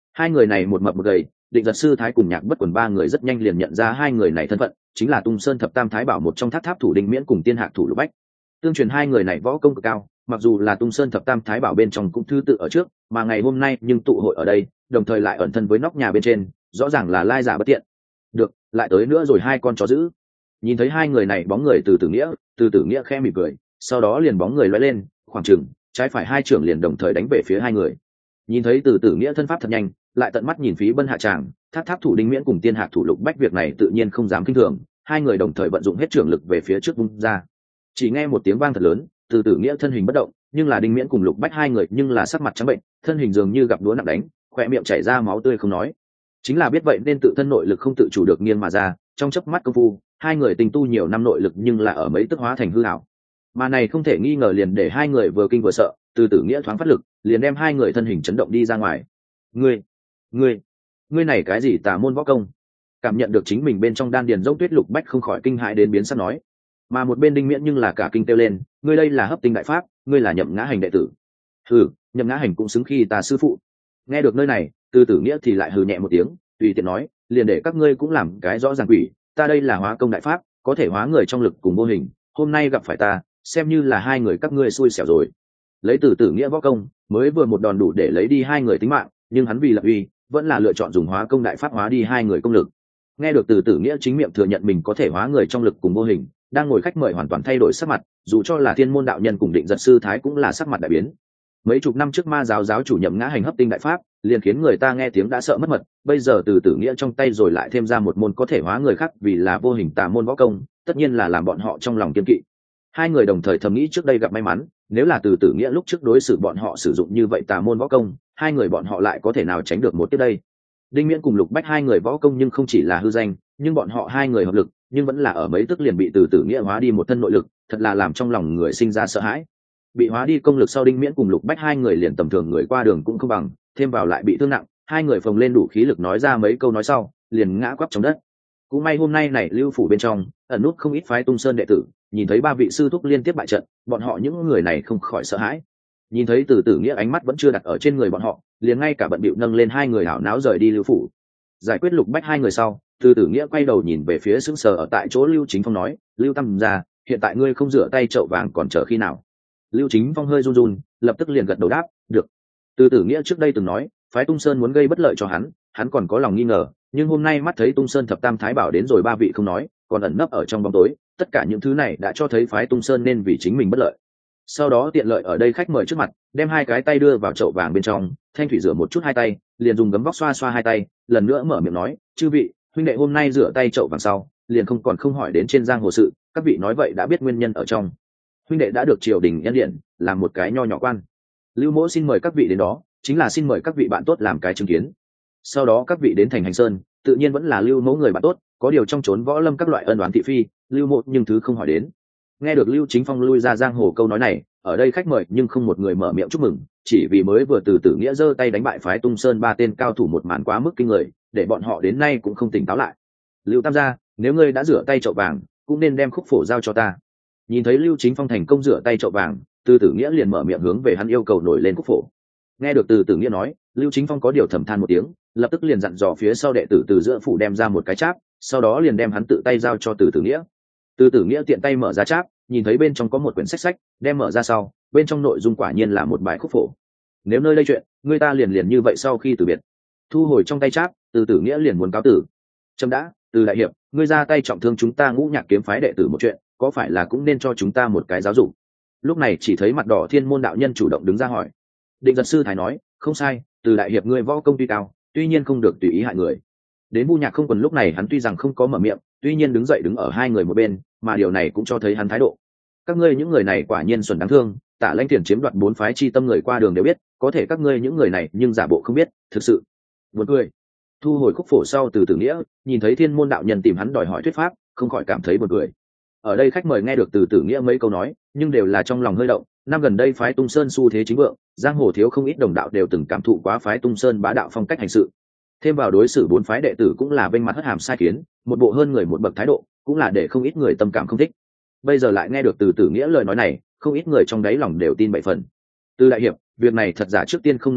Hai người này một mập một gầy, Định Giật Sư Thái cùng Nhạc Bất Quần ba người rất nhanh liền nhận ra hai người này thân phận, chính là Tung Sơn Thập Tam Thái Bảo một trong Tháp Tháp thủ Đinh Miễn cùng Tiên Hạc thủ Lục Bách. Tương truyền hai người này võ công cực cao, mặc dù là Tung Sơn Thập Tam Thái Bảo bên trong cũng thứ tự ở trước, mà ngày hôm nay nhưng tụ hội ở đây, đồng thời lại ẩn thân với nóc nhà bên trên, rõ ràng là lai giả bất tiện. Được, lại tới nữa rồi hai con chó dữ. Nhìn thấy hai người này bóng người từ Tử Nghĩa, từ Tử Nghĩa khẽ mỉm cười, sau đó liền bóng người lóe lên, khoảng chừng trái phải hai trưởng liền đồng thời đánh về phía hai người. Nhìn thấy từ Tử Nghĩa thân pháp thật nhanh, lại tận mắt nhìn Phí Bân hạ tràng, Tháp Tháp thủ Đinh Miễn cùng Tiên Hạc thủ Lục Bách việc này tự nhiên không dám kinh thường, hai người đồng thời vận dụng hết trưởng lực về phía trước vung ra. Chỉ nghe một tiếng vang thật lớn, từ Tử Nghĩa thân hình bất động, nhưng là Đinh Miễn cùng Lục Bách hai người nhưng là sắc mặt trắng bệnh, thân hình dường như gặp đũa nặng đánh, khóe miệng chảy ra máu tươi không nói. Chính là biết vậy nên tự thân nội lực không tự chủ được nghiêng mà ra, trong chớp mắt công phu, hai người tình tu nhiều năm nội lực nhưng là ở mấy tức hóa thành hư ảo. Mà này không thể nghi ngờ liền để hai người vừa kinh vừa sợ, từ Tử Nghĩa thoáng phát lực, liền đem hai người thân hình chấn động đi ra ngoài. Ngươi, ngươi, ngươi này cái gì tà môn võ công? Cảm nhận được chính mình bên trong đan điền rỗng tuyết, Lục Bách không khỏi kinh hãi đến biến sắc nói. Mà một bên Đinh Miễn nhưng là cả kinh kêu lên, ngươi đây là hấp tinh đại pháp, ngươi là Nhậm Ngã Hành đệ tử. Hừ, Nhậm Ngã Hành cũng xứng khi ta sư phụ. Nghe được nơi này, từ Tử Nghĩa thì lại hừ nhẹ một tiếng, tùy tiện nói, liền để các ngươi cũng làm cái rõ ràng quỷ, ta đây là hóa công đại pháp, có thể hóa người trong lực cùng vô hình, hôm nay gặp phải ta, xem như là hai người các ngươi xui xẻo rồi. Lấy từ Tử Nghĩa võ công, mới vừa một đòn đủ để lấy đi hai người tính mạng, nhưng hắn vì lập uy, vẫn là lựa chọn dùng hóa công đại pháp hóa đi hai người công lực. Nghe được từ Tử Nghĩa chính miệng thừa nhận mình có thể hóa người trong lực cùng vô hình, đang ngồi khách mời hoàn toàn thay đổi sắc mặt, dù cho là Thiên Môn đạo nhân cùng Định Giật Sư Thái cũng là sắc mặt đại biến. Mấy chục năm trước Ma giáo giáo chủ Nhậm Ngã Hành hấp tinh đại pháp, liền khiến người ta nghe tiếng đã sợ mất mật, bây giờ từ Tử Nghĩa trong tay rồi lại thêm ra một môn có thể hóa người khác vì là vô hình tà môn võ công, tất nhiên là làm bọn họ trong lòng kiêng kỵ. Hai người đồng thời thầm nghĩ trước đây gặp may mắn, nếu là từ Tử Nghĩa lúc trước đối xử bọn họ sử dụng như vậy tà môn võ công, hai người bọn họ lại có thể nào tránh được một tiếp đây. Đinh Miễn cùng Lục Bách hai người võ công nhưng không chỉ là hư danh, nhưng bọn họ hai người hợp lực, nhưng vẫn là ở mấy tức liền bị từ Tử Nghĩa hóa đi một thân nội lực, thật là làm trong lòng người sinh ra sợ hãi. Bị hóa đi công lực sau, Đinh Miễn cùng Lục Bách hai người liền tầm thường người qua đường cũng không bằng, thêm vào lại bị thương nặng, hai người phồng lên đủ khí lực nói ra mấy câu nói sau, liền ngã quắp trong đất. Cũng may hôm nay này Lưu phủ bên trong ẩn nút không ít phái Tung Sơn đệ tử, nhìn thấy ba vị sư thúc liên tiếp bại trận, bọn họ những người này không khỏi sợ hãi. Nhìn thấy từ Tử Nghĩa ánh mắt vẫn chưa đặt ở trên người bọn họ, liền ngay cả bận bịu nâng lên hai người hảo náo rời đi Lưu phủ. Giải quyết Lục Bách hai người sau, từ Tử Nghĩa quay đầu nhìn về phía sững sờ ở tại chỗ Lưu Chính Phong nói, Lưu Tam gia, hiện tại ngươi không rửa tay chậu vàng còn chờ khi nào? Lưu Chính Phong hơi run run, lập tức liền gật đầu đáp, được. Từ Tử Nghĩa trước đây từng nói, phái Tung Sơn muốn gây bất lợi cho hắn, hắn còn có lòng nghi ngờ, nhưng hôm nay mắt thấy Tung Sơn Thập Tam Thái Bảo đến rồi ba vị không nói, còn ẩn nấp ở trong bóng tối, tất cả những thứ này đã cho thấy phái Tung Sơn nên vì chính mình bất lợi. Sau đó tiện lợi ở đây khách mời trước mặt, đem hai cái tay đưa vào chậu vàng bên trong, Thanh Thủy rửa một chút hai tay, liền dùng gấm vóc xoa xoa hai tay, lần nữa mở miệng nói, chư vị, huynh đệ hôm nay rửa tay chậu vàng sau, liền không còn không hỏi đến trên giang hồ sự, các vị nói vậy đã biết nguyên nhân ở trong. Huynh đệ đã được triều đình nhân điện làm một cái nho nhỏ quan, Lưu Mỗ xin mời các vị đến đó, chính là xin mời các vị bạn tốt làm cái chứng kiến. Sau đó các vị đến thành Hành Sơn, tự nhiên vẫn là Lưu Mỗ người bạn tốt, có điều trong trốn võ lâm các loại ân oán thị phi, Lưu Mỗ nhưng thứ không hỏi đến. Nghe được Lưu Chính Phong lui ra giang hồ câu nói này, ở đây khách mời nhưng không một người mở miệng chúc mừng, chỉ vì mới vừa từ Tử Nghĩa giơ tay đánh bại phái Tung Sơn ba tên cao thủ một màn quá mức kinh người, để bọn họ đến nay cũng không tỉnh táo lại. Lưu Tam gia, nếu ngươi đã rửa tay chậu vàng, cũng nên đem khúc phổ giao cho ta. Nhìn thấy Lưu Chính Phong thành công rửa tay chậu vàng, từ Tử Nghĩa liền mở miệng hướng về hắn yêu cầu nổi lên khúc phổ. Nghe được từ Tử Nghĩa nói, Lưu Chính Phong có điều thầm than một tiếng, lập tức liền dặn dò phía sau đệ tử từ giữa phủ đem ra một cái cháp, sau đó liền đem hắn tự tay giao cho từ Tử Nghĩa. Từ Tử Nghĩa tiện tay mở ra cháp, nhìn thấy bên trong có một quyển sách sách, đem mở ra sau, bên trong nội dung quả nhiên là một bài khúc phổ. Nếu nơi đây chuyện, người ta liền liền như vậy sau khi từ biệt. Thu hồi trong tay cháp, từ Tử Nghĩa liền muốn cáo tử. Trâm đã, từ đại hiệp, ngươi ra tay trọng thương chúng ta Ngũ Nhạc kiếm phái đệ tử một chuyện, có phải là cũng nên cho chúng ta một cái giáo dục? Lúc này chỉ thấy mặt đỏ Thiên Môn đạo nhân chủ động đứng ra hỏi. Định Giật sư thái nói, không sai, từ đại hiệp ngươi võ công tuy cao, tuy nhiên không được tùy ý hại người. Đến Vu Nhạc Không Quần lúc này hắn tuy rằng không có mở miệng, tuy nhiên đứng dậy đứng ở hai người một bên, mà điều này cũng cho thấy hắn thái độ. Các ngươi những người này quả nhiên xuẩn đáng thương, Tạ Lãnh Tiền chiếm đoạt bốn phái chi tâm người qua đường đều biết, có thể các ngươi những người này nhưng giả bộ không biết, thực sự buồn cười. Thu hồi khúc phổ sau, từ Tử Nghĩa nhìn thấy Thiên Môn đạo nhân tìm hắn đòi hỏi thuyết pháp, không khỏi cảm thấy buồn cười. Ở đây khách mời nghe được từ Tử Nghĩa mấy câu nói, nhưng đều là trong lòng hơi động. Năm gần đây phái Tung Sơn xu thế chính vượng, giang hồ thiếu không ít đồng đạo đều từng cảm thụ quá phái Tung Sơn bá đạo phong cách hành sự. Thêm vào đối xử bốn phái đệ tử cũng là vênh mặt hất hàm sai kiến, một bộ hơn người một bậc thái độ, cũng là để không ít người tâm cảm không thích. Bây giờ lại nghe được từ Tử Nghĩa lời nói này, không ít người trong đáy lòng đều tin bảy phần. Từ đại hiệp, việc này thật giả trước tiên không nói chuyện,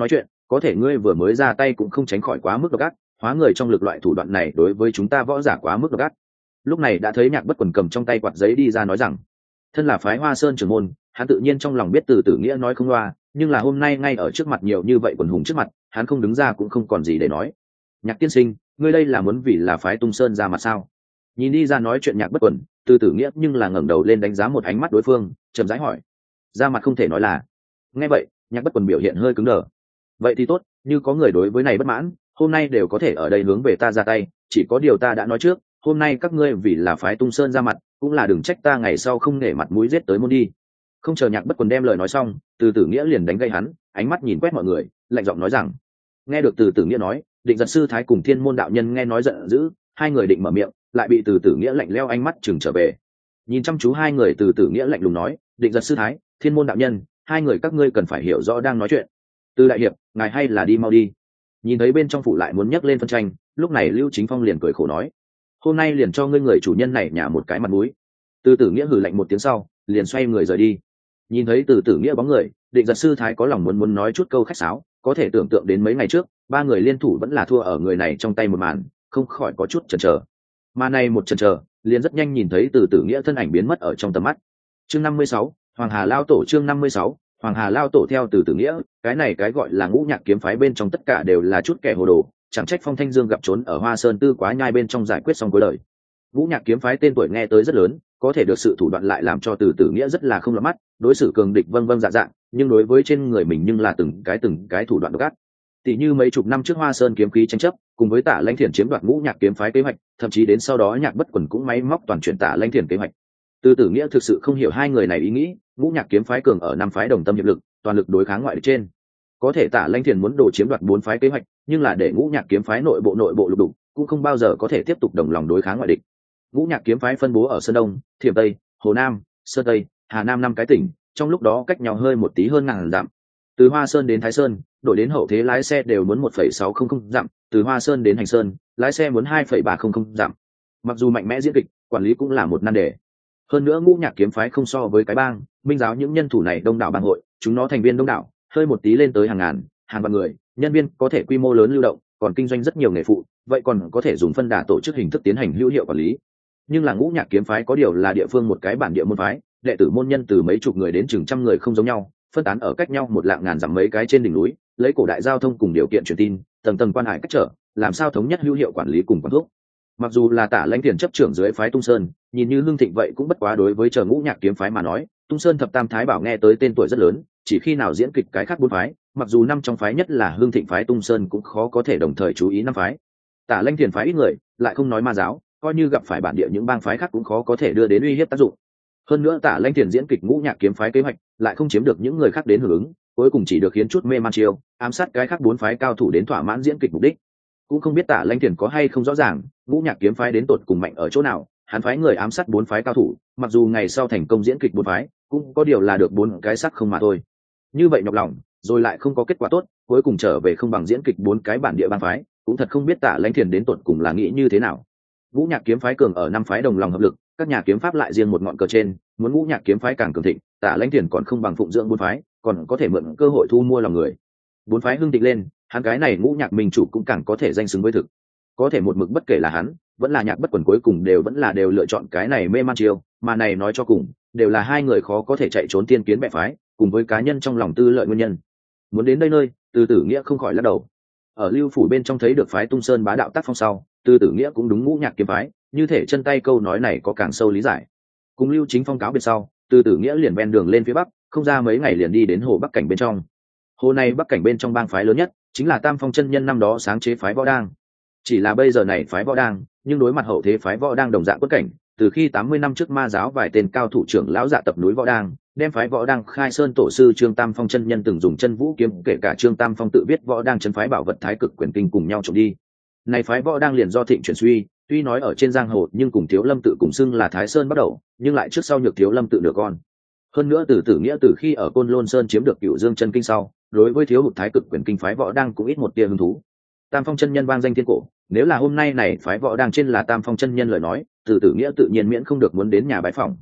có thể ngươi vừa mới ra tay cũng không tránh khỏi quá mức độc ác, hóa người trong lực loại thủ đoạn này đối với chúng ta võ giả quá mức độc ác. Lúc này đã thấy Nhạc Bất Quần cầm trong tay quạt giấy đi ra nói rằng, thân là phái Hoa Sơn trưởng môn, hắn tự nhiên trong lòng biết Từ Tử Nghĩa nói không loa, nhưng là hôm nay ngay ở trước mặt nhiều như vậy quần hùng trước mặt, hắn không đứng ra cũng không còn gì để nói. Nhạc tiên sinh, ngươi đây là muốn vì là phái Tung Sơn ra mặt sao? Nhìn đi ra nói chuyện Nhạc Bất Quần, Từ Tử Nghĩa nhưng là ngẩng đầu lên đánh giá một ánh mắt đối phương, chậm rãi hỏi, ra mặt không thể nói là. Nghe vậy, Nhạc Bất Quần biểu hiện hơi cứng đờ. Vậy thì tốt, như có người đối với này bất mãn, hôm nay đều có thể ở đây hướng về ta ra tay, chỉ có điều ta đã nói trước, hôm nay các ngươi vì là phái Tung Sơn ra mặt, cũng là đừng trách ta ngày sau không nể mặt mũi giết tới môn đi. Không chờ Nhạc Bất Quần đem lời nói xong, Từ Tử Nghĩa liền đánh gây hắn, ánh mắt nhìn quét mọi người, lạnh giọng nói rằng, nghe được Từ Tử Nghĩa nói, Định Giật sư thái cùng Thiên Môn đạo nhân nghe nói giận dữ, hai người định mở miệng, lại bị Từ Tử Nghĩa lạnh lẽo ánh mắt chừng trở về. Nhìn chăm chú hai người, Từ Tử Nghĩa lạnh lùng nói, Định Giật sư thái, Thiên Môn đạo nhân, hai người các ngươi cần phải hiểu rõ đang nói chuyện. Từ đại hiệp, ngài hay là đi mau đi. Nhìn thấy bên trong phủ lại muốn nhấc lên phân tranh, lúc này Lưu Chính Phong liền cười khổ nói, hôm nay liền cho ngươi người chủ nhân này nhả một cái mặt mũi. Từ Tử Nghĩa hừ lạnh một tiếng sau, liền xoay người rời đi. Nhìn thấy Từ Tử Nghĩa bóng người, Định Giật sư thái có lòng muốn muốn nói chút câu khách sáo, có thể tưởng tượng đến mấy ngày trước ba người liên thủ vẫn là thua ở người này trong tay một màn, không khỏi có chút chần chờ. Mà này một chần chờ, liền rất nhanh nhìn thấy Từ Tử Nghĩa thân ảnh biến mất ở trong tầm mắt. Chương năm mươi sáu, Hoàng Hà Lao Tổ. Chương năm mươi sáu, Hoàng Hà Lao Tổ. Theo Từ Tử Nghĩa, cái này cái gọi là Ngũ Nhạc kiếm phái bên trong tất cả đều là chút kẻ hồ đồ, chẳng trách Phong Thanh Dương gặp trốn ở Hoa Sơn Tư Quá Nhai bên trong giải quyết xong cuối đời. Ngũ Nhạc kiếm phái tên tuổi nghe tới rất lớn, có thể được sự thủ đoạn lại làm cho Từ Tử Nghĩa rất là không lọt mắt, đối xử cường địch vâng vâng dạ dạ, nhưng đối với trên người mình nhưng là từng cái từng cái thủ đoạn độc ác. Tỷ như mấy chục năm trước Hoa Sơn kiếm khí tranh chấp, cùng với Tả Lãnh Thiền chiếm đoạt Ngũ Nhạc kiếm phái kế hoạch, thậm chí đến sau đó Nhạc Bất Quần cũng máy móc toàn chuyển Tả Lãnh Thiền kế hoạch. Từ Tử Nghĩa thực sự không hiểu hai người này ý nghĩ, Ngũ Nhạc kiếm phái cường ở năm phái đồng tâm hiệp lực, toàn lực đối kháng ngoại địch trên. Có thể Tả Lãnh Thiền muốn đồ chiếm đoạt bốn phái kế hoạch, nhưng là để Ngũ Nhạc kiếm phái nội bộ nội bộ lục đục, cũng không bao giờ có thể tiếp tục đồng lòng đối kháng ngoại địch. Ngũ Nhạc kiếm phái phân bố ở Sơn Đông, Thiểm Tây, Hồ Nam, Sơn Tây, Hà Nam năm cái tỉnh, trong lúc đó cách nhau hơi một tí hơn ngàn dặm. Từ Hoa Sơn đến Thái Sơn, đổi đến hậu thế lái xe đều muốn một phẩy sáu không không dặm, từ Hoa Sơn đến Hành Sơn, lái xe muốn hai phẩy ba không không dặm. Mặc dù mạnh mẽ diễn kịch, quản lý cũng là một nan đề. Hơn nữa Ngũ Nhạc kiếm phái không so với cái bang, minh giáo những nhân thủ này đông đảo bang hội, chúng nó thành viên đông đảo, hơi một tí lên tới hàng ngàn, hàng vạn người, nhân viên có thể quy mô lớn lưu động, còn kinh doanh rất nhiều nghề phụ, vậy còn có thể dùng phân đà tổ chức hình thức tiến hành hữu hiệu quản lý. Nhưng là Ngũ Nhạc kiếm phái có điều là địa phương một cái bản địa môn phái, đệ tử môn nhân từ mấy chục người đến chừng trăm người không giống nhau, phân tán ở cách nhau một lạng ngàn dặm mấy cái trên đỉnh núi, lấy cổ đại giao thông cùng điều kiện truyền tin, tầng tầng quan hải cách trở, làm sao thống nhất hữu hiệu quản lý cùng quản thuốc. Mặc dù là Tả Lãnh Thiền chấp trưởng dưới phái Tung Sơn, nhìn như hưng thịnh vậy cũng bất quá đối với chờ Ngũ Nhạc kiếm phái mà nói, Tung Sơn thập tam thái bảo nghe tới tên tuổi rất lớn, chỉ khi nào diễn kịch cái khác bốn phái, mặc dù năm trong phái nhất là hưng thịnh phái Tung Sơn cũng khó có thể đồng thời chú ý năm phái. Tả Lãnh Thiền phái ít người, lại không nói ma giáo, coi như gặp phải bản địa những bang phái khác cũng khó có thể đưa đến uy hiếp tác dụng. Hơn nữa Tả Lãnh Thiền diễn kịch Ngũ Nhạc kiếm phái kế hoạch, lại không chiếm được những người khác đến hưởng ứng, cuối cùng chỉ được khiến chút mê man chiêu, ám sát cái khác bốn phái cao thủ đến thỏa mãn diễn kịch mục đích. Cũng không biết Tả Lãnh Thiền có hay không rõ ràng, Ngũ Nhạc kiếm phái đến tột cùng mạnh ở chỗ nào, hắn phái người ám sát bốn phái cao thủ, mặc dù ngày sau thành công diễn kịch bốn phái, cũng có điều là được bốn cái sắc không mà thôi. Như vậy nhọc lòng, rồi lại không có kết quả tốt, cuối cùng trở về không bằng diễn kịch bốn cái bản địa bang phái, cũng thật không biết Tả Lãnh Thiền đến tột cùng là nghĩ như thế nào. Ngũ Nhạc kiếm phái cường ở năm phái đồng lòng hợp lực, các nhà kiếm pháp lại riêng một ngọn cờ trên, muốn Ngũ Nhạc kiếm phái càng cường thịnh, Tả Lãnh Thiền còn không bằng phụng dưỡng bốn phái, còn có thể mượn cơ hội thu mua lòng người. Bốn phái hưng thịnh lên, hắn cái này Ngũ Nhạc minh chủ cũng càng có thể danh xứng với thực. Có thể một mực bất kể là hắn, vẫn là Nhạc Bất Quần cuối cùng đều vẫn là đều lựa chọn cái này mê man chiêu, mà này nói cho cùng, đều là hai người khó có thể chạy trốn tiên kiến bè phái, cùng với cá nhân trong lòng tư lợi nguyên nhân. Muốn đến đây nơi, Từ Tử Nghĩa không khỏi lắc đầu. Ở Lưu phủ bên trong thấy được phái Tung Sơn bá đạo tác phong sau, Từ Tử Nghĩa cũng đúng Ngũ Nhạc kiếm phái, như thể chân tay câu nói này có càng sâu lý giải. Cùng Lưu Chính Phong cáo biệt sau, Từ Tử Nghĩa liền ven đường lên phía bắc, không ra mấy ngày liền đi đến hồ Bắc Cảnh bên trong. Hồ này Bắc Cảnh bên trong bang phái lớn nhất, chính là Tam Phong chân nhân năm đó sáng chế phái Võ Đang. Chỉ là bây giờ này phái Võ Đang, nhưng đối mặt hậu thế phái Võ Đang đồng dạng quất cảnh, từ khi tám mươi năm trước ma giáo vài tên cao thủ trưởng lão dạ tập núi Võ Đang, đem phái Võ Đang khai sơn tổ sư Trương Tam Phong chân nhân từng dùng chân vũ kiếm, kể cả Trương Tam Phong tự viết Võ Đang trấn phái bảo vật Thái Cực Quyền Kinh cùng nhau trộm đi. Này phái Võ Đang liền do thịnh chuyển suy, tuy nói ở trên giang hồ nhưng cùng Thiếu Lâm tự cùng xưng là Thái Sơn bắt đầu, nhưng lại trước sau nhược Thiếu Lâm tự nửa con. Hơn nữa Từ Tử Nghĩa từ khi ở Côn Lôn Sơn chiếm được Cửu Dương chân kinh sau, đối với thiếu hụt Thái Cực Quyền Kinh phái Võ Đang cũng ít một tia hứng thú. Tam Phong chân nhân vang danh thiên cổ, nếu là hôm nay này phái Võ Đang trên là Tam Phong chân nhân lời nói, Từ Tử Nghĩa tự nhiên miễn không được muốn đến nhà bái phỏng.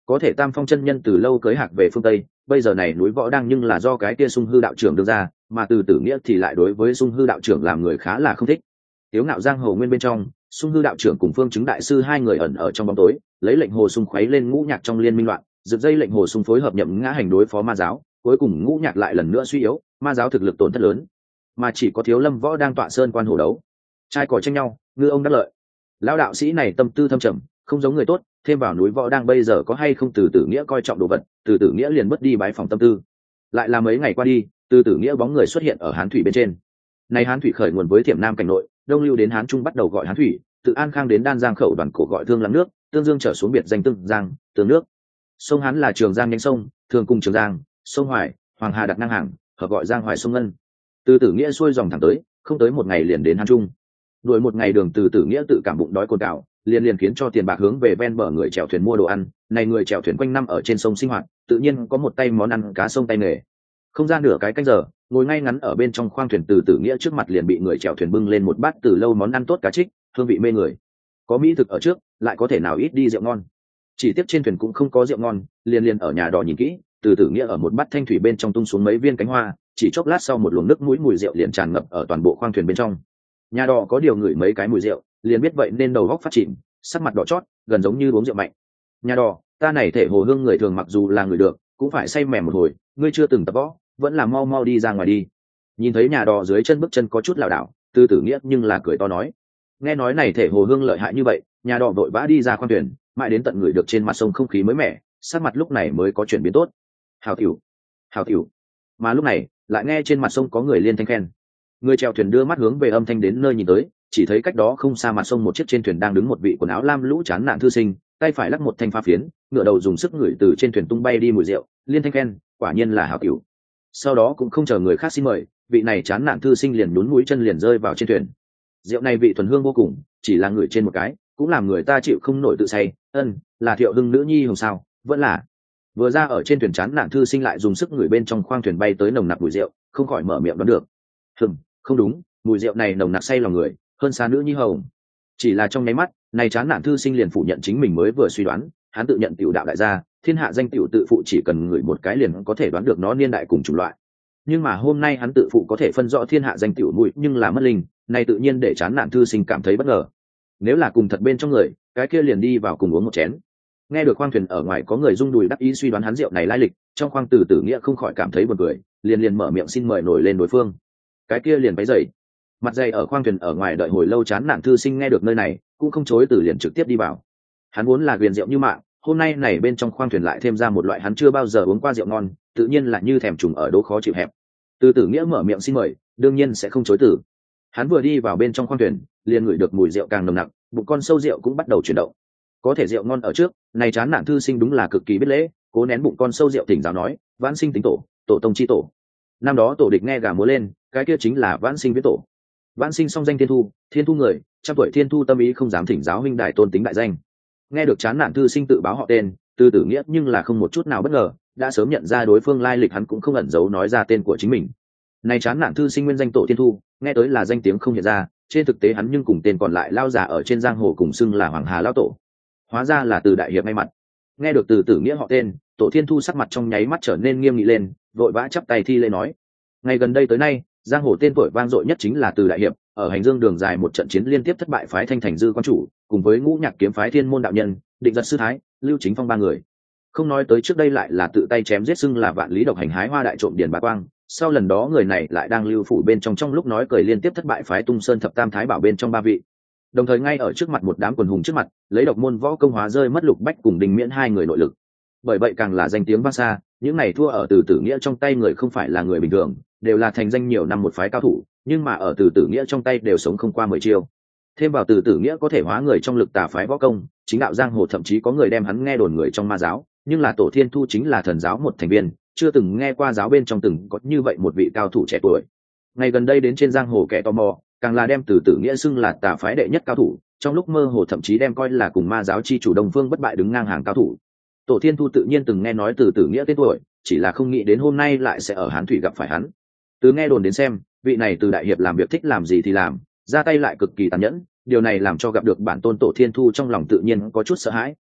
có thể Tam Phong chân nhân từ lâu cưới hạc về phương Tây, bây giờ này núi Võ đang nhưng là do cái kia Sung Hư đạo trưởng đưa ra, mà Từ Tử Nghĩa thì lại đối với Sung Hư đạo trưởng làm người khá là không thích. Tiếu ngạo giang hồ nguyên bên trong, Sung Hư đạo trưởng cùng Phương Chứng đại sư hai người ẩn ở trong bóng tối, lấy lệnh hồ sung khuấy lên ngũ nhạc trong liên minh loạn, giật dây lệnh hồ sung phối hợp nhậm ngã hành đối phó ma giáo, cuối cùng ngũ nhạc lại lần nữa suy yếu, ma giáo thực lực tổn thất lớn, mà chỉ có Thiếu Lâm Võ đang tọa sơn quan hồ đấu, trai cỏ tranh nhau, ngư ông đắc lợi. Lão đạo sĩ này tâm tư thâm trầm, không giống người tốt, thêm vào núi Võ đang bây giờ có hay không Từ Tử Nghĩa coi trọng đồ vật, Từ Tử Nghĩa liền mất đi bái phòng tâm tư. Lại là mấy ngày qua đi, Từ Tử Nghĩa bóng người xuất hiện ở Hán thủy bên trên. Này Hán thủy khởi nguồn với Thiểm Nam cảnh nội, đông lưu đến Hán trung bắt đầu gọi Hán thủy, từ An Khang đến Đan Giang khẩu đoàn cổ gọi Thương Lăng nước, Tương Dương trở xuống biệt danh Tương Giang, Tương nước. Sông Hán là Trường Giang nhánh sông, thường cùng Trường Giang, sông Hoài, Hoàng Hà đặt ngang hàng, hợp gọi Giang Hoài sông Ngân. Từ Tử Nghĩa xuôi dòng thẳng tới, không tới một ngày liền đến Hán trung. Đuổi một ngày đường, Từ Tử Nghĩa tự cảm bụng đói cồn cào, liền liền khiến cho tiền bạc hướng về ven bờ người chèo thuyền mua đồ ăn. Này người chèo thuyền quanh năm ở trên sông sinh hoạt, tự nhiên có một tay món ăn cá sông tay nghề. Không ra nửa cái canh giờ, ngồi ngay ngắn ở bên trong khoang thuyền Từ Tử Nghĩa trước mặt liền bị người chèo thuyền bưng lên một bát từ lâu món ăn tốt cá trích, hương vị mê người. Có mỹ thực ở trước, lại có thể nào ít đi rượu ngon. Chỉ tiếc trên thuyền cũng không có rượu ngon, liền liền ở nhà đò nhìn kỹ, Từ Tử Nghĩa ở một bát thanh thủy bên trong tung xuống mấy viên cánh hoa, chỉ chốc lát sau một luồng nước mũi mùi rượu liền tràn ngập ở toàn bộ khoang thuyền bên trong. Nhà đò có điều ngửi mấy cái mùi rượu, liền biết vậy nên đầu góc phát chìm, sắc mặt đỏ chót, gần giống như uống rượu mạnh. Nhà đò, ta này thể hồ hương người thường mặc dù là người được, cũng phải say mềm một hồi, ngươi chưa từng tập võ, vẫn là mau mau đi ra ngoài đi. Nhìn thấy nhà đò dưới chân bước chân có chút lảo đảo, Từ Tử Nghĩa nhưng là cười to nói, nghe nói này thể hồ hương lợi hại như vậy, nhà đò vội vã đi ra khoang thuyền, mãi đến tận người được trên mặt sông không khí mới mẻ, sắc mặt lúc này mới có chuyển biến tốt. Hào tiểu, hào tiểu. Mà lúc này lại nghe trên mặt sông có người liên thanh khen. Người chèo thuyền đưa mắt hướng về âm thanh đến nơi nhìn tới, chỉ thấy cách đó không xa mặt sông một chiếc trên thuyền đang đứng một vị quần áo lam lũ chán nản thư sinh, tay phải lắc một thanh pha phiến, ngựa đầu dùng sức ngửi từ trên thuyền tung bay đi mùi rượu, liên thanh khen, quả nhiên là hào tiểu. Sau đó cũng không chờ người khác xin mời, vị này chán nản thư sinh liền nhún mũi chân liền rơi vào trên thuyền. Rượu này vị thuần hương vô cùng, chỉ là người trên một cái cũng làm người ta chịu không nổi tự say. Ân, là Thiệu Hưng nữ nhi hồng sao? Vẫn là. Vừa ra ở trên thuyền chán nản thư sinh lại dùng sức người bên trong khoang thuyền bay tới nồng nặc mùi rượu, không khỏi mở miệng đoán được. Hừm, không đúng, mùi rượu này nồng nặc say lòng người, hơn xa nữ nhi hồng. Chỉ là trong nháy mắt, này chán nản thư sinh liền phủ nhận chính mình mới vừa suy đoán, hắn tự nhận tiểu đạo đại gia, thiên hạ danh tiểu tự phụ chỉ cần người một cái liền có thể đoán được nó niên đại cùng chủng loại. Nhưng mà hôm nay hắn tự phụ có thể phân rõ thiên hạ danh tiểu mùi, nhưng là mất linh, này tự nhiên để chán nản thư sinh cảm thấy bất ngờ. Nếu là cùng thật bên trong người, cái kia liền đi vào cùng uống một chén. Nghe được khoang thuyền ở ngoài có người rung đùi đắc ý suy đoán hắn rượu này lai lịch, trong khoang Từ Tử Nghĩa không khỏi cảm thấy buồn cười, liền liền mở miệng xin mời nổi lên đối phương. Cái kia liền váy dậy, mặt dày ở khoang thuyền ở ngoài đợi hồi lâu chán nản thư sinh nghe được nơi này, cũng không chối từ liền trực tiếp đi vào. Hắn vốn là ghiền rượu như mạng, hôm nay này bên trong khoang thuyền lại thêm ra một loại hắn chưa bao giờ uống qua rượu ngon, tự nhiên là như thèm trùng ở đố khó chịu hẹp. Từ Tử Nghĩa mở miệng xin mời, đương nhiên sẽ không chối từ. Hắn vừa đi vào bên trong khoang thuyền, liền ngửi được mùi rượu càng nồng nặc, bụng con sâu rượu cũng bắt đầu chuyển động. Có thể rượu ngon ở trước, này chán nản thư sinh đúng là cực kỳ biết lễ, cố nén bụng con sâu rượu tỉnh giáo nói, vãn sinh tính tổ, tổ tông chi tổ. Năm đó tổ địch nghe gà múa lên, cái kia chính là vãn sinh viết tổ. Vãn sinh song danh thiên thu, thiên thu người, trăm tuổi thiên thu tâm ý không dám thỉnh giáo huynh đại tôn tính đại danh. Nghe được chán nản thư sinh tự báo họ tên, Từ Tử Nghĩa nhưng là không một chút nào bất ngờ, đã sớm nhận ra đối phương lai lịch, hắn cũng không ẩn giấu nói ra tên của chính mình. Này chán nản thư sinh nguyên danh tổ thiên thu, nghe tới là danh tiếng không hiện ra, trên thực tế hắn nhưng cùng tên còn lại lao giả ở trên giang hồ cùng xưng là Hoàng Hà lao tổ. Hóa ra là Từ đại hiệp may mặt. Nghe được Từ Tử Nghĩa họ tên, tổ thiên thu sắc mặt trong nháy mắt trở nên nghiêm nghị lên, vội vã chắp tay thi lễ nói: ngày gần đây tới nay, giang hồ tên tuổi vang dội nhất chính là Từ đại hiệp, ở hành dương đường dài một trận chiến liên tiếp thất bại phái Thanh Thành Dư quan chủ, cùng với ngũ nhạc kiếm phái Thiên môn đạo nhân, Định Giật sư thái, Lưu Chính Phong ba người. Không nói tới trước đây lại là tự tay chém giết xưng là vạn lý độc hành hái hoa đại trộm điền bá quang, sau lần đó người này lại đang lưu phủ bên trong trong lúc nói cười liên tiếp thất bại phái Tung Sơn thập tam thái bảo bên trong ba vị. Đồng thời ngay ở trước mặt một đám quần hùng trước mặt, lấy độc môn võ công hóa rơi mất Lục Bách cùng Đình Miễn hai người nội lực. Bởi vậy càng là danh tiếng vang xa, những này thua ở Từ Tử Nghĩa trong tay người không phải là người bình thường, đều là thành danh nhiều năm một phái cao thủ, nhưng mà ở Từ Tử Nghĩa trong tay đều sống không qua mười chiêu. Thêm vào Từ Tử Nghĩa có thể hóa người trong lực tà phái võ công, chính đạo giang hồ thậm chí có người đem hắn nghe đồn người trong ma giáo, nhưng là tổ thiên thu chính là thần giáo một thành viên, chưa từng nghe qua giáo bên trong từng có như vậy một vị cao thủ trẻ tuổi. Ngày gần đây đến trên giang hồ kẻ tò mò, càng là đem Từ Tử Nghĩa xưng là tà phái đệ nhất cao thủ, trong lúc mơ hồ thậm chí đem coi là cùng ma giáo chi chủ Đông Phương bất bại đứng ngang hàng cao thủ. Tổ thiên thu tự nhiên từng nghe nói Từ Tử Nghĩa tên tuổi, chỉ là không nghĩ đến hôm nay lại sẽ ở Hán thủy gặp phải hắn. Từ nghe đồn đến xem, vị này Từ đại hiệp làm việc thích làm gì thì làm, ra tay lại cực kỳ tàn nhẫn, điều này làm cho gặp được bản tôn tổ thiên thu trong lòng tự nhiên có chút sợ hãi,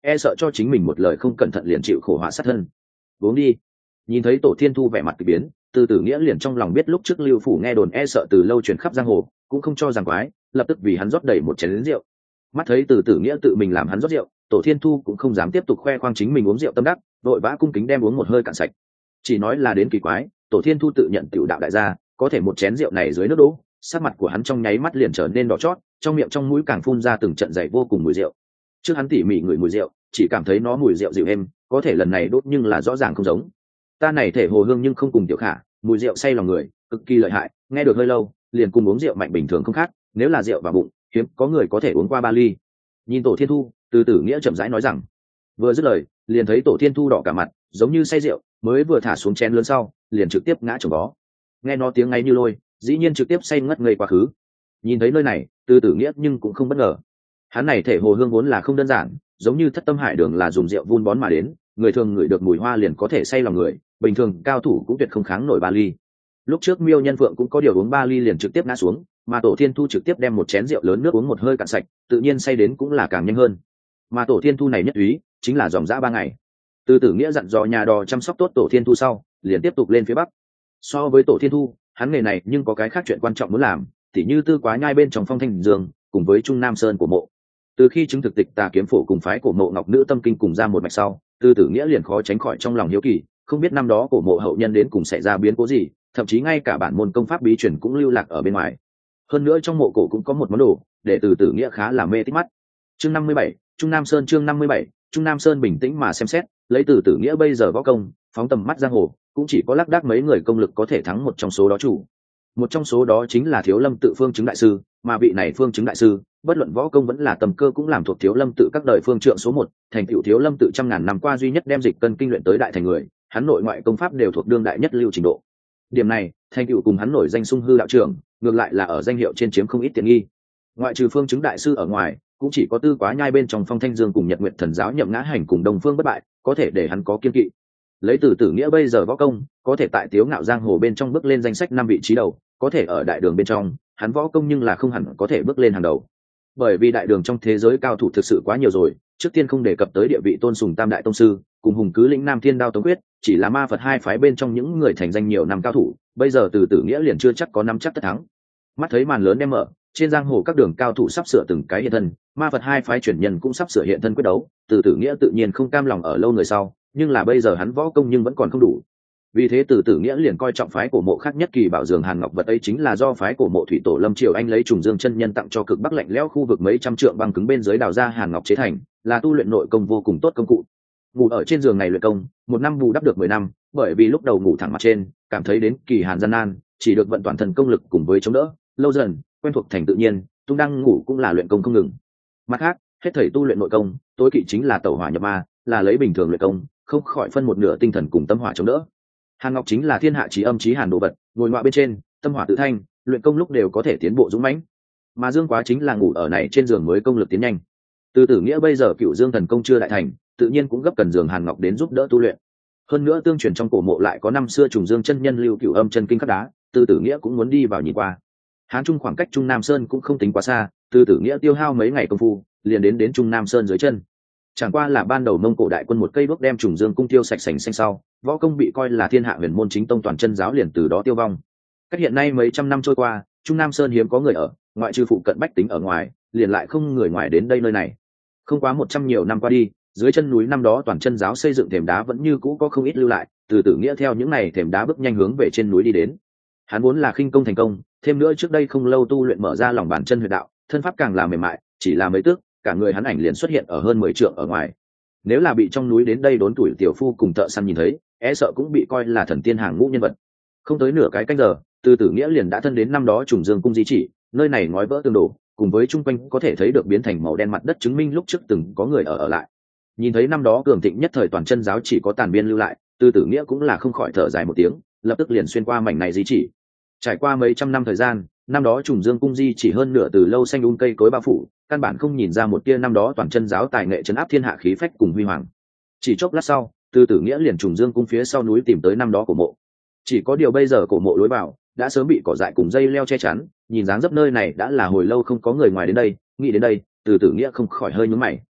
e sợ cho chính mình một lời không cẩn thận liền chịu khổ họa sát thân. Uống đi. Nhìn thấy Tổ Thiên Thu vẻ mặt kỳ biến, Từ Tử Nghĩa liền trong lòng biết lúc trước Lưu Phủ nghe đồn e sợ từ lâu truyền khắp giang hồ, cũng không cho rằng quái, lập tức vì hắn rót đầy một chén lớn rượu. Mắt thấy Từ Tử Nghĩa tự mình làm hắn rót rượu, Tổ Thiên Thu cũng không dám tiếp tục khoe khoang chính mình uống rượu tâm đắc, vội vã cung kính đem uống một hơi cạn sạch. Chỉ nói là đến kỳ quái, Tổ Thiên Thu tự nhận tiểu đạo đại gia, có thể một chén rượu này dưới nước đỗ, sắc mặt của hắn trong nháy mắt liền trở nên đỏ chót, trong miệng trong mũi càng phun ra từng trận dày vô cùng mùi rượu. Trước hắn tỉ mỉ ngửi mùi rượu, chỉ cảm thấy nó mùi rượu dịu êm, có thể lần này đốt nhưng là rõ ràng không giống. Ta này thể hồ hương nhưng không cùng Tiểu Khả, mùi rượu say lòng người, cực kỳ lợi hại, nghe được hơi lâu, liền cùng uống rượu mạnh bình thường không khác, nếu là rượu vào bụng, hiếm có người có thể uống qua ba ly. Nhìn Tổ Thiên Thu, Từ Tử Nghĩa chậm rãi nói rằng. Vừa dứt lời, liền thấy Tổ Thiên Thu đỏ cả mặt, giống như say rượu, mới vừa thả xuống chén lớn sau, liền trực tiếp ngã chồng vó. Nghe nó tiếng ngay như lôi, dĩ nhiên trực tiếp say ngất ngây quá khứ. Nhìn thấy nơi này, Từ Tử Nghĩa nhưng cũng không bất ngờ. Hắn này thể hồ hương vốn là không đơn giản, giống như Thất Tâm Hải Đường là dùng rượu vun bón mà đến, người thường ngửi được mùi hoa liền có thể say lòng người, bình thường cao thủ cũng tuyệt không kháng nổi ba ly. Lúc trước Miêu Nhân Phượng cũng có điều uống ba ly liền trực tiếp ngã xuống, mà Tổ Thiên Thu trực tiếp đem một chén rượu lớn nước uống một hơi cạn sạch, tự nhiên say đến cũng là càng nhanh hơn. Mà Tổ Thiên Thu này nhất úy, chính là dòng dã ba ngày. Từ Tử Nghĩa dặn dò nhà đò chăm sóc tốt Tổ Thiên Thu sau, liền tiếp tục lên phía bắc. So với Tổ Thiên Thu, hắn nghề này nhưng có cái khác chuyện quan trọng muốn làm, tỉ như Tư Quá Nhai bên trong Phong Thanh Dương, cùng với Trung Nam Sơn của mộ. Từ khi chứng thực tịch Tà Kiếm Phổ cùng phái cổ mộ Ngọc Nữ Tâm Kinh cùng ra một mạch sau, Từ Tử Nghĩa liền khó tránh khỏi trong lòng hiếu kỳ, không biết năm đó cổ mộ hậu nhân đến cùng xảy ra biến cố gì, thậm chí ngay cả bản môn công pháp bí truyền cũng lưu lạc ở bên ngoài. Hơn nữa trong mộ cổ cũng có một món đồ để Từ Tử Nghĩa khá là mê thích mắt. Chương năm mươi bảy, Trung Nam Sơn chương năm mươi bảy, Trung Nam Sơn bình tĩnh mà xem xét, lấy Từ Tử Nghĩa bây giờ võ công, phóng tầm mắt giang hồ, cũng chỉ có lác đác mấy người công lực có thể thắng một trong số đó chủ. Một trong số đó chính là Thiếu Lâm tự Phương Chứng đại sư, mà vị này Phương Chứng đại sư, bất luận võ công vẫn là tầm cơ cũng làm thuộc Thiếu Lâm tự các đời phương trượng số một, thành tựu Thiếu Lâm tự trăm ngàn năm qua duy nhất đem dịch cân kinh luyện tới đại thành người, hắn nội ngoại công pháp đều thuộc đương đại nhất lưu trình độ. Điểm này, thành tựu cùng hắn nổi danh sung hư đạo trưởng, ngược lại là ở danh hiệu trên chiếm không ít tiện nghi. Ngoại trừ Phương Chứng đại sư ở ngoài, cũng chỉ có Tư Quá Nhai bên trong Phong Thanh Dương cùng Nhật Nguyệt Thần giáo Nhậm Ngã Hành cùng Đông Phương bất bại, có thể để hắn có kiên kỵ. Lấy Từ Tử Nghĩa bây giờ võ công, có thể tại Tiếu Ngạo giang hồ bên trong bước lên danh sách năm vị trí đầu, có thể ở đại đường bên trong, hắn võ công nhưng là không hẳn có thể bước lên hàng đầu. Bởi vì đại đường trong thế giới cao thủ thực sự quá nhiều rồi, trước tiên không đề cập tới địa vị tôn sùng tam đại tông sư, cùng hùng cứ lĩnh Nam Thiên Đao Tống Quyết, chỉ là Ma Phật hai phái bên trong những người thành danh nhiều năm cao thủ, bây giờ Từ Tử Nghĩa liền chưa chắc có nắm chắc tất thắng. Mắt thấy màn lớn đem mở, trên giang hồ các đường cao thủ sắp sửa từng cái hiện thân, Ma Phật hai phái truyền nhân cũng sắp sửa hiện thân quyết đấu, Từ Tử Nghĩa tự nhiên không cam lòng ở lâu người sau, nhưng là bây giờ hắn võ công nhưng vẫn còn không đủ. Vì thế Từ Tử Nghĩa liền coi trọng phái cổ mộ khác nhất kỳ bảo dường Hàn Ngọc vật ấy chính là do phái cổ mộ thủy tổ Lâm Triều Anh lấy trùng dương chân nhân tặng cho cực bắc lạnh lẽo khu vực mấy trăm trượng băng cứng bên dưới đào ra Hàn Ngọc chế thành, là tu luyện nội công vô cùng tốt công cụ. Ngủ ở trên giường này luyện công, một năm bù đắp được mười năm, bởi vì lúc đầu ngủ thẳng mặt trên, cảm thấy đến kỳ hàn gian nan, chỉ được vận toàn thần công lực cùng với chống đỡ, lâu dần quen thuộc thành tự nhiên, tung đang ngủ cũng là luyện công không ngừng. Mặt khác, hết thầy tu luyện nội công, tối kỵ chính là tẩu hỏa nhập ma, là lấy bình thường luyện công, không khỏi phân một nửa tinh thần cùng tâm hỏa chống đỡ. Hàn Ngọc chính là thiên hạ chí âm chí hàn đồ vật, ngồi ngoại bên trên, tâm hỏa tự thanh, luyện công lúc đều có thể tiến bộ dũng mãnh. Mà Dương Quá chính là ngủ ở này trên giường mới công lực tiến nhanh. Từ Tử Nghĩa bây giờ Cửu Dương thần công chưa đại thành, tự nhiên cũng gấp cần giường Hàn Ngọc đến giúp đỡ tu luyện. Hơn nữa tương truyền trong cổ mộ lại có năm xưa trùng dương chân nhân lưu Cửu Âm chân kinh khắc đá, Từ Tử Nghĩa cũng muốn đi vào nhìn qua. Hán Trung khoảng cách Trung Nam Sơn cũng không tính quá xa, Từ Tử Nghĩa tiêu hao mấy ngày công phu, liền đến đến Trung Nam Sơn dưới chân. Chẳng qua là ban đầu Mông Cổ đại quân một cây bước đem trùng dương cung tiêu sạch sành xanh sau, võ công bị coi là thiên hạ huyền môn chính tông toàn chân giáo liền từ đó tiêu vong. Cách hiện nay mấy trăm năm trôi qua, Trung Nam Sơn hiếm có người ở, ngoại trừ phụ cận bách tính ở ngoài, liền lại không người ngoài đến đây nơi này. Không quá một trăm nhiều năm qua đi, dưới chân núi năm đó toàn chân giáo xây dựng thềm đá vẫn như cũ có không ít lưu lại, Từ Tử Nghĩa theo những này thềm đá bước nhanh hướng về trên núi đi đến. Hắn vốn là khinh công thành công, thêm nữa trước đây không lâu tu luyện mở ra lòng bàn chân huyệt đạo, thân pháp càng là mềm mại, chỉ là mấy tước, cả người hắn ảnh liền xuất hiện ở hơn mười trượng ở ngoài. Nếu là bị trong núi đến đây đốn tuổi tiểu phu cùng thợ săn nhìn thấy, e sợ cũng bị coi là thần tiên hàng ngũ nhân vật. Không tới nửa cái canh giờ, Từ Tử Nghĩa liền đã thân đến năm đó trùng dương cung di chỉ, nơi này ngói vỡ tương đổ, cùng với chung quanh có thể thấy được biến thành màu đen mặt đất chứng minh lúc trước từng có người ở ở lại. Nhìn thấy năm đó cường thịnh nhất thời toàn chân giáo chỉ có tàn biên lưu lại, Từ Tử Nghĩa cũng là không khỏi thở dài một tiếng, lập tức liền xuyên qua mảnh này di chỉ. Trải qua mấy trăm năm thời gian, năm đó trùng dương cung di chỉ hơn nửa từ lâu xanh um cây cối bao phủ, căn bản không nhìn ra một tia năm đó toàn chân giáo tài nghệ trấn áp thiên hạ khí phách cùng huy hoàng. Chỉ chốc lát sau, Từ Tử Nghĩa liền trùng dương cung phía sau núi tìm tới năm đó cổ mộ. Chỉ có điều bây giờ cổ mộ lối vào đã sớm bị cỏ dại cùng dây leo che chắn, nhìn dáng dấp nơi này đã là hồi lâu không có người ngoài đến đây, nghĩ đến đây, Từ Tử Nghĩa không khỏi hơi nhướng mày.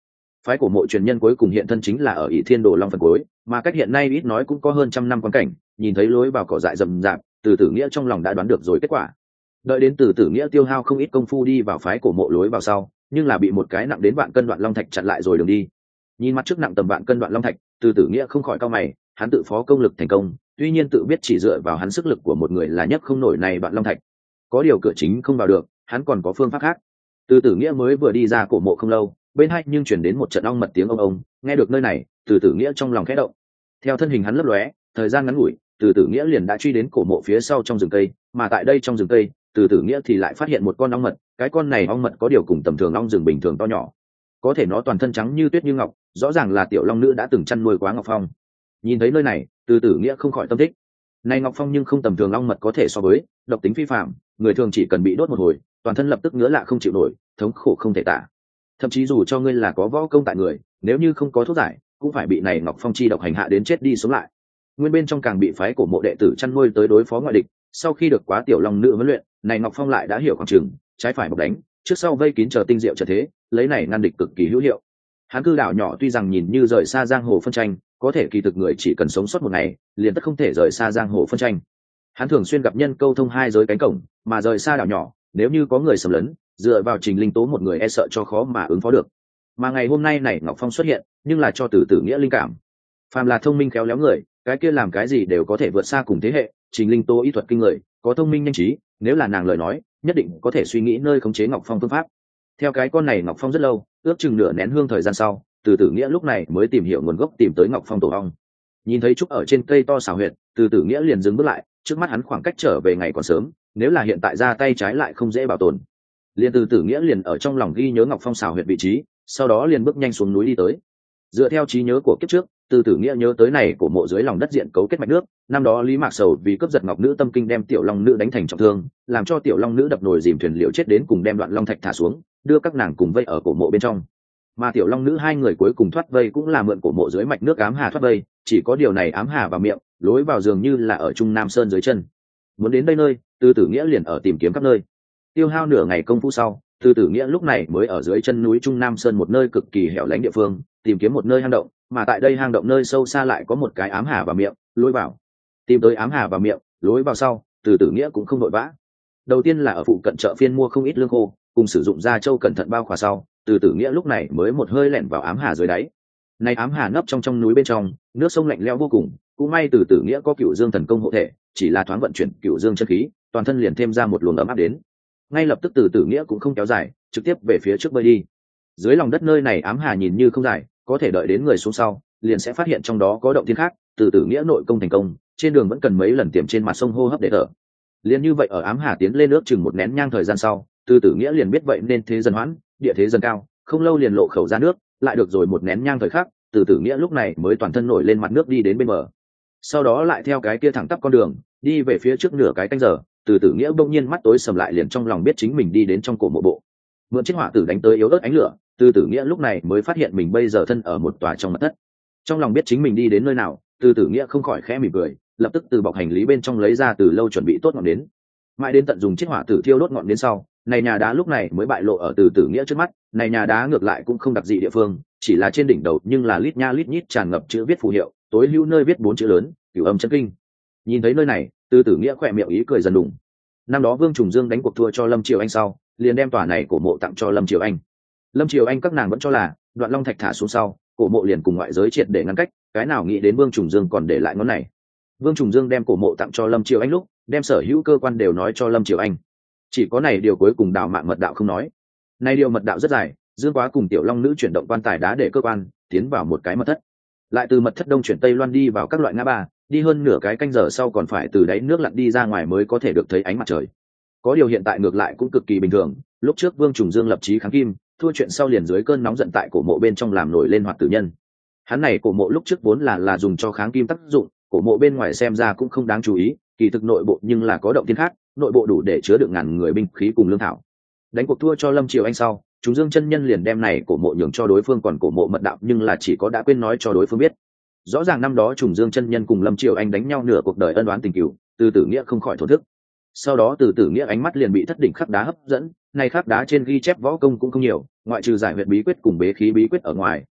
Phái cổ mộ truyền nhân cuối cùng hiện thân chính là ở ỷ thiên đồ long phần cuối, mà cách hiện nay ít nói cũng có hơn trăm năm quan cảnh. Nhìn thấy lối vào cỏ dại rậm rạp, từ tử nghĩa trong lòng đã đoán được rồi kết quả. Đợi đến từ tử nghĩa tiêu hao không ít công phu đi vào phái cổ mộ lối vào sau, nhưng là bị một cái nặng đến vạn cân đoạn long thạch chặn lại rồi đường đi. Nhìn mặt trước nặng tầm vạn cân đoạn long thạch, từ tử nghĩa không khỏi cau mày. Hắn tự phó công lực thành công, tuy nhiên tự biết chỉ dựa vào hắn sức lực của một người là nhất không nổi này đoạn long thạch. Có điều cửa chính không vào được, hắn còn có phương pháp khác. Từ tử nghĩa mới vừa đi ra cổ mộ không lâu, bên hai nhưng chuyển đến một trận ong mật tiếng ông ông. Nghe được nơi này, từ tử nghĩa trong lòng khẽ động. Theo thân hình hắn lấp lóe, thời gian ngắn ngủi, từ tử nghĩa liền đã truy đến cổ mộ phía sau trong rừng cây, mà tại đây trong rừng cây, từ tử nghĩa thì lại phát hiện một con ong mật. Cái con này ong mật có điều cùng tầm thường ong rừng bình thường to nhỏ, có thể nó toàn thân trắng như tuyết như ngọc, rõ ràng là tiểu long nữ đã từng chăn nuôi quá Ngọc Phong. Nhìn thấy nơi này, từ tử nghĩa không khỏi tâm thích. Này Ngọc Phong nhưng không tầm thường long mật có thể so với, độc tính phi phạm, người thường chỉ cần bị đốt một hồi, toàn thân lập tức ngứa lạ không chịu nổi, thống khổ không thể tả. Thậm chí dù cho ngươi là có võ công tại người, nếu như không có thuốc giải, cũng phải bị này Ngọc Phong chi độc hành hạ đến chết đi sống lại. Nguyên bên trong càng bị phái cổ mộ đệ tử chăn nuôi tới đối phó ngoại địch, sau khi được quá tiểu long nữ huấn luyện, này Ngọc Phong lại đã hiểu khoảng chừng, trái phải bọc đánh, trước sau vây kín chờ tinh diệu trở thế, lấy này ngăn địch cực kỳ hữu hiệu. Hắn cư đảo nhỏ tuy rằng nhìn như rời xa giang hồ phân tranh, có thể kỳ thực người chỉ cần sống sót một ngày, liền tất không thể rời xa giang hồ phân tranh. Hắn thường xuyên gặp nhân câu thông hai giới cánh cổng, mà rời xa đảo nhỏ, nếu như có người xâm lấn, dựa vào Trình Linh Tố một người e sợ cho khó mà ứng phó được. Mà ngày hôm nay này Ngọc Phong xuất hiện, nhưng là cho từ tử nghĩa linh cảm. Phàm là thông minh khéo léo người, cái kia làm cái gì đều có thể vượt xa cùng thế hệ. Trình Linh Tố y thuật kinh người, có thông minh nhanh trí, nếu là nàng lời nói, nhất định có thể suy nghĩ nơi khống chế Ngọc Phong phương pháp. Theo cái con này Ngọc Phong rất lâu, ước chừng nửa nén hương thời gian sau, từ tử nghĩa lúc này mới tìm hiểu nguồn gốc, tìm tới Ngọc Phong tổ ong. Nhìn thấy trúc ở trên cây to xào huyệt, từ tử nghĩa liền dừng bước lại. Trước mắt hắn khoảng cách trở về ngày còn sớm, nếu là hiện tại ra tay trái lại không dễ bảo tồn. Liền từ tử nghĩa liền ở trong lòng ghi nhớ Ngọc Phong xào huyệt vị trí, sau đó liền bước nhanh xuống núi đi tới. Dựa theo trí nhớ của kiếp trước, từ tử nghĩa nhớ tới này của mộ dưới lòng đất diện cấu kết mạch nước. Năm đó Lý Mạc Sầu vì cướp giật ngọc nữ tâm kinh đem tiểu long nữ đánh thành trọng thương, làm cho tiểu long nữ đập nồi dìm thuyền liều chết đến cùng đem đoạn long thạch thả xuống, đưa các nàng cùng vây ở cổ mộ bên trong. Mà tiểu long nữ hai người cuối cùng thoát vây cũng là mượn cổ mộ dưới mạch nước ám hà thoát vây, chỉ có điều này ám hà vào miệng, lối vào dường như là ở Trung Nam Sơn dưới chân. Muốn đến đây nơi, từ tử nghĩa liền ở tìm kiếm khắp nơi. Tiêu hao nửa ngày công phu sau, từ tử nghĩa lúc này mới ở dưới chân núi Trung Nam Sơn một nơi cực kỳ hẻo lánh địa phương, tìm kiếm một nơi hang động, mà tại đây hang động nơi sâu xa lại có một cái ám hà vào miệng, lối vào. Tìm tới ám hà vào miệng, lối vào sau, từ tử nghĩa cũng không vội vã. Đầu tiên là ở phụ cận chợ phiên mua không ít lương khô, cùng sử dụng da trâu cẩn thận bao khỏa sau, từ tử nghĩa lúc này mới một hơi lẻn vào ám hà dưới đáy. Này ám hà nấp trong trong núi bên trong, nước sông lạnh lẽo vô cùng, cũng may từ tử nghĩa có Cửu Dương thần công hộ thể, chỉ là thoáng vận chuyển Cửu Dương chân khí, toàn thân liền thêm ra một luồng ấm áp đến. Ngay lập tức từ tử nghĩa cũng không kéo dài, trực tiếp về phía trước bơi đi. Dưới lòng đất nơi này ám hà nhìn như không dài, có thể đợi đến người xuống sau, liền sẽ phát hiện trong đó có động thiên khác. Từ tử nghĩa nội công thành công, trên đường vẫn cần mấy lần tiềm trên mặt sông hô hấp để thở. Liền như vậy ở ám hà tiến lên nước chừng một nén nhang thời gian sau, từ tử nghĩa liền biết vậy nên thế dần hoãn, địa thế dần cao, không lâu liền lộ khẩu ra nước, lại được rồi một nén nhang thời khắc, từ tử nghĩa lúc này mới toàn thân nổi lên mặt nước đi đến bên bờ. Sau đó lại theo cái kia thẳng tắp con đường đi về phía trước nửa cái canh giờ, từ tử nghĩa bỗng nhiên mắt tối sầm lại, liền trong lòng biết chính mình đi đến trong cổ mộ bộ. Mượn chiếc hỏa tử đánh tới yếu ớt ánh lửa, từ tử nghĩa lúc này mới phát hiện mình bây giờ thân ở một tòa trong mật thất. Trong lòng biết chính mình đi đến nơi nào, từ tử nghĩa không khỏi khẽ mỉm cười, lập tức từ bọc hành lý bên trong lấy ra từ lâu chuẩn bị tốt ngọn nến. Mãi đến tận dùng chiếc hỏa tử thiêu đốt ngọn nến sau, này nhà đá lúc này mới bại lộ ở từ tử nghĩa trước mắt. Này nhà đá ngược lại cũng không đặc dị địa phương, chỉ là trên đỉnh đầu nhưng là lít nha lít nhít tràn ngập chữ viết phù hiệu, tối hữu nơi viết bốn chữ lớn, Cửu Âm chân kinh. Nhìn thấy nơi này, từ tử nghĩa khỏe miệng ý cười dần đủng. Năm đó Vương Trùng Dương đánh cuộc thua cho Lâm Triều Anh sau, liền đem tòa này cổ mộ tặng cho Lâm Triều Anh. Lâm Triều Anh các nàng vẫn cho là đoạn long thạch thả xuống sau, cổ mộ liền cùng ngoại giới triệt để ngăn cách, cái nào nghĩ đến Vương Trùng Dương còn để lại ngón này. Vương Trùng Dương đem cổ mộ tặng cho Lâm Triều Anh lúc, đem sở hữu cơ quan đều nói cho Lâm Triều Anh. Chỉ có này điều cuối cùng đào mạng mật đạo không nói. Này điều mật đạo rất dài, Dương Quá cùng tiểu long nữ chuyển động quan tài đá để cơ quan tiến vào một cái mật thất, lại từ mật thất đông chuyển tây loan đi vào các loại ngã ba, đi hơn nửa cái canh giờ sau còn phải từ đáy nước lặn đi ra ngoài mới có thể được thấy ánh mặt trời. Có điều hiện tại ngược lại cũng cực kỳ bình thường, lúc trước Vương Trùng Dương lập chí kháng kim, thua chuyện sau liền dưới cơn nóng giận tại cổ mộ bên trong làm nổi lên hoạt tử nhân. Hắn này cổ mộ lúc trước vốn là là dùng cho kháng kim tác dụng, cổ mộ bên ngoài xem ra cũng không đáng chú ý, kỳ thực nội bộ nhưng là có động thiên khác, nội bộ đủ để chứa được ngàn người binh khí cùng lương thảo. Đánh cuộc thua cho Lâm Triều Anh sau, chúng Dương chân nhân liền đem này cổ mộ nhường cho đối phương, còn cổ mộ mật đạo nhưng là chỉ có đã quên nói cho đối phương biết. Rõ ràng năm đó Trùng Dương chân nhân cùng Lâm Triều Anh đánh nhau nửa cuộc đời ân oán tình cừu, Từ Tử Nghĩa không khỏi thổ thức. Sau đó Từ Tử Nghĩa ánh mắt liền bị thất đỉnh khắc đá hấp dẫn, này khắc đá trên ghi chép võ công cũng không nhiều, ngoại trừ giải huyệt bí quyết cùng bế khí bí quyết ở ngoài,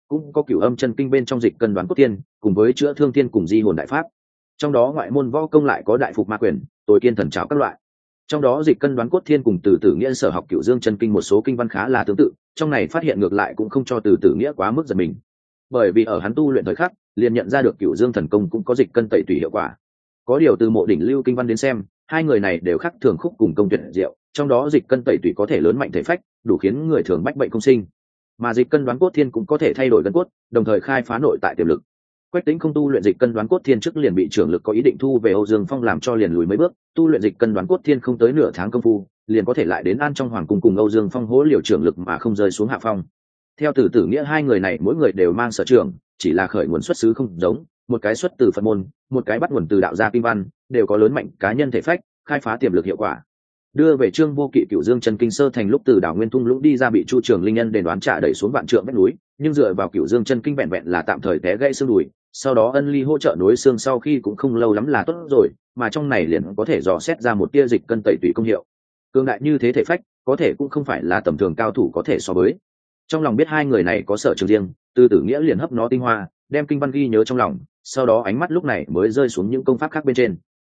cũng có cửu âm chân kinh bên trong dịch cân đoán cốt thiên cùng với chữa thương thiên cùng di hồn đại pháp. Trong đó ngoại môn võ công lại có đại phục ma quyền, tối kiên thần trảo các loại. Trong đó dịch cân đoán cốt thiên cùng từ tử nghĩa sở học cửu dương chân kinh một số kinh văn khá là tương tự, trong này phát hiện ngược lại cũng không cho từ tử nghĩa quá mức giật mình, bởi vì ở hắn tu luyện thời khắc liền nhận ra được cửu dương thần công cũng có dịch cân tẩy tùy hiệu quả. Có điều từ mộ đỉnh lưu kinh văn đến xem, hai người này đều khắc thường khúc cùng công tuyệt diệu, trong đó dịch cân tẩy tùy có thể lớn mạnh thể phách, đủ khiến người thường bách bệnh không sinh, mà dịch cân đoán cốt thiên cũng có thể thay đổi gân cốt, đồng thời khai phá nội tại tiềm lực. Quách Tĩnh không tu luyện dịch cân đoán cốt thiên trước liền bị trưởng lực có ý định thu về Âu Dương Phong làm cho liền lùi mấy bước, tu luyện dịch cân đoán cốt thiên không tới nửa tháng công phu, liền có thể lại đến An trong hoàng cung cùng Âu Dương Phong hỗ liều trưởng lực mà không rơi xuống hạ phong. Theo Từ Tử Nghĩa hai người này mỗi người đều mang sở trường, chỉ là khởi nguồn xuất xứ không giống, một cái xuất từ Phật môn, một cái bắt nguồn từ đạo gia kinh văn, đều có lớn mạnh cá nhân thể phách, khai phá tiềm lực hiệu quả. Đưa về Trương Vô Kỵ Cửu Dương chân kinh sơ thành lúc từ đảo Nguyên Thung lũng đi ra bị Chu Trường Linh Nhân đền đoán trả đẩy xuống vạn trượng vách núi, nhưng dựa vào Cửu Dương chân kinh vẹn vẹn là tạm thời té gãy xương đùi, sau đó Ân Ly hỗ trợ nối xương sau khi cũng không lâu lắm là tốt rồi, mà trong này liền có thể dò xét ra một tia dịch cân tẩy tùy công hiệu. Cương đại như thế thể phách, có thể cũng không phải là tầm thường cao thủ có thể so với. Trong lòng biết hai người này có sở trường riêng, Từ Tử Nghĩa liền hấp nó tinh hoa, đem kinh văn ghi nhớ trong lòng, sau đó ánh mắt lúc này mới rơi xuống những công pháp khác bên trên.